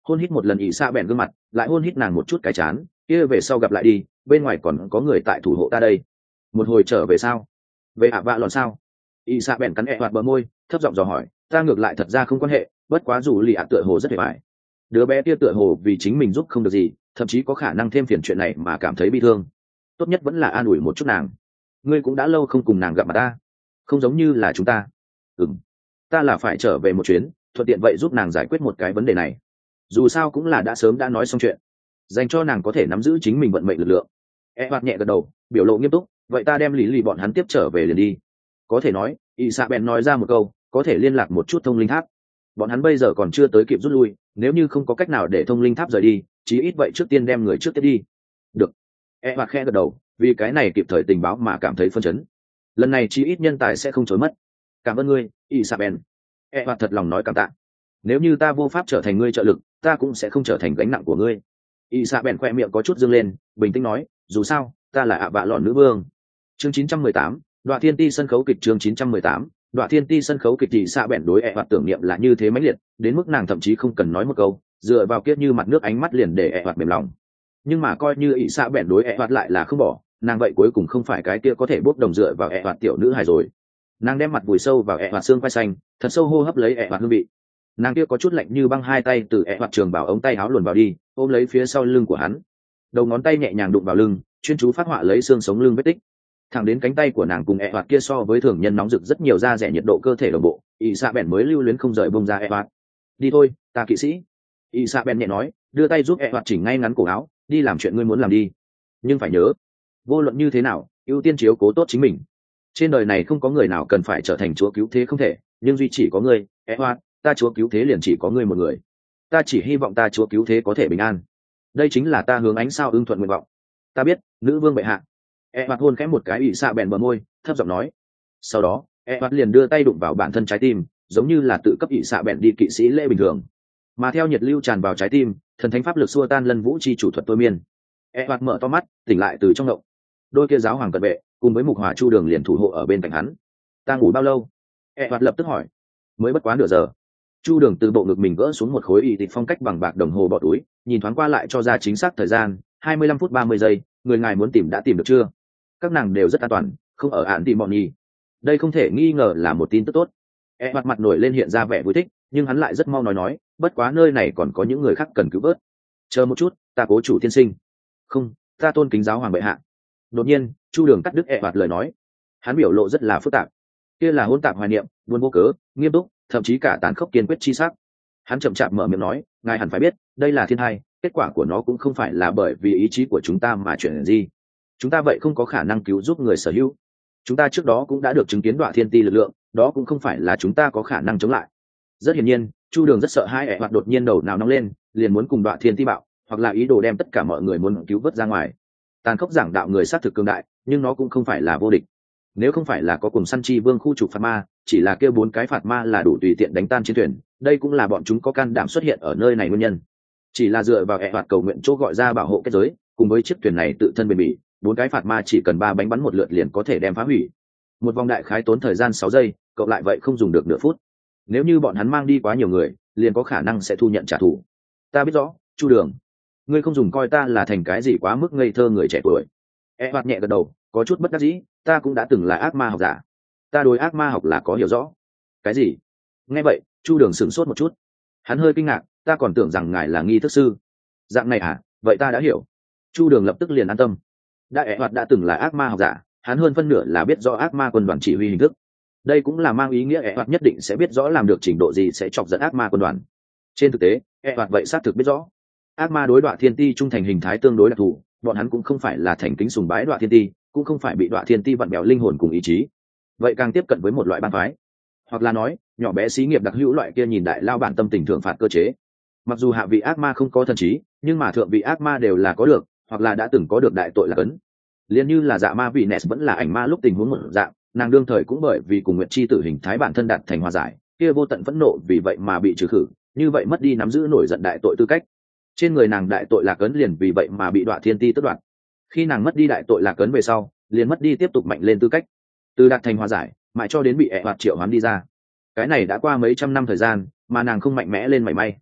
hôn hít một lần ỷ xạ bèn gương mặt, lại hôn hít nàng một chút cái chán, kia về sau gặp lại đi, bên ngoài còn có người tại thủ hộ ta đây. Một hồi trở về sao? Về ạ vạ lòn sao? ỷ xạ bèn cắn ẹ hoạt bờ môi, thấp giọng dò hỏi. Ta ngược lại thật ra không quan hệ, bất quá dù lì ạ tựa hồ rất hề bại. Đứa bé kia tựa hồ vì chính mình giúp không được gì, thậm chí có khả năng thêm phiền chuyện này mà cảm thấy bị thương. Tốt nhất vẫn là an ủi một chút nàng. Ngươi cũng đã lâu không cùng nàng gặp mặt ta, không giống như là chúng ta. Ừm, ta là phải trở về một chuyến, thuận tiện vậy giúp nàng giải quyết một cái vấn đề này. Dù sao cũng là đã sớm đã nói xong chuyện, dành cho nàng có thể nắm giữ chính mình vận mệnh lực lượng. E hoạt nhẹ gật đầu, biểu lộ nghiêm túc. Vậy ta đem lý lì bọn hắn tiếp trở về liền đi. Có thể nói, y sa bèn nói ra một câu, có thể liên lạc một chút thông linh tháp. Bọn hắn bây giờ còn chưa tới kịp rút lui, nếu như không có cách nào để thông linh tháp rời đi, chí ít vậy trước tiên đem người trước tiếp đi. Được. E hoạt khẽ gật đầu, vì cái này kịp thời tình báo mà cảm thấy phân chấn. Lần này chí ít nhân tài sẽ không chối mất. Cảm ơn ngươi, y sa bèn. E hoạt thật lòng nói cảm tạ. Nếu như ta vô pháp trở thành ngươi trợ lực, ta cũng sẽ không trở thành gánh nặng của ngươi. Y sa bèn khoe miệng có chút dương lên, bình tĩnh nói, dù sao, ta là ạ vạ lọn nữ vương. Chương chín trăm mười tám, Đoạ Thiên Ti sân khấu kịch. Chương chín trăm mười tám, Đoạ Thiên Ti sân khấu kịch. Thì xạ bèn đối ẹ hoạt tưởng niệm là như thế mãnh liệt, đến mức nàng thậm chí không cần nói một câu, dựa vào kiết như mặt nước ánh mắt liền để ẹ hoạt mềm lòng. Nhưng mà coi như ỷ xạ bèn đối ẹ hoạt lại là không bỏ, nàng vậy cuối cùng không phải cái kia có thể bốc đồng dựa vào ẹ hoạt tiểu nữ hài rồi. Nàng đem mặt vùi sâu vào ẹ hoạt xương quai xanh, thật sâu hô hấp lấy ẹ hoạt hương vị. Nàng kia có chút lạnh như băng, hai tay từ ẹ hoạt trường bảo ống tay áo luồn vào đi, ôm lấy phía sau lưng của hắn, đầu ngón tay nhẹ nhàng đụng vào lưng, chuyên chú phát họa lấy xương sống lưng vết tích. Thẳng đến cánh tay của nàng cùng ẹ hoạt kia so với thường nhân nóng rực rất nhiều, da rẻ nhiệt độ cơ thể đồng bộ, ỷ xạ bèn mới lưu luyến không rời bông ra ẹ hoạt. Đi thôi, ta kỵ sĩ. ỷ xạ bèn nhẹ nói, đưa tay giúp ẹ hoạt chỉnh ngay ngắn cổ áo, đi làm chuyện ngươi muốn làm đi. Nhưng phải nhớ, vô luận như thế nào, ưu tiên chiếu cố tốt chính mình. Trên đời này không có người nào cần phải trở thành chúa cứu thế không thể, nhưng duy chỉ có ngươi, ẹ hoạt, ta chúa cứu thế liền chỉ có ngươi một người. Ta chỉ hy vọng ta chúa cứu thế có thể bình an. Đây chính là ta hướng ánh sao ưng thuận nguyện vọng. Ta biết, nữ vương bệ hạ. E hoạt hôn khẽ một cái ỷ xạ bèn bờ môi, thấp giọng nói. Sau đó, E hoạt liền đưa tay đụng vào bản thân trái tim, giống như là tự cấp ỷ xạ bèn đi kỵ sĩ lễ bình thường. Mà theo nhiệt lưu tràn vào trái tim, thần thánh pháp lực xua tan lân vũ chi chủ thuật tôi miên. E hoạt mở to mắt, tỉnh lại từ trong động. Đôi kia giáo hoàng cận vệ cùng với mục hỏa chu đường liền thủ hộ ở bên cạnh hắn. Ta ngủ bao lâu? E hoạt lập tức hỏi. Mới bất quá nửa giờ. Chu đường từ bộ ngực mình gỡ xuống một khối y tịch phong cách bằng bạc đồng hồ bỏ túi, nhìn thoáng qua lại cho ra chính xác thời gian, hai mươi lăm phút ba mươi giây. Người ngài muốn tìm đã tìm được chưa? Các nàng đều rất an toàn, không ở ạn tìm bọn nhi. Đây không thể nghi ngờ là một tin tức tốt. E mặt mặt nổi lên hiện ra vẻ vui thích, nhưng hắn lại rất mau nói nói, bất quá nơi này còn có những người khác cần cứu vớt. Chờ một chút, ta cố chủ tiên sinh. Không, ta tôn kính giáo hoàng bệ hạ. Đột nhiên, Chu đường cắt đứt E mặt lời nói. Hắn biểu lộ rất là phức tạp, kia là hỗn tạp hoài niệm, buồn vô cớ, nghiêm túc, thậm chí cả tàn khốc kiên quyết chi sắc. Hắn chậm chạp mở miệng nói, ngài hẳn phải biết, đây là thiên hai, kết quả của nó cũng không phải là bởi vì ý chí của chúng ta mà chuyển gì. Chúng ta vậy không có khả năng cứu giúp người sở hữu. Chúng ta trước đó cũng đã được chứng kiến Đoạ Thiên Ti lực lượng, đó cũng không phải là chúng ta có khả năng chống lại. Rất hiển nhiên, Chu đường rất sợ hai ẹ hoạt đột nhiên đầu nào nóng lên, liền muốn cùng Đoạ Thiên Ti bạo, hoặc là ý đồ đem tất cả mọi người muốn cứu vớt ra ngoài. Tàn khốc giảng đạo người sát thực cường đại, nhưng nó cũng không phải là vô địch. Nếu không phải là có cùng săn chi vương khu trục phạt ma, chỉ là kêu bốn cái phạt ma là đủ tùy tiện đánh tan chiến thuyền, đây cũng là bọn chúng có can đảm xuất hiện ở nơi này nguyên nhân. Chỉ là dựa vào ẹ hoạt cầu nguyện chỗ gọi ra bảo hộ kết giới, cùng với chiếc thuyền này tự thân bền bỉ, bốn cái phạt ma chỉ cần ba bánh bắn một lượt liền có thể đem phá hủy. Một vòng đại khái tốn thời gian sáu giây, cậu lại vậy không dùng được nửa phút. Nếu như bọn hắn mang đi quá nhiều người, liền có khả năng sẽ thu nhận trả thù. Ta biết rõ, Chu đường, ngươi không dùng coi ta là thành cái gì quá mức ngây thơ người trẻ tuổi. E hoạt nhẹ gật đầu, có chút bất đắc dĩ, ta cũng đã từng là ác ma học giả, ta đối ác ma học là có hiểu rõ. Cái gì? Nghe vậy, Chu đường sửng sốt một chút, hắn hơi kinh ngạc, ta còn tưởng rằng ngài là nghi thức sư. Dạng này à, vậy ta đã hiểu. Chu đường lập tức liền an tâm. Đã ẹ hoạt đã từng là ác ma học giả, hắn hơn phân nửa là biết rõ ác ma quân đoàn chỉ huy hình thức. Đây cũng là mang ý nghĩa ẹ hoạt nhất định sẽ biết rõ làm được trình độ gì sẽ chọc dẫn ác ma quân đoàn. Trên thực tế, ẹ hoạt vậy xác thực biết rõ ác ma đối Đoạ Thiên Ti trung thành hình thái tương đối đặc thù, bọn hắn cũng không phải là thành kính sùng bái Đoạ Thiên Ti, cũng không phải bị Đoạ Thiên Ti vặn bèo linh hồn cùng ý chí, vậy càng tiếp cận với một loại bang phái, hoặc là nói nhỏ bé xí nghiệp đặc hữu loại kia nhìn đại lao bản tâm tình thượng phạt cơ chế. Mặc dù hạ vị ác ma không có thần trí, nhưng mà thượng vị ác ma đều là có được, hoặc là đã từng có được đại tội là cấn. Liên như là dạ ma vị Ness vẫn là ảnh ma lúc tình huống một dạng, nàng đương thời cũng bởi vì cùng nguyện chi tử hình thái bản thân đạt thành hòa giải, kia vô tận phẫn nộ vì vậy mà bị trừ khử, như vậy mất đi nắm giữ nổi giận đại tội tư cách. Trên người nàng đại tội lạc ấn liền vì vậy mà bị Đoạ Thiên Ti tước đoạt. Khi nàng mất đi đại tội lạc ấn về sau, liền mất đi tiếp tục mạnh lên tư cách, từ đạt thành hòa giải mãi cho đến bị ẹ hoạt triệu hoán đi ra. Cái này đã qua mấy trăm năm thời gian mà nàng không mạnh mẽ lên mảy may.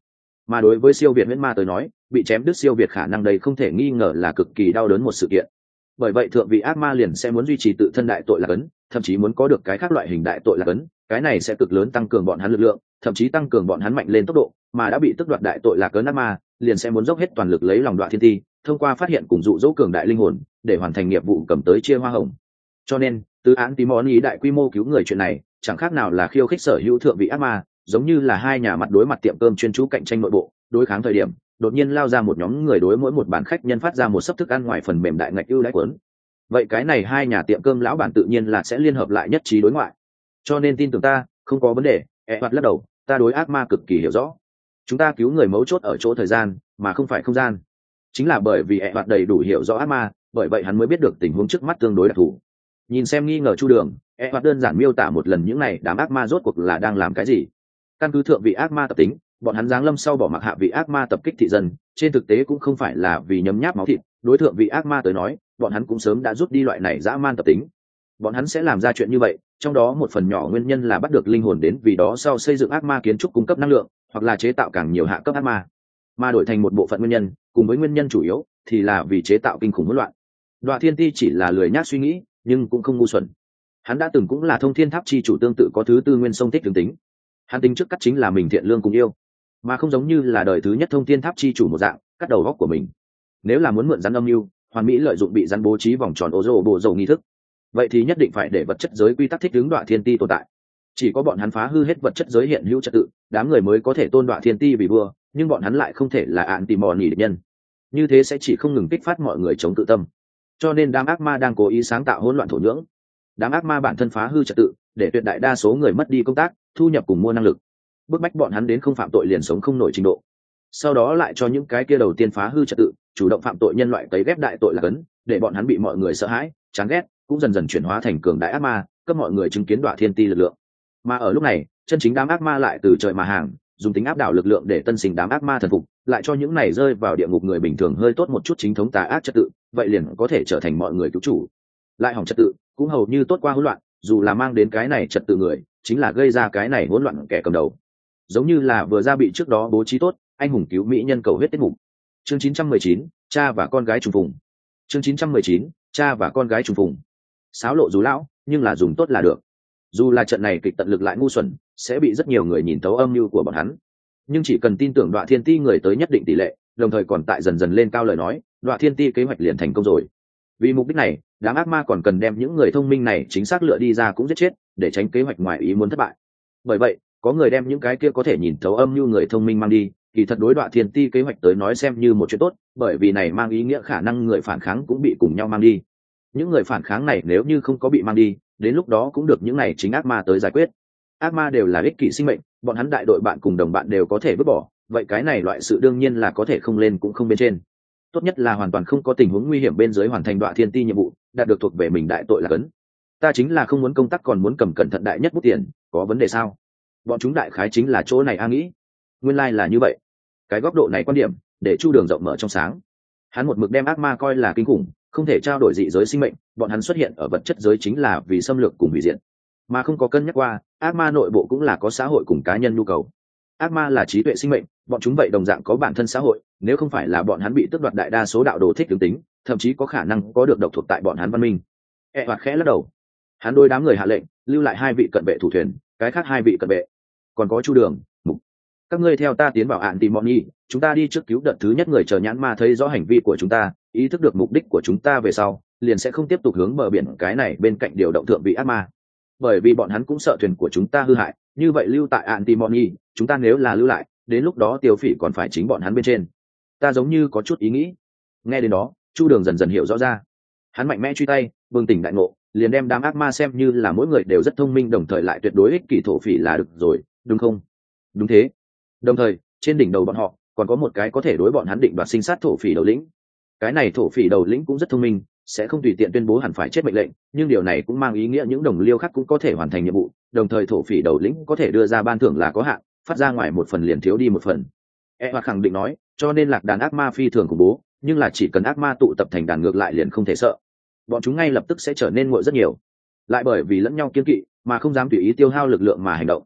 Mà đối với siêu việt huyễn ma tới nói, bị chém đứt siêu việt khả năng đây không thể nghi ngờ là cực kỳ đau đớn một sự kiện. Bởi vậy thượng vị ác ma liền sẽ muốn duy trì tự thân đại tội lạc ấn, thậm chí muốn có được cái khác loại hình đại tội lạc ấn, cái này sẽ cực lớn tăng cường bọn hắn lực lượng, thậm chí tăng cường bọn hắn mạnh lên tốc độ, mà đã bị tước đoạt đại tội lạc ấn ác ma, liền sẽ muốn dốc hết toàn lực lấy lòng Đoạ Thiên Ti, thông qua phát hiện cùng dụ dỗ cường đại linh hồn, để hoàn thành nhiệm vụ cầm tới chia hoa hồng. Cho nên, từ án tí món ý đại quy mô cứu người chuyện này, chẳng khác nào là khiêu khích sở hữu thượng vị ác ma, giống như là hai nhà mặt đối mặt tiệm cơm chuyên chú cạnh tranh nội bộ, đối kháng thời điểm, đột nhiên lao ra một nhóm người đối mỗi một bàn khách nhân phát ra một sấp thức ăn ngoài phần mềm đại ngạch ưu đãi cuốn. Vậy cái này hai nhà tiệm cơm lão bản tự nhiên là sẽ liên hợp lại nhất trí đối ngoại. Cho nên tin tưởng ta, không có vấn đề. E hoạt lắc đầu, ta đối ác ma cực kỳ hiểu rõ. Chúng ta cứu người mấu chốt ở chỗ thời gian, mà không phải không gian. Chính là bởi vì E hoạt đầy đủ hiểu rõ ác ma, bởi vậy hắn mới biết được tình huống trước mắt tương đối đặc thù. Nhìn xem nghi ngờ Chu Đường, E hoạt đơn giản miêu tả một lần những này đám ác ma rốt cuộc là đang làm cái gì. Căn cứ thượng vị ác ma tập tính, bọn hắn giáng lâm sau bỏ mặc hạ vị ác ma tập kích thị dân, trên thực tế cũng không phải là vì nhấm nháp máu thịt, đối thượng vị ác ma tới nói, bọn hắn cũng sớm đã rút đi loại này dã man tập tính. Bọn hắn sẽ làm ra chuyện như vậy, trong đó một phần nhỏ nguyên nhân là bắt được linh hồn đến vì đó sau xây dựng ác ma kiến trúc cung cấp năng lượng, hoặc là chế tạo càng nhiều hạ cấp ác ma. Mà đổi thành một bộ phận nguyên nhân, cùng với nguyên nhân chủ yếu thì là vì chế tạo kinh khủng hỗn loạn. Đoạ Thiên Ti chỉ là lười nhác suy nghĩ, nhưng cũng không ngu xuẩn. Hắn đã từng cũng là Thông Thiên Tháp chi chủ tương tự có thứ tư nguyên sông thích tương tính. Hắn tính trước cắt chính là mình thiện lương cùng yêu, mà không giống như là đời thứ nhất Thông Thiên Tháp chi chủ một dạng cắt đầu góc của mình. Nếu là muốn mượn rắn âm mưu, hoàn mỹ lợi dụng bị rắn bố trí vòng tròn ô rô bộ dầu nghi thức, vậy thì nhất định phải để vật chất giới quy tắc thích ứng Đoạ Thiên Ti tồn tại. Chỉ có bọn hắn phá hư hết vật chất giới hiện hữu trật tự, đám người mới có thể tôn Đoạ Thiên Ti vì vua, nhưng bọn hắn lại không thể là ạn tìm mòn nhỉ địch nhân. Như thế sẽ chỉ không ngừng kích phát mọi người chống tự tâm. Cho nên đám ác ma đang cố ý sáng tạo hỗn loạn thổ nhưỡng. Đám ác ma bản thân phá hư trật tự, để tuyệt đại đa số người mất đi công tác, thu nhập cùng mua năng lực, bức bách bọn hắn đến không phạm tội liền sống không nổi trình độ. Sau đó lại cho những cái kia đầu tiên phá hư trật tự, chủ động phạm tội nhân loại cấy ghép đại tội là cấn, để bọn hắn bị mọi người sợ hãi, chán ghét, cũng dần dần chuyển hóa thành cường đại ác ma, cấp mọi người chứng kiến Đoạ Thiên Ti lực lượng. Mà ở lúc này, chân chính đám ác ma lại từ trời mà hàng, dùng tính áp đảo lực lượng để tân sinh đám ác ma thần phục, lại cho những này rơi vào địa ngục người bình thường hơi tốt một chút chính thống tà ác trật tự, vậy liền có thể trở thành mọi người cứu chủ. Lại hỏng trật tự, cũng hầu như tốt qua hỗn loạn, dù là mang đến cái này trật tự người, chính là gây ra cái này hỗn loạn kẻ cầm đầu. Giống như là vừa ra bị trước đó bố trí tốt, anh hùng cứu mỹ nhân cầu huyết tiết mục. Chương chín trăm mười chín, cha và con gái trùng phùng. Chương chín trăm mười chín, cha và con gái trùng phùng. Sáo lộ dù lão, nhưng là dùng tốt là được. Dù là trận này kịch tận lực lại ngu xuẩn, sẽ bị rất nhiều người nhìn thấu âm mưu của bọn hắn. Nhưng chỉ cần tin tưởng Đoạ Thiên Ti người tới nhất định tỷ lệ, đồng thời còn tại dần dần lên cao lời nói, Đoạ Thiên Ti kế hoạch liền thành công rồi. Vì mục đích này, đám ác ma còn cần đem những người thông minh này chính xác lựa đi ra cũng giết chết, để tránh kế hoạch ngoài ý muốn thất bại. Bởi vậy, có người đem những cái kia có thể nhìn thấu âm mưu người thông minh mang đi, kỳ thật đối Đoạ Thiên Ti kế hoạch tới nói xem như một chuyện tốt, bởi vì này mang ý nghĩa khả năng người phản kháng cũng bị cùng nhau mang đi. Những người phản kháng này nếu như không có bị mang đi, đến lúc đó cũng được những này chính ác ma tới giải quyết. Ác ma đều là ích kỷ sinh mệnh, bọn hắn đại đội bạn cùng đồng bạn đều có thể vứt bỏ, vậy cái này loại sự đương nhiên là có thể không lên cũng không bên trên. Tốt nhất là hoàn toàn không có tình huống nguy hiểm bên dưới hoàn thành Đoạ Thiên Ti nhiệm vụ, đạt được thuộc về mình đại tội là cấn. Ta chính là không muốn công tác còn muốn cầm cẩn thận đại nhất bút tiền, có vấn đề sao? Bọn chúng đại khái chính là chỗ này a nghĩ. Nguyên lai like là như vậy. Cái góc độ này quan điểm, để Chu Đường rộng mở trong sáng. Hắn một mực đem ác ma coi là kinh khủng, không thể trao đổi dị giới sinh mệnh, bọn hắn xuất hiện ở vật chất giới chính là vì xâm lược cùng hủy diệt, mà không có cân nhắc qua ác ma nội bộ cũng là có xã hội cùng cá nhân nhu cầu. Ác ma là trí tuệ sinh mệnh, bọn chúng vậy đồng dạng có bản thân xã hội, nếu không phải là bọn hắn bị tước đoạt đại đa số đạo đồ thích tướng tính, thậm chí có khả năng có được độc thuộc tại bọn hắn văn minh. E hoạt khẽ lắc đầu, hắn đôi đám người hạ lệnh lưu lại hai vị cận vệ thủ thuyền, cái khác hai vị cận vệ còn có Chu Đường, Mục, các ngươi theo ta tiến vào ạn tìm bọn nhi, chúng ta đi trước cứu đợt thứ nhất người chờ nhãn ma thấy rõ hành vi của chúng ta, ý thức được mục đích của chúng ta về sau, liền sẽ không tiếp tục hướng bờ biển cái này bên cạnh điều động thượng vị ác ma, bởi vì bọn hắn cũng sợ thuyền của chúng ta hư hại. Như vậy lưu tại Antimony, chúng ta nếu là lưu lại, đến lúc đó tiêu phỉ còn phải chính bọn hắn bên trên. Ta giống như có chút ý nghĩ. Nghe đến đó, Chu Đường dần dần hiểu rõ ra. Hắn mạnh mẽ truy tay, bừng tỉnh đại ngộ, liền đem đám ác ma xem như là mỗi người đều rất thông minh, đồng thời lại tuyệt đối ích kỷ thổ phỉ là được rồi, đúng không? Đúng thế. Đồng thời, trên đỉnh đầu bọn họ còn có một cái có thể đối bọn hắn định đoạt sinh sát thổ phỉ đầu lĩnh. Cái này thổ phỉ đầu lĩnh cũng rất thông minh, sẽ không tùy tiện tuyên bố hẳn phải chết mệnh lệnh, nhưng điều này cũng mang ý nghĩa những đồng liêu khác cũng có thể hoàn thành nhiệm vụ, đồng thời thổ phỉ đầu lĩnh có thể đưa ra ban thưởng là có hạn, phát ra ngoài một phần liền thiếu đi một phần. E hoặc khẳng định nói, cho nên lạc đàn ác ma phi thường khủng bố, nhưng là chỉ cần ác ma tụ tập thành đàn ngược lại liền không thể sợ. Bọn chúng ngay lập tức sẽ trở nên nguội rất nhiều, lại bởi vì lẫn nhau kiên kỵ mà không dám tùy ý tiêu hao lực lượng mà hành động.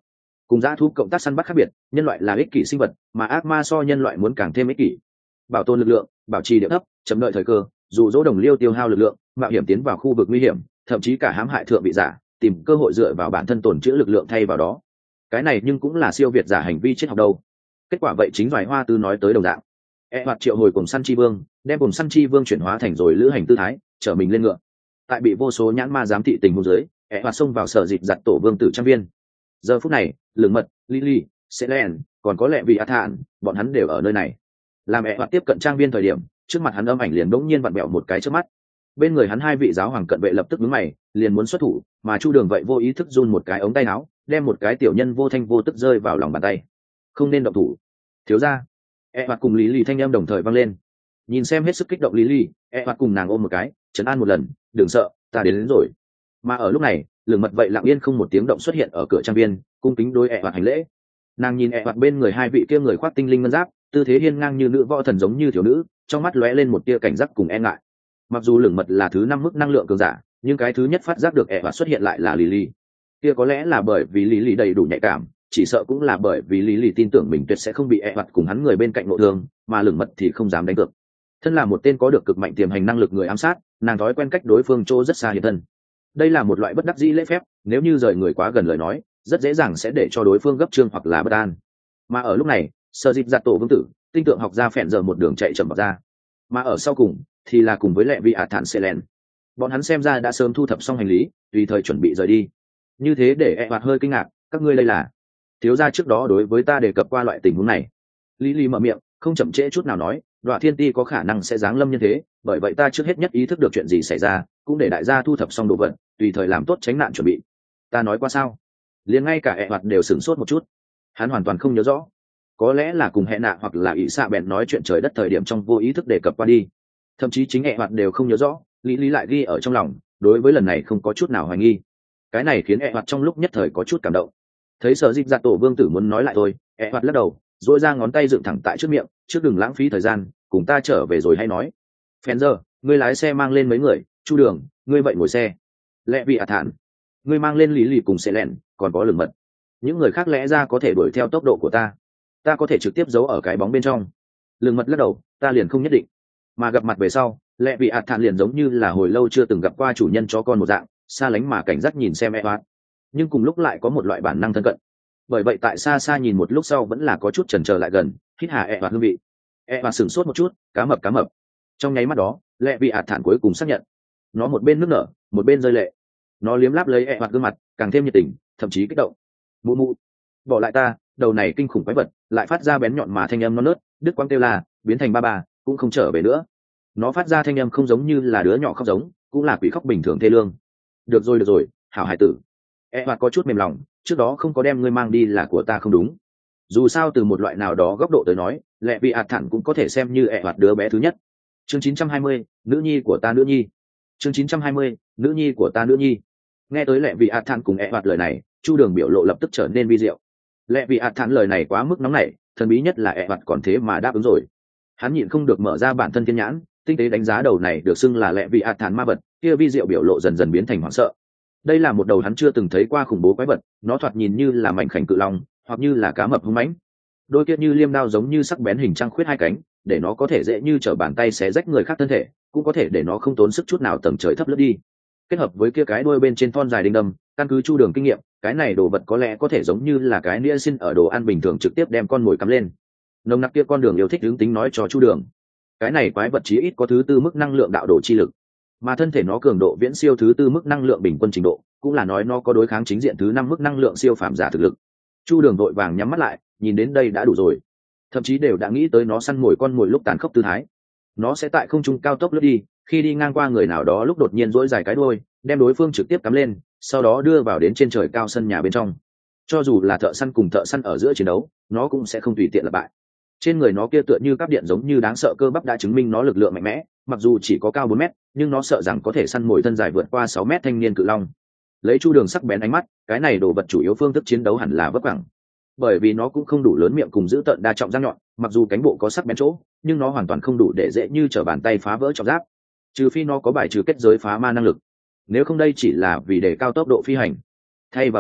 Cùng dã thú cộng tác săn bắt khác biệt, nhân loại là ích kỷ sinh vật, mà ác ma so nhân loại muốn càng thêm ích kỷ. Bảo tồn lực lượng, bảo trì địa thấp, chậm đợi thời cơ, dù dỗ đồng liêu tiêu hao lực lượng, mạo hiểm tiến vào khu vực nguy hiểm, thậm chí cả hãm hại thượng vị giả, tìm cơ hội dựa vào bản thân tồn trữ lực lượng thay vào đó. Cái này nhưng cũng là siêu việt giả hành vi triết học đâu. Kết quả vậy chính Doài Hoa Tư nói tới đồng dạng. E hoạt triệu hồi cùng săn chi vương, đem cùng săn chi vương chuyển hóa thành rồi lữ hành tư thái, trở mình lên ngựa. Tại bị vô số nhãn ma giám thị tình huống dưới, E hoạt xông vào sở dịp giặt tổ vương tử trang viên. Giờ phút này, Lương Mật, Lily, Selen, còn có lẽ vì A Thản, bọn hắn đều ở nơi này. Làm E hoạt tiếp cận trang viên thời điểm, trước mặt hắn âm ảnh liền bỗng nhiên vặn bẹo một cái trước mắt. Bên người hắn hai vị giáo hoàng cận vệ lập tức nhướng mày, liền muốn xuất thủ, mà Chu Đường vậy vô ý thức run một cái ống tay áo, đem một cái tiểu nhân vô thanh vô tức rơi vào lòng bàn tay. Không nên động thủ. Thiếu gia. E hoạt cùng Lý Lì thanh em đồng thời vang lên. Nhìn xem hết sức kích động Lý Lì, E hoạt cùng nàng ôm một cái, trấn an một lần, đừng sợ, ta đến, đến rồi. Mà ở lúc này, Lương Mật vậy lặng yên không một tiếng động xuất hiện ở cửa trang viên, cung kính đối E hoạt hành lễ. Nàng nhìn E hoạt bên người hai vị kia người khoác tinh linh ngân giáp, tư thế hiên ngang như nữ võ thần giống như thiếu nữ, trong mắt lóe lên một tia cảnh giác cùng e ngại. Mặc dù Lương Mật là thứ năm mức năng lượng cường giả, nhưng cái thứ nhất phát giác được E hoạt xuất hiện lại là Lý Lì. Kia có lẽ là bởi vì Lý Lì đầy đủ nhạy cảm, chỉ sợ cũng là bởi vì Lý Lì tin tưởng mình tuyệt sẽ không bị E hoạt cùng hắn người bên cạnh nội thương, mà Lương Mật thì không dám đánh cược. Thân là một tên có được cực mạnh tiềm hành năng lực người ám sát, nàng thói quen cách đối phương chỗ rất xa hiện thân. Đây là một loại bất đắc dĩ lễ phép, nếu như rời người quá gần lời nói, rất dễ dàng sẽ để cho đối phương gấp trương hoặc là bất an. Mà ở lúc này, Sở Dịp Giặt Tổ vương tử, tinh tượng học gia phèn giờ một đường chạy chậm vào ra. Mà ở sau cùng thì là cùng với lệ vị ả thản Selen. Bọn hắn xem ra đã sớm thu thập xong hành lý, tùy thời chuẩn bị rời đi. Như thế để E hoạt hơi kinh ngạc, các ngươi đây là? Thiếu gia trước đó đối với ta đề cập qua loại tình huống này. Lý Lý mở miệng, không chậm trễ chút nào nói, Đoạ Thiên Ti có khả năng sẽ giáng lâm như thế, bởi vậy ta trước hết nhất ý thức được chuyện gì xảy ra, cũng để đại gia thu thập xong đồ vật, tùy thời làm tốt tránh nạn chuẩn bị. Ta nói qua sao? Liền ngay cả E hoạt đều sửng sốt một chút. Hắn hoàn toàn không nhớ rõ. Có lẽ là cùng hệ nạ hoặc là ỷ xạ bèn nói chuyện trời đất thời điểm trong vô ý thức đề cập qua đi. Thậm chí chính E hoạt đều không nhớ rõ, Lý Lý lại ghi ở trong lòng, đối với lần này không có chút nào hoài nghi. Cái này khiến E hoạt trong lúc nhất thời có chút cảm động. Thấy Sở Dịp Giặt Tổ vương tử muốn nói lại thôi, E hoạt lắc đầu, duỗi ra ngón tay dựng thẳng tại trước miệng, trước đừng lãng phí thời gian, cùng ta trở về rồi hay nói. Phèn giờ, ngươi lái xe mang lên mấy người, Chu Đường, ngươi vậy ngồi xe. Lẽ vì ả thản, ngươi mang lên Lý Lì cùng xe lẹn, còn có Lương Mật. Những người khác lẽ ra có thể đuổi theo tốc độ của ta, ta có thể trực tiếp giấu ở cái bóng bên trong. Lương Mật lắc đầu, ta liền không nhất định. Mà gặp mặt về sau, lẽ vì ả thản liền giống như là hồi lâu chưa từng gặp qua chủ nhân chó con một dạng, xa lánh mà cảnh giác nhìn xem E hoạt, nhưng cùng lúc lại có một loại bản năng thân cận. Bởi vậy tại xa xa nhìn một lúc sau vẫn là có chút chần chờ lại gần, hít hà E hoạt hương vị. E hoạt sửng sốt một chút, cá mập cá mập. Trong nháy mắt đó, lẽ vì ả thản cuối cùng xác nhận. Nó một bên nước nở, một bên rơi lệ. Nó liếm láp lấy E hoạt gương mặt, càng thêm nhiệt tình, thậm chí kích động. Mụ mụ, bỏ lại ta, đầu này kinh khủng quái vật, lại phát ra bén nhọn mà thanh âm non nớt, đứt quãng kêu là, biến thành ba bà, cũng không trở về nữa. Nó phát ra thanh âm không giống như là đứa nhỏ khóc giống, cũng là quỷ khóc bình thường thê lương. Được rồi được rồi, hảo hải tử. E hoạt có chút mềm lòng, trước đó không có đem ngươi mang đi là của ta không đúng. Dù sao từ một loại nào đó góc độ tới nói, lẽ vì ạt thản cũng có thể xem như E hoạt đứa bé thứ nhất. Chương chín trăm hai mươi, nữ nhi của ta nữ nhi. Chương chín trăm hai mươi, nữ nhi của ta nữ nhi. Nghe tới lẽ vì ạt thản cùng E hoạt lời này, Chu Đường biểu lộ lập tức trở nên vi diệu. Lẽ vì ạt thản lời này quá mức nóng nảy, thần bí nhất là E hoạt còn thế mà đáp ứng rồi. Hắn nhịn không được mở ra bản thân thiên nhãn, tinh tế đánh giá đầu này được xưng là lẽ vì ạt thản ma vật, kia vi diệu biểu lộ dần dần biến thành hoảng sợ. Đây là một đầu hắn chưa từng thấy qua khủng bố quái vật, nó thoạt nhìn như là mảnh khảnh cự long, hoặc như là cá mập hung mãnh. Đôi kia như liêm đao giống như sắc bén hình trăng khuyết hai cánh, để nó có thể dễ như trở bàn tay xé rách người khác thân thể, cũng có thể để nó không tốn sức chút nào tầng trời thấp lướt đi. Kết hợp với kia cái đuôi bên trên thon dài đinh đâm, căn cứ Chu Đường kinh nghiệm, cái này đồ vật có lẽ có thể giống như là cái nĩa xin ở đồ ăn bình thường trực tiếp đem con mồi cắm lên. Nồng nặc kia con đường yêu thích hướng tính nói cho Chu Đường, cái này quái vật chí ít có thứ tư mức năng lượng đạo đồ chi lực, mà thân thể nó cường độ viễn siêu thứ tư mức năng lượng bình quân trình độ, cũng là nói nó có đối kháng chính diện thứ năm mức năng lượng siêu phàm giả thực lực. Chu Đường đội vàng nhắm mắt lại, nhìn đến đây đã đủ rồi, thậm chí đều đã nghĩ tới nó săn mồi con mồi lúc tàn khốc tư thái. Nó sẽ tại không trung cao tốc lướt đi, khi đi ngang qua người nào đó lúc đột nhiên duỗi dài cái đuôi, đem đối phương trực tiếp cắm lên, sau đó đưa vào đến trên trời cao sân nhà bên trong. Cho dù là thợ săn cùng thợ săn ở giữa chiến đấu, nó cũng sẽ không tùy tiện là bại. Trên người nó kia tựa như cáp điện giống như đáng sợ cơ bắp đã chứng minh nó lực lượng mạnh mẽ, mặc dù chỉ có cao bốn mét, nhưng nó sợ rằng có thể săn mồi thân dài vượt qua sáu mét thanh niên cự long. Lấy Chu Đường sắc bén ánh mắt, cái này đồ vật chủ yếu phương thức chiến đấu hẳn là vấp vẳng, bởi vì nó cũng không đủ lớn miệng cùng giữ tợn đa trọng răng nhọn, mặc dù cánh bộ có sắc bén chỗ, nhưng nó hoàn toàn không đủ để dễ như trở bàn tay phá vỡ trọng giáp, trừ phi nó có bài trừ kết giới phá ma năng lực, nếu không đây chỉ là vì để cao tốc độ phi hành. Thay vào đó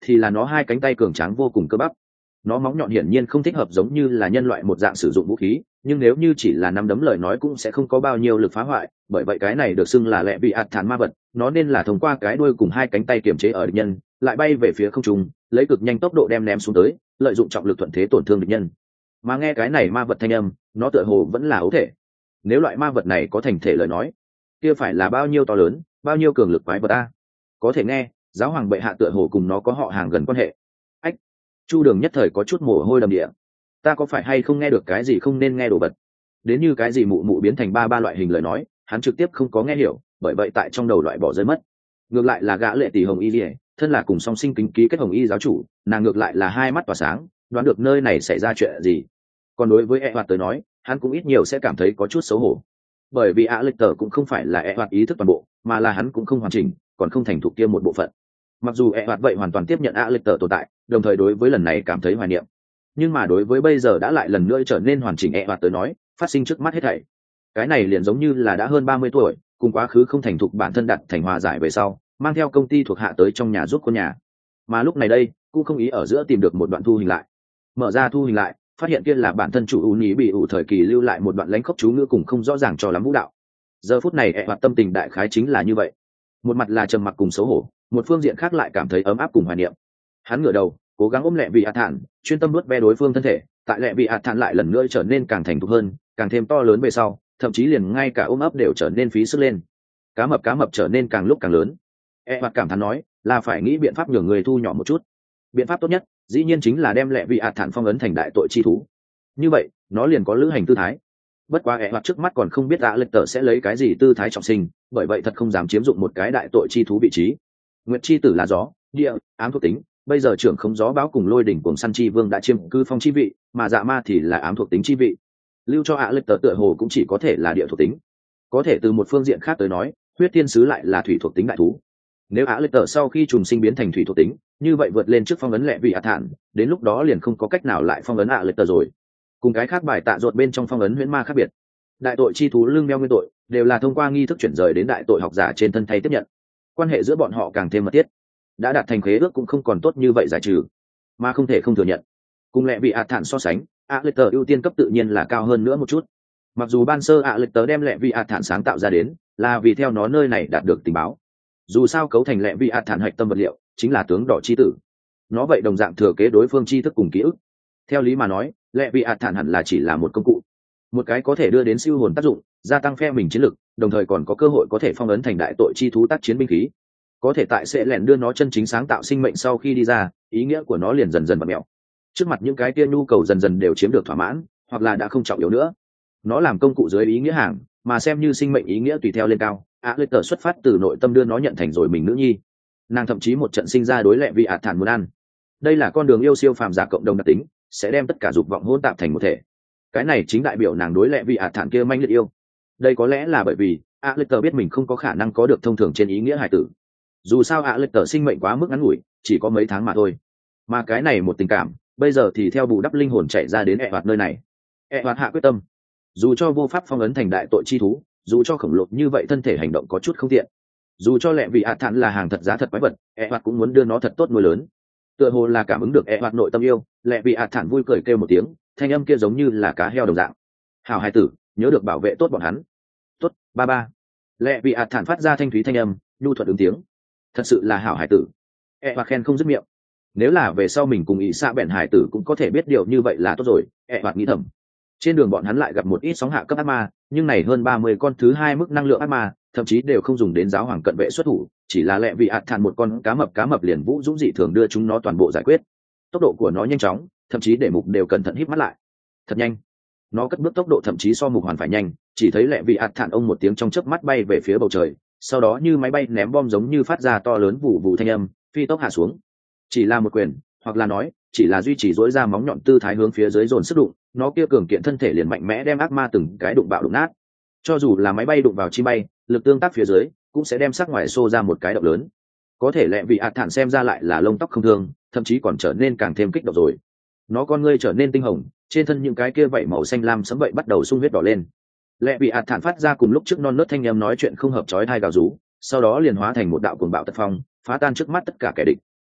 thì là nó hai cánh tay cường tráng vô cùng cơ bắp. Nó móng nhọn hiển nhiên không thích hợp giống như là nhân loại một dạng sử dụng vũ khí, nhưng nếu như chỉ là nắm đấm lời nói cũng sẽ không có bao nhiêu lực phá hoại, bởi vậy cái này được xưng là lẹ vị ạt thản ma vật. Nó nên là thông qua cái đuôi cùng hai cánh tay kiềm chế ở địch nhân, lại bay về phía không trung, lấy cực nhanh tốc độ đem ném xuống tới, lợi dụng trọng lực thuận thế tổn thương địch nhân. Mà nghe cái này ma vật thanh âm, nó tựa hồ vẫn là ấu thể. Nếu loại ma vật này có thành thể lời nói, kia phải là bao nhiêu to lớn, bao nhiêu cường lực quái vật ta. Có thể nghe giáo hoàng bệ hạ tựa hồ cùng nó có họ hàng gần quan hệ. Ách, Chu Đường nhất thời có chút mồ hôi đầm địa. Ta có phải hay không nghe được cái gì không nên nghe đồ vật? Đến như cái gì mụ mụ biến thành ba ba loại hình lời nói, hắn trực tiếp không có nghe hiểu, bởi vậy tại trong đầu loại bỏ rơi mất. Ngược lại là gã lệ tỷ hồng y liễu, thân là cùng song sinh kính ký kết hồng y giáo chủ, nàng ngược lại là hai mắt tỏa sáng, đoán được nơi này xảy ra chuyện gì. Còn đối với e hoạt tới nói, hắn cũng ít nhiều sẽ cảm thấy có chút xấu hổ, bởi vì ạ lịch tờ cũng không phải là e hoạt ý thức toàn bộ, mà là hắn cũng không hoàn chỉnh, còn không thành thục kia một bộ phận. Mặc dù e hoạt vậy hoàn toàn tiếp nhận ạ lịch tờ tồn tại, đồng thời đối với lần này cảm thấy hoài niệm, nhưng mà đối với bây giờ đã lại lần nữa trở nên hoàn chỉnh e hoạt tới nói, phát sinh trước mắt hết thảy, cái này liền giống như là đã hơn ba mươi tuổi, cùng quá khứ không thành thục bản thân đặt thành hòa giải về sau, mang theo công ty thuộc hạ tới trong nhà giúp con nhà. Mà lúc này đây cũng không ý ở giữa tìm được một đoạn thu hình lại, mở ra thu hình lại, phát hiện kia là bản thân chủ ưu nhĩ bị ủ thời kỳ lưu lại một đoạn lãnh khốc chú ngữ cùng không rõ ràng cho lắm vũ đạo. Giờ phút này e hoạt tâm tình đại khái chính là như vậy, một mặt là trầm mặc cùng xấu hổ, một phương diện khác lại cảm thấy ấm áp cùng hoài niệm. Hắn ngửa đầu cố gắng ôm lẹ vị ạt thản, chuyên tâm nuốt ve đối phương thân thể, tại lẹ vị ạt thản lại lần nữa trở nên càng thành thục hơn, càng thêm to lớn về sau, thậm chí liền ngay cả ôm ấp đều trở nên phí sức lên. Cá mập cá mập trở nên càng lúc càng lớn. E hoạt cảm thán nói, là phải nghĩ biện pháp nhường người thu nhỏ một chút. Biện pháp tốt nhất dĩ nhiên chính là đem lẹ vị ạt thản phong ấn thành đại tội chi thú, như vậy nó liền có lữ hành tư thái. Bất quá E hoạt trước mắt còn không biết ạ lịch tờ sẽ lấy cái gì tư thái trọng sinh, bởi vậy thật không dám chiếm dụng một cái đại tội chi thú vị trí. Nguyệt chi tử là gió, địa, ám thuộc tính, bây giờ trưởng không gió báo cùng lôi đỉnh cùng săn chi vương đã chiếm cư phong chi vị, mà dạ ma thì là ám thuộc tính chi vị. Lưu cho ạ lịch tờ tựa hồ cũng chỉ có thể là địa thuộc tính. Có thể từ một phương diện khác tới nói, huyết thiên sứ lại là thủy thuộc tính đại thú. Nếu ạ lịch tờ sau khi trùng sinh biến thành thủy thuộc tính, như vậy vượt lên trước phong ấn lẹ vị ạt thản, đến lúc đó liền không có cách nào lại phong ấn ạ lịch tờ rồi. Cùng cái khác bài tạ ruột bên trong phong ấn huyễn ma khác biệt, đại tội chi thú lương đeo nguyên tội đều là thông qua nghi thức chuyển rời đến đại tội học giả trên thân thay tiếp nhận, quan hệ giữa bọn họ càng thêm mật thiết. Đã đạt thành khế ước cũng không còn tốt như vậy giải trừ, mà không thể không thừa nhận, cùng lẹ vị ạt thản so sánh, ạ lịch tờ ưu tiên cấp tự nhiên là cao hơn nữa một chút. Mặc dù ban sơ ạ lịch tờ đem lẹ vị ạt thản sáng tạo ra đến là vì theo nó nơi này đạt được tình báo, dù sao cấu thành lẹ vị ạt thản hạch tâm vật liệu chính là tướng đỏ chi tử, nó vậy đồng dạng thừa kế đối phương tri thức cùng ký ức. Theo lý mà nói, lẹ vị ạt thản hẳn là chỉ là một công cụ, một cái có thể đưa đến siêu hồn tác dụng, gia tăng phe mình chiến lực, đồng thời còn có cơ hội có thể phong ấn thành đại tội chi thú tác chiến binh khí. Có thể tại sẽ lẻn đưa nó chân chính sáng tạo sinh mệnh sau khi đi ra, ý nghĩa của nó liền dần dần bật mẹo. Trước mặt những cái kia nhu cầu dần dần đều chiếm được thỏa mãn, hoặc là đã không trọng yếu nữa. Nó làm công cụ dưới ý nghĩa hàng, mà xem như sinh mệnh ý nghĩa tùy theo lên cao. Á lê tờ xuất phát từ nội tâm đưa nó nhận thành rồi mình nữ nhi. Nàng thậm chí một trận sinh ra đối lẹ vị ạt thản muốn ăn. Đây là con đường yêu siêu phàm giả cộng đồng đặc tính, sẽ đem tất cả dục vọng hỗn tạp thành một thể. Cái này chính đại biểu nàng đối lẹ vị ạt thản kia manh liệt yêu. Đây có lẽ là bởi vì Á lê tờ biết mình không có khả năng có được thông thường trên ý nghĩa hải tử. Dù sao Á lê tờ sinh mệnh quá mức ngắn ngủi, chỉ có mấy tháng mà thôi. Mà cái này một tình cảm, bây giờ thì theo bù đắp linh hồn chạy ra đến E hoạt nơi này. E hoạt hạ quyết tâm, dù cho vô pháp phong ấn thành đại tội chi thú, dù cho khổng lồ như vậy thân thể hành động có chút không tiện, dù cho lẹ vị ạt thản là hàng thật giá thật quái vật, E hoạt cũng muốn đưa nó thật tốt nuôi lớn. Tựa hồ là cảm ứng được E hoạt nội tâm yêu, lẹ vị ạt thản vui cười kêu một tiếng, thanh âm kia giống như là cá heo đồng dạng. Hảo hài tử, nhớ được bảo vệ tốt bọn hắn. Tốt, ba ba. Lẹ vị ạt thản phát ra thanh thúy thanh âm, nhu thuận ứng tiếng. Thật sự là hảo hài tử. E hoạt khen không dứt miệng. Nếu là về sau mình cùng ý xa bèn hải tử cũng có thể biết điều như vậy là tốt rồi, E hoạt nghĩ thầm. Trên đường bọn hắn lại gặp một ít sóng hạ cấp ác ma, nhưng này hơn ba mươi con thứ hai mức năng lượng ác ma, thậm chí đều không dùng đến giáo hoàng cận vệ xuất thủ, chỉ là lẹ vị ạt thản một con cá mập cá mập liền vũ dũng dị thường đưa chúng nó toàn bộ giải quyết. Tốc độ của nó nhanh chóng, thậm chí để mục đều cẩn thận híp mắt lại. Thật nhanh. Nó cất bước tốc độ thậm chí so mục hoàn phải nhanh, chỉ thấy lẹ vị ạt thản ông một tiếng trong chớp mắt bay về phía bầu trời, sau đó như máy bay ném bom giống như phát ra to lớn vụ vụ thanh âm, phi tốc hạ xuống. Chỉ là một quyền, hoặc là nói, chỉ là duy trì dỗi ra móng nhọn tư thái hướng phía dưới dồn sức đụng, nó kia cường kiện thân thể liền mạnh mẽ đem ác ma từng cái đụng bạo đụng nát. Cho dù là máy bay đụng vào chim bay, lực tương tác phía dưới cũng sẽ đem sắc ngoài xô ra một cái động lớn. Có thể lẹ vị ạt thản xem ra lại là lông tóc không thương, thậm chí còn trở nên càng thêm kích động rồi. Nó con ngươi trở nên tinh hồng, trên thân những cái kia vảy màu xanh lam sẫm vậy bắt đầu sung huyết đỏ lên. Lẹ vị ạt thản phát ra cùng lúc trước non nớt thanh em nói chuyện không hợp chói tai gào rú, sau đó liền hóa thành một đạo cuồng bạo tật phong, phá tan trước mắt tất cả kẻ địch.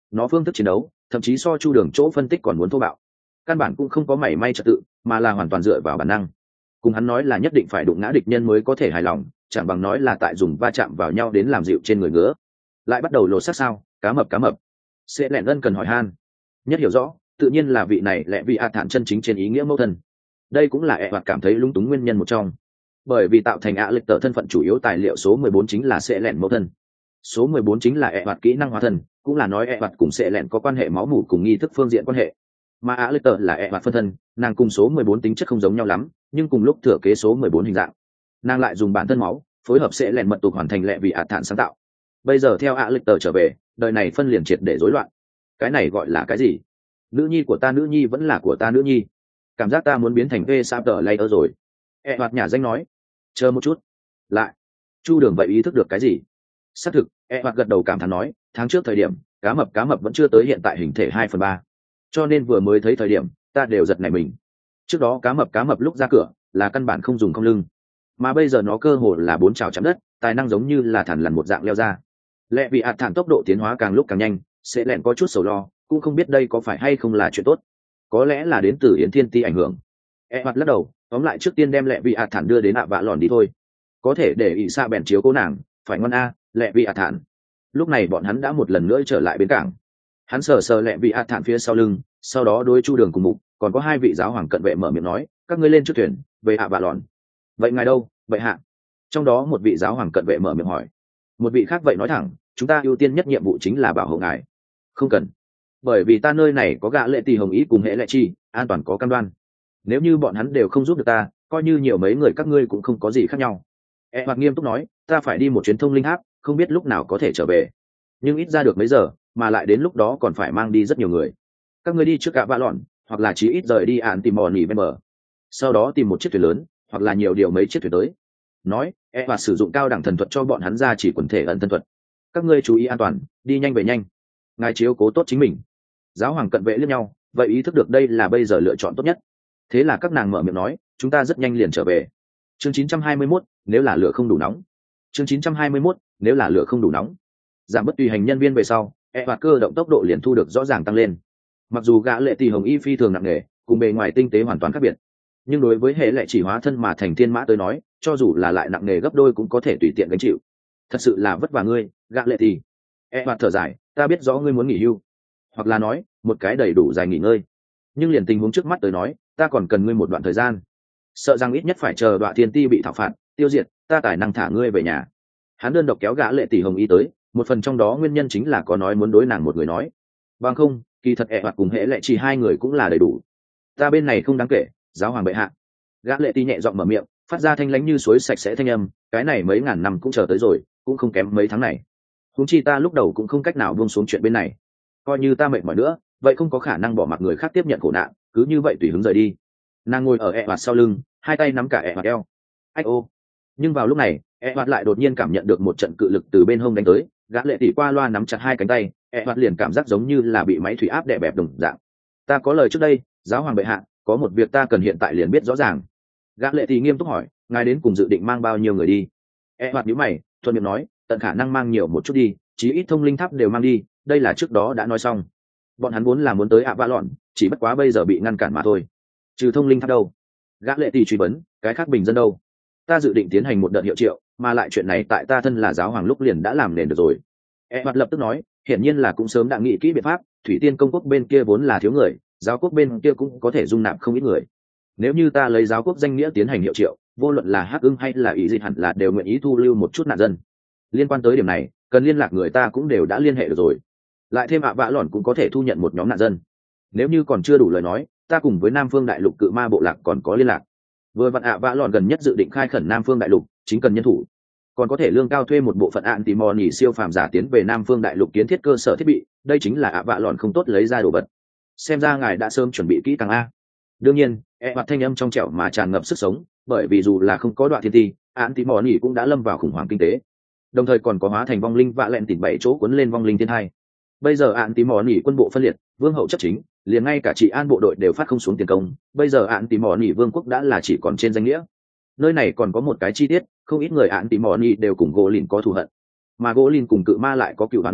nó phương thức chiến đấu thậm chí so chu đường chỗ phân tích còn muốn thô bạo, căn bản cũng không có mảy may trật tự, mà là hoàn toàn dựa vào bản năng. Cùng hắn nói là nhất định phải đụng ngã địch nhân mới có thể hài lòng, chẳng bằng nói là tại dùng va chạm vào nhau đến làm dịu trên người ngứa. Lại bắt đầu lột xác sao? Cá mập cá mập. Sẽ lẹn ân cần hỏi han. Nhất hiểu rõ, tự nhiên là vị này lẹ vị a thản chân chính trên ý nghĩa mẫu thân. Đây cũng là ẹ hoạt cảm thấy lung túng nguyên nhân một trong. Bởi vì tạo thành ạ lịch tờ thân phận chủ yếu tài liệu số mười bốn chính là sẽ lẹn mẫu thân. Số mười bốn chính là ẹ hoạt kỹ năng hóa thân, cũng là nói ẹ hoạt cùng sẽ lẹn có quan hệ máu mủ cùng nghi thức phương diện quan hệ. Mà ạ lịch tờ là ẹ hoạt phân thân, nàng cùng số mười bốn tính chất không giống nhau lắm, nhưng cùng lúc thừa kế số mười bốn hình dạng. Nàng lại dùng bản thân máu phối hợp sẽ lẹn mật tục hoàn thành lẹ vị ạ thản sáng tạo. Bây giờ theo ạ lịch tờ trở về, đời này phân liền triệt để rối loạn. Cái này gọi là cái gì? Nữ nhi của ta nữ nhi vẫn là của ta nữ nhi. Cảm giác ta muốn biến thành vê sa tờ layer rồi. E hoạt nhà danh nói. Chờ một chút. Lại. Chu đường vậy ý thức được cái gì? Xác thực, E hoạt gật đầu cảm thán nói, tháng trước thời điểm, cá mập cá mập vẫn chưa tới hiện tại hình thể hai phần ba. Cho nên vừa mới thấy thời điểm, ta đều giật nảy mình. Trước đó cá mập cá mập lúc ra cửa, là căn bản không dùng không lưng. Mà bây giờ nó cơ hồ là bốn chảo chạm đất, tài năng giống như là thằn lằn một dạng leo ra. Lẽ vì ạt thản tốc độ tiến hóa càng lúc càng nhanh, sẽ lẹn có chút sầu lo, cũng không biết đây có phải hay không là chuyện tốt. Có lẽ là đến từ yến thiên ti ảnh hưởng. E hoạt lắc đầu, tóm lại trước tiên đem lẹ vị ạt thản đưa đến ạ vạ lòn đi thôi. Có thể để ỷ xa bèn chiếu cố nàng, phải ngon a, lẹ vị ạt thản. Lúc này bọn hắn đã một lần nữa trở lại bến cảng. Hắn sờ sờ lẹ vị ạt thản phía sau lưng, sau đó đối chu đường cùng mục, còn có hai vị giáo hoàng cận vệ mở miệng nói, các ngươi lên trước thuyền, về ạ vạ lòn. Vậy ngài đâu, vậy hạ? Trong đó một vị giáo hoàng cận vệ mở miệng hỏi. Một vị khác vậy nói thẳng, chúng ta ưu tiên nhất nhiệm vụ chính là bảo hộ ngài. Không cần, bởi vì ta nơi này có gã lệ tỷ hồng ý cùng hệ lệ chi, an toàn có cam đoan. Nếu như bọn hắn đều không giúp được ta, coi như nhiều mấy người các ngươi cũng không có gì khác nhau. E hoặc nghiêm túc nói, ta phải đi một chuyến thông linh tháp, không biết lúc nào có thể trở về, nhưng ít ra được mấy giờ, mà lại đến lúc đó còn phải mang đi rất nhiều người. Các ngươi đi trước cả vạ lọn, hoặc là chí ít rời đi ạn tìm mò nỉ bên bờ, sau đó tìm một chiếc thuyền lớn, hoặc là nhiều điều mấy chiếc thuyền tới. Nói, E và sử dụng cao đẳng thần thuật cho bọn hắn ra chỉ quần thể ẩn thân thuật. Các ngươi chú ý an toàn, đi nhanh về nhanh. Ngài chiếu cố tốt chính mình. Giáo hoàng cận vệ liếc nhau, vậy ý thức được đây là bây giờ lựa chọn tốt nhất. Thế là các nàng mở miệng nói, chúng ta rất nhanh liền trở về. Chương chín trăm hai mươi mốt, nếu là lửa không đủ nóng. Chương chín trăm hai mươi mốt, nếu là lửa không đủ nóng. Giảm bất tùy hành nhân viên về sau, E và cơ động tốc độ liền thu được rõ ràng tăng lên. Mặc dù gã lệ tỷ hồng y phi thường nặng nề, cùng bề ngoài tinh tế hoàn toàn khác biệt, nhưng đối với hệ lệ chỉ hóa thân mà thành thiên mã tới nói, cho dù là lại nặng nề gấp đôi cũng có thể tùy tiện gánh chịu. Thật sự là vất vả ngươi, gã lệ tỷ. E và thở dài, ta biết rõ ngươi muốn nghỉ hưu, hoặc là nói một cái đầy đủ dài nghỉ ngơi, nhưng liền tình huống trước mắt tới nói, ta còn cần ngươi một đoạn thời gian. Sợ rằng ít nhất phải chờ đoạn thiên ti bị thảo phạt tiêu diệt, ta tài năng thả ngươi về nhà. Hắn đơn độc kéo gã lệ tỷ hồng y tới, một phần trong đó nguyên nhân chính là có nói muốn đối nàng một người nói, bằng không kỳ thật ẹ hoặc cùng hệ lệ chỉ hai người cũng là đầy đủ. Ta bên này không đáng kể, giáo hoàng bệ hạ. Gã lệ tỷ nhẹ giọng mở miệng, phát ra thanh lãnh như suối sạch sẽ thanh âm, cái này mấy ngàn năm cũng chờ tới rồi, cũng không kém mấy tháng này. Huống chi ta lúc đầu cũng không cách nào buông xuống chuyện bên này, coi như ta mệt mỏi nữa, vậy không có khả năng bỏ mặc người khác tiếp nhận khổ nạn, cứ như vậy tùy hứng rời đi. Nàng ngồi ở ẹ hoặc sau lưng, hai tay nắm cả ẹ hoặc eo. Ách ô. Nhưng vào lúc này, ẹ hoặc lại đột nhiên cảm nhận được một trận cự lực từ bên hông đánh tới, gã lệ tỷ qua loa nắm chặt hai cánh tay, ẹ hoặc liền cảm giác giống như là bị máy thủy áp đè bẹp đồng dạng. Ta có lời trước đây, giáo hoàng bệ hạ, có một việc ta cần hiện tại liền biết rõ ràng. Gã lệ tỷ nghiêm túc hỏi, ngài đến cùng dự định mang bao nhiêu người đi? E hoạt nhíu mày, thuận miệng nói, tận khả năng mang nhiều một chút đi, chí ít thông linh tháp đều mang đi, đây là trước đó đã nói xong. Bọn hắn vốn là muốn tới ạ vạ lọn, chỉ bất quá bây giờ bị ngăn cản mà thôi. Trừ thông linh tháp đâu? Gã lệ tỷ truy vấn, cái khác bình dân đâu? Ta dự định tiến hành một đợt hiệu triệu, mà lại chuyện này tại ta thân là giáo hoàng lúc liền đã làm nền được rồi. E hoạt lập tức nói, hiển nhiên là cũng sớm đã nghĩ kỹ biện pháp, thủy tiên công quốc bên kia vốn là thiếu người, giáo quốc bên kia cũng có thể dung nạp không ít người. Nếu như ta lấy giáo quốc danh nghĩa tiến hành hiệu triệu, vô luận là hắc ưng hay là ý gì hẳn là đều nguyện ý thu lưu một chút nạn dân. Liên quan tới điểm này, cần liên lạc người ta cũng đều đã liên hệ được rồi. Lại thêm ạ vạ lọn cũng có thể thu nhận một nhóm nạn dân. Nếu như còn chưa đủ lời nói, ta cùng với Nam Phương Đại Lục cự ma bộ lạc còn có liên lạc. Vừa vặn ạ vạ lọn gần nhất dự định khai khẩn Nam Phương Đại Lục, chính cần nhân thủ. Còn có thể lương cao thuê một bộ phận ạn tìm mò nhỉ siêu phàm giả tiến về Nam Phương Đại Lục kiến thiết cơ sở thiết bị, đây chính là ạ vạ lọn không tốt lấy ra đồ vật. Xem ra ngài đã sớm chuẩn bị kỹ càng a. Đương nhiên, e mặt thanh âm trong trẻo mà tràn ngập sức sống, bởi vì dù là không có đoạn thiên ti, án tí mò nhỉ cũng đã lâm vào khủng hoảng kinh tế, đồng thời còn có hóa thành vong linh vạ lẹn tỉnh bảy chỗ cuốn lên vong linh thiên hai. Bây giờ án tí mò nhỉ quân bộ phân liệt, vương hậu chấp chính, liền ngay cả trị an bộ đội đều phát không xuống tiền công. Bây giờ án tí mò nhỉ vương quốc đã là chỉ còn trên danh nghĩa. Nơi này còn có một cái chi tiết, không ít người án tí mò nhỉ đều cùng gỗ lìn có thù hận, mà gỗ lìn cùng cự ma lại có cựu đoán đoán,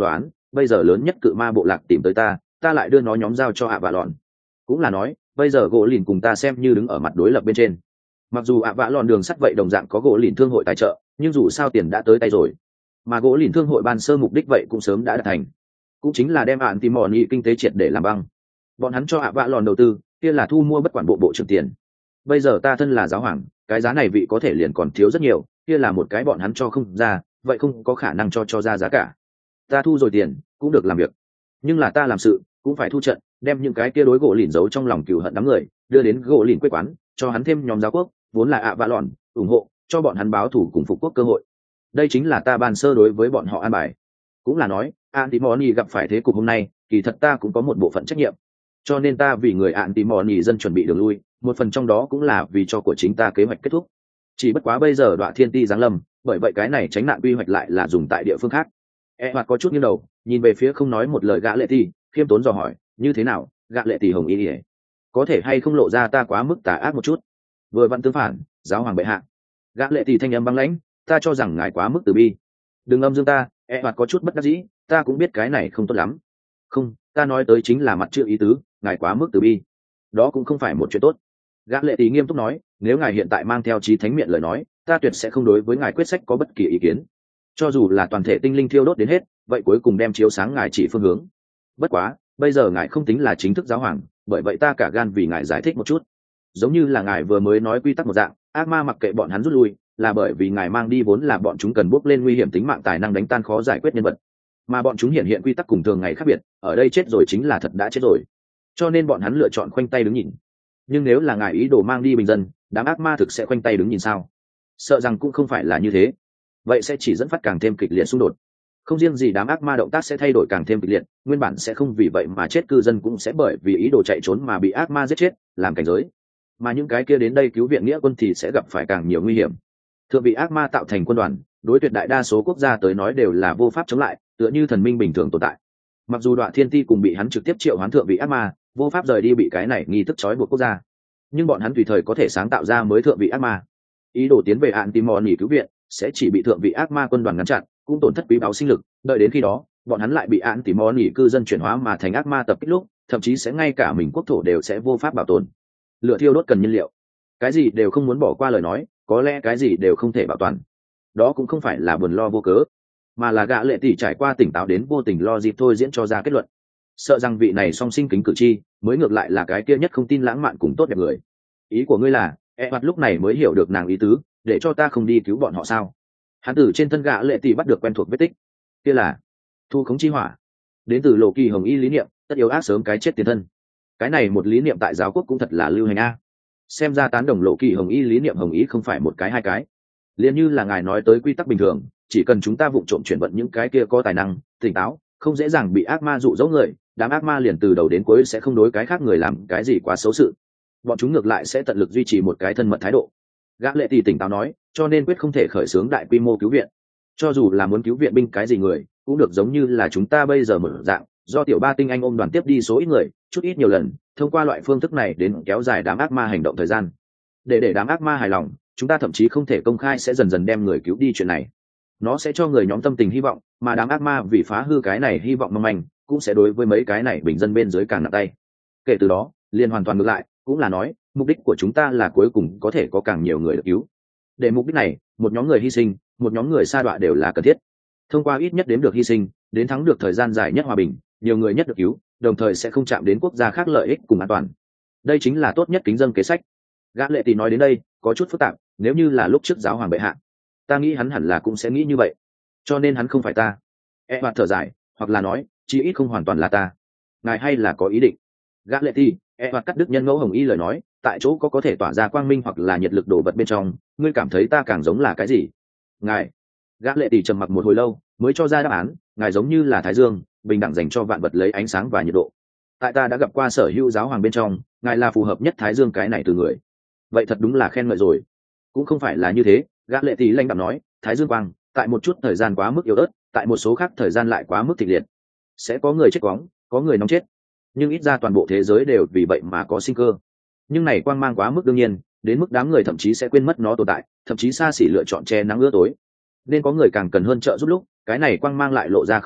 bây giờ lớn nhất cự ma bộ lạc tìm tới ta ta lại đưa nó nhóm giao cho ạ vạ lòn. Cũng là nói bây giờ gỗ lìn cùng ta xem như đứng ở mặt đối lập bên trên. Mặc dù ạ vạ lòn đường sắt vậy đồng dạng có gỗ lìn thương hội tài trợ, nhưng dù sao tiền đã tới tay rồi, mà gỗ lìn thương hội ban sơ mục đích vậy cũng sớm đã đạt thành, cũng chính là đem ạn tìm mỏ nhị kinh tế triệt để làm băng. Bọn hắn cho ạ vạ lòn đầu tư kia là thu mua bất quản bộ bộ trưởng tiền. Bây giờ ta thân là giáo hoàng, cái giá này vị có thể liền còn thiếu rất nhiều, kia là một cái bọn hắn cho không ra, vậy không có khả năng cho cho ra giá cả. Ta thu rồi tiền cũng được làm việc, nhưng là ta làm sự cũng phải thu trận, đem những cái kia đối gỗ lìn giấu trong lòng cừu hận đám người đưa đến gỗ lìn quê quán, cho hắn thêm nhóm giáo quốc vốn là ạ vạ lòn ủng hộ, cho bọn hắn báo thủ cùng phục quốc cơ hội. Đây chính là ta ban sơ đối với bọn họ an bài. Cũng là nói Antimony gặp phải thế cục hôm nay, kỳ thật ta cũng có một bộ phận trách nhiệm, cho nên ta vì người Antimony dân chuẩn bị đường lui, một phần trong đó cũng là vì cho của chính ta kế hoạch kết thúc. Chỉ bất quá bây giờ Đoạ Thiên Ti giáng lâm, bởi vậy cái này tránh nạn quy hoạch lại là dùng tại địa phương khác. E hoạt có chút nghiêng đầu nhìn về phía không nói một lời gã lệ tỷ, khiêm tốn dò hỏi, như thế nào gã lệ tỷ hồng y ỉa, có thể hay không lộ ra ta quá mức tà ác một chút? Vừa vặn tương phản, giáo hoàng bệ hạ. Gã lệ tỷ thanh âm băng lãnh, ta cho rằng ngài quá mức từ bi. Đừng âm dương ta. E hoạt có chút bất đắc dĩ, ta cũng biết cái này không tốt lắm. Không, ta nói tới chính là mặt chưa ý tứ, ngài quá mức từ bi, đó cũng không phải một chuyện tốt. Gã lệ tỷ nghiêm túc nói, nếu ngài hiện tại mang theo chí thánh miệng lời nói, ta tuyệt sẽ không đối với ngài quyết sách có bất kỳ ý kiến, cho dù là toàn thể tinh linh thiêu đốt đến hết, vậy cuối cùng đem chiếu sáng ngài chỉ phương hướng. Bất quá bây giờ ngài không tính là chính thức giáo hoàng, bởi vậy ta cả gan vì ngài giải thích một chút. Giống như là ngài vừa mới nói quy tắc một dạng, ác ma mặc kệ bọn hắn rút lui là bởi vì ngài mang đi vốn là bọn chúng cần bước lên nguy hiểm tính mạng tài năng đánh tan khó giải quyết nhân vật, mà bọn chúng hiện hiện quy tắc cùng thường ngày khác biệt, ở đây chết rồi chính là thật đã chết rồi, cho nên bọn hắn lựa chọn khoanh tay đứng nhìn. Nhưng nếu là ngài ý đồ mang đi bình dân, đám ác ma thực sẽ khoanh tay đứng nhìn sao? Sợ rằng cũng không phải là như thế, vậy sẽ chỉ dẫn phát càng thêm kịch liệt xung đột. Không riêng gì đám ác ma động tác sẽ thay đổi càng thêm kịch liệt, nguyên bản sẽ không vì vậy mà chết cư dân cũng sẽ bởi vì ý đồ chạy trốn mà bị ác ma giết chết làm cảnh giới, mà những cái kia đến đây cứu viện nghĩa quân thì sẽ gặp phải càng nhiều nguy hiểm. Thượng vị ác ma tạo thành quân đoàn, đối tuyệt đại đa số quốc gia tới nói đều là vô pháp chống lại, tựa như thần minh bình thường tồn tại. Mặc dù Đoạ Thiên Ti cùng bị hắn trực tiếp triệu hoán thượng vị ác ma, vô pháp rời đi bị cái này nghi thức trói buộc quốc gia, nhưng bọn hắn tùy thời có thể sáng tạo ra mới thượng vị ác ma. Ý đồ tiến về Antimony cứu viện sẽ chỉ bị thượng vị ác ma quân đoàn ngăn chặn, cũng tổn thất quý báu sinh lực. Đợi đến khi đó, bọn hắn lại bị Antimony cư dân chuyển hóa mà thành ác ma tập kích lúc, thậm chí sẽ ngay cả mình quốc thổ đều sẽ vô pháp bảo tồn. Lửa thiêu đốt cần nhiên liệu, cái gì đều không muốn bỏ qua lời nói, có lẽ cái gì đều không thể bảo toàn. Đó cũng không phải là buồn lo vô cớ, mà là gã lệ tỷ trải qua tỉnh táo đến vô tình lo dịp thôi diễn cho ra kết luận. Sợ rằng vị này song sinh kính cử chi mới ngược lại là cái kia nhất không tin lãng mạn cùng tốt đẹp người. Ý của ngươi là E hoạt lúc này mới hiểu được nàng ý tứ, để cho ta không đi cứu bọn họ sao? Hắn từ trên thân gã lệ tỷ bắt được quen thuộc vết tích, kia là thu khống chi hỏa, đến từ lộ kỳ hồng y lý niệm, tất yếu ác sớm cái chết tiền thân. Cái này một lý niệm tại giáo quốc cũng thật là lưu hành a. Xem ra tán đồng lộ kỳ hồng y lý niệm hồng ý không phải một cái hai cái. Liên như là ngài nói tới quy tắc bình thường, chỉ cần chúng ta vụng trộm chuyển vận những cái kia có tài năng, tỉnh táo, không dễ dàng bị ác ma dụ dỗ người, đám ác ma liền từ đầu đến cuối sẽ không đối cái khác người làm cái gì quá xấu sự. Bọn chúng ngược lại sẽ tận lực duy trì một cái thân mật thái độ. Gã lệ tỷ tỉnh táo nói, cho nên quyết không thể khởi xướng đại quy mô cứu viện. Cho dù là muốn cứu viện binh cái gì người, cũng được giống như là chúng ta bây giờ mở dạng, do tiểu ba tinh anh ôm đoàn tiếp đi số ít người, chút ít nhiều lần, thông qua loại phương thức này đến kéo dài đám ác ma hành động thời gian. Để để đám ác ma hài lòng, chúng ta thậm chí không thể công khai sẽ dần dần đem người cứu đi chuyện này. Nó sẽ cho người nhóm tâm tình hy vọng, mà đám ác ma vì phá hư cái này hy vọng mong manh, cũng sẽ đối với mấy cái này bình dân bên dưới càng nặng tay. Kể từ đó, liền hoàn toàn ngược lại, cũng là nói, mục đích của chúng ta là cuối cùng có thể có càng nhiều người được cứu. Để mục đích này, một nhóm người hy sinh, một nhóm người sa đọa đều là cần thiết. Thông qua ít nhất đếm được hy sinh, đến thắng được thời gian dài nhất hòa bình, nhiều người nhất được cứu, đồng thời sẽ không chạm đến quốc gia khác lợi ích cùng an toàn. Đây chính là tốt nhất kính dân kế sách. Gã lệ tỷ nói đến đây, có chút phức tạp, nếu như là lúc trước giáo hoàng bệ hạ, ta nghĩ hắn hẳn là cũng sẽ nghĩ như vậy, cho nên hắn không phải ta. E hoạt thở dài, hoặc là nói, chí ít không hoàn toàn là ta. Ngài hay là có ý định? Gã lệ tỷ, E hoạt cắt đứt nhân ngẫu hồng y lời nói, tại chỗ có có thể tỏa ra quang minh hoặc là nhiệt lực đổ vật bên trong, ngươi cảm thấy ta càng giống là cái gì? Ngài. Gã lệ tỷ trầm mặc một hồi lâu, mới cho ra đáp án, ngài giống như là thái dương, bình đẳng dành cho vạn vật lấy ánh sáng và nhiệt độ. Tại ta đã gặp qua sở hữu giáo hoàng bên trong, ngài là phù hợp nhất thái dương cái này từ người. Vậy thật đúng là khen ngợi rồi. Cũng không phải là như thế, gã lệ tỷ lanh đạm nói, thái dương quang tại một chút thời gian quá mức yếu ớt, tại một số khác thời gian lại quá mức kịch liệt. Sẽ có người chết quóng, có người nóng chết, nhưng ít ra toàn bộ thế giới đều vì vậy mà có sinh cơ. Nhưng này quang mang quá mức đương nhiên, đến mức đám người thậm chí sẽ quên mất nó tồn tại, thậm chí xa xỉ lựa chọn che nắng ưa tối. Nên có người càng cần hơn trợ giúp lúc, cái này quang mang lại lộ ra không đủ,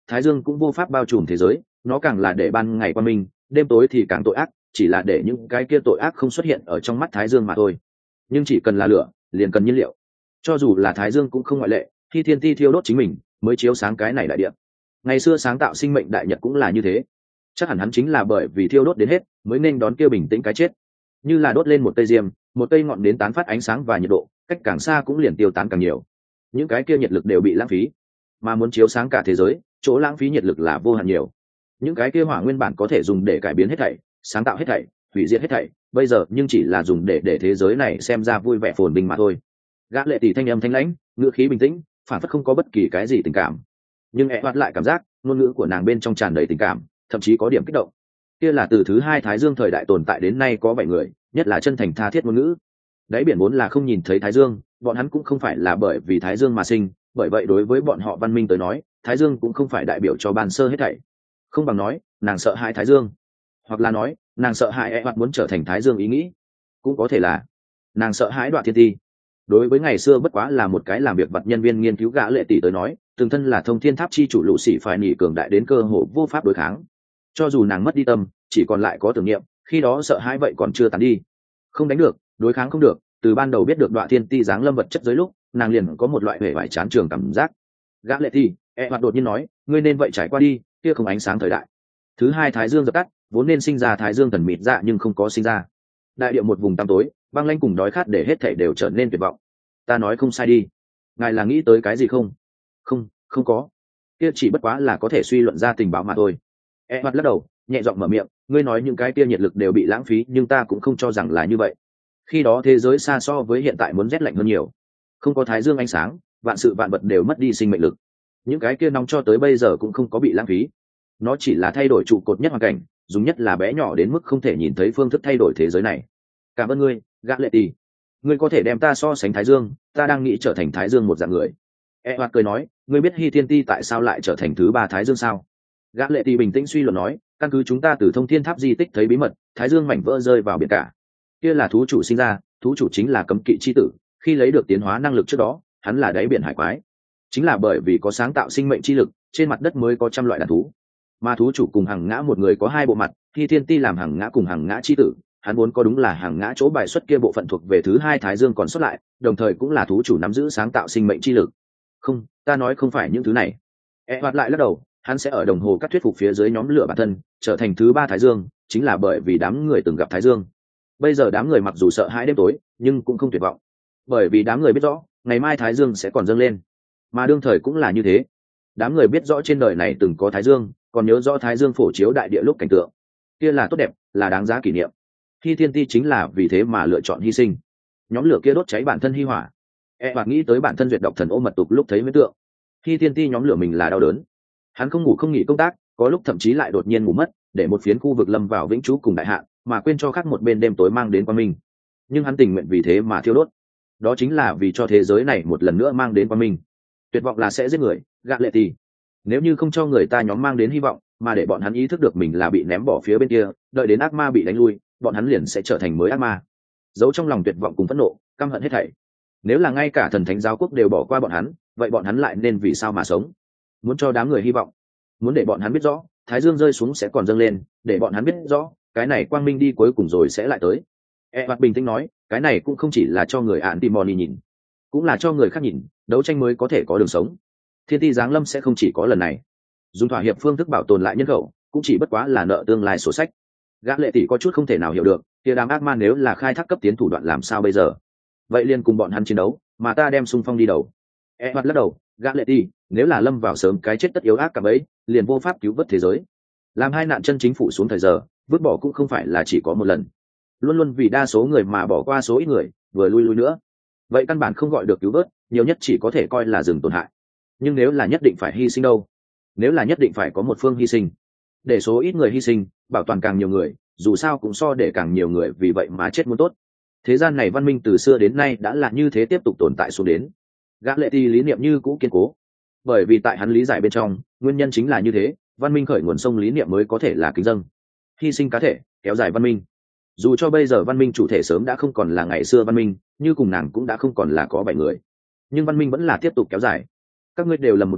thái dương cũng vô pháp bao trùm thế giới, nó càng là để ban ngày qua minh, đêm tối thì càng tội ác, chỉ là để những cái kia tội ác không xuất hiện ở trong mắt thái dương mà thôi. Nhưng chỉ cần là lửa liền cần nhiên liệu, cho dù là thái dương cũng không ngoại lệ. Khi thiên ti thiêu đốt chính mình mới chiếu sáng cái này đại địa. Ngày xưa sáng tạo sinh mệnh đại nhật cũng là như thế, chắc hẳn hắn chính là bởi vì thiêu đốt đến hết mới nên đón kia bình tĩnh cái chết. Như là đốt lên một cây diêm, một cây ngọn đến tán phát ánh sáng và nhiệt độ, cách càng xa cũng liền tiêu tán càng nhiều, những cái kia nhiệt lực đều bị lãng phí. Mà muốn chiếu sáng cả thế giới, chỗ lãng phí nhiệt lực là vô hạn nhiều. Những cái kia hỏa nguyên bản có thể dùng để cải biến hết thảy, sáng tạo hết thảy, hủy diệt hết thảy, bây giờ nhưng chỉ là dùng để để thế giới này xem ra vui vẻ phồn vinh mà thôi. Gã lệ tỷ thanh âm thanh lãnh, ngữ khí bình tĩnh, phản phất không có bất kỳ cái gì tình cảm. Nhưng e hoạt lại cảm giác ngôn ngữ của nàng bên trong tràn đầy tình cảm, thậm chí có điểm kích động. Kia là từ thứ hai thái dương thời đại tồn tại đến nay có bảy người, nhất là chân thành tha thiết ngôn ngữ. Đáy biển vốn là không nhìn thấy thái dương, bọn hắn cũng không phải là bởi vì thái dương mà sinh, bởi vậy đối với bọn họ văn minh tới nói, thái dương cũng không phải đại biểu cho ban sơ hết thảy. Không bằng nói nàng sợ hãi thái dương, hoặc là nói nàng sợ hãi e hoặc muốn trở thành thái dương ý nghĩ, cũng có thể là nàng sợ hãi Đoạn Thiên Ti. Đối với ngày xưa bất quá là một cái làm việc vật nhân viên nghiên cứu gã lệ tỷ tới nói, từng thân là thông thiên tháp chi chủ lũ sĩ phải nỉ cường đại đến cơ hồ vô pháp đối kháng. Cho dù nàng mất đi tâm, chỉ còn lại có tưởng niệm, khi đó sợ hãi vậy còn chưa tàn đi. Không đánh được, đối kháng không được, từ ban đầu biết được Đoạn Thiên Ti giáng lâm vật chất giới lúc, nàng liền có một loại hề vải chán trường cảm giác. Gã lệ tỷ e hoặc đột nhiên nói, ngươi nên vậy trải qua đi, kia không ánh sáng thời đại. Thứ hai thái dương dập tắt, vốn nên sinh ra thái dương thần mịt dạ nhưng không có sinh ra. Đại địa một vùng tăm tối, băng lãnh cùng đói khát để hết thảy đều trở nên tuyệt vọng. Ta nói không sai đi, ngài là nghĩ tới cái gì không? Không, không có, kia chỉ bất quá là có thể suy luận ra tình báo mà thôi. E hoặc lắc đầu, nhẹ giọng mở miệng, ngươi nói những cái kia nhiệt lực đều bị lãng phí, nhưng ta cũng không cho rằng là như vậy. Khi đó thế giới xa so với hiện tại muốn rét lạnh hơn nhiều, không có thái dương ánh sáng, vạn sự vạn vật đều mất đi sinh mệnh lực. Những cái kia nóng cho tới bây giờ cũng không có bị lãng phí, nó chỉ là thay đổi trụ cột nhất hoàn cảnh, dùng nhất là bé nhỏ đến mức không thể nhìn thấy phương thức thay đổi thế giới này. Cảm ơn ngươi, gã lệ tỷ, ngươi có thể đem ta so sánh thái dương, ta đang nghĩ trở thành thái dương một dạng người. E hoạt cười nói, ngươi biết Hy Thiên Ti tại sao lại trở thành thứ ba thái dương sao? Gã lệ tỷ bình tĩnh suy luận nói, căn cứ chúng ta từ thông thiên tháp di tích thấy bí mật, thái dương mảnh vỡ rơi vào biển cả, kia là thú chủ sinh ra, thú chủ chính là cấm kỵ chi tử, khi lấy được tiến hóa năng lực trước đó, hắn là đáy biển hải quái. Chính là bởi vì có sáng tạo sinh mệnh chi lực, trên mặt đất mới có trăm loại đàn thú. Mà thú chủ cùng hàng ngã một người có hai bộ mặt, Hy Thiên Ti làm hàng ngã cùng hàng ngã chi tử, hắn vốn có đúng là hàng ngã chỗ bài xuất kia bộ phận thuộc về thứ hai thái dương còn xuất lại, đồng thời cũng là thú chủ nắm giữ sáng tạo sinh mệnh chi lực. Không, ta nói không phải những thứ này. E hoạt lại lắc đầu, hắn sẽ ở đồng hồ cắt thuyết phục phía dưới nhóm lửa bản thân, trở thành thứ ba thái dương, chính là bởi vì đám người từng gặp thái dương. Bây giờ đám người mặc dù sợ hãi đêm tối, nhưng cũng không tuyệt vọng, bởi vì đám người biết rõ, ngày mai thái dương sẽ còn dâng lên. Mà đương thời cũng là như thế, đám người biết rõ trên đời này từng có thái dương, còn nhớ rõ thái dương phổ chiếu đại địa lúc cảnh tượng, kia là tốt đẹp, là đáng giá kỷ niệm. Hy Thiên Ti chính là vì thế mà lựa chọn hy sinh. Nhóm lửa kia đốt cháy bản thân hy hỏa. E hoặc nghĩ tới bản thân duyệt độc thần ô mật tục lúc thấy huyễn tượng. Hy Thiên Ti nhóm lửa mình là đau đớn. Hắn không ngủ không nghỉ công tác, có lúc thậm chí lại đột nhiên ngủ mất, để một phiến khu vực lâm vào vĩnh trú cùng đại hạn, mà quên cho khác một bên đêm tối mang đến quang minh. Nhưng hắn tình nguyện vì thế mà thiêu đốt. Đó chính là vì cho thế giới này một lần nữa mang đến quang minh. Tuyệt vọng là sẽ giết người, gạ lệ tỷ. Nếu như không cho người ta nhóm mang đến hy vọng, mà để bọn hắn ý thức được mình là bị ném bỏ phía bên kia, đợi đến ác ma bị đánh lui, bọn hắn liền sẽ trở thành mới ác ma, giấu trong lòng tuyệt vọng cùng phẫn nộ, căm hận hết thảy. Nếu là ngay cả thần thánh giáo quốc đều bỏ qua bọn hắn, vậy bọn hắn lại nên vì sao mà sống? Muốn cho đám người hy vọng, muốn để bọn hắn biết rõ thái dương rơi xuống sẽ còn dâng lên, để bọn hắn biết rõ cái này quang minh đi cuối cùng rồi sẽ lại tới. E hoạt bình tĩnh nói, cái này cũng không chỉ là cho người ạn timoni nhìn, cũng là cho người khác nhìn, đấu tranh mới có thể có đường sống. Thiên Ti giáng lâm sẽ không chỉ có lần này, dùng thỏa hiệp phương thức bảo tồn lại nhân khẩu, cũng chỉ bất quá là nợ tương lai sổ sách. Gã lệ tỷ có chút không thể nào hiểu được, kia đám ác ma nếu là khai thác cấp tiến thủ đoạn làm sao bây giờ? Vậy liền cùng bọn hắn chiến đấu, mà ta đem xung phong đi đầu. E hoạt lắc đầu, gã lệ tỷ, nếu là lâm vào sớm cái chết tất yếu ác cả bấy, liền vô pháp cứu vớt thế giới. Làm hai nạn chân chính phủ xuống thời giờ, vứt bỏ cũng không phải là chỉ có một lần, luôn luôn vì đa số người mà bỏ qua số ít người, vừa lui lui nữa. Vậy căn bản không gọi được cứu vớt, nhiều nhất chỉ có thể coi là dừng tổn hại. Nhưng nếu là nhất định phải hy sinh đâu? Nếu là nhất định phải có một phương hy sinh, để số ít người hy sinh, bảo toàn càng nhiều người, dù sao cũng so để càng nhiều người vì vậy mà chết muốn tốt. Thế gian này văn minh từ xưa đến nay đã là như thế tiếp tục tồn tại xuống đến. Gã lệ tỷ lý niệm như cũ kiên cố, bởi vì tại hắn lý giải bên trong, nguyên nhân chính là như thế, văn minh khởi nguồn sông lý niệm mới có thể là kính dâng, hy sinh cá thể, kéo dài văn minh. Dù cho bây giờ văn minh chủ thể sớm đã không còn là ngày xưa văn minh, như cùng nàng cũng đã không còn là có bảy người, nhưng văn minh vẫn là tiếp tục kéo dài. Các ngươi đều lầm một điểm,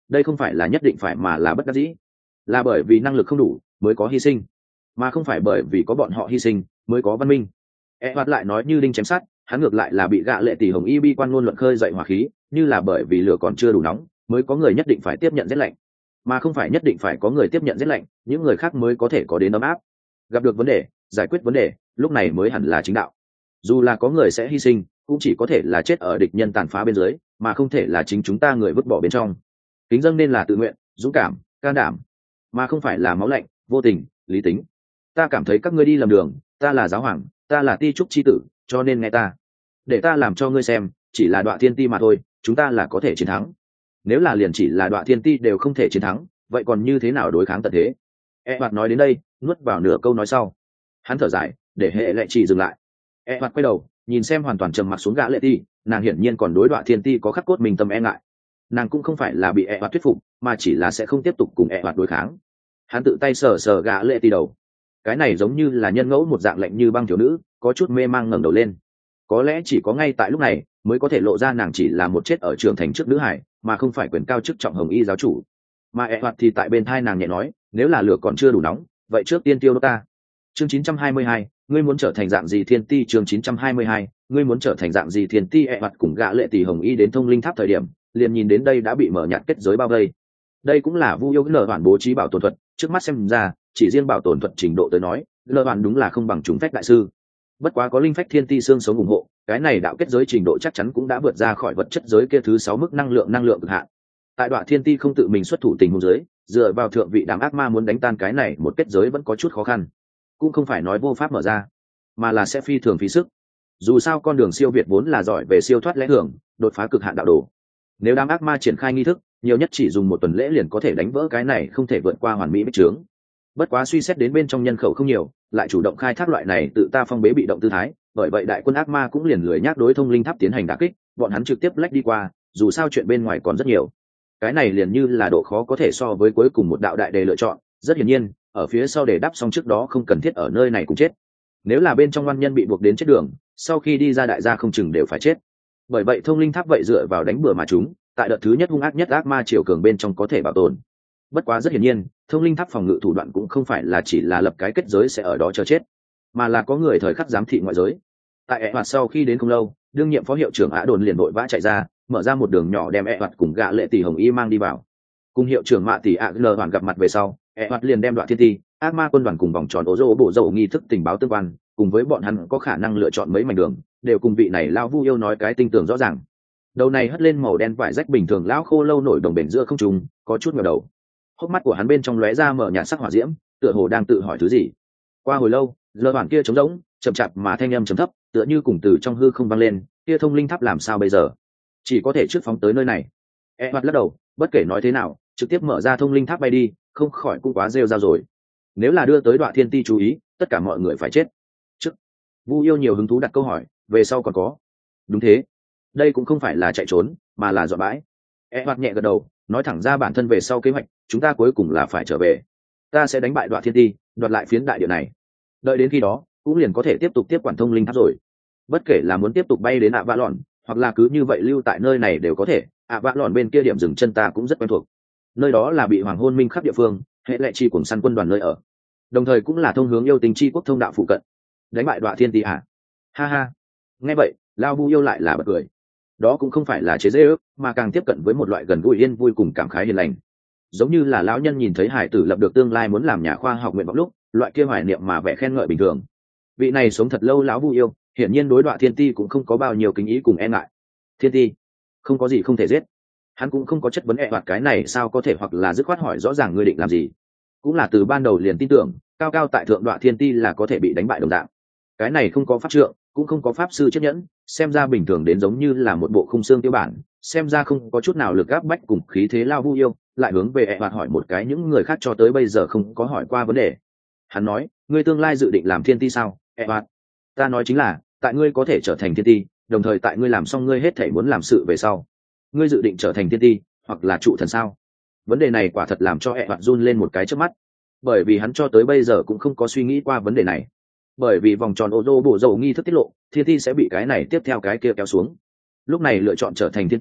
đây không phải là nhất định phải mà là bất đắc dĩ, là bởi vì năng lực không đủ mới có hy sinh, mà không phải bởi vì có bọn họ hy sinh mới có văn minh. E hoạt lại nói như đinh chém sắt, hắn ngược lại là bị gạ lệ tỷ hồng y bi quan ngôn luận khơi dậy hỏa khí, như là bởi vì lửa còn chưa đủ nóng mới có người nhất định phải tiếp nhận rét lạnh, mà không phải nhất định phải có người tiếp nhận rét lạnh những người khác mới có thể có đến ấm áp. Gặp được vấn đề, giải quyết vấn đề, lúc này mới hẳn là chính đạo. Dù là có người sẽ hy sinh, cũng chỉ có thể là chết ở địch nhân tàn phá bên dưới, mà không thể là chính chúng ta người vứt bỏ bên trong. Kính dâng nên là tự nguyện, dũng cảm, can đảm, mà không phải là máu lạnh, vô tình, lý tính. Ta cảm thấy các ngươi đi lầm đường, ta là giáo hoàng, ta là ti trúc chi tử, cho nên nghe ta, để ta làm cho ngươi xem, chỉ là Đoạ Thiên Ti mà thôi, chúng ta là có thể chiến thắng. Nếu là liền chỉ là Đoạ Thiên Ti đều không thể chiến thắng, vậy còn như thế nào đối kháng tận thế? E hoạt nói đến đây, nuốt vào nửa câu nói sau, hắn thở dài, để hệ lệ chỉ dừng lại. E hoạt quay đầu, nhìn xem hoàn toàn trầm mặc xuống gã lệ ti, nàng hiển nhiên còn đối Đoạ Thiên Ti có khắc cốt mình tâm e ngại. Nàng cũng không phải là bị E hoạt thuyết phục, mà chỉ là sẽ không tiếp tục cùng E hoạt đối kháng. Hắn tự tay sờ sờ gã lệ ti đầu, cái này giống như là nhân ngẫu một dạng lạnh như băng thiếu nữ, có chút mê mang ngẩng đầu lên. Có lẽ chỉ có ngay tại lúc này mới có thể lộ ra nàng chỉ là một chết ở trường thành trước nữ hải, mà không phải quyền cao chức trọng hồng y giáo chủ. Mà E hoạt thì tại bên thai nàng nhẹ nói, nếu là lửa còn chưa đủ nóng, vậy trước tiên tiêu đốt ta. Chương chín trăm hai mươi hai, ngươi muốn trở thành dạng gì thiên ti? Chương chín trăm hai mươi hai, ngươi muốn trở thành dạng gì thiên ti? E hoạt cùng gã lệ tỷ hồng y đến thông linh tháp thời điểm, liền nhìn đến đây đã bị mở nhạt kết giới bao vây. Đây cũng là Vu Yêu lờ hoàn bố trí bảo tồn thuật, trước mắt xem ra, chỉ riêng bảo tồn thuật trình độ tới nói, lờ hoàn đúng là không bằng chúng phách đại sư. Bất quá có linh phách thiên ti xương sống ủng hộ, cái này đạo kết giới trình độ chắc chắn cũng đã vượt ra khỏi vật chất giới kia thứ sáu mức năng lượng năng lượng cực hạn. Tại Đoạ Thiên Ti không tự mình xuất thủ tình huống giới, dựa vào thượng vị đám ác ma muốn đánh tan cái này một kết giới vẫn có chút khó khăn. Cũng không phải nói vô pháp mở ra, mà là sẽ phi thường phí sức. Dù sao con đường siêu việt vốn là giỏi về siêu thoát lẽ thường, đột phá cực hạn đạo đồ. Nếu đám ác ma triển khai nghi thức, nhiều nhất chỉ dùng một tuần lễ liền có thể đánh vỡ cái này không thể vượt qua hoàn mỹ bích trướng. Bất quá suy xét đến bên trong nhân khẩu không nhiều, lại chủ động khai thác loại này tự ta phong bế bị động tư thái, bởi vậy đại quân ác ma cũng liền lười nhác đối thông linh tháp tiến hành đả kích, bọn hắn trực tiếp lách đi qua, dù sao chuyện bên ngoài còn rất nhiều. Cái này liền như là độ khó có thể so với cuối cùng một đạo đại đề lựa chọn, rất hiển nhiên, ở phía sau để đáp xong trước đó không cần thiết ở nơi này cũng chết. Nếu là bên trong oan nhân bị buộc đến chết đường, sau khi đi ra đại gia không chừng đều phải chết. Bởi vậy thông linh tháp vậy dựa vào đánh bừa mà chúng, tại đợt thứ nhất hung ác nhất ác ma triều cường bên trong có thể bảo tồn. Bất quá rất hiển nhiên, thông linh tháp phòng ngự thủ đoạn cũng không phải là chỉ là lập cái kết giới sẽ ở đó chờ chết, mà là có người thời khắc giám thị ngoại giới. Tại ẹ hoạt sau khi đến không lâu, đương nhiệm phó hiệu trưởng Á Đồn liền vội vã chạy ra, mở ra một đường nhỏ đem ẹ hoạt cùng gã lệ tỷ hồng y mang đi vào. Cùng hiệu trưởng Mạ tỷ ạ lờ hoàn gặp mặt về sau, ẹ hoạt liền đem Đoạ Thiên Ti, ác ma quân đoàn cùng vòng tròn ố rô bộ dầu nghi thức tình báo tương quan, cùng với bọn hắn có khả năng lựa chọn mấy mảnh đường, đều cùng vị này lao Vu Yêu nói cái tinh tường rõ ràng. Đầu này hất lên màu đen vải rách bình thường lão khô lâu nổi đồng bền giữa không trung, có chút ngẩng đầu. Hốc mắt của hắn bên trong lóe ra mở nhạt sắc hỏa diễm, tựa hồ đang tự hỏi thứ gì. Qua hồi lâu, lơ bản kia trống rỗng, chậm chạp mà thanh âm trầm thấp, tựa như cùng từ trong hư không vang lên, kia thông linh tháp làm sao bây giờ? Chỉ có thể trước phóng tới nơi này. E hoạt lắc đầu, bất kể nói thế nào, trực tiếp mở ra thông linh tháp bay đi, không khỏi cũng quá rêu ra rồi. Nếu là đưa tới Đoạ Thiên Ti chú ý, tất cả mọi người phải chết. Trước, Vu Yêu nhiều hứng thú đặt câu hỏi, về sau còn có. Đúng thế, đây cũng không phải là chạy trốn, mà là dọa bãi. E hoạt nhẹ gật đầu, nói thẳng ra bản thân về sau kế hoạch, chúng ta cuối cùng là phải trở về. Ta sẽ đánh bại Đoạ Thiên Ti, đoạt lại phiến đại địa này. Đợi đến khi đó, cũng liền có thể tiếp tục tiếp quản thông linh tháp rồi. Bất kể là muốn tiếp tục bay đến ạ vạ lòn, hoặc là cứ như vậy lưu tại nơi này đều có thể. ạ vạ lòn bên kia điểm dừng chân ta cũng rất quen thuộc. Nơi đó là bị hoàng hôn minh khắp địa phương, hệ lệ chi cùng săn quân đoàn nơi ở, đồng thời cũng là thông hướng yêu tình chi quốc thông đạo phụ cận. Đánh bại Đoạ Thiên Ti à? Ha ha. Nghe vậy, lao Vu Yêu lại là bật cười. Đó cũng không phải là chế giễu, mà càng tiếp cận với một loại gần gũi yên vui cùng cảm khái hiền lành, giống như là lão nhân nhìn thấy hải tử lập được tương lai muốn làm nhà khoa học nguyện vọng lúc, loại kia hoài niệm mà vẻ khen ngợi bình thường. Vị này sống thật lâu lão Vu Yêu, hiển nhiên đối Đoạ Thiên Ti cũng không có bao nhiêu kính ý cùng e ngại. Thiên Ti, không có gì không thể giết. Hắn cũng không có chất vấn e hoạt cái này sao có thể, hoặc là dứt khoát hỏi rõ ràng ngươi định làm gì. Cũng là từ ban đầu liền tin tưởng, cao cao tại thượng Đoạ Thiên Ti là có thể bị đánh bại đồng dạng. Cái này không có pháp trượng, cũng không có pháp sư chiếc nhẫn, xem ra bình thường đến giống như là một bộ khung xương tiêu bản, xem ra không có chút nào lực áp bách cùng khí thế lao Vu Yêu, lại hướng về e hoạt hỏi một cái những người khác cho tới bây giờ không có hỏi qua vấn đề. Hắn nói, ngươi tương lai dự định làm thiên ti sao? E hoạt, ta nói chính là, tại ngươi có thể trở thành thiên ti, đồng thời tại ngươi làm xong ngươi hết thể muốn làm sự về sau, ngươi dự định trở thành thiên ti, hoặc là trụ thần sao? Vấn đề này quả thật làm cho e hoạt run lên một cái trước mắt, bởi vì hắn cho tới bây giờ cũng không có suy nghĩ qua vấn đề này. Bởi vì vòng tròn ô tô bổ dầu nghi thức tiết lộ, thiên ti sẽ bị cái này tiếp theo cái kia kéo xuống. Lúc này lựa chọn trở thành thiên ti,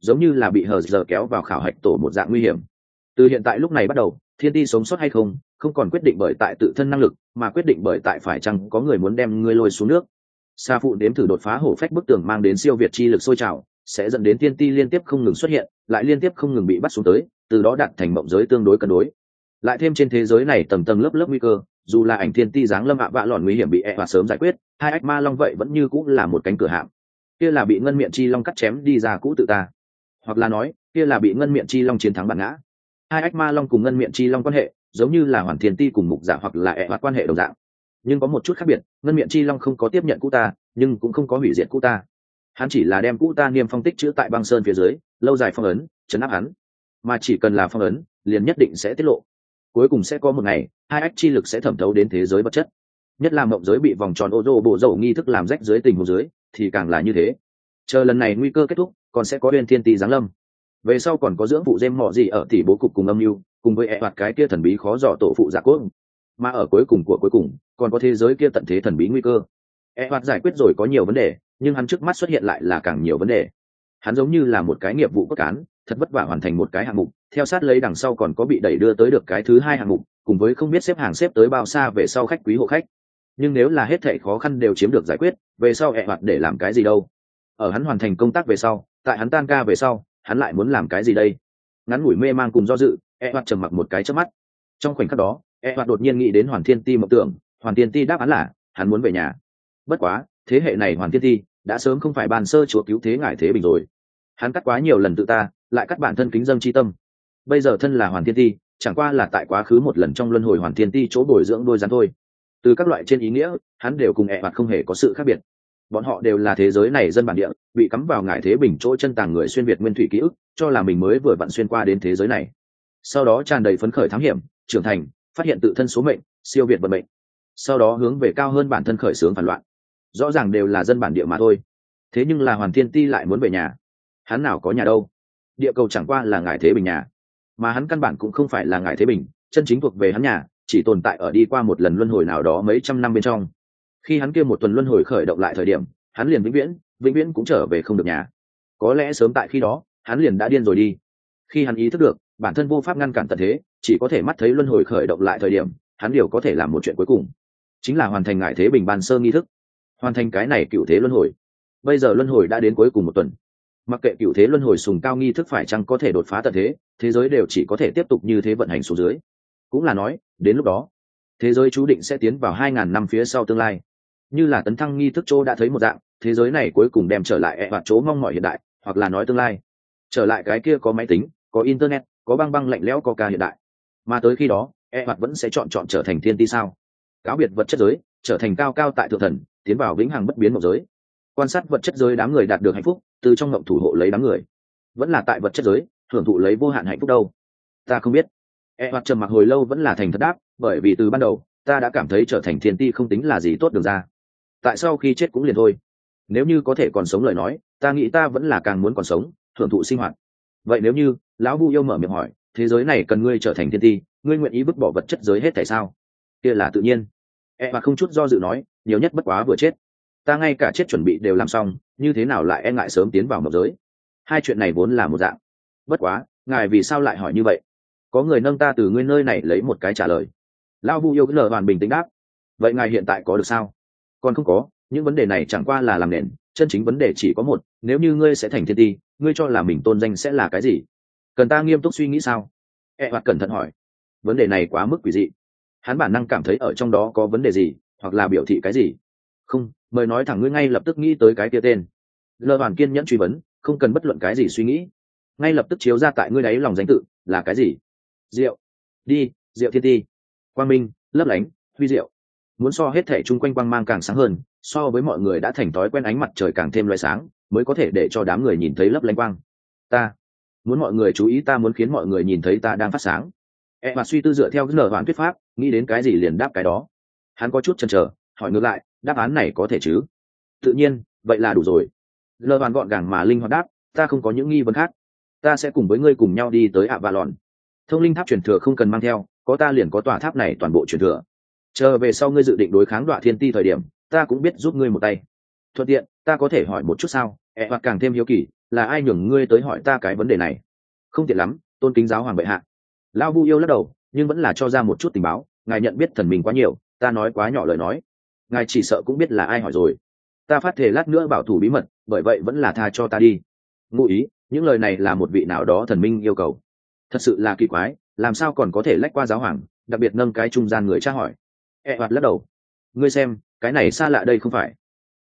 giống như là bị hờ giờ kéo vào khảo hạch tổ một dạng nguy hiểm. Từ hiện tại lúc này bắt đầu, thiên ti sống sót hay không không còn quyết định bởi tại tự thân năng lực, mà quyết định bởi tại phải chăng có người muốn đem ngươi lôi xuống nước. Sa phụ đếm thử đột phá hổ phách bức tường mang đến siêu việt chi lực sôi trào, sẽ dẫn đến thiên ti liên tiếp không ngừng xuất hiện, lại liên tiếp không ngừng bị bắt xuống tới, từ đó đạt thành mộng giới tương đối cân đối. Lại thêm trên thế giới này tầng tầng lớp lớp nguy cơ, dù là ảnh thiên ti giáng lâm ạ vạ lòn nguy hiểm bị e và sớm giải quyết, hai ách ma long vậy vẫn như cũng là một cánh cửa hạm. Kia là bị ngân miệng chi long cắt chém đi ra cũ tự ta, hoặc là nói kia là bị ngân miệng chi long chiến thắng bản ngã. Hai ách ma long cùng ngân miệng chi long quan hệ giống như là hoàn thiên ti cùng mục giả hoặc là e và quan hệ đồng dạng, nhưng có một chút khác biệt. Ngân miệng chi long không có tiếp nhận cũ ta, nhưng cũng không có hủy diệt cũ ta. Hắn chỉ là đem cũ ta niêm phong tích chữ tại băng sơn phía dưới, lâu dài phong ấn chấn áp hắn, mà chỉ cần là phong ấn liền nhất định sẽ tiết lộ. Cuối cùng sẽ có một ngày, hai ách chi lực sẽ thẩm thấu đến thế giới vật chất, nhất là mộng giới bị vòng tròn ô rô bộ dầu nghi thức làm rách dưới tình huống dưới thì càng là như thế. Chờ lần này nguy cơ kết thúc, còn sẽ có uyên thiên ti giáng lâm, về sau còn có dưỡng phụ dêm mọ gì ở tỷ bố cục cùng âm mưu, cùng với e hoạt cái kia thần bí khó dò tổ phụ giả cốt, mà ở cuối cùng của cuối cùng còn có thế giới kia tận thế thần bí nguy cơ. E hoạt giải quyết rồi có nhiều vấn đề, nhưng hắn trước mắt xuất hiện lại là càng nhiều vấn đề. Hắn giống như là một cái nghiệp vụ cốt cán, thật vất vả hoàn thành một cái hạng mục, theo sát lấy đằng sau còn có bị đẩy đưa tới được cái thứ hai hạng mục, cùng với không biết xếp hàng xếp tới bao xa về sau khách quý hộ khách. Nhưng nếu là hết thảy khó khăn đều chiếm được giải quyết, về sau e hoạt để làm cái gì đâu? Ở hắn hoàn thành công tác về sau, tại hắn tan ca về sau, hắn lại muốn làm cái gì đây? Ngắn ngủi mê mang cùng do dự, e hoạt trầm mặc một cái chớp mắt. Trong khoảnh khắc đó, e hoạt đột nhiên nghĩ đến Hoàn Thiên Ti mộng tưởng. Hoàn Thiên Ti đáp án là hắn muốn về nhà. Bất quá thế hệ này Hoàn Thiên Ti đã sớm không phải bàn sơ chúa cứu thế ngải thế bình rồi. Hắn cắt quá nhiều lần tự ta, lại cắt bản thân kính dâng chi tâm. Bây giờ thân là Hoàn Thiên Ti, chẳng qua là tại quá khứ một lần trong luân hồi Hoàn Thiên Ti chỗ bồi dưỡng đôi rắn thôi. Từ các loại trên ý nghĩa, hắn đều cùng e hoạt không hề có sự khác biệt. Bọn họ đều là thế giới này dân bản địa, bị cắm vào ngải thế bình chỗ chân tàng người xuyên việt nguyên thủy ký ức, cho là mình mới vừa vặn xuyên qua đến thế giới này. Sau đó tràn đầy phấn khởi thám hiểm, trưởng thành, phát hiện tự thân số mệnh, siêu việt vận mệnh. Sau đó hướng về cao hơn bản thân khởi xướng phản loạn. Rõ ràng đều là dân bản địa mà thôi. Thế nhưng là Hoàn Thiên Ti lại muốn về nhà. Hắn nào có nhà đâu? Địa cầu chẳng qua là ngải thế bình nhà, mà hắn căn bản cũng không phải là ngải thế bình, chân chính thuộc về hắn nhà, chỉ tồn tại ở đi qua một lần luân hồi nào đó mấy trăm năm bên trong. Khi hắn kia một tuần luân hồi khởi động lại thời điểm, hắn liền vĩnh viễn, vĩnh viễn cũng trở về không được nhà. Có lẽ sớm tại khi đó, hắn liền đã điên rồi đi. Khi hắn ý thức được bản thân vô pháp ngăn cản tận thế, chỉ có thể mắt thấy luân hồi khởi động lại thời điểm, hắn điều có thể làm một chuyện cuối cùng, chính là hoàn thành ngải thế bình ban sơ nghi thức, hoàn thành cái này cựu thế luân hồi. Bây giờ luân hồi đã đến cuối cùng một tuần, mặc kệ cựu thế luân hồi sùng cao nghi thức phải chăng có thể đột phá tận thế, thế giới đều chỉ có thể tiếp tục như thế vận hành xuống dưới. Cũng là nói, đến lúc đó, thế giới chú định sẽ tiến vào hai ngàn năm phía sau tương lai. Như là tấn thăng nghi thức chỗ đã thấy một dạng, thế giới này cuối cùng đem trở lại e hoạt chỗ mong mỏi hiện đại, hoặc là nói tương lai, trở lại cái kia có máy tính, có internet, có băng băng lạnh lẽo có ca hiện đại. Mà tới khi đó, e hoạt vẫn sẽ chọn chọn trở thành thiên ti sao? Cáo biệt vật chất giới, trở thành cao cao tại thượng thần, tiến vào vĩnh hằng bất biến mộng giới. Quan sát vật chất giới đám người đạt được hạnh phúc, từ trong mộng thủ hộ lấy đám người. Vẫn là tại vật chất giới, hưởng thụ lấy vô hạn hạnh phúc đâu? Ta không biết. E hoạt trầm mặc hồi lâu vẫn là thành thật đáp, bởi vì từ ban đầu, ta đã cảm thấy trở thành thiên ti không tính là gì tốt được ra. Tại sao khi chết cũng liền thôi? Nếu như có thể còn sống lời nói, ta nghĩ ta vẫn là càng muốn còn sống, hưởng thụ sinh hoạt. Vậy nếu như lão Vu yêu mở miệng hỏi, thế giới này cần ngươi trở thành thiên ti, ngươi nguyện ý vứt bỏ vật chất giới hết tại sao? Kia là tự nhiên. E và không chút do dự nói, nhiều nhất bất quá vừa chết. Ta ngay cả chết chuẩn bị đều làm xong, như thế nào lại e ngại sớm tiến vào mộng giới? Hai chuyện này vốn là một dạng. Bất quá, ngài vì sao lại hỏi như vậy? Có người nâng ta từ ngươi nơi này lấy một cái trả lời. Lão Vu yêu cứ lờ hoàn bình tĩnh đáp. Vậy ngài hiện tại có được sao? Còn không có, những vấn đề này chẳng qua là làm nền, chân chính vấn đề chỉ có một, nếu như ngươi sẽ thành thiên ti, ngươi cho là mình tôn danh sẽ là cái gì? Cần ta nghiêm túc suy nghĩ sao? E hoạt cẩn thận hỏi. Vấn đề này quá mức quỷ dị. Hắn bản năng cảm thấy ở trong đó có vấn đề gì, hoặc là biểu thị cái gì. Không, mời nói thẳng ngươi ngay lập tức nghĩ tới cái kia tên. Lơ hoàn kiên nhẫn truy vấn, không cần bất luận cái gì suy nghĩ. Ngay lập tức chiếu ra tại ngươi đáy lòng danh tự, là cái gì? Diệu. Đi, Diệu thiên ti. Quang minh, lấp lánh, huy diệu. Muốn so hết thể chung quanh quang mang càng sáng hơn, so với mọi người đã thành thói quen ánh mặt trời càng thêm loại sáng, mới có thể để cho đám người nhìn thấy lấp lánh quang. Ta muốn mọi người chú ý, ta muốn khiến mọi người nhìn thấy ta đang phát sáng. E và suy tư dựa theo cái nở hoàn thuyết pháp, nghĩ đến cái gì liền đáp cái đó. Hắn có chút chần chờ, hỏi ngược lại, đáp án này có thể chứ? Tự nhiên, vậy là đủ rồi. Lơ hoàn gọn gàng mà linh hoạt đáp, ta không có những nghi vấn khác. Ta sẽ cùng với ngươi cùng nhau đi tới Avalon. Thông linh tháp truyền thừa không cần mang theo, có ta liền có tòa tháp này toàn bộ truyền thừa. Chờ về sau ngươi dự định đối kháng Đoạ Thiên Ti thời điểm, ta cũng biết giúp ngươi một tay. Thuận tiện, ta có thể hỏi một chút sao? E hoặc càng thêm hiếu kỳ, là ai nhường ngươi tới hỏi ta cái vấn đề này? Không tiện lắm, tôn kính giáo hoàng bệ hạ. Lão vu yêu lắc đầu, nhưng vẫn là cho ra một chút tình báo. Ngài nhận biết thần mình quá nhiều, ta nói quá nhỏ lời nói, ngài chỉ sợ cũng biết là ai hỏi rồi. Ta phát thể lát nữa bảo thủ bí mật, bởi vậy vẫn là tha cho ta đi. Ngụ ý, những lời này là một vị nào đó thần minh yêu cầu. Thật sự là kỳ quái, làm sao còn có thể lách qua giáo hoàng, đặc biệt nâng cái trung gian người tra hỏi. E hoạt lắc đầu. Ngươi xem, cái này xa lạ đây không phải.